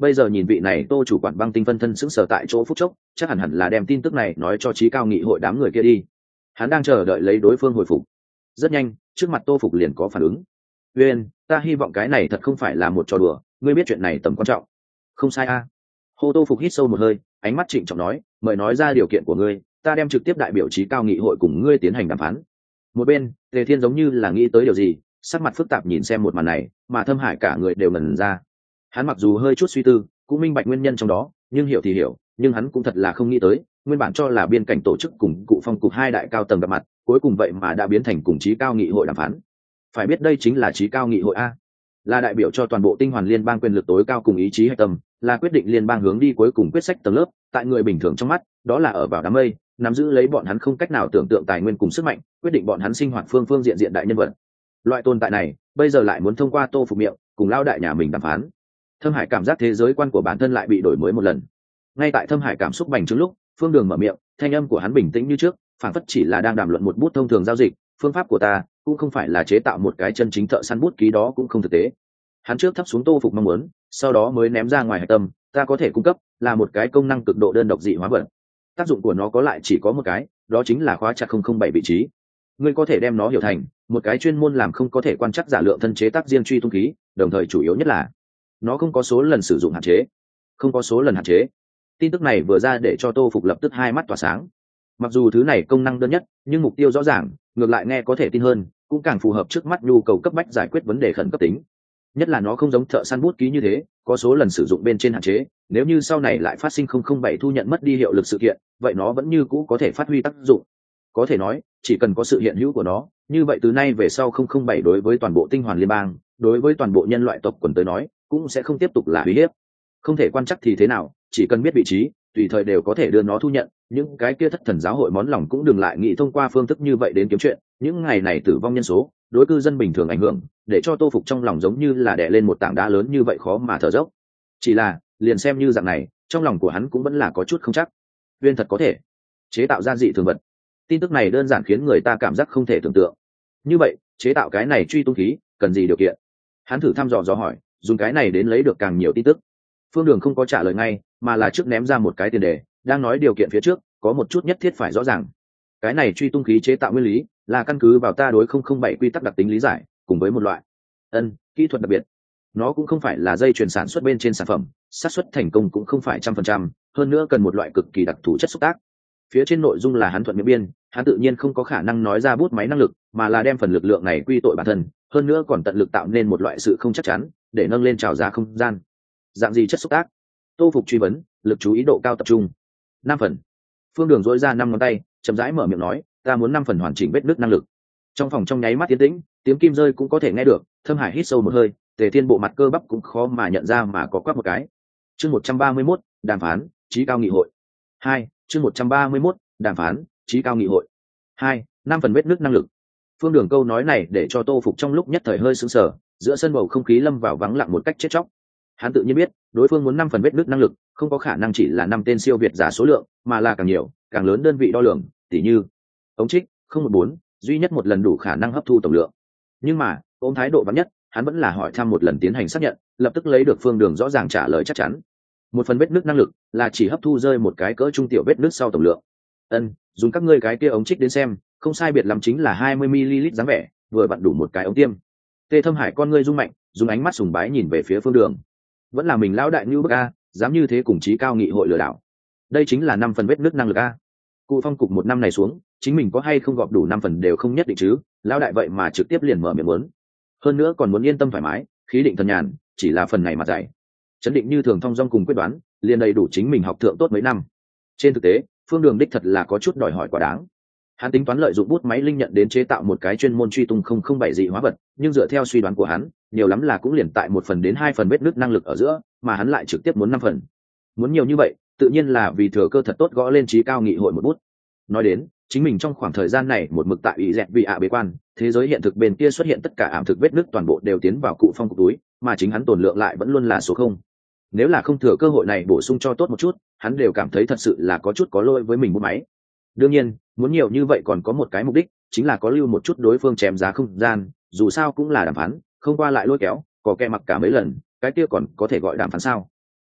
bây giờ nhìn vị này tô chủ quản băng tinh phân thân sững sờ tại chỗ phút chốc, chắc hẳn hẳn là đem tin tức này nói cho trí cao nghị hội đám người kia đi. Hắn đang chờ đợi lấy đối phương hồi phục. Rất nhanh, trước mặt tô phục liền có phản ứng. Uyên, ta hy vọng cái này thật không phải là một trò đùa, ngươi biết chuyện này tầm quan trọng. Không sai a. À. Hồ tô phục hít sâu một hơi, ánh mắt trịnh trọng nói, mời nói ra điều kiện của ngươi, ta đem trực tiếp đại biểu trí cao nghị hội cùng ngươi tiến hành đàm phán. Một bên, Tề Thiên giống như là nghĩ tới điều gì, sắc mặt phức tạp nhìn xem một màn này, mà Thâm Hải cả người đều ngẩn ra. Hắn mặc dù hơi chút suy tư, cũng minh bạch nguyên nhân trong đó, nhưng hiểu thì hiểu, nhưng hắn cũng thật là không nghĩ tới, nguyên bản cho là biên cảnh tổ chức cùng cụ phong cục hai đại cao tầng gặp mặt, cuối cùng vậy mà đã biến thành cùng trí cao nghị hội đàm phán. Phải biết đây chính là trí cao nghị hội a, là đại biểu cho toàn bộ tinh hoàn liên bang quyền lực tối cao cùng ý chí hệ tâm, là quyết định liên bang hướng đi cuối cùng quyết sách tầng lớp, tại người bình thường trong mắt, đó là ở vào đám mây, nắm giữ lấy bọn hắn không cách nào tưởng tượng tài nguyên cùng sức mạnh, quyết định bọn hắn sinh hoạt phương phương diện diện đại nhân vật. Loại tồn tại này, bây giờ lại muốn thông qua Tô Phục miệng, cùng lao đại nhà mình đàm phán. Thâm Hải cảm giác thế giới quan của bản thân lại bị đổi mới một lần. Ngay tại Thâm Hải cảm xúc bành trướng lúc, Phương Đường mở miệng, thanh âm của hắn bình tĩnh như trước, phản phất chỉ là đang đàm luận một bút thông thường giao dịch, phương pháp của ta cũng không phải là chế tạo một cái chân chính thợ săn bút ký, đó cũng không thực tế. Hắn trước thấp xuống Tô Phục mong muốn, sau đó mới ném ra ngoài hạch tâm, ta có thể cung cấp là một cái công năng cực độ đơn độc dị hóa vật. Tác dụng của nó có lại chỉ có một cái, đó chính là khóa chặt không không bảy vị trí. Ngươi có thể đem nó hiểu thành một cái chuyên môn làm không có thể quan trắc giả lượng thân chế tác riêng truy tung khí, đồng thời chủ yếu nhất là nó không có số lần sử dụng hạn chế. Không có số lần hạn chế. Tin tức này vừa ra để cho Tô Phục lập tức hai mắt tỏa sáng. Mặc dù thứ này công năng đơn nhất, nhưng mục tiêu rõ ràng, ngược lại nghe có thể tin hơn, cũng càng phù hợp trước mắt nhu cầu cấp bách giải quyết vấn đề khẩn cấp tính. Nhất là nó không giống thợ săn bút ký như thế, có số lần sử dụng bên trên hạn chế, nếu như sau này lại phát sinh không không bảy thu nhận mất đi hiệu lực sự kiện, vậy nó vẫn như cũ có thể phát huy tác dụng. Có thể nói, chỉ cần có sự hiện hữu của nó, như vậy từ nay về sau không không bảy đối với toàn bộ tinh hoàn liên bang, đối với toàn bộ nhân loại tộc quần tới nói, cũng sẽ không tiếp tục là uy hiếp. Không thể quan chắc thì thế nào, chỉ cần biết vị trí, tùy thời đều có thể đưa nó thu nhận. Những cái kia thất thần giáo hội món lòng cũng đừng lại nghĩ thông qua phương thức như vậy đến kiếm chuyện. Những ngày này tử vong nhân số, đối cư dân bình thường ảnh hưởng, để cho Tô Phục trong lòng giống như là đè lên một tảng đá lớn như vậy khó mà thở dốc. Chỉ là, liền xem như dạng này, trong lòng của hắn cũng vẫn là có chút không chắc. Viên thật có thể chế tạo ra dị thường vật. Tin tức này đơn giản khiến người ta cảm giác không thể tưởng tượng. Như vậy, chế tạo cái này truy tung khí, cần gì điều kiện? Hắn thử thăm dò dò hỏi, dùng cái này đến lấy được càng nhiều tin tức. Phương Đường không có trả lời ngay, mà là trước ném ra một cái tiền đề, đang nói điều kiện phía trước, có một chút nhất thiết phải rõ ràng. Cái này truy tung khí chế tạo nguyên lý, là căn cứ vào ta đối không không bảy quy tắc đặc tính lý giải, cùng với một loại ân kỹ thuật đặc biệt. Nó cũng không phải là dây chuyền sản xuất bên trên sản phẩm, xác suất thành công cũng không phải trăm phần trăm, hơn nữa cần một loại cực kỳ đặc thù chất xúc tác. Phía trên nội dung là hắn thuận miệng biên, hắn tự nhiên không có khả năng nói ra bút máy năng lực, mà là đem phần lực lượng này quy tội bản thân, hơn nữa còn tận lực tạo nên một loại sự không chắc chắn, để nâng lên trào giá không gian. Dạng gì chất xúc tác? Tô Phục truy vấn, lực chú ý độ cao tập trung. Năm phần. Phương Đường dỗi ra năm ngón tay, chậm rãi mở miệng nói, ta muốn năm phần hoàn chỉnh vết nứt năng lực. Trong phòng trong nháy mắt tiến tĩnh, tiếng kim rơi cũng có thể nghe được. Thâm Hải hít sâu một hơi, Tề Thiên bộ mặt cơ bắp cũng khó mà nhận ra mà có quắc một cái. Chương một trăm ba mươi mốt, đàm phán, trí cao nghị hội. Hai, chương một trăm ba mươi mốt, đàm phán, trí cao nghị hội. Hai, năm phần vết nứt năng lực. Phương Đường câu nói này để cho Tô Phục trong lúc nhất thời hơi sững sờ, giữa sân bầu không khí lâm vào vắng lặng một cách chết chóc. Hắn tự nhiên biết, đối phương muốn năm phần vết nứt năng lực, không có khả năng chỉ là năm tên siêu việt giả số lượng, mà là càng nhiều, càng lớn đơn vị đo lường, tỉ như ống trích không một bốn, duy nhất một lần đủ khả năng hấp thu tổng lượng. Nhưng mà, ôm thái độ vắn nhất, hắn vẫn là hỏi thăm một lần tiến hành xác nhận, lập tức lấy được Phương Đường rõ ràng trả lời chắc chắn. Một phần vết nứt năng lực là chỉ hấp thu rơi một cái cỡ trung tiểu vết nứt sau tổng lượng. Ân, dùng các ngươi cái kia ống trích đến xem, không sai biệt lắm chính là hai mươi mi-li-lít dáng vẻ, vừa vặn đủ một cái ống tiêm. Tê Thâm Hải con ngươi rung mạnh, dùng ánh mắt sùng bái nhìn về phía Phương Đường. Vẫn là mình lão đại như bức a, dám như thế cùng trí cao nghị hội lừa đảo. Đây chính là năm phần vết nứt năng lực a. Cụ phong cục một năm này xuống, chính mình có hay không gọp đủ năm phần đều không nhất định chứ, lão đại vậy mà trực tiếp liền mở miệng muốn. Hơn nữa còn muốn yên tâm thoải mái, khí định thần nhàn, chỉ là phần này mà dạy. Chấn định như thường thong dong cùng quyết đoán, liền đầy đủ chính mình học thượng tốt mấy năm. Trên thực tế, Phương Đường đích thật là có chút đòi hỏi quá đáng. Hắn tính toán lợi dụng bút máy linh nhận đến chế tạo một cái chuyên môn truy tung không không bảy dị hóa vật, nhưng dựa theo suy đoán của hắn, nhiều lắm là cũng liền tại một phần đến hai phần vết nứt năng lực ở giữa, mà hắn lại trực tiếp muốn năm phần. Muốn nhiều như vậy, tự nhiên là vì thừa cơ thật tốt gõ lên trí cao nghị hội một bút. Nói đến, chính mình trong khoảng thời gian này một mực tại ủy dẹt vì ạ bế quan, thế giới hiện thực bên kia xuất hiện tất cả ảm thực vết nứt toàn bộ đều tiến vào cụ phong cục túi, mà chính hắn tồn lượng lại vẫn luôn là số không. Nếu là không thừa cơ hội này bổ sung cho tốt một chút, hắn đều cảm thấy thật sự là có chút có lỗi với mình bút máy. Đương nhiên, muốn nhiều như vậy còn có một cái mục đích, chính là có lưu một chút đối phương chém giá không gian, dù sao cũng là đàm phán, không qua lại lôi kéo, có kẻ mặc cả mấy lần, cái kia còn có thể gọi đàm phán sao?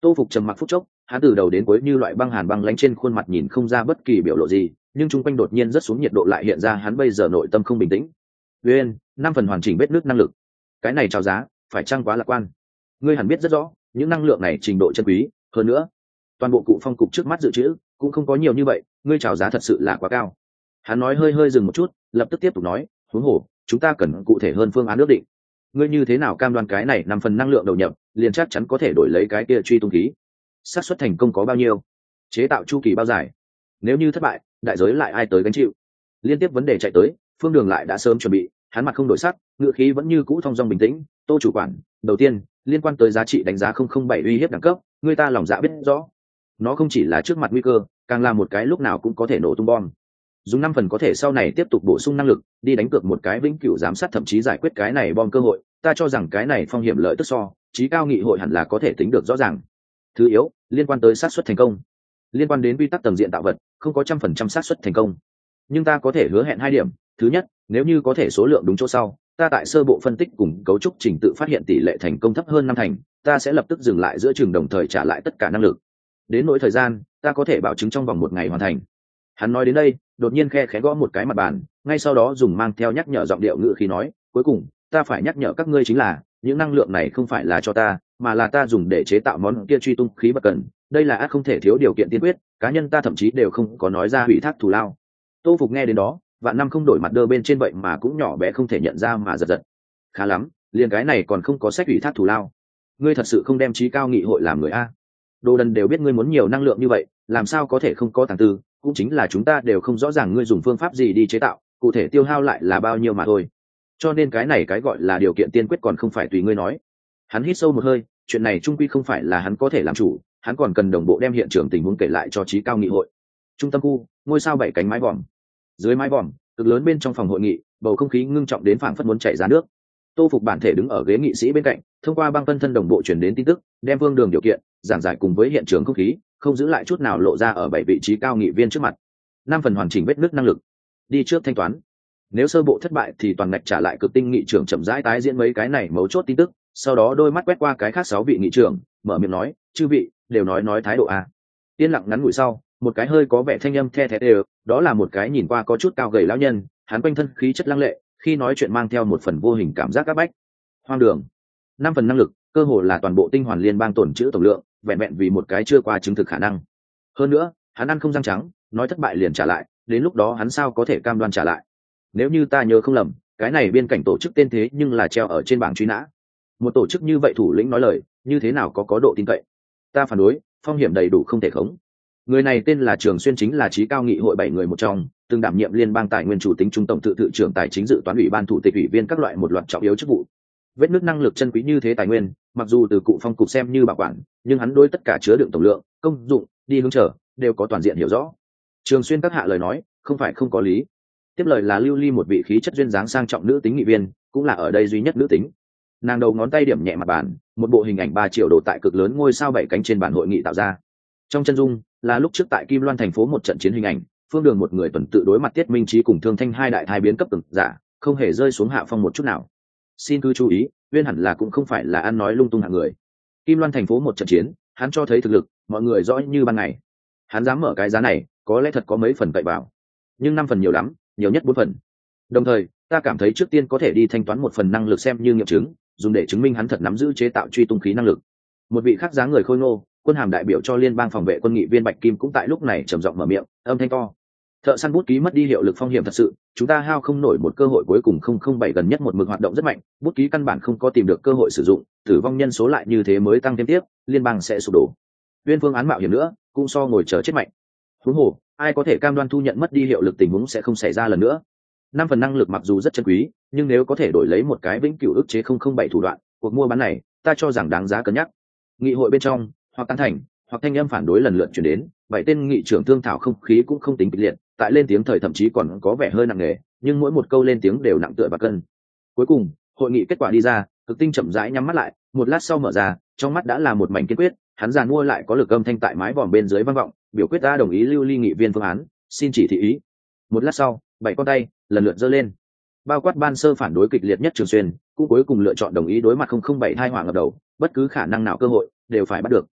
Tô Phục trầm mặc phút chốc, hắn từ đầu đến cuối như loại băng hàn băng lãnh, trên khuôn mặt nhìn không ra bất kỳ biểu lộ gì, nhưng chung quanh đột nhiên rất xuống nhiệt độ lại hiện ra hắn bây giờ nội tâm không bình tĩnh. Uyên, năm phần hoàn chỉnh vết nước năng lực, cái này chào giá phải chăng quá lạc quan? Ngươi hẳn biết rất rõ những năng lượng này trình độ chân quý, hơn nữa toàn bộ cụ phong cục trước mắt dự trữ cũng không có nhiều như vậy, ngươi chào giá thật sự là quá cao. Hắn nói hơi hơi dừng một chút, lập tức tiếp tục nói, huống hồ chúng ta cần cụ thể hơn phương án ước định. Ngươi như thế nào cam đoan cái này năm phần năng lượng đầu nhập liền chắc chắn có thể đổi lấy cái kia truy tung khí? Xác suất thành công có bao nhiêu? Chế tạo chu kỳ bao dài? Nếu như thất bại, đại giới lại ai tới gánh chịu? Liên tiếp vấn đề chạy tới, Phương Đường lại đã sớm chuẩn bị, hắn mặt không đổi sắc, ngựa khí vẫn như cũ thong dong bình tĩnh. Tô chủ quản, đầu tiên liên quan tới giá trị đánh giá không không bảy uy hiếp đẳng cấp, người ta lòng dạ biết rõ, nó không chỉ là trước mặt nguy cơ, càng là một cái lúc nào cũng có thể nổ tung bom. Dùng năm phần có thể sau này tiếp tục bổ sung năng lực, đi đánh cược một cái vĩnh cửu giám sát thậm chí giải quyết cái này bom cơ hội, ta cho rằng cái này phong hiểm lợi tức so chí cao nghị hội hẳn là có thể tính được rõ ràng. Thứ yếu, liên quan tới xác suất thành công, liên quan đến quy tắc tầng diện tạo vật, không có trăm phần trăm xác suất thành công, nhưng ta có thể hứa hẹn hai điểm. Thứ nhất, nếu như có thể số lượng đúng chỗ sau, ta tại sơ bộ phân tích cùng cấu trúc trình tự phát hiện tỷ lệ thành công thấp hơn năm thành, ta sẽ lập tức dừng lại giữa trường, đồng thời trả lại tất cả năng lực. Đến nỗi thời gian, ta có thể bảo chứng trong vòng một ngày hoàn thành. Hắn nói đến đây, đột nhiên khe khẽ gõ một cái mặt bàn, ngay sau đó dùng mang theo nhắc nhở giọng điệu ngữ khí nói, cuối cùng ta phải nhắc nhở các ngươi chính là những năng lượng này không phải là cho ta, mà là ta dùng để chế tạo món kia truy tung khí bất cần. Đây là ác không thể thiếu điều kiện tiên quyết, cá nhân ta thậm chí đều không có nói ra hủy thác thù lao. Tô Phục nghe đến đó, vạn năm không đổi mặt đơ bên trên vậy mà cũng nhỏ bé không thể nhận ra mà giật giật. Khá lắm, liền cái này còn không có sách hủy thác thù lao. Ngươi thật sự không đem trí cao nghị hội làm người a? Đồ đần đều biết ngươi muốn nhiều năng lượng như vậy, làm sao có thể không có tàng tư, cũng chính là chúng ta đều không rõ ràng ngươi dùng phương pháp gì đi chế tạo, cụ thể tiêu hao lại là bao nhiêu mà thôi. Cho nên cái này cái gọi là điều kiện tiên quyết còn không phải tùy ngươi nói. Hắn hít sâu một hơi, chuyện này trung quy không phải là hắn có thể làm chủ, hắn còn cần đồng bộ đem hiện trường tình huống kể lại cho trí cao nghị hội. Trung tâm khu, ngôi sao bảy cánh mái vòm. Dưới mái vòm, cực lớn bên trong phòng hội nghị, bầu không khí ngưng trọng đến phảng phất muốn chảy ra nước. Tô Phục bản thể đứng ở ghế nghị sĩ bên cạnh, thông qua băng phân thân đồng bộ truyền đến tin tức, đem Vương Đường điều kiện giảng giải cùng với hiện trường không khí, không giữ lại chút nào lộ ra ở bảy vị trí cao nghị viên trước mặt. Năm phần hoàn chỉnh vết nứt năng lực, đi trước thanh toán. Nếu sơ bộ thất bại thì toàn ngạch trả lại. Cực tinh nghị trưởng chậm rãi tái diễn mấy cái này mấu chốt tin tức, sau đó đôi mắt quét qua cái khác sáu vị nghị trưởng, mở miệng nói, chư vị đều nói nói thái độ a. Yên lặng ngắn ngủi sau, một cái hơi có vẻ thanh âm the thé đều, đó là một cái nhìn qua có chút cao gầy lão nhân, hắn quanh thân khí chất lăng lệ, khi nói chuyện mang theo một phần vô hình cảm giác áp bách. Hoang đường. Năm phần năng lực, cơ hồ là toàn bộ tinh hoàn liên bang tổn trữ tổng lượng, vẹn vẹn vì một cái chưa qua chứng thực khả năng. Hơn nữa, hắn ăn không răng trắng, nói thất bại liền trả lại, đến lúc đó hắn sao có thể cam đoan trả lại? Nếu như ta nhớ không lầm, cái này biên cảnh tổ chức tên thế nhưng là treo ở trên bảng truy nã. Một tổ chức như vậy thủ lĩnh nói lời, như thế nào có có độ tin cậy? Ta phản đối, phong hiểm đầy đủ không thể khống. Người này tên là Trường Xuyên, chính là trí cao nghị hội bảy người một trong, từng đảm nhiệm liên bang tài nguyên chủ tính trung tổng tự tự trưởng tài chính dự toán ủy ban thủ tịch ủy viên các loại một loạt trọng yếu chức vụ. Vết nước năng lực chân quý như thế tài nguyên, mặc dù từ cụ phong cục xem như bảo quản, nhưng hắn đối tất cả chứa đựng tổng lượng, công dụng, đi hướng trở đều có toàn diện hiểu rõ. Trường Xuyên các hạ lời nói, không phải không có lý. Tiếp lời là Lưu Ly, một vị khí chất duyên dáng sang trọng nữ tính nghị viên, cũng là ở đây duy nhất nữ tính. Nàng đầu ngón tay điểm nhẹ mặt bàn, một bộ hình ảnh ba triệu độ tại cực lớn ngôi sao bảy cánh trên bàn hội nghị tạo ra. Trong chân dung là lúc trước tại Kim Loan thành phố một trận chiến hình ảnh, Phương Đường một người tuần tự đối mặt Tiết Minh Trí cùng Thương Thanh hai đại thai biến cấp từng giả, không hề rơi xuống hạ phong một chút nào. Xin cứ chú ý, Uyên hẳn là cũng không phải là ăn nói lung tung hạng người. Kim Loan thành phố một trận chiến, hắn cho thấy thực lực, mọi người rõ như ban ngày. Hắn dám mở cái giá này, có lẽ thật có mấy phần cậy vào, nhưng năm phần nhiều lắm, nhiều nhất bốn phần. Đồng thời, ta cảm thấy trước tiên có thể đi thanh toán một phần năng lực xem như nghiệm chứng, dùng để chứng minh hắn thật nắm giữ chế tạo truy tung khí năng lực. Một vị khác dáng người khôi ngô, quân hàm đại biểu cho liên bang phòng vệ quân nghị viên Bạch Kim cũng tại lúc này trầm giọng mở miệng, âm thanh to. Thợ săn bút ký mất đi hiệu lực phong hiểm thật sự, chúng ta hao không nổi một cơ hội cuối cùng không không bảy gần nhất một mực hoạt động rất mạnh, bút ký căn bản không có tìm được cơ hội sử dụng, tử vong nhân số lại như thế mới tăng thêm tiếp, liên bang sẽ sụp đổ. Viên phương án mạo hiểm nữa, cũng so ngồi chờ chết mạnh. Huống hồ, ai có thể cam đoan thu nhận mất đi hiệu lực tình huống sẽ không xảy ra lần nữa. Năm phần năng lực mặc dù rất chân quý, nhưng nếu có thể đổi lấy một cái vĩnh cửu ức chế không không bảy thủ đoạn, cuộc mua bán này, ta cho rằng đáng giá cân nhắc. Nghị hội bên trong, hoặc tán thành, hoặc thanh âm phản đối lần lượt chuyển đến, bảy tên nghị trưởng thương thảo không khí cũng không tính kịch liệt, tại lên tiếng thời thậm chí còn có vẻ hơi nặng nề, nhưng mỗi một câu lên tiếng đều nặng tựa bạc cân. Cuối cùng, hội nghị kết quả đi ra, Cực Tinh chậm rãi nhắm mắt lại, một lát sau mở ra, trong mắt đã là một mảnh kiên quyết, hắn giàn mua lại có lực âm thanh tại mái vòm bên dưới vang vọng, biểu quyết ta đồng ý Lưu Ly nghị viên phương án, xin chỉ thị ý. Một lát sau, bảy con tay lần lượt giơ lên. Bao quát ban sơ phản đối kịch liệt nhất Trường Xuyên, cũng cuối cùng lựa chọn đồng ý đối mặt không không bảy hai hỏa ngập đầu, bất cứ khả năng nào cơ hội đều phải bắt được.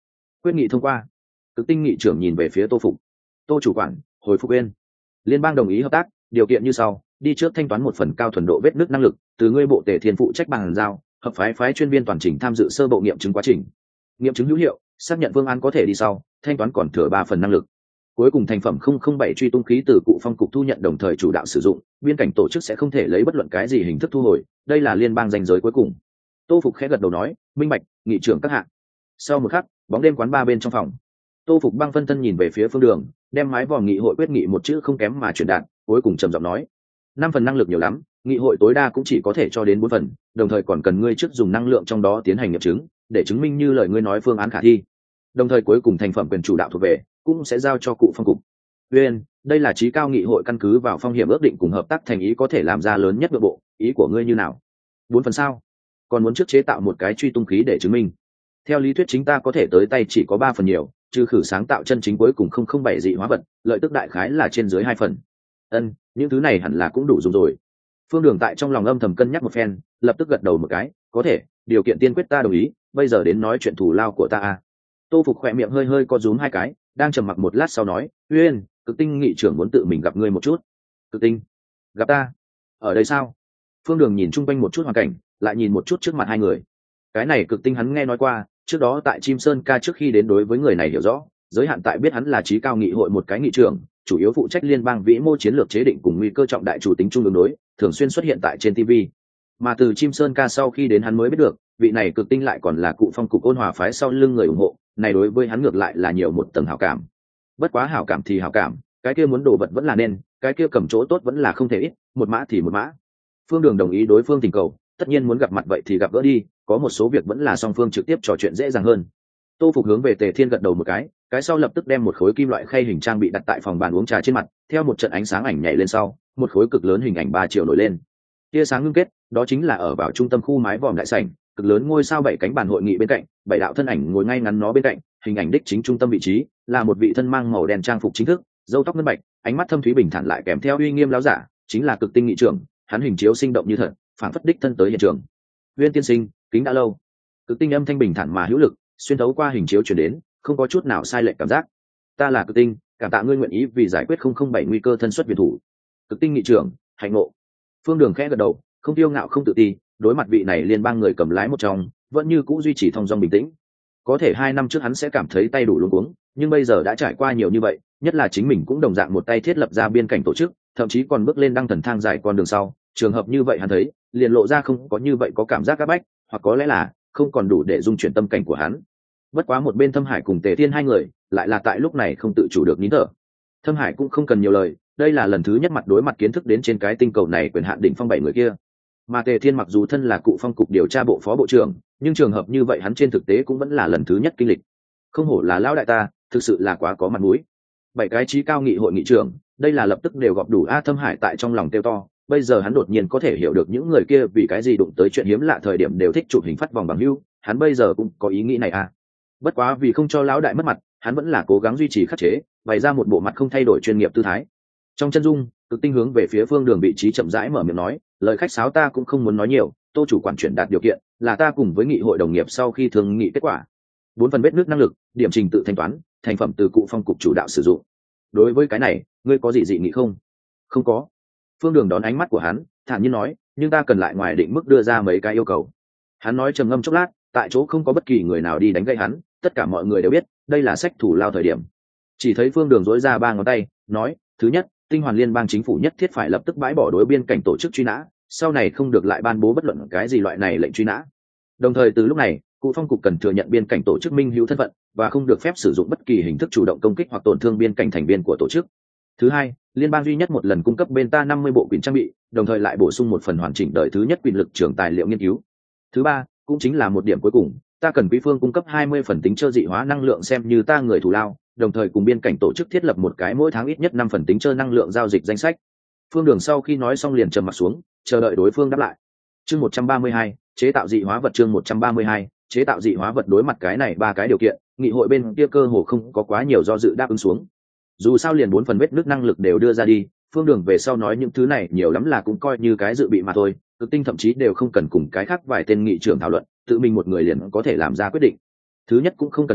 Quyết nghị thông qua. Cực tinh nghị trưởng nhìn về phía Tô Phục. Tô chủ quản, hồi phục bên. Liên bang đồng ý hợp tác, điều kiện như sau: đi trước thanh toán một phần cao thuần độ vết nứt năng lực, từ ngươi bộ tể thiên phụ trách bàn giao, hợp phái phái chuyên viên toàn trình tham dự sơ bộ nghiệm chứng quá trình. Nghiệm chứng hữu hiệu, xác nhận phương án có thể đi sau, thanh toán còn thừa ba phần năng lực. Cuối cùng thành phẩm không không bảy truy tung khí từ cụ phong cục thu nhận đồng thời chủ đạo sử dụng, biên cảnh tổ chức sẽ không thể lấy bất luận cái gì hình thức thu hồi, đây là liên bang danh giới cuối cùng. Tô Phục khẽ gật đầu nói, minh bạch, nghị trưởng các hạ. Sau một khắc, bóng đêm quán ba bên trong phòng. Tô Phục băng phân thân nhìn về phía phương đường, đem mái vòm nghị hội quyết nghị một chữ không kém mà truyền đạt, cuối cùng trầm giọng nói, năm phần năng lực nhiều lắm, nghị hội tối đa cũng chỉ có thể cho đến bốn phần, đồng thời còn cần ngươi trước dùng năng lượng trong đó tiến hành nghiệm chứng, để chứng minh như lời ngươi nói phương án khả thi. Đồng thời cuối cùng thành phẩm quyền chủ đạo thuộc về cũng sẽ giao cho cụ phong cục. Uyên, đây là chí cao nghị hội căn cứ vào phong hiểm ước định cùng hợp tác thành ý có thể làm ra lớn nhất nội bộ, ý của ngươi như nào? Bốn phần sao? Còn muốn trước chế tạo một cái truy tung khí để chứng minh. Theo lý thuyết chính ta có thể tới tay chỉ có ba phần nhiều, trừ khử sáng tạo chân chính cuối cùng không không bảy dị hóa vật, lợi tức đại khái là trên dưới hai phần. Ân, những thứ này hẳn là cũng đủ dùng rồi. Phương Đường tại trong lòng âm thầm cân nhắc một phen, lập tức gật đầu một cái, có thể, điều kiện tiên quyết ta đồng ý, bây giờ đến nói chuyện thủ lao của ta a. Tô Phục khỏe miệng hơi hơi co rúm hai cái, đang trầm mặc một lát sau nói, Uyên, Cực tinh nghị trưởng muốn tự mình gặp ngươi một chút. Cực tinh? Gặp ta? Ở đây sao? Phương Đường nhìn chung quanh một chút hoàn cảnh, lại nhìn một chút trước mặt hai người. Cái này Cực tinh hắn nghe nói qua, trước đó tại Chim Sơn ca trước khi đến đối với người này hiểu rõ, giới hạn tại biết hắn là chí cao nghị hội một cái nghị trưởng, chủ yếu phụ trách liên bang vĩ mô chiến lược chế định cùng nguy cơ trọng đại chủ tính trung ứng đối, thường xuyên xuất hiện tại trên ti vi. Mà từ Chim Sơn ca sau khi đến hắn mới biết được, vị này Cực tinh lại còn là cụ phong cục ôn hòa phái sau lưng người ủng hộ, này đối với hắn ngược lại là nhiều một tầng hảo cảm. Bất quá hảo cảm thì hảo cảm, cái kia muốn đồ vật vẫn là nên, cái kia cầm chỗ tốt vẫn là không thể ít, một mã thì một mã. Phương Đường đồng ý đối phương tình cầu, tất nhiên muốn gặp mặt vậy thì gặp gỡ đi, có một số việc vẫn là song phương trực tiếp trò chuyện dễ dàng hơn. Tô Phục hướng về Tề Thiên gật đầu một cái, cái sau lập tức đem một khối kim loại khay hình trang bị đặt tại phòng bàn uống trà trên mặt, theo một trận ánh sáng ảnh nhảy lên sau, một khối cực lớn hình ảnh ba chiều nổi lên. Tia sáng ngưng kết, đó chính là ở vào trung tâm khu mái vòm đại sảnh, cực lớn ngôi sao bảy cánh bàn hội nghị bên cạnh, bảy đạo thân ảnh ngồi ngay ngắn nó bên cạnh, hình ảnh đích chính trung tâm vị trí là một vị thân mang màu đen trang phục chính thức, râu tóc ngân bạch, ánh mắt thâm thúy bình thản lại kèm theo uy nghiêm láo giả, chính là Cực tinh nghị trưởng, hắn hình chiếu sinh động như thật, phản phất đích thân tới hiện trường. Uyên tiên sinh, kính đã lâu. Cực tinh âm thanh bình thản mà hữu lực, xuyên thấu qua hình chiếu truyền đến, không có chút nào sai lệch cảm giác. Ta là Cực tinh, cảm tạ ngươi nguyện ý vì giải quyết không không bảy nguy cơ thân xuất viện thủ. Cực tinh nghị trưởng, hạnh ngộ. Phương Đường khẽ gật đầu, không tiêu ngạo không tự ti, đối mặt vị này liên bang người cầm lái một trong, vẫn như cũ duy trì thong dong bình tĩnh. Có thể hai năm trước hắn sẽ cảm thấy tay đủ luống cuống, nhưng bây giờ đã trải qua nhiều như vậy, nhất là chính mình cũng đồng dạng một tay thiết lập ra biên cảnh tổ chức, thậm chí còn bước lên đăng thần thang dài con đường sau, trường hợp như vậy hắn thấy, liền lộ ra không có như vậy có cảm giác áp bách, hoặc có lẽ là không còn đủ để dung chuyển tâm cảnh của hắn. Bất quá một bên Thâm Hải cùng Tề Thiên hai người, lại là tại lúc này không tự chủ được nín thở. Thâm Hải cũng không cần nhiều lời, đây là lần thứ nhất mặt đối mặt kiến thức đến trên cái tinh cầu này quyền hạn đỉnh phong bảy người kia. Mà Tề Thiên mặc dù thân là cụ phong cục điều tra bộ phó bộ trưởng, nhưng trường hợp như vậy hắn trên thực tế cũng vẫn là lần thứ nhất kinh lịch. Không hổ là lão đại ta, thực sự là quá có mặt mũi. Bảy cái chí cao nghị hội nghị trưởng, đây là lập tức đều gọp đủ. A Thâm Hải tại trong lòng kêu to, bây giờ hắn đột nhiên có thể hiểu được những người kia vì cái gì đụng tới chuyện hiếm lạ thời điểm đều thích chụp hình phát vòng bằng hưu, hắn bây giờ cũng có ý nghĩ này à. Bất quá vì không cho lão đại mất mặt, hắn vẫn là cố gắng duy trì khắc chế, bày ra một bộ mặt không thay đổi chuyên nghiệp tư thái. Trong chân dung, Cực tinh hướng về phía Phương Đường vị trí chậm rãi mở miệng nói, lời khách sáo ta cũng không muốn nói nhiều, Tô chủ quản chuyển đạt điều kiện, là ta cùng với nghị hội đồng nghiệp sau khi thương nghị kết quả. Bốn phần vết nước năng lực, điểm trình tự thanh toán, thành phẩm từ cụ phong cục chủ đạo sử dụng. Đối với cái này, ngươi có gì dị nghị không? Không có. Phương Đường đón ánh mắt của hắn, thản nhiên nói, nhưng ta cần lại ngoài định mức đưa ra mấy cái yêu cầu. Hắn nói trầm ngâm chốc lát, tại chỗ không có bất kỳ người nào đi đánh gãy hắn, tất cả mọi người đều biết, đây là sách thủ lao thời điểm. Chỉ thấy Phương Đường dối ra ba ngón tay, nói, thứ nhất, tinh hoàn liên bang chính phủ nhất thiết phải lập tức bãi bỏ đối biên cảnh tổ chức truy nã, sau này không được lại ban bố bất luận cái gì loại này lệnh truy nã. Đồng thời từ lúc này, cụ phong cục cần thừa nhận biên cảnh tổ chức minh hữu thân phận và không được phép sử dụng bất kỳ hình thức chủ động công kích hoặc tổn thương biên cảnh thành viên của tổ chức. Thứ hai, liên bang duy nhất một lần cung cấp bên ta năm mươi bộ quyền trang bị, đồng thời lại bổ sung một phần hoàn chỉnh đời thứ nhất quyền lực trưởng tài liệu nghiên cứu. Thứ ba, cũng chính là một điểm cuối cùng, ta cần quý phương cung cấp hai mươi phần tính chơ dị hóa năng lượng xem như ta người thù lao, đồng thời cùng biên cảnh tổ chức thiết lập một cái mỗi tháng ít nhất năm phần tính chơ năng lượng giao dịch danh sách. Phương Đường sau khi nói xong liền trầm mặt xuống, chờ đợi đối phương đáp lại. Chương một trăm ba mươi hai, chế tạo dị hóa vật. Chương một trăm ba mươi hai, chế tạo dị hóa vật. Đối mặt cái này ba cái điều kiện, nghị hội bên kia cơ hồ không có quá nhiều do dự đáp ứng xuống. Dù sao liền bốn phần vết nước năng lực đều đưa ra đi, Phương Đường về sau nói những thứ này nhiều lắm là cũng coi như cái dự bị mà thôi, Cực tinh thậm chí đều không cần cùng cái khác vài tên nghị trưởng thảo luận, tự mình một người liền có thể làm ra quyết định. Thứ nhất cũng không cần nói,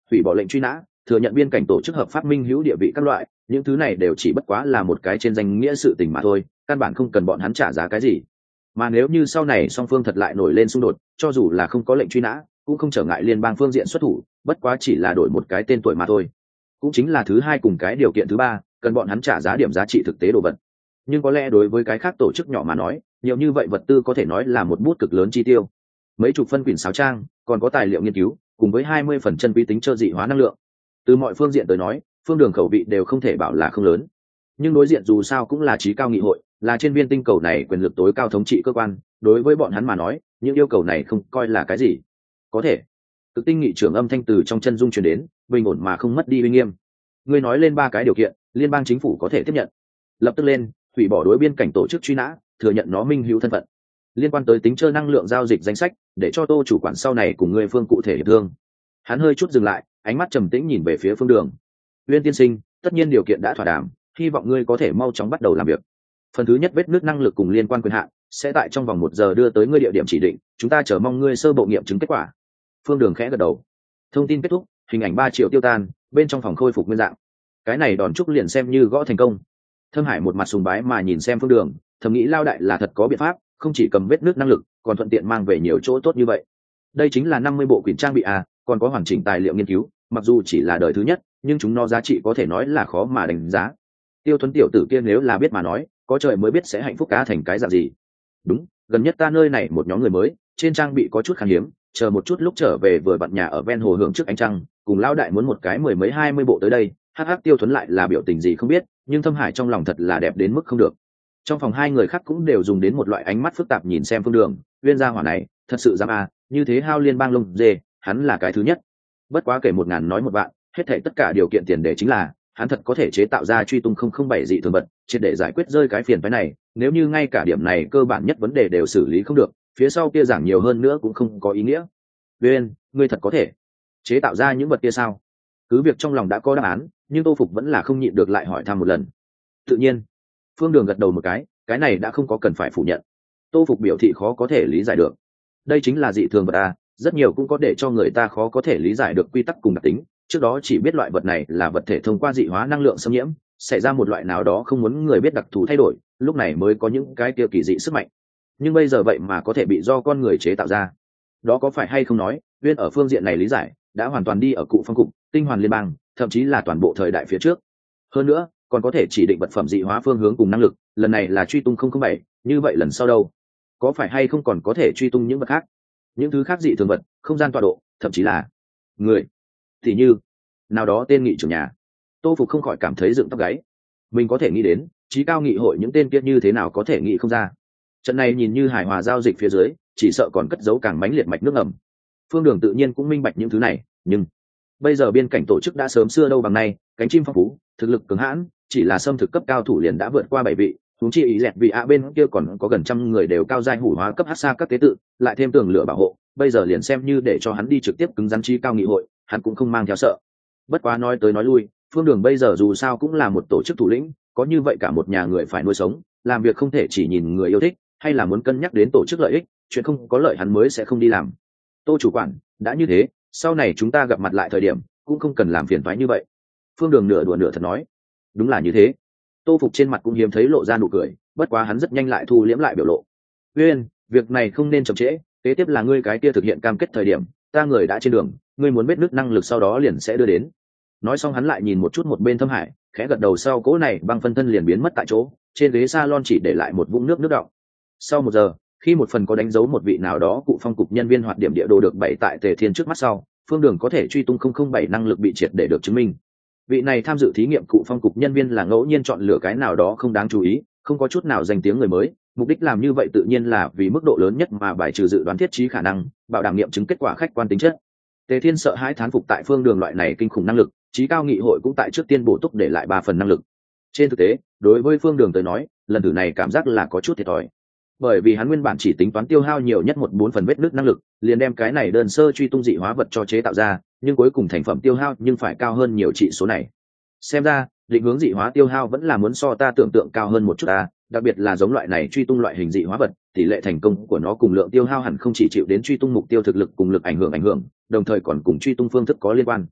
hủy bỏ lệnh truy nã, thừa nhận biên cảnh tổ chức hợp pháp minh hữu địa vị các loại, những thứ này đều chỉ bất quá là một cái trên danh nghĩa sự tình mà thôi, căn bản không cần bọn hắn trả giá cái gì. Mà nếu như sau này song phương thật lại nổi lên xung đột, cho dù là không có lệnh truy nã cũng không trở ngại liên bang phương diện xuất thủ, bất quá chỉ là đổi một cái tên tuổi mà thôi. Cũng chính là thứ hai cùng cái điều kiện thứ ba, cần bọn hắn trả giá điểm giá trị thực tế đồ vật. Nhưng có lẽ đối với cái khác tổ chức nhỏ mà nói, nhiều như vậy vật tư có thể nói là một bút cực lớn chi tiêu. Mấy chục phân quyển sáo trang, còn có tài liệu nghiên cứu, cùng với hai mươi phần chân quý tính trơ dị hóa năng lượng. Từ mọi phương diện tới nói, Phương Đường khẩu vị đều không thể bảo là không lớn. Nhưng đối diện dù sao cũng là trí cao nghị hội, là trên viên tinh cầu này quyền lực tối cao thống trị cơ quan, đối với bọn hắn mà nói, những yêu cầu này không coi là cái gì. Có thể. Cực tinh nghị trưởng âm thanh từ trong chân dung truyền đến, bình ổn mà không mất đi uy nghiêm. Ngươi nói lên ba cái điều kiện, liên bang chính phủ có thể tiếp nhận. Lập tức lên, hủy bỏ đối biên cảnh tổ chức truy nã, thừa nhận nó minh hữu thân phận. Liên quan tới tính chơi năng lượng giao dịch danh sách, để cho Tô chủ quản sau này cùng ngươi Phương cụ thể hiệp thương. Hắn hơi chút dừng lại, ánh mắt trầm tĩnh nhìn về phía Phương Đường. Uyên tiên sinh, tất nhiên điều kiện đã thỏa đàm, hy vọng ngươi có thể mau chóng bắt đầu làm việc. Phần thứ nhất vết nước năng lực cùng liên quan quyền hạn sẽ tại trong vòng một giờ đưa tới ngươi địa điểm chỉ định, chúng ta chờ mong ngươi sơ bộ nghiệm chứng kết quả. Phương Đường khẽ gật đầu. Thông tin kết thúc, hình ảnh ba triệu tiêu tan, bên trong phòng khôi phục nguyên dạng. Cái này đòn chúc liền xem như gõ thành công. Thâm Hải một mặt sùng bái mà nhìn xem Phương Đường, thầm nghĩ lao đại là thật có biện pháp, không chỉ cầm vết nước năng lực, còn thuận tiện mang về nhiều chỗ tốt như vậy. Đây chính là năm mươi bộ quyển trang bị à, còn có hoàn chỉnh tài liệu nghiên cứu, mặc dù chỉ là đời thứ nhất, nhưng chúng nó giá trị có thể nói là khó mà đánh giá. Tiêu Thuấn tiểu tử kia nếu là biết mà nói, có trời mới biết sẽ hạnh phúc cá thành cái dạng gì. Đúng, gần nhất ta nơi này một nhóm người mới, trên trang bị có chút khan hiếm, chờ một chút lúc trở về vừa bận nhà ở ven hồ hưởng trước ánh trăng, cùng lao đại muốn một cái mười mấy hai mươi bộ tới đây. Hắc hắc, Tiêu Thuấn lại là biểu tình gì không biết, nhưng Thâm Hải trong lòng thật là đẹp đến mức không được. Trong phòng hai người khác cũng đều dùng đến một loại ánh mắt phức tạp nhìn xem Phương Đường, Uyên gia hỏa này thật sự dám à, như thế hao liên bang lông dê, hắn là cái thứ nhất. Bất quá kể một ngàn nói một vạn, hết thảy tất cả điều kiện tiền đề chính là hắn thật có thể chế tạo ra truy tung không không bảy dị thường vật, triệt để giải quyết rơi cái phiền phái này. Nếu như ngay cả điểm này cơ bản nhất vấn đề đều xử lý không được, phía sau kia giảng nhiều hơn nữa cũng không có ý nghĩa. Uyên, ngươi thật có thể chế tạo ra những vật kia sao? Cứ việc trong lòng đã có đáp án, nhưng Tô Phục vẫn là không nhịn được lại hỏi thăm một lần. Tự nhiên. Phương Đường gật đầu một cái, cái này đã không có cần phải phủ nhận. Tô Phục biểu thị khó có thể lý giải được. Đây chính là dị thường vật à, rất nhiều cũng có để cho người ta khó có thể lý giải được quy tắc cùng đặc tính. Trước đó chỉ biết loại vật này là vật thể thông qua dị hóa năng lượng xâm nhiễm, xảy ra một loại nào đó không muốn người biết đặc thù thay đổi, lúc này mới có những cái kia kỳ dị sức mạnh. Nhưng bây giờ vậy mà có thể bị do con người chế tạo ra. Đó có phải hay không nói, Uyên ở phương diện này lý giải đã hoàn toàn đi ở cụ phong cục, tinh hoàn liên bang, thậm chí là toàn bộ thời đại phía trước. Hơn nữa, còn có thể chỉ định vật phẩm dị hóa phương hướng cùng năng lực, lần này là truy tung không không bảy, như vậy lần sau đâu? Có phải hay không còn có thể truy tung những vật khác? Những thứ khác dị thường vật, không gian tọa độ, thậm chí là người. Thì như, nào đó tên nghị trưởng nhà. Tô Phục không khỏi cảm thấy dựng tóc gáy. Mình có thể nghĩ đến, trí cao nghị hội những tên kia như thế nào có thể nghĩ không ra. Trận này nhìn như hài hòa giao dịch phía dưới, chỉ sợ còn cất giấu càng mãnh liệt mạch nước ngầm. Phương Đường tự nhiên cũng minh bạch những thứ này, nhưng bây giờ biên cảnh tổ chức đã sớm xưa đâu bằng nay, cánh chim phong phú, thực lực cường hãn, chỉ là xâm thực cấp cao thủ liền đã vượt qua bảy vị, huống chi ý dẹt vì a bên kia còn có gần trăm người đều cao giai hủ hóa cấp hắc xa các tế tự, lại thêm tường lửa bảo hộ, bây giờ liền xem như để cho hắn đi trực tiếp cứng rắn chi cao nghị hội, hắn cũng không mang theo sợ. Bất quá nói tới nói lui, Phương Đường bây giờ dù sao cũng là một tổ chức thủ lĩnh, có như vậy cả một nhà người phải nuôi sống, làm việc không thể chỉ nhìn người yêu thích, hay là muốn cân nhắc đến tổ chức lợi ích, chuyện không có lợi hắn mới sẽ không đi làm. Tô chủ quản, đã như thế, sau này chúng ta gặp mặt lại thời điểm, cũng không cần làm phiền toái như vậy. Phương Đường nửa đùa nửa thật nói. Đúng là như thế. Tô Phục trên mặt cũng hiếm thấy lộ ra nụ cười, bất quá hắn rất nhanh lại thu liễm lại biểu lộ. Uyên, việc này không nên chậm trễ, kế tiếp là ngươi cái kia thực hiện cam kết thời điểm, ta người đã trên đường, ngươi muốn biết nước năng lực sau đó liền sẽ đưa đến. Nói xong hắn lại nhìn một chút một bên Thâm Hải, khẽ gật đầu, sau cỗ này băng phân thân liền biến mất tại chỗ, trên ghế salon chỉ để lại một vũng nước nước đọng. Sau một giờ, khi một phần có đánh dấu một vị nào đó cụ phong cục nhân viên hoạt điểm địa đồ được bày tại Tề Thiên trước mắt sau, Phương Đường có thể truy tung không không bảy năng lực bị triệt để được chứng minh. Vị này tham dự thí nghiệm cụ phong cục nhân viên là ngẫu nhiên chọn lựa cái nào đó không đáng chú ý, không có chút nào danh tiếng người mới, mục đích làm như vậy tự nhiên là vì mức độ lớn nhất mà bài trừ dự đoán thiết trí khả năng, bảo đảm nghiệm chứng kết quả khách quan tính chất. Tề Thiên sợ hãi thán phục tại Phương Đường loại này kinh khủng năng lực, trí cao nghị hội cũng tại trước tiên bổ túc để lại ba phần năng lực. Trên thực tế, đối với Phương Đường tới nói, lần thử này cảm giác là có chút thiệt thòi. Bởi vì hắn nguyên bản chỉ tính toán tiêu hao nhiều nhất một bốn phần vết nứt năng lực, liền đem cái này đơn sơ truy tung dị hóa vật cho chế tạo ra, nhưng cuối cùng thành phẩm tiêu hao nhưng phải cao hơn nhiều trị số này. Xem ra, định hướng dị hóa tiêu hao vẫn là muốn so ta tưởng tượng cao hơn một chút ta, đặc biệt là giống loại này truy tung loại hình dị hóa vật, tỷ lệ thành công của nó cùng lượng tiêu hao hẳn không chỉ chịu đến truy tung mục tiêu thực lực cùng lực ảnh hưởng ảnh hưởng, đồng thời còn cùng truy tung phương thức có liên quan.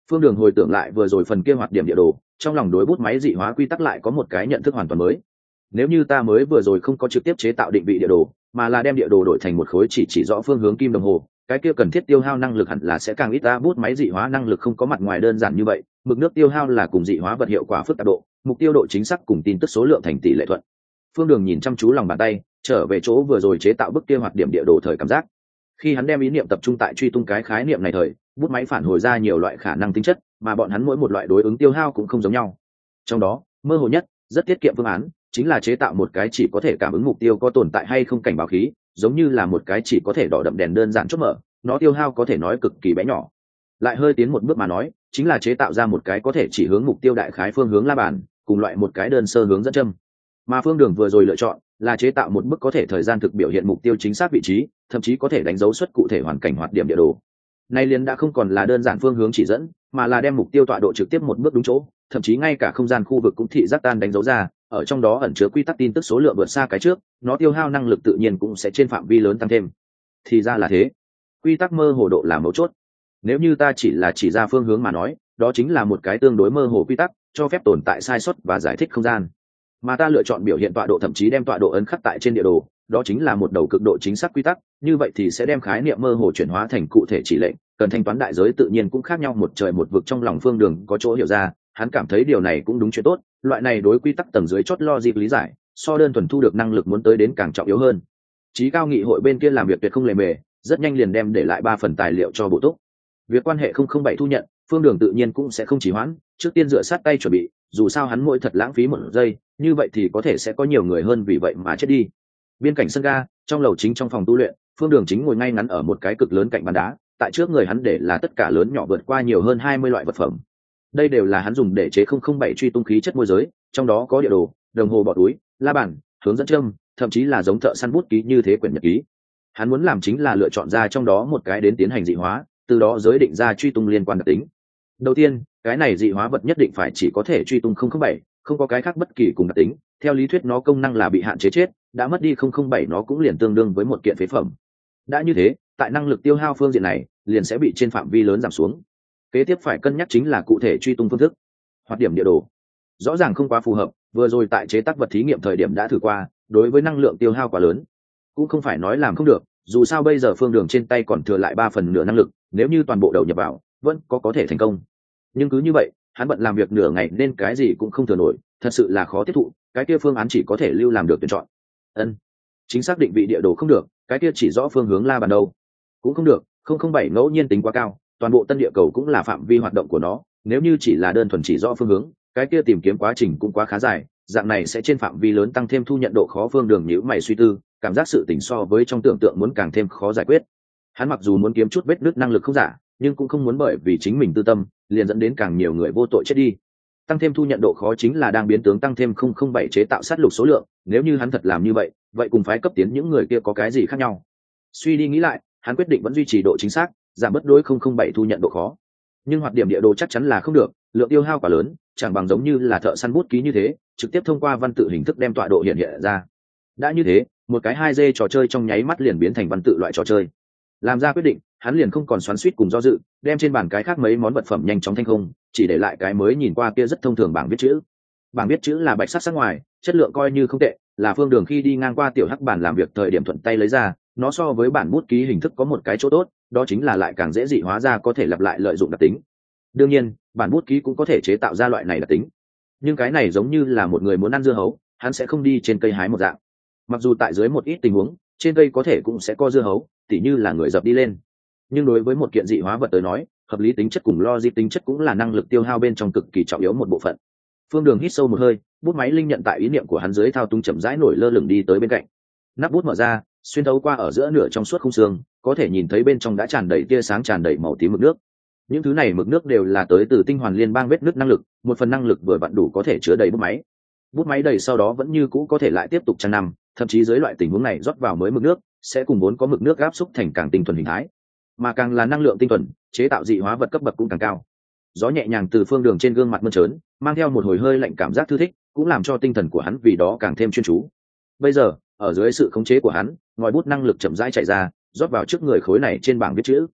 Phương Đường hồi tưởng lại vừa rồi phần kia hoạt điểm địa đồ, trong lòng đối bút máy dị hóa quy tắc lại có một cái nhận thức hoàn toàn mới. Nếu như ta mới vừa rồi không có trực tiếp chế tạo định vị địa đồ, mà là đem địa đồ đổi thành một khối chỉ chỉ rõ phương hướng kim đồng hồ, cái kia cần thiết tiêu hao năng lực hẳn là sẽ càng ít. Ta bút máy dị hóa năng lực không có mặt ngoài đơn giản như vậy, mực nước tiêu hao là cùng dị hóa vật hiệu quả phức tạp độ, mục tiêu độ chính xác cùng tin tức số lượng thành tỷ lệ thuận. Phương Đường nhìn chăm chú lòng bàn tay, trở về chỗ vừa rồi chế tạo bức kia hoạt điểm địa đồ thời cảm giác. Khi hắn đem ý niệm tập trung tại truy tung cái khái niệm này thời, bút máy phản hồi ra nhiều loại khả năng tính chất, mà bọn hắn mỗi một loại đối ứng tiêu hao cũng không giống nhau. Trong đó, mơ hồ nhất, rất tiết kiệm phương án, chính là chế tạo một cái chỉ có thể cảm ứng mục tiêu có tồn tại hay không cảnh báo khí, giống như là một cái chỉ có thể đỏ đậm đèn đơn giản chốt mở, nó tiêu hao có thể nói cực kỳ bé nhỏ. Lại hơi tiến một bước mà nói, chính là chế tạo ra một cái có thể chỉ hướng mục tiêu đại khái phương hướng la bàn, cùng loại một cái đơn sơ hướng dẫn châm. Mà Phương Đường vừa rồi lựa chọn là chế tạo một bức có thể thời gian thực biểu hiện mục tiêu chính xác vị trí, thậm chí có thể đánh dấu xuất cụ thể hoàn cảnh hoạt điểm địa đồ. Nay liền đã không còn là đơn giản phương hướng chỉ dẫn, mà là đem mục tiêu tọa độ trực tiếp một bước đúng chỗ, thậm chí ngay cả không gian khu vực cũng thị giác tan đánh dấu ra, ở trong đó ẩn chứa quy tắc tin tức số lượng vượt xa cái trước, nó tiêu hao năng lực tự nhiên cũng sẽ trên phạm vi lớn tăng thêm. Thì ra là thế, quy tắc mơ hồ độ là mấu chốt. Nếu như ta chỉ là chỉ ra phương hướng mà nói, đó chính là một cái tương đối mơ hồ quy tắc, cho phép tồn tại sai sót và giải thích không gian. Mà ta lựa chọn biểu hiện tọa độ, thậm chí đem tọa độ ấn khắc tại trên địa đồ, đó chính là một đầu cực độ chính xác quy tắc, như vậy thì sẽ đem khái niệm mơ hồ chuyển hóa thành cụ thể chỉ lệnh, cần thanh toán đại giới tự nhiên cũng khác nhau một trời một vực. Trong lòng Phương Đường có chỗ hiểu ra, hắn cảm thấy điều này cũng đúng chuyện tốt, loại này đối quy tắc tầng dưới chót logic lý giải, so đơn thuần thu được năng lực muốn tới đến càng trọng yếu hơn. Chí cao nghị hội bên kia làm việc tuyệt không lề mề, rất nhanh liền đem để lại ba phần tài liệu cho bổ túc. Việc quan hệ không không bảy thu nhận, Phương Đường tự nhiên cũng sẽ không trì hoãn, trước tiên dựa sát tay chuẩn bị, dù sao hắn mỗi thật lãng phí một giây, như vậy thì có thể sẽ có nhiều người hơn vì vậy mà chết đi. Biên cảnh sân ga, trong lầu chính trong phòng tu luyện, Phương Đường chính ngồi ngay ngắn ở một cái cực lớn cạnh bàn đá, tại trước người hắn để là tất cả lớn nhỏ vượt qua nhiều hơn hai mươi loại vật phẩm. Đây đều là hắn dùng để chế không không bảy truy tung khí chất môi giới, trong đó có địa đồ, đồng hồ bọ túi, la bàn, hướng dẫn châm, thậm chí là giống thợ săn bút ký như thế quyển nhật ký. Hắn muốn làm chính là lựa chọn ra trong đó một cái đến tiến hành dị hóa, từ đó giới định ra truy tung liên quan đặc tính. Đầu tiên, cái này dị hóa vật nhất định phải chỉ có thể truy tung không không bảy, không có cái khác bất kỳ cùng đặc tính. Theo lý thuyết nó công năng là bị hạn chế chết, đã mất đi không không bảy nó cũng liền tương đương với một kiện phế phẩm. Đã như thế, tại năng lực tiêu hao phương diện này, liền sẽ bị trên phạm vi lớn giảm xuống. Kế tiếp phải cân nhắc chính là cụ thể truy tung phương thức. Hoạt điểm địa đồ rõ ràng không quá phù hợp, vừa rồi tại chế tác vật thí nghiệm thời điểm đã thử qua, đối với năng lượng tiêu hao quá lớn. Cũng không phải nói làm không được, dù sao bây giờ Phương Đường trên tay còn thừa lại ba phần nửa năng lực, nếu như toàn bộ đầu nhập vào, vẫn có có thể thành công. Nhưng cứ như vậy, hắn bận làm việc nửa ngày nên cái gì cũng không thừa nổi, thật sự là khó tiếp thụ, cái kia phương án chỉ có thể lưu làm được tuyển chọn. Ân, chính xác định vị địa đồ không được, cái kia chỉ rõ phương hướng la bàn đâu cũng không được, không không bảy ngẫu nhiên tính quá cao, toàn bộ tân địa cầu cũng là phạm vi hoạt động của nó, nếu như chỉ là đơn thuần chỉ rõ phương hướng, cái kia tìm kiếm quá trình cũng quá khá dài, dạng này sẽ trên phạm vi lớn tăng thêm thu nhận độ khó. Phương Đường nhíu mày suy tư, cảm giác sự tình so với trong tưởng tượng muốn càng thêm khó giải quyết. Hắn mặc dù muốn kiếm chút vết nứt năng lực không giả, nhưng cũng không muốn bởi vì chính mình tư tâm liền dẫn đến càng nhiều người vô tội chết đi. Tăng thêm thu nhận độ khó chính là đang biến tướng tăng thêm không không bảy chế tạo sát lục số lượng, nếu như hắn thật làm như vậy, vậy cùng phái cấp tiến những người kia có cái gì khác nhau? Suy đi nghĩ lại, hắn quyết định vẫn duy trì độ chính xác, giảm bớt đối không không bảy thu nhận độ khó. Nhưng hoạt điểm địa đồ chắc chắn là không được, lượng tiêu hao quá lớn, chẳng bằng giống như là thợ săn bút ký như thế, trực tiếp thông qua văn tự hình thức đem tọa độ hiện hiện ra. Đã như thế, một cái hai D trò chơi trong nháy mắt liền biến thành văn tự loại trò chơi. Làm ra quyết định, hắn liền không còn xoắn xuýt cùng do dự, đem trên bàn cái khác mấy món vật phẩm nhanh chóng thanh không, chỉ để lại cái mới nhìn qua kia rất thông thường bảng viết chữ. Bảng viết chữ là bạch sắc sắc ngoài, chất lượng coi như không tệ, là Phương Đường khi đi ngang qua tiểu hắc bản làm việc thời điểm thuận tay lấy ra. Nó so với bản bút ký hình thức có một cái chỗ tốt, đó chính là lại càng dễ dị hóa ra, có thể lặp lại lợi dụng đặc tính. Đương nhiên, bản bút ký cũng có thể chế tạo ra loại này đặc tính, nhưng cái này giống như là một người muốn ăn dưa hấu, hắn sẽ không đi trên cây hái một dạng. Mặc dù tại dưới một ít tình huống, trên cây có thể cũng sẽ có dưa hấu, tỉ như là người dập đi lên, nhưng đối với một kiện dị hóa vật tới nói, hợp lý tính chất cùng logic tính chất cũng là năng lực tiêu hao bên trong cực kỳ trọng yếu một bộ phận. Phương Đường hít sâu một hơi, bút máy linh nhận tại ý niệm của hắn dưới thao túng chậm rãi nổi lơ lửng đi tới bên cạnh. Nắp bút mở ra, xuyên thấu qua ở giữa nửa trong suốt khung xương, có thể nhìn thấy bên trong đã tràn đầy tia sáng, tràn đầy màu tím mực nước. Những thứ này mực nước đều là tới từ tinh hoàn liên bang vết nứt năng lực, một phần năng lực vừa vặn đủ có thể chứa đầy bút máy. Bút máy đầy sau đó vẫn như cũ có thể lại tiếp tục trang nằm, thậm chí dưới loại tình huống này rót vào mới mực nước, sẽ cùng vốn có mực nước áp xúc thành càng tinh thuần hình thái. Mà càng là năng lượng tinh thuần, chế tạo dị hóa vật cấp bậc cũng càng cao. Gió nhẹ nhàng từ Phương Đường trên gương mặt mơn trớn, mang theo một hồi hơi lạnh cảm giác thư thích, cũng làm cho tinh thần của hắn vì đó càng thêm chuyên chú. Bây giờ, ở dưới sự khống chế của hắn, ngòi bút năng lực chậm rãi chạy ra, rót vào trước người khối này trên bảng viết chữ.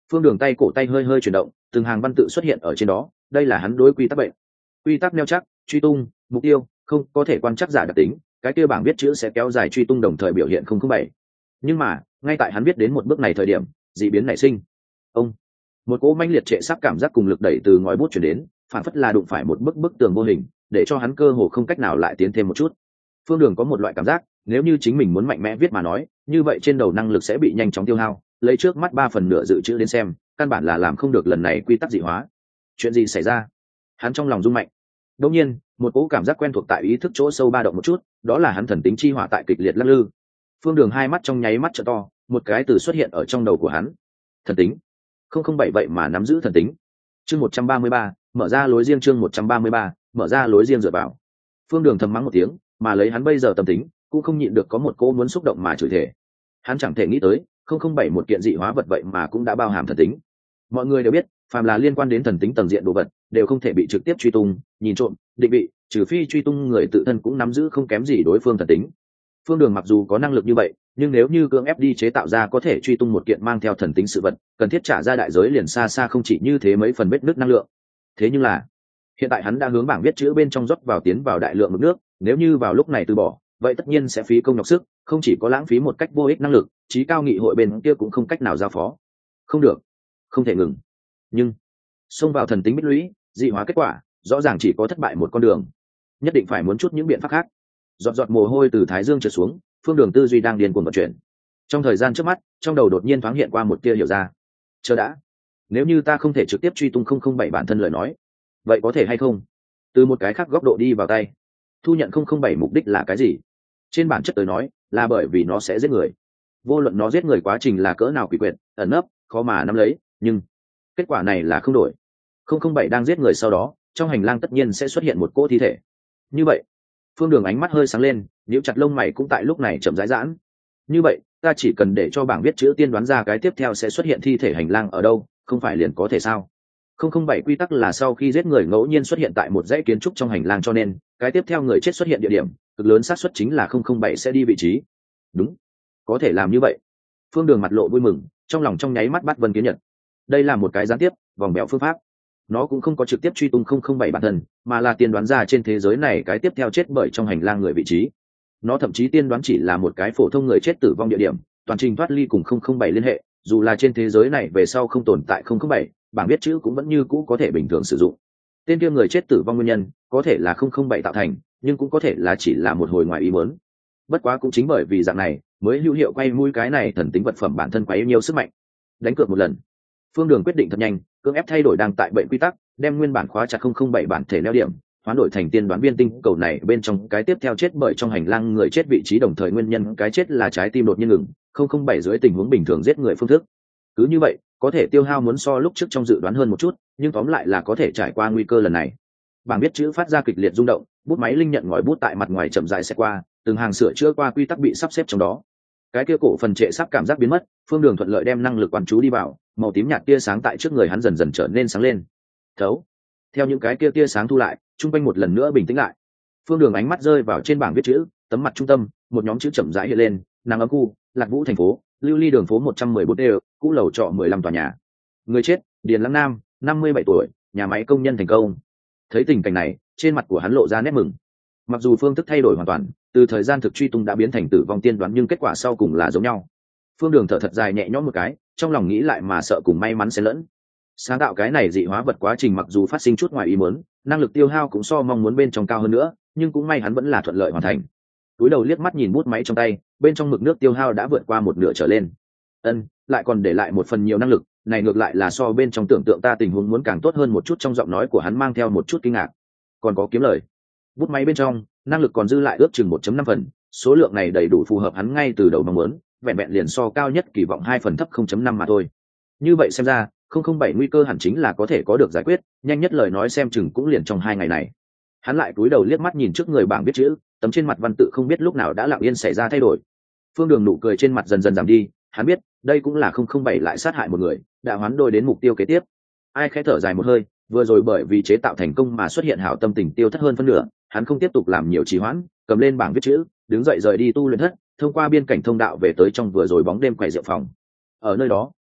Phương Đường tay cổ tay hơi hơi chuyển động, từng hàng văn tự xuất hiện ở trên đó, đây là hắn đối quy tắc bệnh. Quy tắc nêu chắc, truy tung, mục tiêu, không có thể quan trắc giả đặc tính, cái kia bảng viết chữ sẽ kéo dài truy tung đồng thời biểu hiện không không bảy. Nhưng mà, ngay tại hắn biết đến một bước này thời điểm, dị biến nảy sinh. Ông, một cỗ manh liệt trệ sắp cảm giác cùng lực đẩy từ ngòi bút chuyển đến, phản phất là đụng phải một bức bức tường vô hình, để cho hắn cơ hồ không cách nào lại tiến thêm một chút. Phương Đường có một loại cảm giác, nếu như chính mình muốn mạnh mẽ viết mà nói, như vậy trên đầu năng lực sẽ bị nhanh chóng tiêu hao, lấy trước mắt ba phần nửa dự trữ đến xem, căn bản là làm không được lần này quy tắc dị hóa. Chuyện gì xảy ra? Hắn trong lòng rung mạnh. Đột nhiên, một cỗ cảm giác quen thuộc tại ý thức chỗ sâu ba động một chút, đó là hắn thần tính chi hỏa tại kịch liệt lắc lư. Phương Đường hai mắt trong nháy mắt trợ to, một cái từ xuất hiện ở trong đầu của hắn. Thần tính. Không không bảy vậy mà nắm giữ thần tính. Chương một trăm ba mươi ba, mở ra lối riêng chương một trăm ba mươi ba, mở ra lối riêng dựa vào. Phương Đường thầm mắng một tiếng, mà lấy hắn bây giờ tâm tính, cũng không nhịn được có một cỗ muốn xúc động mà chửi thề. Hắn chẳng thể nghĩ tới, không không bảy một kiện dị hóa vật vậy mà cũng đã bao hàm thần tính. Mọi người đều biết, phàm là liên quan đến thần tính tầng diện đồ vật, đều không thể bị trực tiếp truy tung, nhìn trộm, định vị, trừ phi truy tung người tự thân cũng nắm giữ không kém gì đối phương thần tính. Phương Đường mặc dù có năng lực như vậy, nhưng nếu như cưỡng ép đi chế tạo ra có thể truy tung một kiện mang theo thần tính sự vật, cần thiết trả ra đại giới liền xa xa không chỉ như thế mấy phần vết nứt năng lượng. Thế nhưng là, hiện tại hắn đã hướng bảng viết chữ bên trong rót vào tiến vào đại lượng mực nước, nếu như vào lúc này từ bỏ, vậy tất nhiên sẽ phí công nhọc sức, không chỉ có lãng phí một cách vô ích năng lực, trí cao nghị hội bên kia cũng không cách nào giao phó. Không được, không thể ngừng. Nhưng xông vào thần tính bích lũy, dị hóa kết quả, rõ ràng chỉ có thất bại một con đường. Nhất định phải muốn chút những biện pháp khác. Giọt giọt mồ hôi từ thái dương trượt xuống, Phương Đường tư duy đang điên cuồng vận chuyển. Trong thời gian trước mắt, trong đầu đột nhiên thoáng hiện qua một tia hiểu ra. Chờ đã, nếu như ta không thể trực tiếp truy tung không không bảy bản thân lời nói, vậy có thể hay không từ một cái khác góc độ đi vào tay thu nhận không không bảy mục đích là cái gì? Trên bản chất tới nói là bởi vì nó sẽ giết người, vô luận nó giết người quá trình là cỡ nào quỷ quyệt ẩn nấp khó mà nắm lấy, nhưng kết quả này là không đổi. không không bảy đang giết người sau đó, trong hành lang tất nhiên sẽ xuất hiện một cỗ thi thể. Như vậy, Phương Đường ánh mắt hơi sáng lên, nhíu chặt lông mày cũng tại lúc này chậm rãi giãn. Như vậy, ta chỉ cần để cho bảng viết chữ tiên đoán ra cái tiếp theo sẽ xuất hiện thi thể hành lang ở đâu, không phải liền có thể sao? không không bảy quy tắc là sau khi giết người ngẫu nhiên xuất hiện tại một dãy kiến trúc trong hành lang, cho nên cái tiếp theo người chết xuất hiện địa điểm, cực lớn xác suất chính là không không bảy sẽ đi vị trí. Đúng, có thể làm như vậy. Phương Đường mặt lộ vui mừng, trong lòng trong nháy mắt bắt vân kiến nhật. Đây là một cái gián tiếp, vòng bèo phương pháp. Nó cũng không có trực tiếp truy tung không không bảy bản thân, mà là tiên đoán ra trên thế giới này cái tiếp theo chết bởi trong hành lang người vị trí. Nó thậm chí tiên đoán chỉ là một cái phổ thông người chết tử vong địa điểm, toàn trình thoát ly cùng không không bảy liên hệ, dù là trên thế giới này về sau không tồn tại không không bảy, bảng viết chữ cũng vẫn như cũ có thể bình thường sử dụng. Tên kia người chết tử vong nguyên nhân có thể là không không bảy tạo thành, nhưng cũng có thể là chỉ là một hồi ngoài ý muốn. Bất quá cũng chính bởi vì dạng này, mới hữu hiệu quay mũi cái này thần tính vật phẩm bản thân quá nhiều sức mạnh. Đánh cược một lần. Phương Đường quyết định thật nhanh, cưỡng ép thay đổi đang tại bệnh quy tắc, đem nguyên bản khóa chặt không không bảy bản thể neo điểm, hoán đổi thành tiên đoán viên tinh cầu này bên trong cái tiếp theo chết bởi trong hành lang người chết vị trí, đồng thời nguyên nhân cái chết là trái tim đột nhiên ngừng, không không bảy dưới tình huống bình thường giết người phương thức. Cứ như vậy, có thể tiêu hao muốn so lúc trước trong dự đoán hơn một chút, nhưng tóm lại là có thể trải qua nguy cơ lần này. Bảng viết chữ phát ra kịch liệt rung động, bút máy linh nhận ngòi bút tại mặt ngoài chậm rãi sẽ qua, từng hàng sửa chữa qua quy tắc bị sắp xếp trong đó. Cái kia cổ phần trệ sắp cảm giác biến mất, Phương Đường thuận lợi đem năng lực quán chú đi vào, màu tím nhạt tia sáng tại trước người hắn dần dần trở nên sáng lên. Thấu. Theo những cái kia tia sáng thu lại, trung quanh một lần nữa bình tĩnh lại. Phương Đường ánh mắt rơi vào trên bảng viết chữ, tấm mặt trung tâm, một nhóm chữ chậm rãi hiện lên, Nàng Ấm Khu, Lạc Vũ thành phố, Lưu Ly đường phố một trăm mười bốn D, cũ lầu trọ mười lăm tòa nhà. Người chết, Điền Lăng Nam, năm mươi bảy tuổi, nhà máy công nhân thành công. Thấy tình cảnh này, trên mặt của hắn lộ ra nét mừng. Mặc dù phương thức thay đổi hoàn toàn, từ thời gian thực truy tung đã biến thành tử vong tiên đoán, nhưng kết quả sau cùng là giống nhau. Phương Đường thở thật dài nhẹ nhõm một cái, trong lòng nghĩ lại mà sợ cùng may mắn xen lẫn. Sáng tạo cái này dị hóa vật quá trình mặc dù phát sinh chút ngoài ý muốn, năng lực tiêu hao cũng so mong muốn bên trong cao hơn nữa, nhưng cũng may hắn vẫn là thuận lợi hoàn thành. Túi đầu liếc mắt nhìn bút máy trong tay, bên trong mực nước tiêu hao đã vượt qua một nửa trở lên. Ân, lại còn để lại một phần nhiều năng lực, này ngược lại là so bên trong tưởng tượng ta tình huống muốn càng tốt hơn một chút. Trong giọng nói của hắn mang theo một chút kinh ngạc. Còn có kiếm lời. Bút máy bên trong, năng lực còn dư lại ước chừng một phẩy năm phần, số lượng này đầy đủ phù hợp hắn ngay từ đầu mong muốn, vẹn vẹn liền so cao nhất kỳ vọng hai phần thấp không phẩy năm mà thôi. Như vậy xem ra, không không bảy nguy cơ hẳn chính là có thể có được giải quyết, nhanh nhất lời nói xem chừng cũng liền trong hai ngày này. Hắn lại cúi đầu liếc mắt nhìn trước người bảng viết chữ, tấm trên mặt văn tự không biết lúc nào đã lặng yên xảy ra thay đổi. Phương Đường nụ cười trên mặt dần dần giảm đi, hắn biết, đây cũng là không không bảy lại sát hại một người, đã hoán đổi đến mục tiêu kế tiếp. Ai khẽ thở dài một hơi, vừa rồi bởi vì chế tạo thành công mà xuất hiện hảo tâm tình tiêu thất hơn phân nửa, hắn không tiếp tục làm nhiều trì hoãn, cầm lên bảng viết chữ, đứng dậy rời đi tu luyện thất, thông qua biên cảnh thông đạo về tới trong vừa rồi bóng đêm quầy rượu phòng. Ở nơi đó,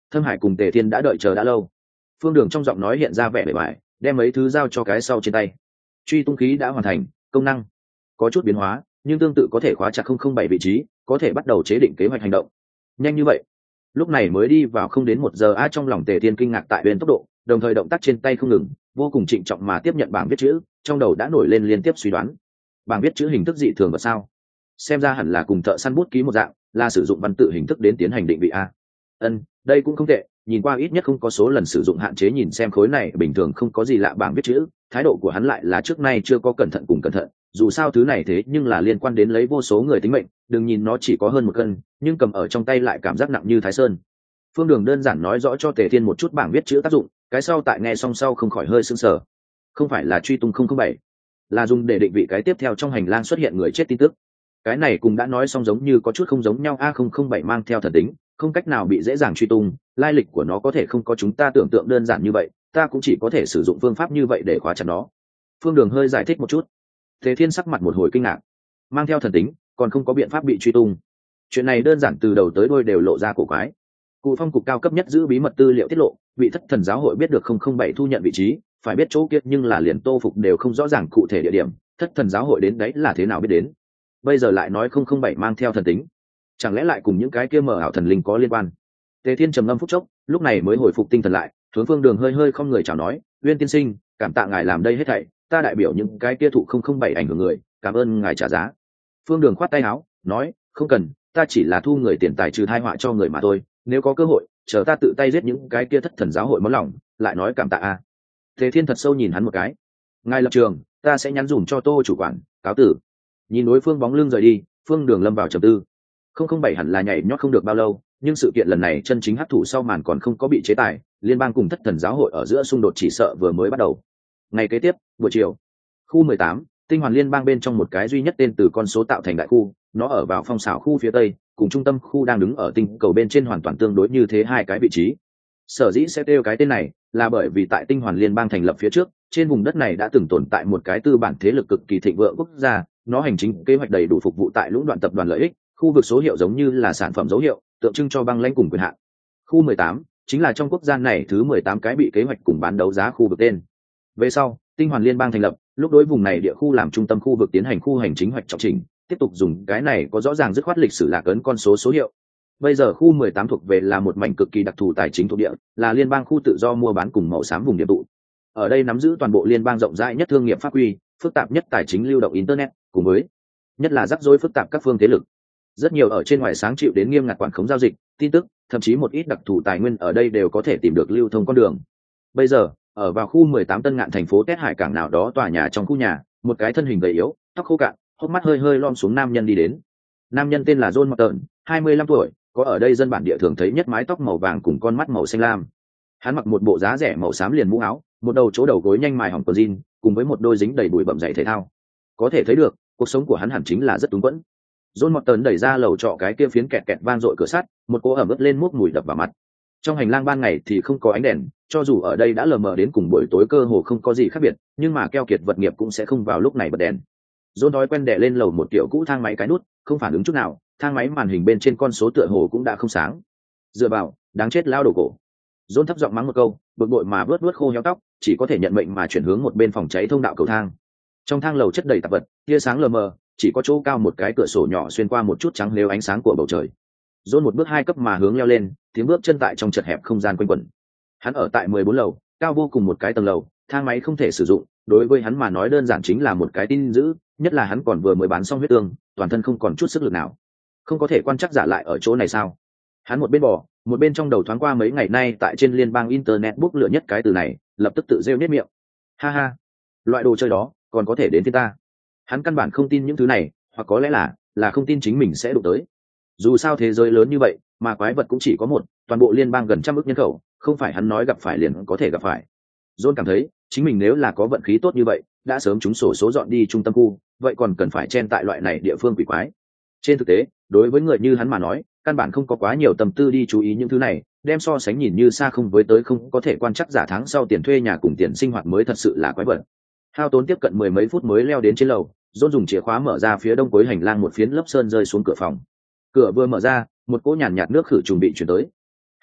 Thâm Hải cùng Tề Thiên đã đợi chờ đã lâu. Phương Đường trong giọng nói hiện ra vẻ bề bài, đem mấy thứ giao cho cái sau trên tay. Truy tung khí đã hoàn thành, công năng có chút biến hóa, nhưng tương tự có thể khóa chặt không không bảy vị trí, có thể bắt đầu chế định kế hoạch hành động. Nhanh như vậy? Lúc này mới đi vào không đến một giờ, a trong lòng Tề Thiên kinh ngạc tại bên tốc độ, đồng thời động tác trên tay không ngừng, vô cùng trịnh trọng mà tiếp nhận bảng viết chữ, trong đầu đã nổi lên liên tiếp suy đoán. Bảng viết chữ hình thức dị thường và sao? Xem ra hẳn là cùng thợ săn bút ký một dạng, là sử dụng văn tự hình thức đến tiến hành định vị a. Ân, đây cũng không tệ, nhìn qua ít nhất không có số lần sử dụng hạn chế, nhìn xem khối này bình thường không có gì lạ bảng viết chữ, thái độ của hắn lại là trước nay chưa có cẩn thận cùng cẩn thận, dù sao thứ này thế nhưng là liên quan đến lấy vô số người tính mệnh, đừng nhìn nó chỉ có hơn một cân, nhưng cầm ở trong tay lại cảm giác nặng như Thái Sơn. Phương Đường đơn giản nói rõ cho Tề Thiên một chút bảng viết chữ tác dụng, cái sau tại nghe xong sau không khỏi hơi sững sờ. Không phải là truy tung không không bảy, là dùng để định vị cái tiếp theo trong hành lang xuất hiện người chết tin tức. Cái này cũng đã nói xong giống như có chút không giống nhau, a không không bảy mang theo thần tính, không cách nào bị dễ dàng truy tung, lai lịch của nó có thể không có chúng ta tưởng tượng đơn giản như vậy, ta cũng chỉ có thể sử dụng phương pháp như vậy để khóa chặt nó. Phương Đường hơi giải thích một chút. Thế Thiên sắc mặt một hồi kinh ngạc, mang theo thần tính còn không có biện pháp bị truy tung, chuyện này đơn giản từ đầu tới đuôi đều lộ ra cổ quái. Cụ Phong cục cao cấp nhất giữ bí mật tư liệu tiết lộ, vị Thất Thần giáo hội biết được không không bảy thu nhận vị trí, phải biết chỗ kia nhưng là liền Tô Phục đều không rõ ràng cụ thể địa điểm, Thất Thần giáo hội đến đấy là thế nào biết đến. Bây giờ lại nói không không bảy mang theo thần tính, chẳng lẽ lại cùng những cái kia mở ảo thần linh có liên quan? Tề Thiên trầm ngâm phút chốc, lúc này mới hồi phục tinh thần lại, hướng Phương Đường hơi hơi không người chào nói, Uyên tiên sinh, cảm tạ ngài làm đây hết thảy, ta đại biểu những cái kia thụ không không bảy ảnh hưởng người, cảm ơn ngài trả giá. Phương Đường khoát tay áo, nói, không cần, ta chỉ là thu người tiền tài trừ tai họa cho người mà thôi, nếu có cơ hội, chờ ta tự tay giết những cái kia Thất Thần giáo hội món lòng, lại nói cảm tạ a. Tề Thiên thật sâu nhìn hắn một cái. Ngài lập trường, ta sẽ nhắn dùm cho Tô chủ quản, cáo tử. Nhìn đối phương bóng lưng rời đi, Phương Đường lâm vào trầm tư. Không không bảy hẳn là nhảy nhót không được bao lâu, nhưng sự kiện lần này chân chính hấp thụ sau màn còn không có bị chế tài, liên bang cùng Thất Thần giáo hội ở giữa xung đột chỉ sợ vừa mới bắt đầu. Ngày kế tiếp, buổi chiều, khu mười tám, tinh hoàn liên bang bên trong một cái duy nhất tên từ con số tạo thành đại khu, nó ở vào phong xảo khu phía tây, cùng trung tâm khu đang đứng ở tinh cầu bên trên hoàn toàn tương đối như thế hai cái vị trí. Sở dĩ sẽ kêu cái tên này là bởi vì tại tinh hoàn liên bang thành lập phía trước, trên vùng đất này đã từng tồn tại một cái tư bản thế lực cực kỳ thịnh vượng quốc gia, nó hành chính kế hoạch đầy đủ phục vụ tại lũng đoạn tập đoàn lợi ích, khu vực số hiệu giống như là sản phẩm dấu hiệu, tượng trưng cho băng lãnh cùng quyền hạn. Khu mười tám chính là trong quốc gia này thứ mười tám cái bị kế hoạch cùng bán đấu giá khu vực tên. Về sau, tinh hoàn liên bang thành lập, lúc đối vùng này địa khu làm trung tâm khu vực tiến hành khu hành chính hoạch trọng trình, tiếp tục dùng cái này có rõ ràng dứt khoát lịch sử lạc ấn con số số hiệu. Bây giờ khu mười tám thuộc về là một mảnh cực kỳ đặc thù tài chính thuộc địa, là liên bang khu tự do mua bán cùng màu xám vùng điểm tụ. Ở đây nắm giữ toàn bộ liên bang rộng rãi nhất thương nghiệp pháp quy, phức tạp nhất tài chính lưu động internet, cùng với nhất là rắc rối phức tạp các phương thế lực. Rất nhiều ở trên ngoài sáng chịu đến nghiêm ngặt quản khống giao dịch, tin tức, thậm chí một ít đặc thù tài nguyên ở đây đều có thể tìm được lưu thông con đường. Bây giờ, ở vào khu mười tám Tân Ngạn thành phố Tét Hải cảng nào đó tòa nhà trong khu nhà, một cái thân hình gầy yếu, tóc khô cạn, hốc mắt hơi hơi lom xuống nam nhân đi đến. Nam nhân tên là John Morton, hai mươi lăm tuổi, có ở đây dân bản địa thường thấy nhất mái tóc màu vàng cùng con mắt màu xanh lam. Hắn mặc một bộ giá rẻ màu xám liền mũ áo, một đầu chỗ đầu gối nhanh mài hỏng quần jean, cùng với một đôi dính đầy bụi bặm giày thể thao. Có thể thấy được, cuộc sống của hắn hẳn chính là rất túng quẫn. John Morton đẩy ra lầu trọ cái kia phiến kẹt kẹt vang dội cửa sắt, một cỗ ẩm ướt lên mút mùi đập vào mặt. Trong hành lang ban ngày thì không có ánh đèn, cho dù ở đây đã lờ mờ đến cùng buổi tối cơ hồ không có gì khác biệt, nhưng mà keo kiệt vật nghiệp cũng sẽ không vào lúc này bật đèn. John thói quen đè lên lầu một kiểu cũ thang máy cái nút, không phản ứng chút nào, thang máy màn hình bên trên con số tựa hồ cũng đã không sáng. Dựa vào, đáng chết lao đầu cổ. John thấp giọng mắng một câu, bực bội mà vớt vớt khô héo tóc, chỉ có thể nhận mệnh mà chuyển hướng một bên phòng cháy thông đạo cầu thang. Trong thang lầu chất đầy tạp vật, tia sáng lờ mờ, chỉ có chỗ cao một cái cửa sổ nhỏ xuyên qua một chút trắng lếu ánh sáng của bầu trời. John một bước hai cấp mà hướng leo lên, tiếng bước chân tại trong chật hẹp không gian quanh quẩn. Hắn ở tại mười bốn lầu, cao vô cùng một cái tầng lầu, thang máy không thể sử dụng, đối với hắn mà nói đơn giản chính là một cái tin dữ, nhất là hắn còn vừa mới bán xong huyết tương, toàn thân không còn chút sức lực nào. Không có thể quan trắc giả lại ở chỗ này sao? Hắn một bên bò, một bên trong đầu thoáng qua mấy ngày nay tại trên liên bang internet bút lựa nhất cái từ này, lập tức tự rêu nết miệng. Ha ha, loại đồ chơi đó còn có thể đến với ta. Hắn căn bản không tin những thứ này, hoặc có lẽ là là không tin chính mình sẽ đụng tới. Dù sao thế giới lớn như vậy, mà quái vật cũng chỉ có một, toàn bộ liên bang gần trăm ức nhân khẩu, không phải hắn nói gặp phải liền có thể gặp phải. John cảm thấy, chính mình nếu là có vận khí tốt như vậy, đã sớm trúng sổ số dọn đi trung tâm khu, vậy còn cần phải chen tại loại này địa phương quỷ quái. Trên thực tế, đối với người như hắn mà nói, căn bản không có quá nhiều tâm tư đi chú ý những thứ này, đem so sánh nhìn như xa không với tới không có thể quan trắc giả tháng sau tiền thuê nhà cùng tiền sinh hoạt mới thật sự là quái vật. Hao tốn tiếp cận mười mấy phút mới leo đến trên lầu, John dùng chìa khóa mở ra phía đông cuối hành lang một phiến lớp sơn rơi xuống cửa phòng. Cửa vừa mở ra, một cỗ nhàn nhạt nước khử trùng bị chuyển tới.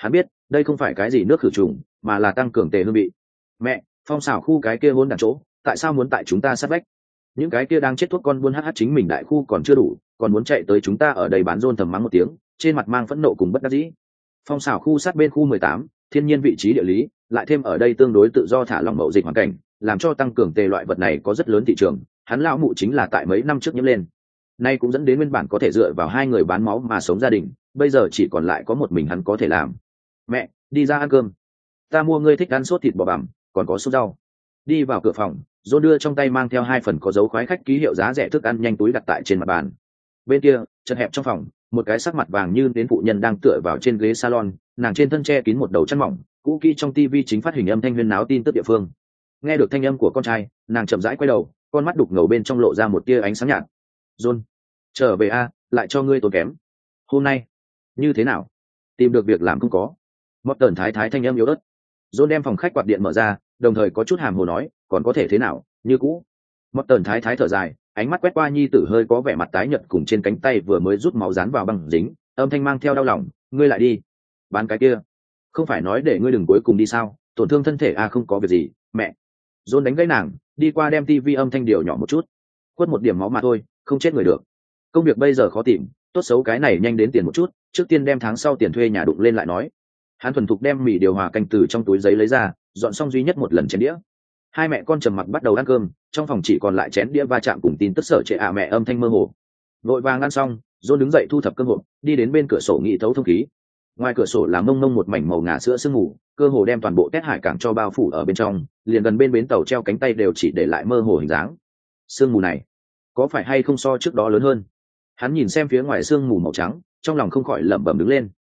Hắn biết đây không phải cái gì nước khử trùng mà là tăng cường tề hương vị. Mẹ, phong xảo khu cái kia hôn đàn chỗ tại sao muốn tại chúng ta sát vách? Những cái kia đang chết thuốc con buôn hh chính mình đại khu còn chưa đủ, còn muốn chạy tới chúng ta ở đây bán rôn, thầm mắng một tiếng, trên mặt mang phẫn nộ cùng bất đắc dĩ. Phong xảo khu sát bên khu mười tám, thiên nhiên vị trí địa lý lại thêm ở đây tương đối tự do thả lỏng mậu dịch hoàn cảnh, làm cho tăng cường tề loại vật này có rất lớn thị trường. Hắn lão mụ chính là tại mấy năm trước nhiễm lên, nay cũng dẫn đến nguyên bản có thể dựa vào hai người bán máu mà sống gia đình, bây giờ chỉ còn lại có một mình hắn có thể làm. Mẹ, đi ra ăn cơm, ta mua ngươi thích ăn sốt thịt bò bằm, còn có sốt rau. Đi vào cửa phòng, John đưa trong tay mang theo hai phần có dấu khoái khách ký hiệu giá rẻ thức ăn nhanh túi đặt tại trên mặt bàn. Bên kia, chật hẹp trong phòng, một cái sắc mặt vàng như đến phụ nhân đang tựa vào trên ghế salon, nàng trên thân che kín một đầu chăn mỏng, cũ kỹ trong tivi chính phát hình âm thanh huyên náo tin tức địa phương. Nghe được thanh âm của con trai, nàng chậm rãi quay đầu, con mắt đục ngầu bên trong lộ ra một tia ánh sáng nhạt. John, trở về a, lại cho ngươi tốn kém. Hôm nay, như thế nào? Tìm được việc làm không có? Một tần thái thái thanh âm yếu ớt. John đem phòng khách quạt điện mở ra, đồng thời có chút hàm hồ nói, còn có thể thế nào, như cũ. Một tần thái thái thở dài, ánh mắt quét qua nhi tử hơi có vẻ mặt tái nhợt cùng trên cánh tay vừa mới rút máu dán vào băng dính, âm thanh mang theo đau lòng, ngươi lại đi. Bán cái kia, không phải nói để ngươi đừng cuối cùng đi sao, tổn thương thân thể a, không có việc gì, mẹ. John đánh gãy nàng, đi qua đem tivi âm thanh điều nhỏ một chút. Quất một điểm máu mà thôi, không chết người được. Công việc bây giờ khó tìm, tốt xấu cái này nhanh đến tiền một chút, trước tiên đem tháng sau tiền thuê nhà đụng lên lại nói. Hắn thuần thục đem mì điều hòa canh từ trong túi giấy lấy ra, dọn xong duy nhất một lần chén đĩa. Hai mẹ con trầm mặc bắt đầu ăn cơm, trong phòng chỉ còn lại chén đĩa va chạm cùng tin tức sở trệ ạ mẹ âm thanh mơ hồ. Vội vàng ăn xong, John đứng dậy thu thập cơm hộp, đi đến bên cửa sổ nghị thấu thông khí. Ngoài cửa sổ là mông mông một mảnh màu ngà sữa sương mù, cơ hồ đem toàn bộ Tét Hải cảng cho bao phủ ở bên trong, liền gần bên bến tàu treo cánh tay đều chỉ để lại mơ hồ hình dáng. Sương mù này, có phải hay không so trước đó lớn hơn? Hắn nhìn xem phía ngoài sương mù màu trắng, trong lòng không khỏi lẩm bẩm đứng lên.